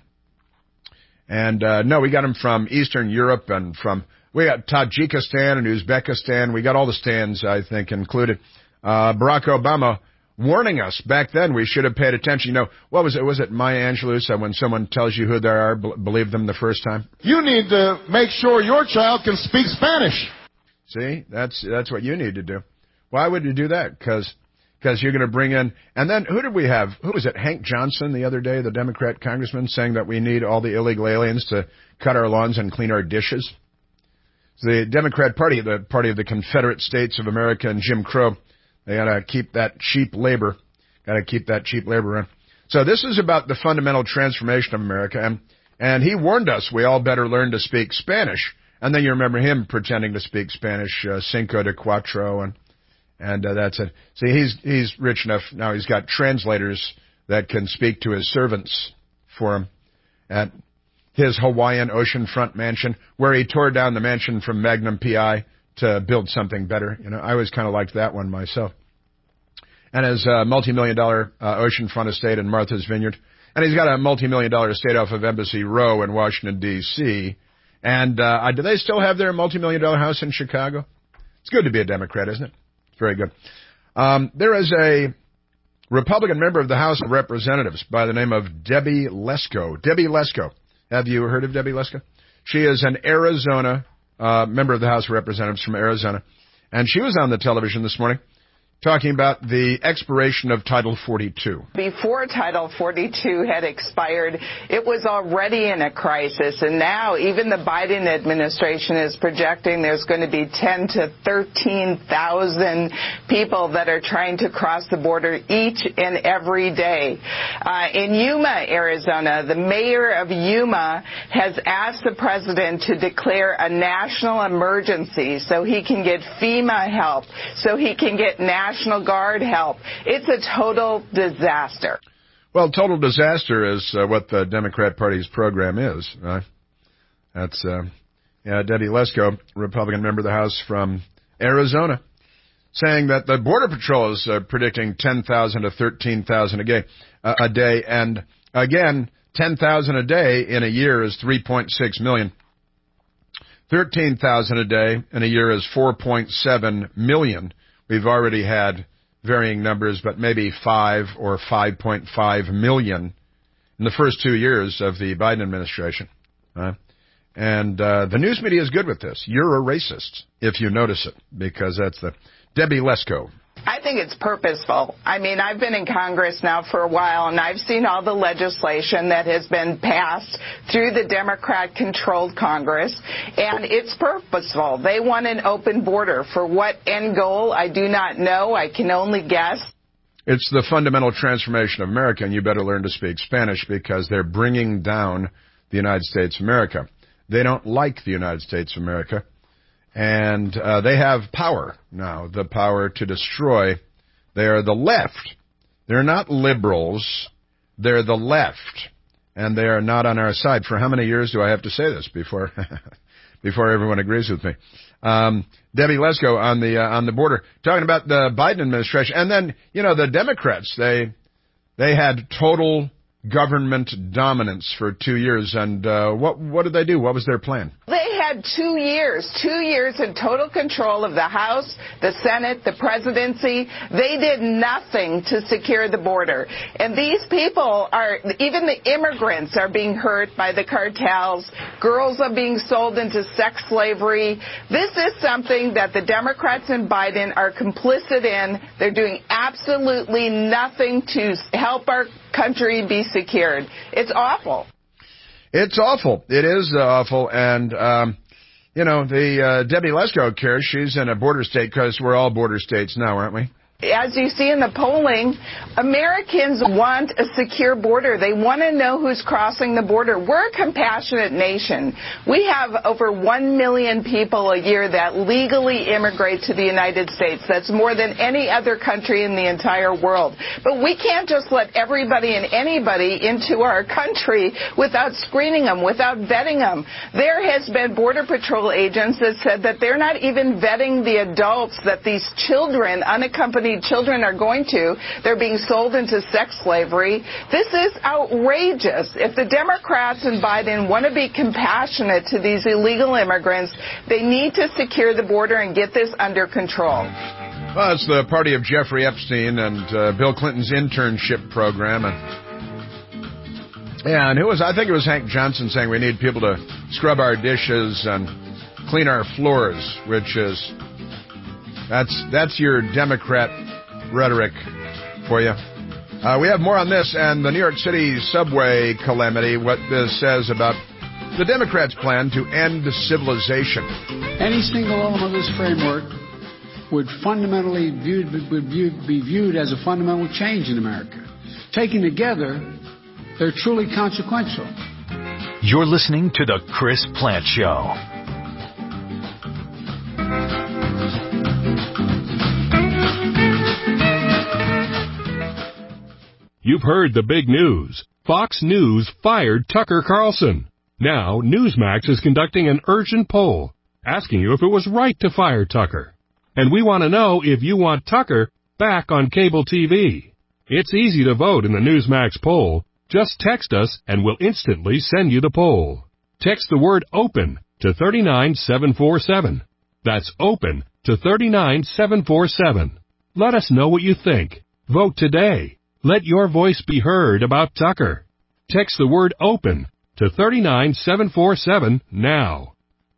And, uh, no, we got them from Eastern Europe and from, we got Tajikistan and Uzbekistan. We got all the stands, I think, included. Uh, Barack Obama warning us back then we should have paid attention. You know, what was it? Was it Maya Angelou said, when someone tells you who they are, b- believe them the first time? You need to make sure your child can speak Spanish. See, that's that's what you need to do. Why would you do that? Because because you're going to bring in, and then who did we have? Who was it? Hank Johnson the other day, the Democrat congressman, saying that we need all the illegal aliens to cut our lawns and clean our dishes. The Democrat Party, the party of the Confederate States of America and Jim Crow, they got to keep that cheap labor, got to keep that cheap labor in. So this is about the fundamental transformation of America, and and he warned us we all better learn to speak Spanish. And then you remember him pretending to speak Spanish, uh, cinco de cuatro, and and uh, that's it. See, he's he's rich enough now. He's got translators that can speak to his servants for him at his Hawaiian oceanfront mansion, where he tore down the mansion from Magnum P I to build something better. You know, I always kind of liked that one myself. And his uh, multi-million dollar uh, oceanfront estate in Martha's Vineyard, and he's got a multi-million dollar estate off of Embassy Row in Washington D C And uh, do they still have their multi-million dollar house in Chicago? It's good to be a Democrat, isn't it? It's very good. Um, there is a Republican member of the House of Representatives by the name of Debbie Lesko. Debbie Lesko. Have you heard of Debbie Lesko? She is an Arizona uh, member of the House of Representatives from Arizona. And she was on the television this morning talking about the expiration of Title forty-two. Before Title forty-two had expired, it was already in a crisis, and now even the Biden administration is projecting there's going to be ten to thirteen thousand people that are trying to cross the border each and every day. Uh, in Yuma, Arizona, the mayor of Yuma has asked the president to declare a national emergency so he can get FEMA help, so he can get national National Guard help. It's a total disaster. Well, total disaster is uh, what the Democrat Party's program is, right? That's uh, yeah, Debbie Lesko, Republican member of the House from Arizona, saying that the Border Patrol is uh, predicting ten thousand to thirteen thousand a day, uh, a day, and again, ten thousand a day in a year is three point six million. thirteen thousand a day in a year is four point seven million. We've already had varying numbers, but maybe five or five point five million in the first two years of the Biden administration. Uh, and uh, the news media is good with this. You're a racist if you notice it, because that's the Debbie Lesko. I think it's purposeful. I mean, I've been in Congress now for a while, and I've seen all the legislation that has been passed through the Democrat-controlled Congress, and it's purposeful. They want an open border. For what end goal, I do not know. I can only guess. It's the fundamental transformation of America, and you better learn to speak Spanish, because they're bringing down the United States of America. They don't like the United States of America. And uh, they have power now, the power to destroy. They are the left. They're not liberals. They're the left. And they are not on our side. For how many years do I have to say this before before everyone agrees with me? Um, Debbie Lesko on the uh, on the border, talking about the Biden administration. And then, you know, the Democrats, they they had total government dominance for two years. And uh, what what did they do? What was their plan? They had two years, two years in total control of the House, the Senate, the presidency. They did nothing to secure the border. And these people are, even the immigrants are being hurt by the cartels. Girls are being sold into sex slavery. This is something that the Democrats and Biden are complicit in. They're doing absolutely nothing to help our country be secured. It's awful. It's awful. It is uh, awful. And, um, you know, the uh, Debbie Lesko cares. She's in a border state, because we're all border states now, aren't we? As you see in the polling, Americans want a secure border. They want to know who's crossing the border. We're a compassionate nation. We have over one million people a year that legally immigrate to the United States. That's more than any other country in the entire world. But we can't just let everybody and anybody into our country without screening them, without vetting them. There has been Border Patrol agents that said that they're not even vetting the adults that these children, unaccompanied children, are going to. They're being sold into sex slavery. This is outrageous. If the Democrats and Biden want to be compassionate to these illegal immigrants, they need to secure the border and get this under control. Well, it's the party of Jeffrey Epstein and uh, Bill Clinton's internship program. And, yeah, and who was, I think it was Hank Johnson saying we need people to scrub our dishes and clean our floors, which is... That's that's your Democrat rhetoric for you. Uh, we have more on this and the New York City subway calamity, what this says about the Democrats' plan to end civilization. Any single element of this framework would fundamentally viewed, would view, be viewed as a fundamental change in America. Taken together, they're truly consequential. You're listening to The Chris Plante Show. You've heard the big news. Fox News fired Tucker Carlson. Now, Newsmax is conducting an urgent poll, asking you if it was right to fire Tucker. And we want to know if you want Tucker back on cable T V. It's easy to vote in the Newsmax poll. Just text us and we'll instantly send you the poll. Text the word OPEN to three nine seven four seven. That's OPEN to three nine seven four seven. Let us know what you think. Vote today. Let your voice be heard about Tucker. Text the word OPEN to three nine seven four seven now.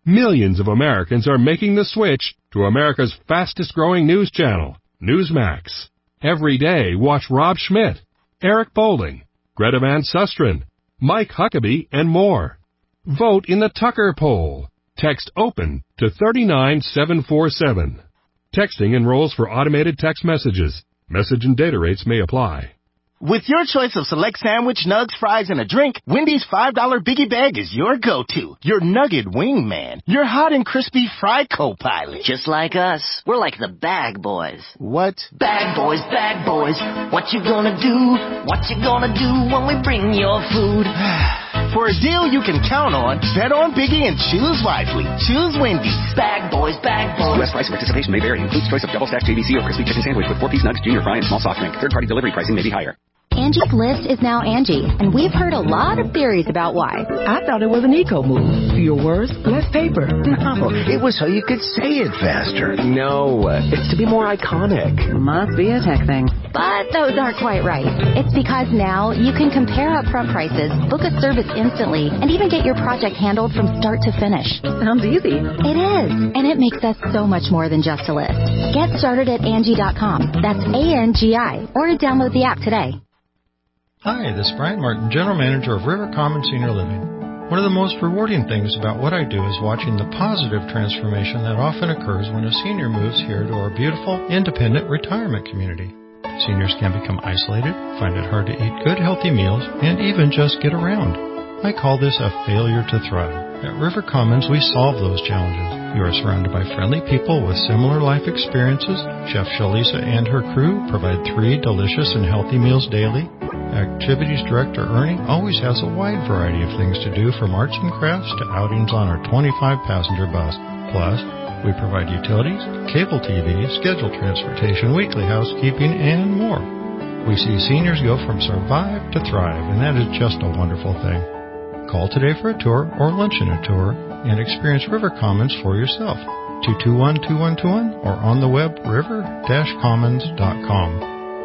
Millions of Americans are making the switch to America's fastest-growing news channel, Newsmax. Every day, watch Rob Schmidt, Eric Bolling, Greta Van Susteren, Mike Huckabee, and more. Vote in the Tucker poll. Text OPEN to three nine seven four seven. Texting enrolls for automated text messages. Message and data rates may apply. With your choice of select sandwich, nugs, fries, and a drink, Wendy's five dollar Biggie Bag is your go-to. Your nugget wingman. Your hot and crispy fry co-pilot. Just like us. We're like the bag boys. What? Bag boys, bag boys. What you gonna do? What you gonna do when we bring your food? For a deal you can count on, bet on Biggie and choose wisely. Choose Wendy's. Bag boys, bag boys. U S price and participation may vary. Includes choice of double-stacked J B C or crispy chicken sandwich with four-piece nugs, junior fry, and small soft drink. Third-party delivery pricing may be higher. Angie's List is now Angie, and we've heard a lot of theories about why. I thought it was an eco move. Fewer words, less paper. No, it was so you could say it faster. No, it's to be more iconic. Must be a tech thing. But those aren't quite right. It's because now you can compare upfront prices, book a service instantly, and even get your project handled from start to finish. Sounds easy. It is, and it makes us so much more than just a list. Get started at Angie dot com. That's A N G I, or download the app today. Hi, this is Brian Martin, General Manager of River Common Senior Living. One of the most rewarding things about what I do is watching the positive transformation that often occurs when a senior moves here to our beautiful, independent retirement community. Seniors can become isolated, find it hard to eat good, healthy meals, and even just get around. I call this a failure to thrive. At River Commons, we solve those challenges. You are surrounded by friendly people with similar life experiences. Chef Shalisa and her crew provide three delicious and healthy meals daily. Activities Director Ernie always has a wide variety of things to do, from arts and crafts to outings on our twenty-five passenger bus. Plus, we provide utilities, cable T V, scheduled transportation, weekly housekeeping, and more. We see seniors go from survive to thrive, and that is just a wonderful thing. Call today for a tour or luncheon a tour and experience River Commons for yourself. two two one, two one two one or on the web river dash commons dot com.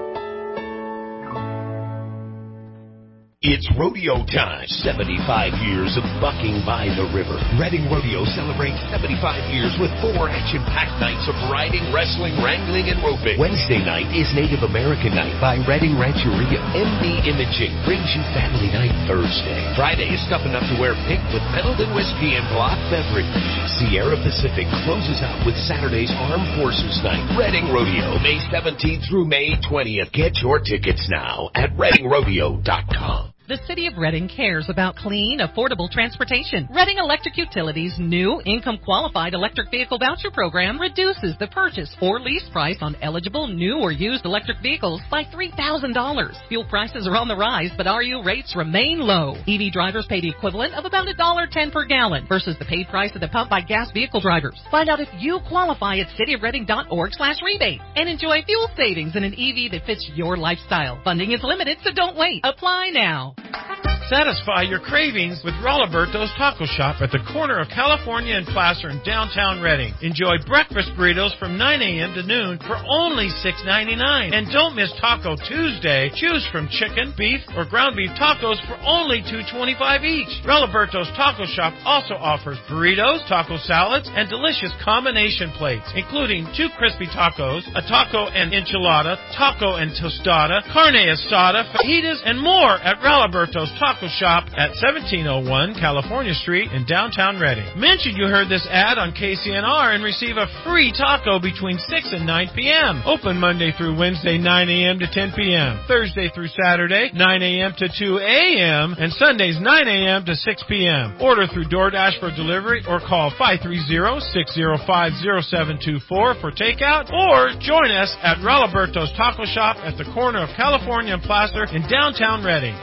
It's rodeo time. seventy-five years of bucking by the river. Reading Rodeo celebrates seventy-five years with four action-packed nights of riding, wrestling, wrangling, and roping. Wednesday night is Native American Night by Reading Rancheria. M D Imaging brings you Family Night Thursday. Friday is tough enough to wear pink with Pendleton Whiskey and Block Beverage. Sierra Pacific closes out with Saturday's Armed Forces Night. Reading Rodeo, May seventeenth through May twentieth. Get your tickets now at reading rodeo dot com. The City of Reading cares about clean, affordable transportation. Reading Electric Utilities' new income-qualified electric vehicle voucher program reduces the purchase or lease price on eligible new or used electric vehicles by three thousand dollars. Fuel prices are on the rise, but R U rates remain low. E V drivers pay the equivalent of about one dollar ten per gallon versus the paid price at the pump by gas vehicle drivers. Find out if you qualify at city of reading dot org slash rebate and enjoy fuel savings in an E V that fits your lifestyle. Funding is limited, so don't wait. Apply now. Satisfy your cravings with Rolliberto's Taco Shop at the corner of California and Placer in downtown Reading. Enjoy breakfast burritos from nine a.m. to noon for only six ninety-nine. And don't miss Taco Tuesday. Choose from chicken, beef, or ground beef tacos for only two twenty-five each. Rolliberto's Taco Shop also offers burritos, taco salads, and delicious combination plates, including two crispy tacos, a taco and enchilada, taco and tostada, carne asada, fajitas, and more at Rolliberto's Taco Shop at seventeen oh one California Street in downtown Reading. Mention you heard this ad on K C N R and receive a free taco between six and nine p.m. Open Monday through Wednesday, nine a.m. to ten p.m. Thursday through Saturday, nine a.m. to two a.m. and Sundays, nine a.m. to six p.m. Order through DoorDash for delivery or call five three zero, six zero five, zero seven two four for takeout, or join us at Rolliberto's Taco Shop at the corner of California and Placer in downtown Reading.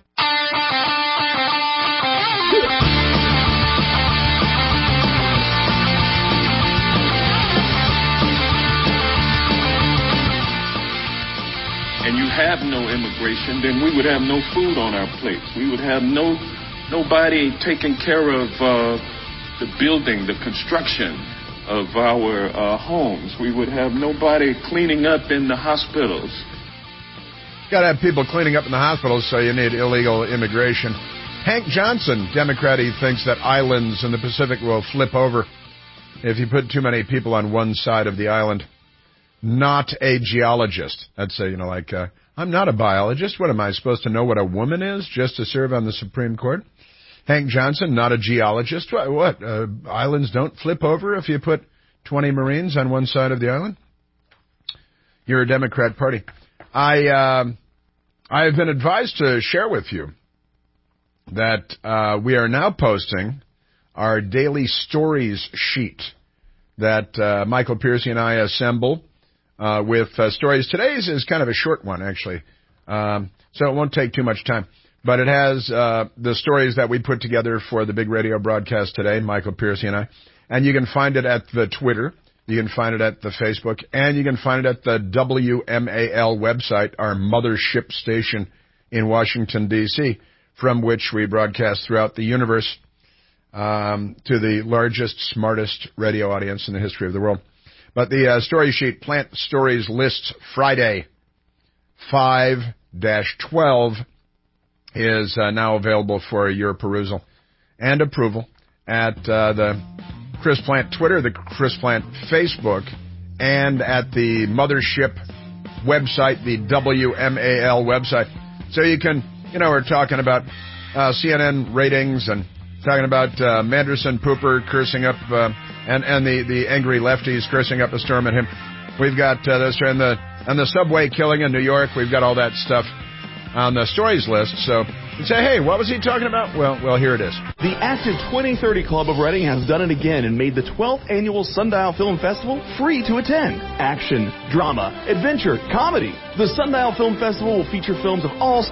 And you have no immigration, then we would have no food on our plates. We would have no nobody taking care of uh, the building, the construction of our uh, homes. We would have nobody cleaning up in the hospitals. Got to have people cleaning up in the hospitals, so you need illegal immigration. Hank Johnson, Democrat, he thinks that islands in the Pacific will flip over if you put too many people on one side of the island. Not a geologist. I'd say, you know, like, uh, I'm not a biologist. What am I supposed to know what a woman is just to serve on the Supreme Court? Hank Johnson, not a geologist. What? what uh, islands don't flip over if you put twenty Marines on one side of the island? You're a Democrat Party. I, uh, I have been advised to share with you that uh, we are now posting our daily stories sheet that uh, Michael Piercy and I assemble uh, with uh, stories. Today's is kind of a short one, actually, um, so it won't take too much time. But it has uh, the stories that we put together for the big radio broadcast today, Michael Piercy and I. And you can find it at the Twitter, you can find it at the Facebook, and you can find it at the W M A L website, our mothership station in Washington, D C, from which we broadcast throughout the universe um, to the largest, smartest radio audience in the history of the world. But the uh, story sheet, Plant Stories Lists Friday, five dash twelve, is uh, now available for your perusal and approval at uh, the Chris Plant Twitter, the Chris Plant Facebook, and at the Mothership website, the W M A L website. So you can, you know, we're talking about uh, C N N ratings and talking about uh, Manderson Pooper cursing up, uh, and, and the, the angry lefties cursing up a storm at him. We've got uh, this, and the, and the subway killing in New York. We've got all that stuff on the stories list. So you say, hey, what was he talking about? Well, well, here it is. The Active twenty thirty Club of Reading has done it again and made the twelfth Annual Sundial Film Festival free to attend. Action, drama, adventure, comedy. The Sundial Film Festival will feature films of all